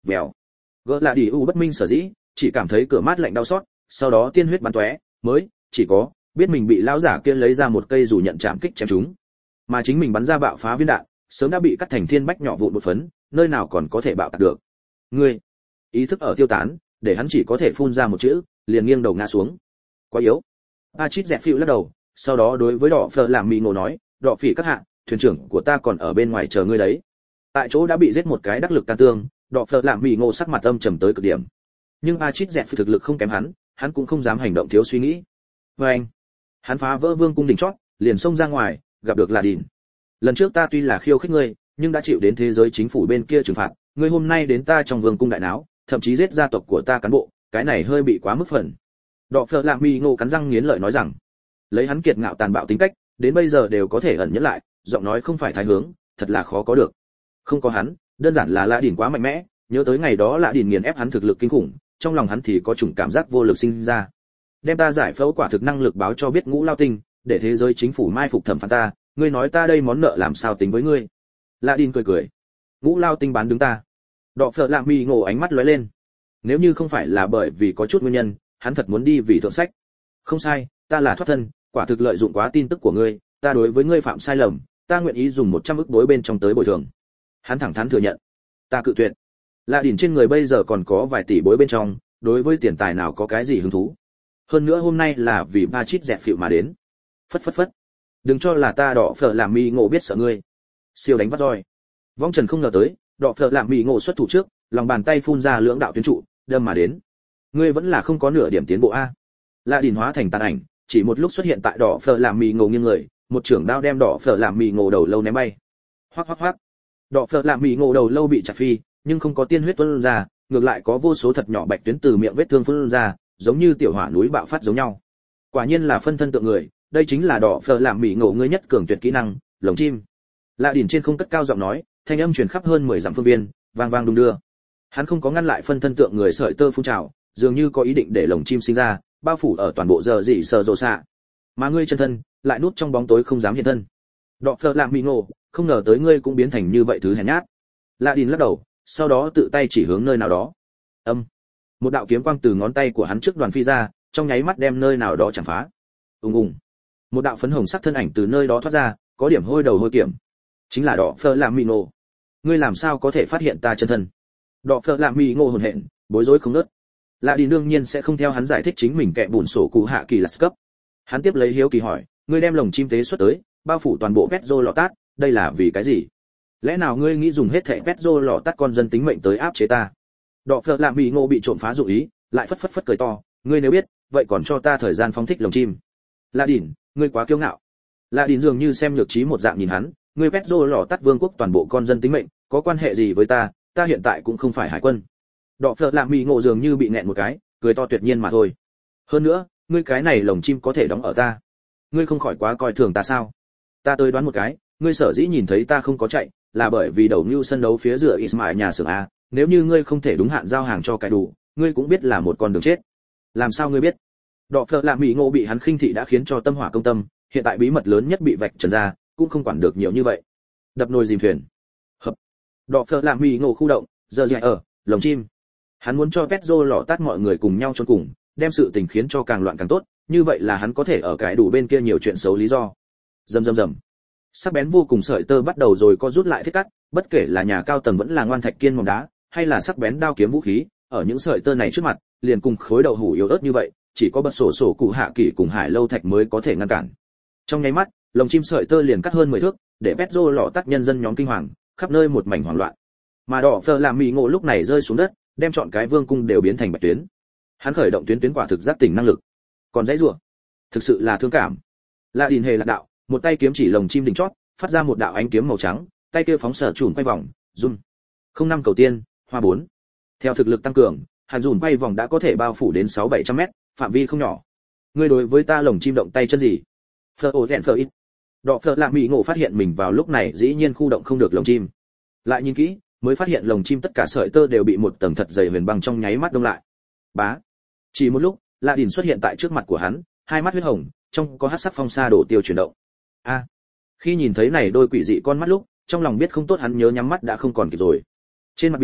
Vèo. Gỡ là đi u bất minh sở dĩ, chỉ cảm thấy cửa mát lạnh đau xót, sau đó tiên huyết bắn tóe, mới chỉ có biết mình bị lão giả kia lấy ra một cây dù nhận chạm kích chém trúng, mà chính mình bắn ra bạo phá viên đạn, sớm đã bị cắt thành thiên bách nhỏ vụn một phấn, nơi nào còn có thể bạo tạc được. Ngươi, ý thức ở tiêu tán, để hắn chỉ có thể phun ra một chữ, liền nghiêng đầu ngã xuống. Quá yếu. Pachit dẹp phiu lắc đầu, sau đó đối với Đỏ Phở làm mì ngộ nói, Đỏ Phỉ các hạ, thuyền trưởng của ta còn ở bên ngoài chờ ngươi đấy. Tại chỗ đã bị giết một cái đắc lực can tương, Đỏ Phở làm mì ngộ sắc mặt âm trầm tới cực điểm. Nhưng Pachit dẹp phiu thực lực không kém hắn, hắn cũng không dám hành động thiếu suy nghĩ. Và anh, hắn phá vỡ vương cung đỉnh chót, liền xông ra ngoài, gặp được là Đỉnh. Lần trước ta tuy là khiêu khích ngươi, nhưng đã chịu đến thế giới chính phủ bên kia trừng phạt, ngươi hôm nay đến ta trong vương cung đại náo, thậm chí giết gia tộc của ta cán bộ, cái này hơi bị quá mức phần. Đọ Phở Lạm Mi Ngộ cắn răng nghiến lợi nói rằng, lấy hắn kiệt ngạo tàn bạo tính cách, đến bây giờ đều có thể ẩn nhẫn lại, giọng nói không phải thái hướng, thật là khó có được. Không có hắn, đơn giản là Lã Đỉnh quá mạnh mẽ, nhớ tới ngày đó Lã Đỉnh nghiền ép hắn thực lực kinh khủng, trong lòng hắn thì có chủng cảm giác vô lực sinh ra. Đem ta giải phẫu quả thực năng lực báo cho biết Ngũ Lao Tinh, để thế giới chính phủ mai phục thẩm phán ta, ngươi nói ta đây món nợ làm sao tính với ngươi? Lã Đỉnh cười cười, Ngũ Lao Tinh bán đứng ta. Đọ Phở Lạm Mi Ngộ ánh mắt lóe lên. Nếu như không phải là bởi vì có chút nguyên nhân, hắn thật muốn đi vì thượng sách. Không sai, ta là thoát thân, quả thực lợi dụng quá tin tức của ngươi, ta đối với ngươi phạm sai lầm, ta nguyện ý dùng một trăm ức đối bên trong tới bồi thường. Hắn thẳng thắn thừa nhận. Ta cự tuyệt. Lạ Đỉnh trên người bây giờ còn có vài tỷ bối bên trong, đối với tiền tài nào có cái gì hứng thú. Hơn nữa hôm nay là vì ba chít dẹp phịu mà đến. Phất phất phất. Đừng cho là ta Đọ Phở làm Mi Ngộ biết sợ ngươi. Siêu đánh vắt roi. Vong Trần không ngờ tới, Đọ Phở làm Mi Ngộ xuất thủ trước, lòng bàn tay phun ra lưỡng đạo tuyến trụ, đâm mà đến. Ngươi vẫn là không có nửa điểm tiến bộ a. Lạ Đỉnh hóa thành tàn ảnh, chỉ một lúc xuất hiện tại Đọ Phở làm Mi Ngộ nghiêng người, một trưởng đao đem Đọ Phở làm Mi Ngộ đầu lâu ném bay. Hoắc hoắc hoắc. Đọ Phở làm Mi Ngộ đầu lâu bị chặt phi, nhưng không có tiên huyết tuôn ra, ngược lại có vô số thật nhỏ bạch tuyến từ miệng vết thương phun ra, giống như tiểu hỏa núi bạo phát giống nhau. Quả nhiên là phân thân tượng người, đây chính là Đọ Phở làm Mi Ngộ ngươi nhất cường tuyệt kỹ năng, lồng chim. Lạ Đỉnh trên không cất cao giọng nói, thanh âm truyền khắp hơn mười dặm phương viên, vang vang đung đưa. Hắn không có ngăn lại phân thân tượng người sợi tơ phun trào, dường như có ý định để lồng chim sinh ra, bao phủ ở toàn bộ giờ dị sờ rồ xạ. Mà ngươi chân thân lại núp trong bóng tối không dám hiện thân. Đọ Phở làm Mi Ngộ, không ngờ tới ngươi cũng biến thành như vậy thứ hèn nhát. Lạ Đỉnh lắc đầu, sau đó tự tay chỉ hướng nơi nào đó. Âm. Một đạo kiếm quang từ ngón tay của hắn trước đoàn phi ra, trong nháy mắt đem nơi nào đó chạm phá. Ùng ùng. Một đạo phấn hồng sắc thân ảnh từ nơi đó thoát ra, có điểm hôi đầu hôi kiểm. Chính là Đọ Phở làm Mi Ngộ. Ngươi làm sao có thể phát hiện ta chân thân? Đọ Phở làm Mi Ngộ hồn hện, bối rối không ngớt. Lạ Đỉnh đương nhiên sẽ không theo hắn giải thích chính mình kẻ bùn sổ cụ hạ kỳ là cấp. Hắn tiếp lấy hiếu kỳ hỏi, ngươi đem lồng chim tế xuất tới, bao phủ toàn bộ Petro lọ tát, đây là vì cái gì? Lẽ nào ngươi nghĩ dùng hết thảy Petro lọ tát con dân tính mệnh tới áp chế ta? Đọ Phở làm Mi Ngộ bị trộm phá dụ ý, lại phất phất phất cười to, ngươi nếu biết, vậy còn cho ta thời gian phóng thích lồng chim. Lạ Đỉnh, ngươi quá kiêu ngạo. Lạ Đỉnh dường như xem nhược trí một dạng nhìn hắn, ngươi Petro lọ tát vương quốc toàn bộ con dân tính mệnh, có quan hệ gì với ta, ta hiện tại cũng không phải hải quân. Đọ Phở làm Mi Ngộ dường như bị nghẹn một cái, cười to tuyệt nhiên mà thôi. Hơn nữa, ngươi cái này lồng chim có thể đóng ở ta. Ngươi không khỏi quá coi thường ta sao? Ta tới đoán một cái, ngươi sở dĩ nhìn thấy ta không có chạy, là bởi vì đầu nưu sân đấu phía giữa Ismail nhà xưởng a, nếu như ngươi không thể đúng hạn giao hàng cho cái đủ, ngươi cũng biết là một con đường chết. Làm sao ngươi biết? Đọ Phở làm Mi Ngộ bị hắn khinh thị đã khiến cho tâm hỏa công tâm, hiện tại bí mật lớn nhất bị vạch trần ra, cũng không quản được nhiều như vậy. Đập nồi dìm thuyền. Hợp. Đọ Phở làm Mi Ngộ khu động, giờ dạy ở lồng chim. Hắn muốn cho Petro lọ tát mọi người cùng nhau chôn cùng, đem sự tình khiến cho càng loạn càng tốt, như vậy là hắn có thể ở cái đủ bên kia nhiều chuyện xấu lý do. Rầm rầm rầm. Sắc bén vô cùng sợi tơ bắt đầu rồi co rút lại thiết cắt, bất kể là nhà cao tầng vẫn là ngoan thạch kiên mỏng đá, hay là sắc bén đao kiếm vũ khí, ở những sợi tơ này trước mặt, liền cùng khối đậu hũ yếu ớt như vậy, chỉ có bật sổ sổ cụ hạ kỳ cùng hải lâu thạch mới có thể ngăn cản. Trong nháy mắt, lồng chim sợi tơ liền cắt hơn mười thước, để Petro lọ tát nhân dân nhóm kinh hoàng, khắp nơi một mảnh hoảng loạn. Mà Đọ Phở làm Mi Ngộ lúc này rơi xuống đất, đem chọn cái vương cung đều biến thành bạch tuyến. Hắn khởi động tuyến tuyến quả thực giác tỉnh năng lực, còn dãy rủa, thực sự là thương cảm. Lạ Đỉnh hề lạc đạo, một tay kiếm chỉ lồng chim đỉnh chót, phát ra một đạo ánh kiếm màu trắng, tay kia phóng sở trùn quay vòng, run. Không năm cầu tiên, hoa bốn. Theo thực lực tăng cường, hàn rùn quay vòng đã có thể bao phủ đến sáu bảy trăm mét, phạm vi không nhỏ. Ngươi đối với ta lồng chim động tay chân gì? Phở ổ đèn phở ít. Đọ Phở làm Mi Ngộ phát hiện mình vào lúc này dĩ nhiên khu động không được lồng chim. Lại nhìn kỹ, mới phát hiện lồng chim tất cả sợi tơ đều bị một tầng thật dày huyền băng trong nháy mắt đông lại. Bá. Chỉ một lúc, Lạ Đỉnh xuất hiện tại trước mặt của hắn, hai mắt huyết hồng, trong có hắc sắc phong sa đổ tiêu chuyển động. A. À, khi nhìn thấy này đôi quỷ dị con mắt lúc, trong lòng biết không tốt hắn nhớ nhắm mắt đã không còn kịp rồi. Trên mặt biển,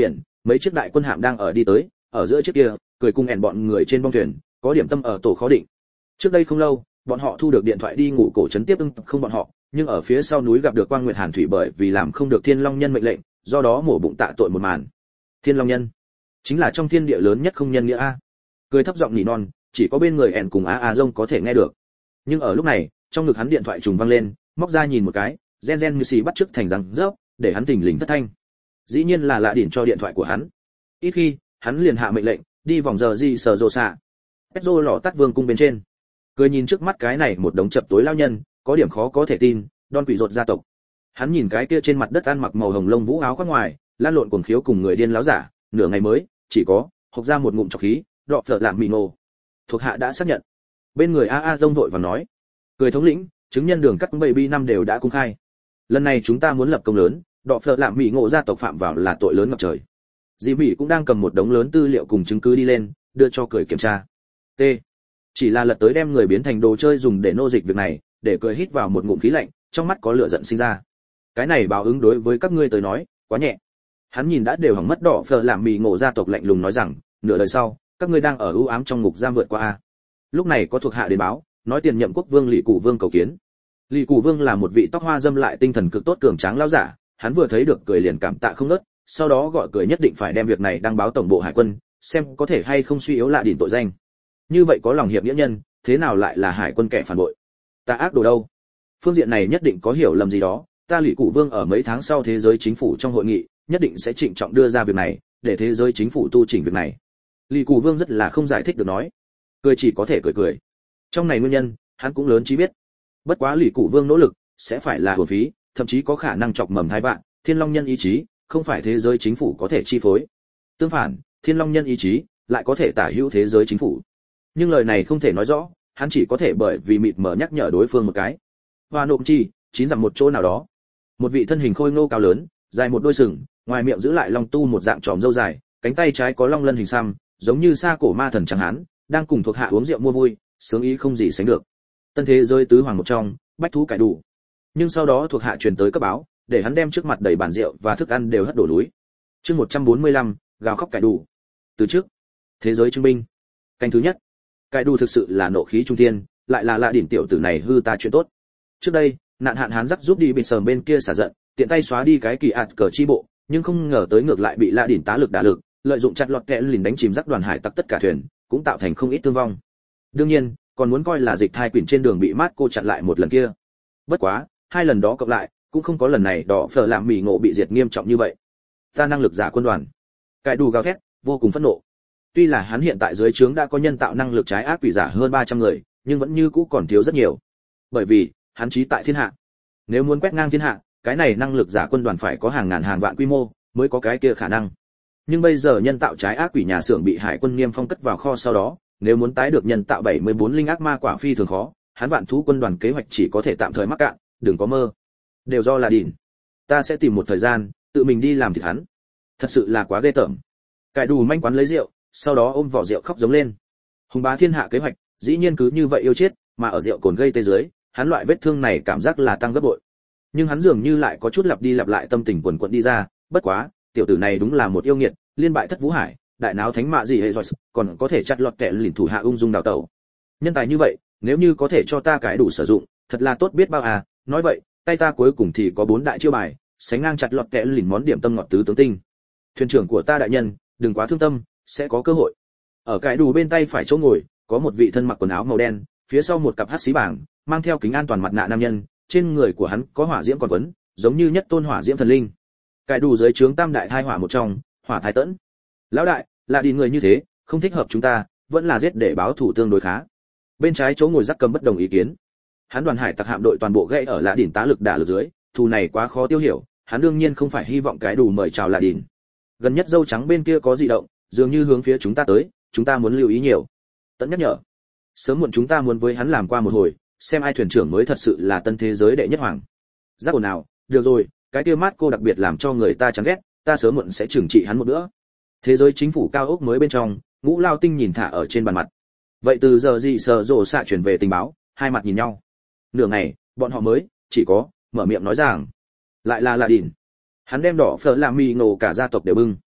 mấy chiếc đại quân hạm đang ở đi tới, ở giữa chiếc kia, cười cùng ẻn bọn người trên bong thuyền, có điểm tâm ở tổ khó định. Trước đây không lâu, bọn họ thu được điện thoại đi ngủ cổ trấn tiếp ưng không bọn họ, nhưng ở phía sau núi gặp được Quang Nguyệt Hàn Thủy bởi vì làm không được Thiên Long Nhân mệnh lệnh, do đó mổ bụng tạ tội một màn. Thiên Long Nhân chính là trong thiên địa lớn nhất không nhân nghĩa a. Cười thấp giọng nỉ non, chỉ có bên người ẻn cùng a a rông có thể nghe được. Nhưng ở lúc này, trong ngực hắn điện thoại trùng vang lên, móc ra nhìn một cái, gen gen như xì bắt trước thành răng rớp, để hắn tỉnh lình thất thanh. Dĩ nhiên là lạ đỉnh cho điện thoại của hắn. Ít khi, hắn liền hạ mệnh lệnh, đi vòng giờ gì sờ rồ xạ. Petro lọ tắt vương cung bên trên. Cười nhìn trước mắt cái này một đống chập tối lao nhân, có điểm khó có thể tin, Don quỷ rột gia tộc. Hắn nhìn cái kia trên mặt đất ăn mặc màu hồng lông vũ áo khoác ngoài, lan lộn cuồng khiếu cùng người điên láo giả, nửa ngày mới, chỉ có, hộc ra một ngụm trọc khí, đọ phở làm mì nổ. Thuộc hạ đã xác nhận. Bên người a a rông vội và nói, cười thống lĩnh, chứng nhân đường cắt baby năm đều đã công khai. Lần này chúng ta muốn lập công lớn, đọ phở làm mì ngộ gia tộc phạm vào là tội lớn ngập trời. Dì Mỹ cũng đang cầm một đống lớn tư liệu cùng chứng cứ đi lên, đưa cho cười kiểm tra. T. Chỉ là lật tới đem người biến thành đồ chơi dùng để nô dịch việc này, để cười hít vào một ngụm khí lạnh, trong mắt có lửa giận sinh ra. Cái này báo ứng đối với các ngươi tới nói, quá nhẹ. Hắn nhìn đã đều hỏng mất đỏ phở làm mì ngộ gia tộc lạnh lùng nói rằng, nửa đời sau, các ngươi đang ở ưu ám trong ngục giam vượt qua a. Lúc này có thuộc hạ đến báo, nói tiền nhậm quốc vương Lý Cụ Vương cầu kiến. Lý Cụ Vương là một vị tóc hoa dâm lại tinh thần cực tốt cường tráng lão giả, hắn vừa thấy được cười liền cảm tạ không ngớt, sau đó gọi cười nhất định phải đem việc này đăng báo tổng bộ hải quân, xem có thể hay không suy yếu lạ đỉnh tội danh. Như vậy có lòng hiệp nghĩa nhân, thế nào lại là hải quân kẻ phản bội? Ta ác đồ đâu? Phương diện này nhất định có hiểu lầm gì đó, ta Lý Cụ Vương ở mấy tháng sau thế giới chính phủ trong hội nghị, nhất định sẽ trịnh trọng đưa ra việc này, để thế giới chính phủ tu chỉnh việc này. Lý Cụ Vương rất là không giải thích được nói, cười chỉ có thể cười cười. Trong này nguyên nhân, hắn cũng lớn chí biết. Bất quá Lý Cụ Vương nỗ lực sẽ phải là uổng phí, thậm chí có khả năng chọc mầm hai vạn, Thiên Long Nhân ý chí, không phải thế giới chính phủ có thể chi phối. Tương phản, Thiên Long Nhân ý chí lại có thể tả hữu thế giới chính phủ. Nhưng lời này không thể nói rõ, hắn chỉ có thể bởi vì mịt mờ nhắc nhở đối phương một cái. Hoa nộm chi, chín dặm một chỗ nào đó. Một vị thân hình khôi ngô cao lớn, dài một đôi sừng, ngoài miệng giữ lại long tu một dạng tròm râu dài, cánh tay trái có long lân hình xăm, giống như sa cổ ma thần chẳng hán, đang cùng thuộc hạ uống rượu mua vui, sướng ý không gì sánh được. Tân thế giới tứ hoàng một trong, bách thú cải đủ. Nhưng sau đó thuộc hạ truyền tới cấp báo, để hắn đem trước mặt đầy bàn rượu và thức ăn đều hất đổ núi. Chương một trăm bốn mươi lăm, gào khóc cải đủ. Từ trước, thế giới chứng minh. Canh thứ nhất. Cải đủ thực sự là nộ khí trung thiên, lại là lạ đỉnh tiểu tử này hư ta chuyện tốt. Trước đây, nạn hạn hán dắt giúp đi bị sờm bên kia xả giận, tiện tay xóa đi cái kỳ ạt cờ chi bộ, nhưng không ngờ tới ngược lại bị lạ đỉnh tá lực đả lực, lợi dụng chặt lọt kẽ lìn đánh chìm rắc đoàn hải tặc tất cả thuyền, cũng tạo thành không ít thương vong. Đương nhiên, còn muốn coi là dịch thai quỷ trên đường bị mát cô chặn lại một lần kia. Bất quá, hai lần đó cộng lại, cũng không có lần này đỏ phở làm mì ngộ bị diệt nghiêm trọng như vậy. Ta năng lực giả quân đoàn. Cải đủ gào thét, vô cùng phẫn nộ. Tuy là hắn hiện tại dưới trướng đã có nhân tạo năng lực trái ác quỷ giả hơn ba trăm người, nhưng vẫn như cũ còn thiếu rất nhiều. Bởi vì, hắn chí tại thiên hạ. Nếu muốn quét ngang thiên hạ, cái này năng lực giả quân đoàn phải có hàng ngàn hàng vạn quy mô, mới có cái kia khả năng. Nhưng bây giờ nhân tạo trái ác quỷ nhà xưởng bị hải quân niêm phong cất vào kho sau đó, nếu muốn tái được nhân tạo bảy mươi bốn linh ác ma quả phi thường khó, hắn vạn thú quân đoàn kế hoạch chỉ có thể tạm thời mắc cạn, đừng có mơ. Đều do là đỉnh. Ta sẽ tìm một thời gian, tự mình đi làm thịt hắn. Thật sự là quá ghê tởm. Cải đủ manh quán lấy rượu, sau đó ôm vỏ rượu khóc giống lên. Hùng bá thiên hạ kế hoạch, dĩ nhiên cứ như vậy yêu chết, mà ở rượu cồn gây tê dưới, hắn loại vết thương này cảm giác là tăng gấp bội. Nhưng hắn dường như lại có chút lặp đi lặp lại tâm tình quần quật đi ra, bất quá, tiểu tử này đúng là một yêu nghiệt, liên bại thất vũ hải, đại náo thánh mạ gì hệ rồi, còn có thể chặt lọt kẻ lìn thủ hạ ung dung đào tẩu. Nhân tài như vậy, nếu như có thể cho ta cái đủ sử dụng, thật là tốt biết bao à, nói vậy, tay ta cuối cùng thì có bốn đại chiêu bài, sánh ngang chặt lọt kẻ lìn món điểm tâm ngọt tứ tướng tinh. Thuyền trưởng của ta đại nhân, đừng quá thương tâm, sẽ có cơ hội. Ở cái đủ bên tay phải chỗ ngồi, có một vị thân mặc quần áo màu đen, phía sau một cặp hắc xí bảng, mang theo kính an toàn mặt nạ nam nhân, trên người của hắn có hỏa diễm còn quấn, giống như nhất tôn hỏa diễm thần linh. Cái đủ dưới trướng tam đại thai hỏa một trong, hỏa thái tẫn. Lão đại, là đi người như thế, không thích hợp chúng ta, vẫn là giết để báo thủ tương đối khá. Bên trái chỗ ngồi Dắc Cầm bất đồng ý kiến. Hắn đoàn hải tặc hạm đội toàn bộ gãy ở Lạ Đỉnh tá lực đả lực dưới, thù này quá khó tiêu hiểu, hắn đương nhiên không phải hy vọng cái đủ mời chào Lạ Đỉnh. Gần nhất dâu trắng bên kia có dị động, dường như hướng phía chúng ta tới, chúng ta muốn lưu ý nhiều. Tẫn nhắc nhở. Sớm muộn chúng ta muốn với hắn làm qua một hồi, xem ai thuyền trưởng mới thật sự là tân thế giới đệ nhất hoàng. Giác ồn nào, được rồi, cái kia mát cô đặc biệt làm cho người ta chán ghét, ta sớm muộn sẽ trừng trị hắn một bữa. Thế giới chính phủ cao ốc mới bên trong, Ngũ Lao Tinh nhìn thả ở trên bàn mặt. Vậy từ giờ gì sợ rồ xạ chuyển về tình báo, hai mặt nhìn nhau. Nửa ngày, bọn họ mới chỉ có mở miệng nói rằng, lại là Lạ Đỉnh. Hắn đem đỏ phở làm mì ngộ cả gia tộc đều bưng.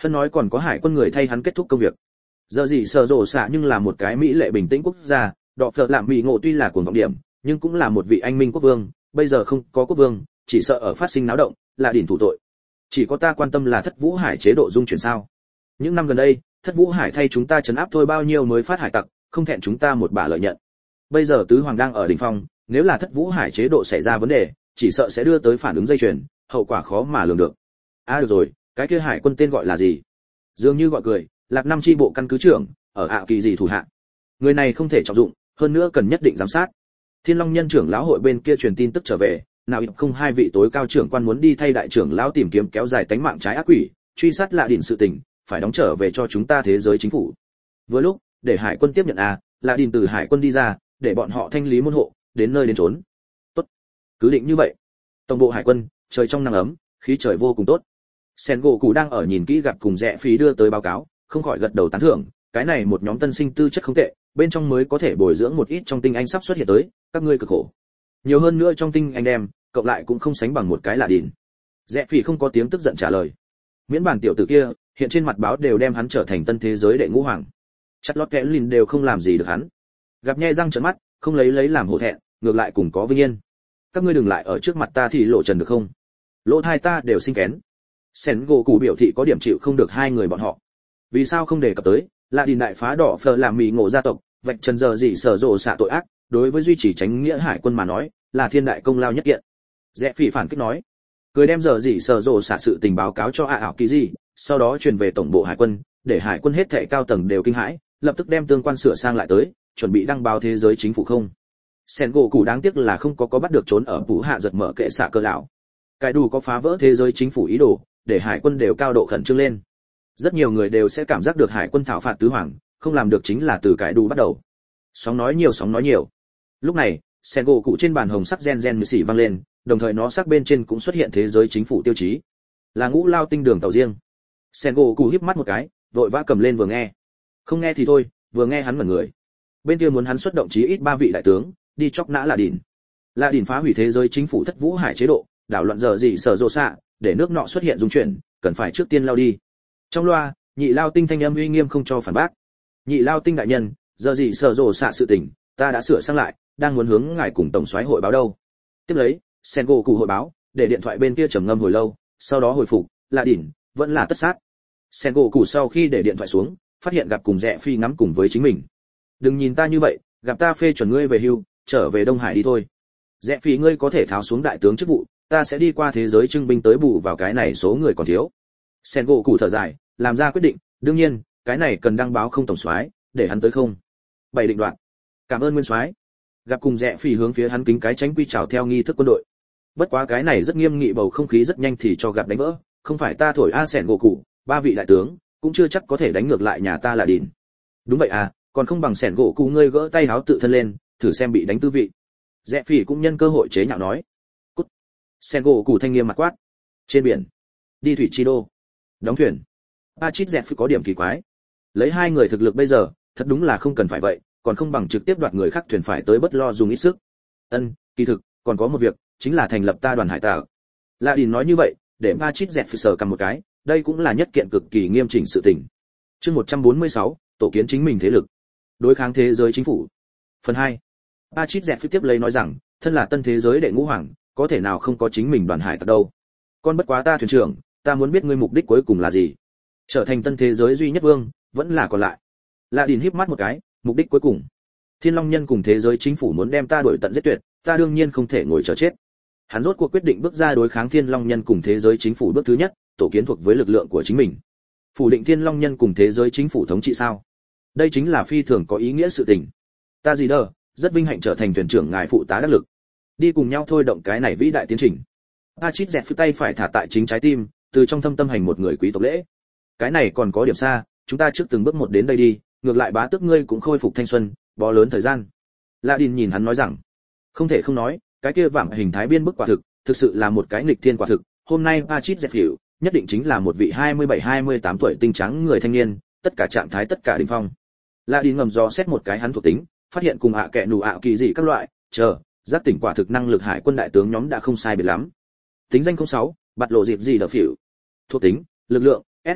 Hân nói còn có hải quân người thay hắn kết thúc công việc. Giờ gì sở rộ xạ nhưng là một cái mỹ lệ bình tĩnh quốc gia, đọ phợ lạm mỹ ngộ tuy là cuồng vọng điểm, nhưng cũng là một vị anh minh quốc vương, bây giờ không có quốc vương, chỉ sợ ở phát sinh náo động, là đỉnh thủ tội. Chỉ có ta quan tâm là Thất Vũ Hải chế độ dung chuyển sao? Những năm gần đây, Thất Vũ Hải thay chúng ta trấn áp thôi bao nhiêu mới phát hải tặc, không thẹn chúng ta một bả lợi nhận. Bây giờ tứ hoàng đang ở đỉnh phong, nếu là Thất Vũ Hải chế độ xảy ra vấn đề, chỉ sợ sẽ đưa tới phản ứng dây chuyền, hậu quả khó mà lường được. À được rồi, cái kia hải quân tên gọi là gì? Dường như gọi cười, Lạc Năm chi bộ căn cứ trưởng, ở ạ kỳ gì thủ hạ. Người này không thể trọng dụng, hơn nữa cần nhất định giám sát. Thiên Long Nhân trưởng lão hội bên kia truyền tin tức trở về, nào không hai vị tối cao trưởng quan muốn đi thay đại trưởng lão tìm kiếm kéo dài tánh mạng trái ác quỷ, truy sát lạ đỉnh sự tình, phải đóng trở về cho chúng ta thế giới chính phủ. Vừa lúc, để hải quân tiếp nhận à, lạ đỉnh từ hải quân đi ra, để bọn họ thanh lý môn hộ, đến nơi đến trốn. Tốt, cứ định như vậy. Tổng bộ hải quân, trời trong nắng ấm, khí trời vô cùng tốt. Sen gỗ cụ đang ở nhìn kỹ gặp cùng rẽ phí đưa tới báo cáo, không khỏi gật đầu tán thưởng, cái này một nhóm tân sinh tư chất không tệ, bên trong mới có thể bồi dưỡng một ít trong tinh anh sắp xuất hiện tới, các ngươi cực khổ. Nhiều hơn nữa trong tinh anh đem, cộng lại cũng không sánh bằng một cái là đỉnh. Rẽ phí không có tiếng tức giận trả lời. Miễn bản tiểu tử kia, hiện trên mặt báo đều đem hắn trở thành tân thế giới đệ ngũ hoàng. Chặt lót kẽ lìn đều không làm gì được hắn. Gặp nhe răng trợn mắt, không lấy lấy làm hổ thẹn, ngược lại cùng có vinh yên. Các ngươi đừng lại ở trước mặt ta thì lộ trần được không? Lỗ thai ta đều sinh kén. Sen gỗ cụ biểu thị có điểm chịu không được hai người bọn họ. Vì sao không đề cập tới, là đi đại phá đỏ phờ làm mì ngộ gia tộc, vạch trần giờ gì sở rộ xạ tội ác, đối với duy trì tránh nghĩa hải quân mà nói, là thiên đại công lao nhất kiện. Rẽ phỉ phản kích nói, cười đem giờ gì sở rộ xạ sự tình báo cáo cho a ảo kỳ gì, sau đó truyền về tổng bộ hải quân, để hải quân hết thảy cao tầng đều kinh hãi, lập tức đem tương quan sửa sang lại tới, chuẩn bị đăng báo thế giới chính phủ không. Sen gỗ cụ đáng tiếc là không có có bắt được trốn ở phủ hạ giật mở kệ xạ cơ lão. Cái đủ có phá vỡ thế giới chính phủ ý đồ, để hải quân đều cao độ khẩn trương lên. Rất nhiều người đều sẽ cảm giác được hải quân thảo phạt tứ hoàng, không làm được chính là từ cái đủ bắt đầu. Sóng nói nhiều sóng nói nhiều. Lúc này, sen gỗ cụ trên bàn hồng sắc gen gen mười xỉ vang lên, đồng thời nó sắc bên trên cũng xuất hiện thế giới chính phủ tiêu chí, là ngũ lao tinh đường tàu riêng. Sen gỗ cụ híp mắt một cái, vội vã cầm lên vừa nghe. Không nghe thì thôi, vừa nghe hắn mở người. Bên kia muốn hắn xuất động chí ít ba vị đại tướng, đi chọc nã là đỉnh. Là đỉnh phá hủy thế giới chính phủ Thất Vũ Hải chế độ, đảo loạn giờ gì sở rộ xạ, để nước nọ xuất hiện dung chuyển, cần phải trước tiên lao đi. Trong loa, nhị lao tinh thanh âm uy nghiêm không cho phản bác. Nhị lao tinh đại nhân, giờ gì sở rộ xạ sự tình, ta đã sửa sang lại, đang muốn hướng ngài cùng tổng soái hội báo đâu. Tiếp lấy, sen gỗ cụ hội báo, để điện thoại bên kia trầm ngâm hồi lâu, sau đó hồi phục, là đỉnh, vẫn là tất sát. Sen gỗ cụ sau khi để điện thoại xuống, phát hiện gặp cùng rẽ phi ngắm cùng với chính mình. Đừng nhìn ta như vậy, gặp ta phê chuẩn ngươi về hưu, trở về Đông Hải đi thôi. Rẽ phi ngươi có thể tháo xuống đại tướng chức vụ, ta sẽ đi qua thế giới trưng binh tới bù vào cái này số người còn thiếu. Sen gỗ cụ thở dài, làm ra quyết định, đương nhiên, cái này cần đăng báo không tổng soái, để hắn tới không. Bảy định đoạn. Cảm ơn nguyên soái. Gặp cùng rẽ phi hướng phía hắn kính cái tránh quy chào theo nghi thức quân đội. Bất quá cái này rất nghiêm nghị, bầu không khí rất nhanh thì cho gặp đánh vỡ, không phải ta thổi a Sen gỗ cụ, ba vị đại tướng cũng chưa chắc có thể đánh ngược lại nhà ta là đỉnh. Đúng vậy à, còn không bằng Sen gỗ cụ ngươi gỡ tay áo tự thân lên, thử xem bị đánh tư vị. Rẽ phi cũng nhân cơ hội chế nhạo nói. Cút. Sen gỗ cụ thanh nghiêm mặt quát. Trên biển, đi thủy chi đô, đóng thuyền. Ba chít dẹt phi có điểm kỳ quái. Lấy hai người thực lực bây giờ, thật đúng là không cần phải vậy, còn không bằng trực tiếp đoạt người khác thuyền phải tới bất lo dùng ít sức. Ân, kỳ thực, còn có một việc, chính là thành lập ta đoàn hải tặc. La Đình nói như vậy, để ba chít dẹt phi sờ cầm một cái, đây cũng là nhất kiện cực kỳ nghiêm chỉnh sự tình. Chương một trăm bốn mươi sáu, tổ kiến chính mình thế lực, đối kháng thế giới chính phủ. Phần hai. Ba chít dẹt phi tiếp lấy nói rằng, thân là tân thế giới đệ ngũ hoàng, có thể nào không có chính mình đoàn hải tặc đâu. Con bất quá ta thuyền trưởng, ta muốn biết ngươi mục đích cuối cùng là gì. Trở thành tân thế giới duy nhất vương, vẫn là còn lại. La Đình híp mắt một cái, mục đích cuối cùng. Thiên Long Nhân cùng thế giới chính phủ muốn đem ta đuổi tận giết tuyệt, ta đương nhiên không thể ngồi chờ chết. Hắn rốt cuộc quyết định bước ra đối kháng Thiên Long Nhân cùng thế giới chính phủ bước thứ nhất, tổ kiến thuộc với lực lượng của chính mình. Phủ định Thiên Long Nhân cùng thế giới chính phủ thống trị sao? Đây chính là phi thường có ý nghĩa sự tình. Ta gì đờ, rất vinh hạnh trở thành thuyền trưởng ngài phụ tá đắc lực. Đi cùng nhau thôi động cái này vĩ đại tiến trình. A Chít dẹt phi tay phải thả tại chính trái tim, từ trong thâm tâm hành một người quý tộc lễ. Cái này còn có điểm xa, chúng ta trước từng bước một đến đây đi, ngược lại bá tước ngươi cũng khôi phục thanh xuân, bó lớn thời gian. La Đình nhìn hắn nói rằng, không thể không nói, cái kia vạm hình thái biên bức quả thực, thực sự là một cái nghịch thiên quả thực. Hôm nay A Chít dẹt phi nhất định chính là một vị hai mươi bảy hai mươi tám tuổi tinh trắng người thanh niên, tất cả trạng thái tất cả đỉnh phong. La Đình ngầm dò xét một cái hắn thuộc tính, phát hiện cùng ạ à kệ nụ ạ kỳ dị các loại, chờ, giác tỉnh quả thực năng lực hải quân đại tướng nhóm đã không sai biệt lắm. Tính danh không sáu, bạt lộ dịp gì đỡ phỉu. Thuộc tính, lực lượng, ét ét ét,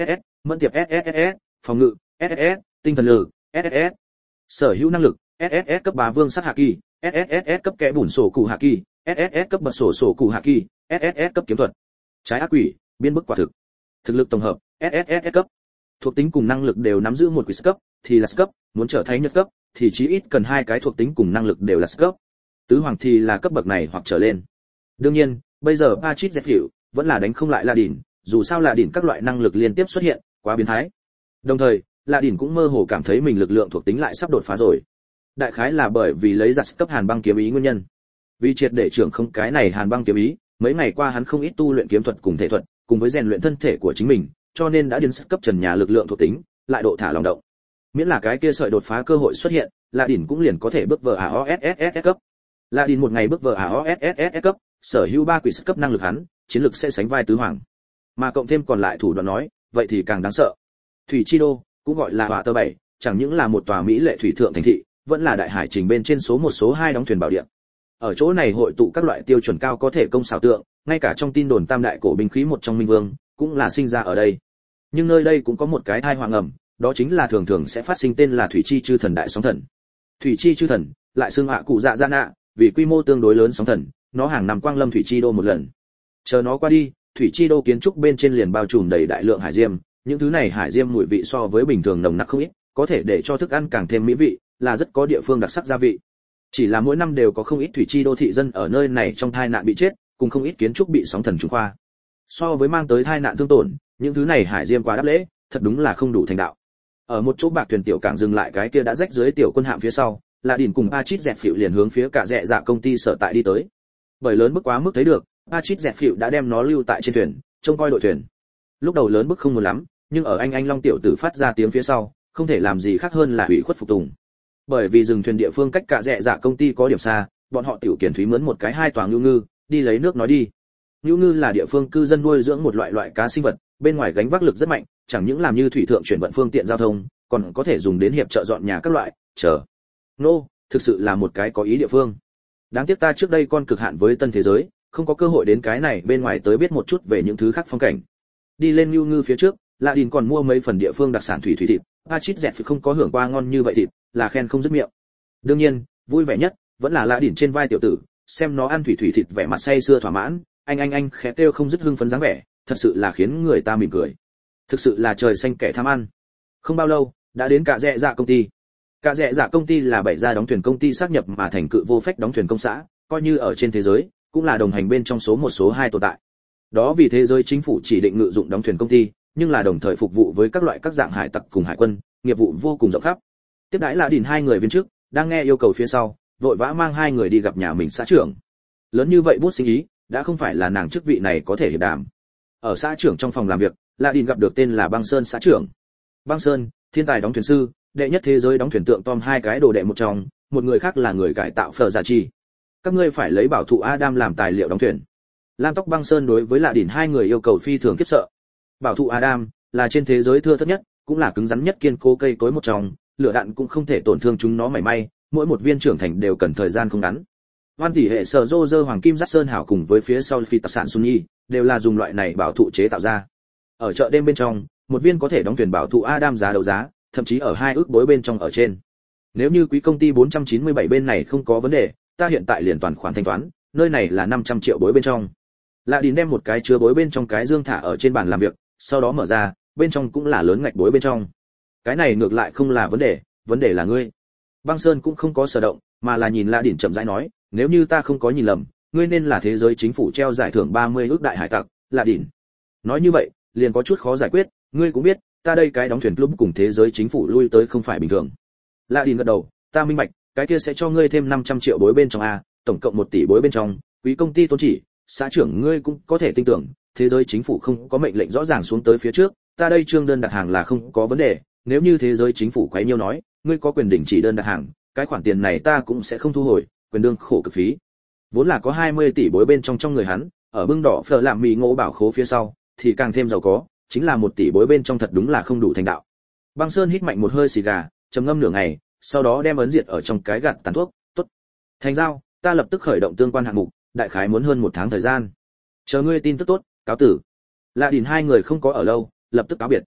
mẫn tiệp ét ét ét, phòng ngự ét ét ét, tinh thần lực ét ét ét, sở hữu năng lực ét ét ét cấp bá vương sát hạ kỳ, ét ét ét cấp kẽ bùn sổ cụ hạ kỳ, ét ét ét cấp bật sổ sổ cụ hạ kỳ, ét ét ét cấp kiếm thuật, trái ác quỷ, biên bức quả thực. Thực lực tổng hợp ét ét ét cấp. Thuộc tính cùng năng lực đều nắm giữ một quỷ cấp, thì là cấp, muốn trở thành nhất cấp thì chí ít cần hai cái thuộc tính cùng năng lực đều là cấp. Tứ hoàng thì là cấp bậc này hoặc trở lên. Đương nhiên, bây giờ Patrick Zephyr vẫn là đánh không lại La Đỉnh, dù sao La Đỉnh các loại năng lực liên tiếp xuất hiện, quá biến thái. Đồng thời, La Đỉnh cũng mơ hồ cảm thấy mình lực lượng thuộc tính lại sắp đột phá rồi. Đại khái là bởi vì lấy giặt cấp Hàn băng kiếm ý nguyên nhân. Vì triệt để trưởng không cái này Hàn băng kiếm ý, mấy ngày qua hắn không ít tu luyện kiếm thuật cùng thể thuật, cùng với rèn luyện thân thể của chính mình, cho nên đã điên cấp trần nhà lực lượng thuộc tính, lại độ thả lòng động. Miễn là cái kia sợi đột phá cơ hội xuất hiện, La Đỉnh cũng liền có thể bước vào a o ét ét ét cấp. La Đỉnh một ngày bước vào a o ét ét ét cấp, sở hữu ba quỷ cấp năng lực hắn, chiến lực sẽ sánh vai tứ hoàng. Mà cộng thêm còn lại thủ đoạn nói, vậy thì càng đáng sợ. Thủy Chi Đô, cũng gọi là Hỏa Tơ bảy, chẳng những là một tòa mỹ lệ thủy thượng thành thị, vẫn là đại hải trình bên trên số một số hai đóng thuyền bảo địa. Ở chỗ này hội tụ các loại tiêu chuẩn cao có thể công xảo tượng, ngay cả trong tin đồn tam đại cổ binh khí một trong Minh Vương, cũng là sinh ra ở đây. Nhưng nơi đây cũng có một cái tai họa ngầm, đó chính là thường thường sẽ phát sinh tên là Thủy Chi Chư Thần đại sóng thần. Thủy Chi Chư Thần, lại xưng hạ cụ dạ dạ nạ, vì quy mô tương đối lớn sóng thần, nó hàng năm quang lâm Thủy Chi Đô một lần. Chờ nó qua đi, Thủy Chi Đô kiến trúc bên trên liền bao trùm đầy đại lượng hải diêm, những thứ này hải diêm mùi vị so với bình thường nồng nặc không ít, có thể để cho thức ăn càng thêm mỹ vị, là rất có địa phương đặc sắc gia vị. Chỉ là mỗi năm đều có không ít Thủy Chi Đô thị dân ở nơi này trong tai nạn bị chết, cùng không ít kiến trúc bị sóng thần trùng khoa. So với mang tới tai nạn thương tổn, những thứ này hải diêm quá đáp lễ, thật đúng là không đủ thành đạo. Ở một chỗ bạc thuyền tiểu cảng dừng lại cái kia đã rách dưới tiểu quân hạm phía sau, là Đỉnh cùng Patrick dẹt phịu liền hướng phía cả rẽ dạ công ty sở tại đi tới. Bởi lớn mức quá mức thấy được, Patrick dẹt phịu đã đem nó lưu tại trên thuyền, trông coi đội thuyền. Lúc đầu lớn mức không muốn lắm, nhưng ở anh anh Long tiểu tử phát ra tiếng phía sau, không thể làm gì khác hơn là hủy khuất phục tùng. Bởi vì dừng thuyền địa phương cách cả rẽ dạ công ty có điểm xa, bọn họ tiểu kiển thúy mướn một cái hai tòa ngưu ngư, đi lấy nước nói đi. Ngưu ngư là địa phương cư dân nuôi dưỡng một loại loại cá sinh vật, bên ngoài gánh vác lực rất mạnh, chẳng những làm như thủy thượng chuyển vận phương tiện giao thông, còn có thể dùng đến hiệp trợ dọn nhà các loại, chờ. Nô, no, thực sự là một cái có ý địa phương. Đáng tiếc ta trước đây con cực hạn với tân thế giới, không có cơ hội đến cái này bên ngoài tới biết một chút về những thứ khác phong cảnh. Đi lên Ngưu ngư phía trước, La Đỉnh còn mua mấy phần địa phương đặc sản thủy thủy thịt, Patrick dẹt không có hưởng qua ngon như vậy thịt, là khen không dứt miệng. Đương nhiên, vui vẻ nhất vẫn là La Đỉnh trên vai tiểu tử, xem nó ăn thủy thủy thịt vẻ mặt say sưa thỏa mãn, anh anh anh khẽ kêu không dứt hưng phấn dáng vẻ, thật sự là khiến người ta mỉm cười. Thực sự là trời xanh kẻ tham ăn. Không bao lâu, đã đến cả rẽ dạ công ty. Cả rẽ dạ công ty là bảy gia đóng thuyền công ty xác nhập mà thành cự vô phách đóng thuyền công xã, coi như ở trên thế giới, cũng là đồng hành bên trong số một số hai tồn tại. Đó vì thế giới chính phủ chỉ định ngự dụng đóng thuyền công ty, nhưng là đồng thời phục vụ với các loại các dạng hải tặc cùng hải quân, nghiệp vụ vô cùng rộng khắp. Tiếp đãi là Đỉnh hai người viên trước, đang nghe yêu cầu phía sau, vội vã mang hai người đi gặp nhà mình xã trưởng. Lớn như vậy bút sinh ý, đã không phải là nàng chức vị này có thể hiệp đàm. Ở xã trưởng trong phòng làm việc, La Đỉnh gặp được tên là Băng Sơn xã trưởng. Băng Sơn, thiên tài đóng thuyền sư, đệ nhất thế giới đóng thuyền tượng Tom hai cái đồ đệ một trong, một người khác là người cải tạo phở giả chi. Các ngươi phải lấy bảo thụ Adam làm tài liệu đóng thuyền. Lam tóc Băng Sơn đối với La Đỉnh hai người yêu cầu phi thường khiếp sợ. Bảo thụ Adam là trên thế giới thưa thớt nhất, cũng là cứng rắn nhất kiên cố cây cối một trong, lửa đạn cũng không thể tổn thương chúng nó mảy may, mỗi một viên trưởng thành đều cần thời gian không ngắn. Hoan tỷ hệ sở rô rơ hoàng kim dắt sơn hảo cùng với phía sau phi tạc sản Sunny đều là dùng loại này bảo thụ chế tạo ra. Ở chợ đêm bên trong, một viên có thể đóng thuyền bảo thụ Adam giá đấu giá, thậm chí ở hai ước bối bên trong ở trên. Nếu như quý công ty bốn trăm chín mươi bảy bên này không có vấn đề, ta hiện tại liền toàn khoản thanh toán, nơi này là năm trăm triệu bối bên trong. Lạ Đỉnh đem một cái chứa bối bên trong cái dương thả ở trên bàn làm việc, sau đó mở ra, bên trong cũng là lớn ngạch bối bên trong. Cái này ngược lại không là vấn đề, vấn đề là ngươi. Băng Sơn cũng không có sở động, mà là nhìn Lạ Đỉnh chậm rãi nói, nếu như ta không có nhìn lầm, ngươi nên là thế giới chính phủ treo giải thưởng ba mươi ước đại hải tặc, Lạ Đỉnh. Nói như vậy, liền có chút khó giải quyết, ngươi cũng biết, ta đây cái đóng thuyền club cùng thế giới chính phủ lui tới không phải bình thường. Lạ Đỉnh gật đầu, ta minh bạch, cái kia sẽ cho ngươi thêm năm trăm triệu bối bên trong a, tổng cộng một tỷ bối bên trong, quý công ty tôn chỉ, xã trưởng ngươi cũng có thể tin tưởng, thế giới chính phủ không có mệnh lệnh rõ ràng xuống tới phía trước, ta đây trương đơn đặt hàng là không có vấn đề, nếu như thế giới chính phủ quấy nhiêu nói, ngươi có quyền đình chỉ đơn đặt hàng, cái khoản tiền này ta cũng sẽ không thu hồi, quyền đương khổ cực phí. Vốn là có hai mươi tỷ bối bên trong trong người hắn, ở bưng đỏ phở làm mì ngộ bảo khố phía sau, thì càng thêm giàu có, chính là một tỷ bối bên trong thật đúng là không đủ thành đạo. Băng Sơn hít mạnh một hơi xì gà, trầm ngâm nửa ngày, sau đó đem ấn diệt ở trong cái gạt tàn thuốc, tốt. Thành giao, ta lập tức khởi động tương quan hạng mục, đại khái muốn hơn một tháng thời gian. Chờ ngươi tin tức tốt, cáo tử. Lạ Đỉnh hai người không có ở lâu, lập tức cáo biệt.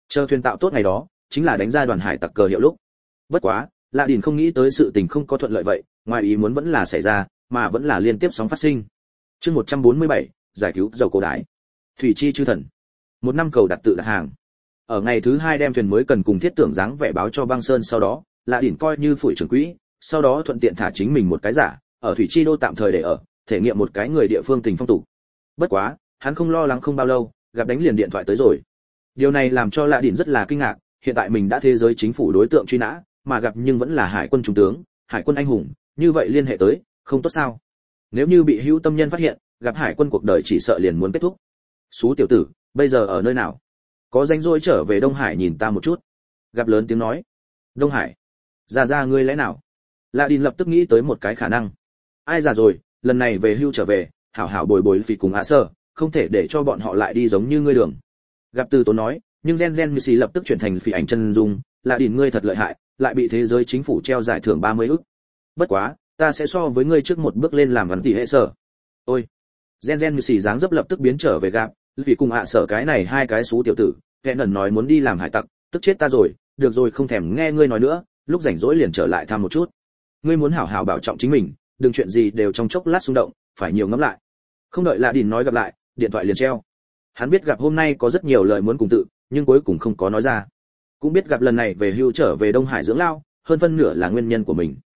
Chờ thuyền tạo tốt ngày đó, chính là đánh ra đoàn hải tặc cờ hiệu lúc. Bất quá, Lạ Đỉnh không nghĩ tới sự tình không có thuận lợi vậy, ngoài ý muốn vẫn là xảy ra, mà vẫn là liên tiếp sóng phát sinh. Chương một trăm bốn mươi bảy, giải cứu dầu cổ đại. Thủy chi chư thần. Một năm cầu đặt tự đặt hàng. Ở ngày thứ hai đem thuyền mới cần cùng thiết tưởng dáng vẻ báo cho Băng Sơn sau đó, Lạ Đỉnh coi như phủi trưởng quỹ, sau đó thuận tiện thả chính mình một cái giả, ở thủy chi đô tạm thời để ở, thể nghiệm một cái người địa phương tình phong tục. Bất quá, hắn không lo lắng không bao lâu, gặp đánh liền điện thoại tới rồi. Điều này làm cho Lạ Đỉnh rất là kinh ngạc, hiện tại mình đã thế giới chính phủ đối tượng truy nã, mà gặp nhưng vẫn là hải quân trung tướng, hải quân anh hùng, như vậy liên hệ tới, không tốt sao? Nếu như bị hữu tâm nhân phát hiện, gặp hải quân cuộc đời chỉ sợ liền muốn kết thúc. Sú tiểu tử, bây giờ ở nơi nào? Có rảnh rỗi trở về Đông Hải nhìn ta một chút. Gặp lớn tiếng nói. Đông Hải? Ra ra ngươi lẽ nào? Lạ Đỉnh lập tức nghĩ tới một cái khả năng. Ai già rồi, lần này về hưu trở về, hảo hảo bồi bồi phỉ cùng ạ sơ, không thể để cho bọn họ lại đi giống như ngươi đường. Gặp từ tốn nói, nhưng gen gen như xì lập tức chuyển thành phỉ ảnh chân dung, Lạ Đỉnh ngươi thật lợi hại, lại bị thế giới chính phủ treo giải thưởng ba mươi ức. Bất quá, ta sẽ so với ngươi trước một bước lên làm gắn tỷ hệ sở. Ôi, gen gen như xì dáng dấp lập tức biến trở về gặp, vì cùng ạ sở cái này hai cái xú tiểu tử, kẻ nần nói muốn đi làm hải tặc, tức chết ta rồi, được rồi không thèm nghe ngươi nói nữa, lúc rảnh rỗi liền trở lại thăm một chút. Ngươi muốn hảo hảo bảo trọng chính mình, đừng chuyện gì đều trong chốc lát xung động, phải nhiều ngẫm lại. Không đợi Lạ Đỉnh nói gặp lại, điện thoại liền treo. Hắn biết gặp hôm nay có rất nhiều lời muốn cùng tự, nhưng cuối cùng không có nói ra. Cũng biết gặp lần này về hưu trở về Đông Hải dưỡng lao, hơn phân nửa là nguyên nhân của mình.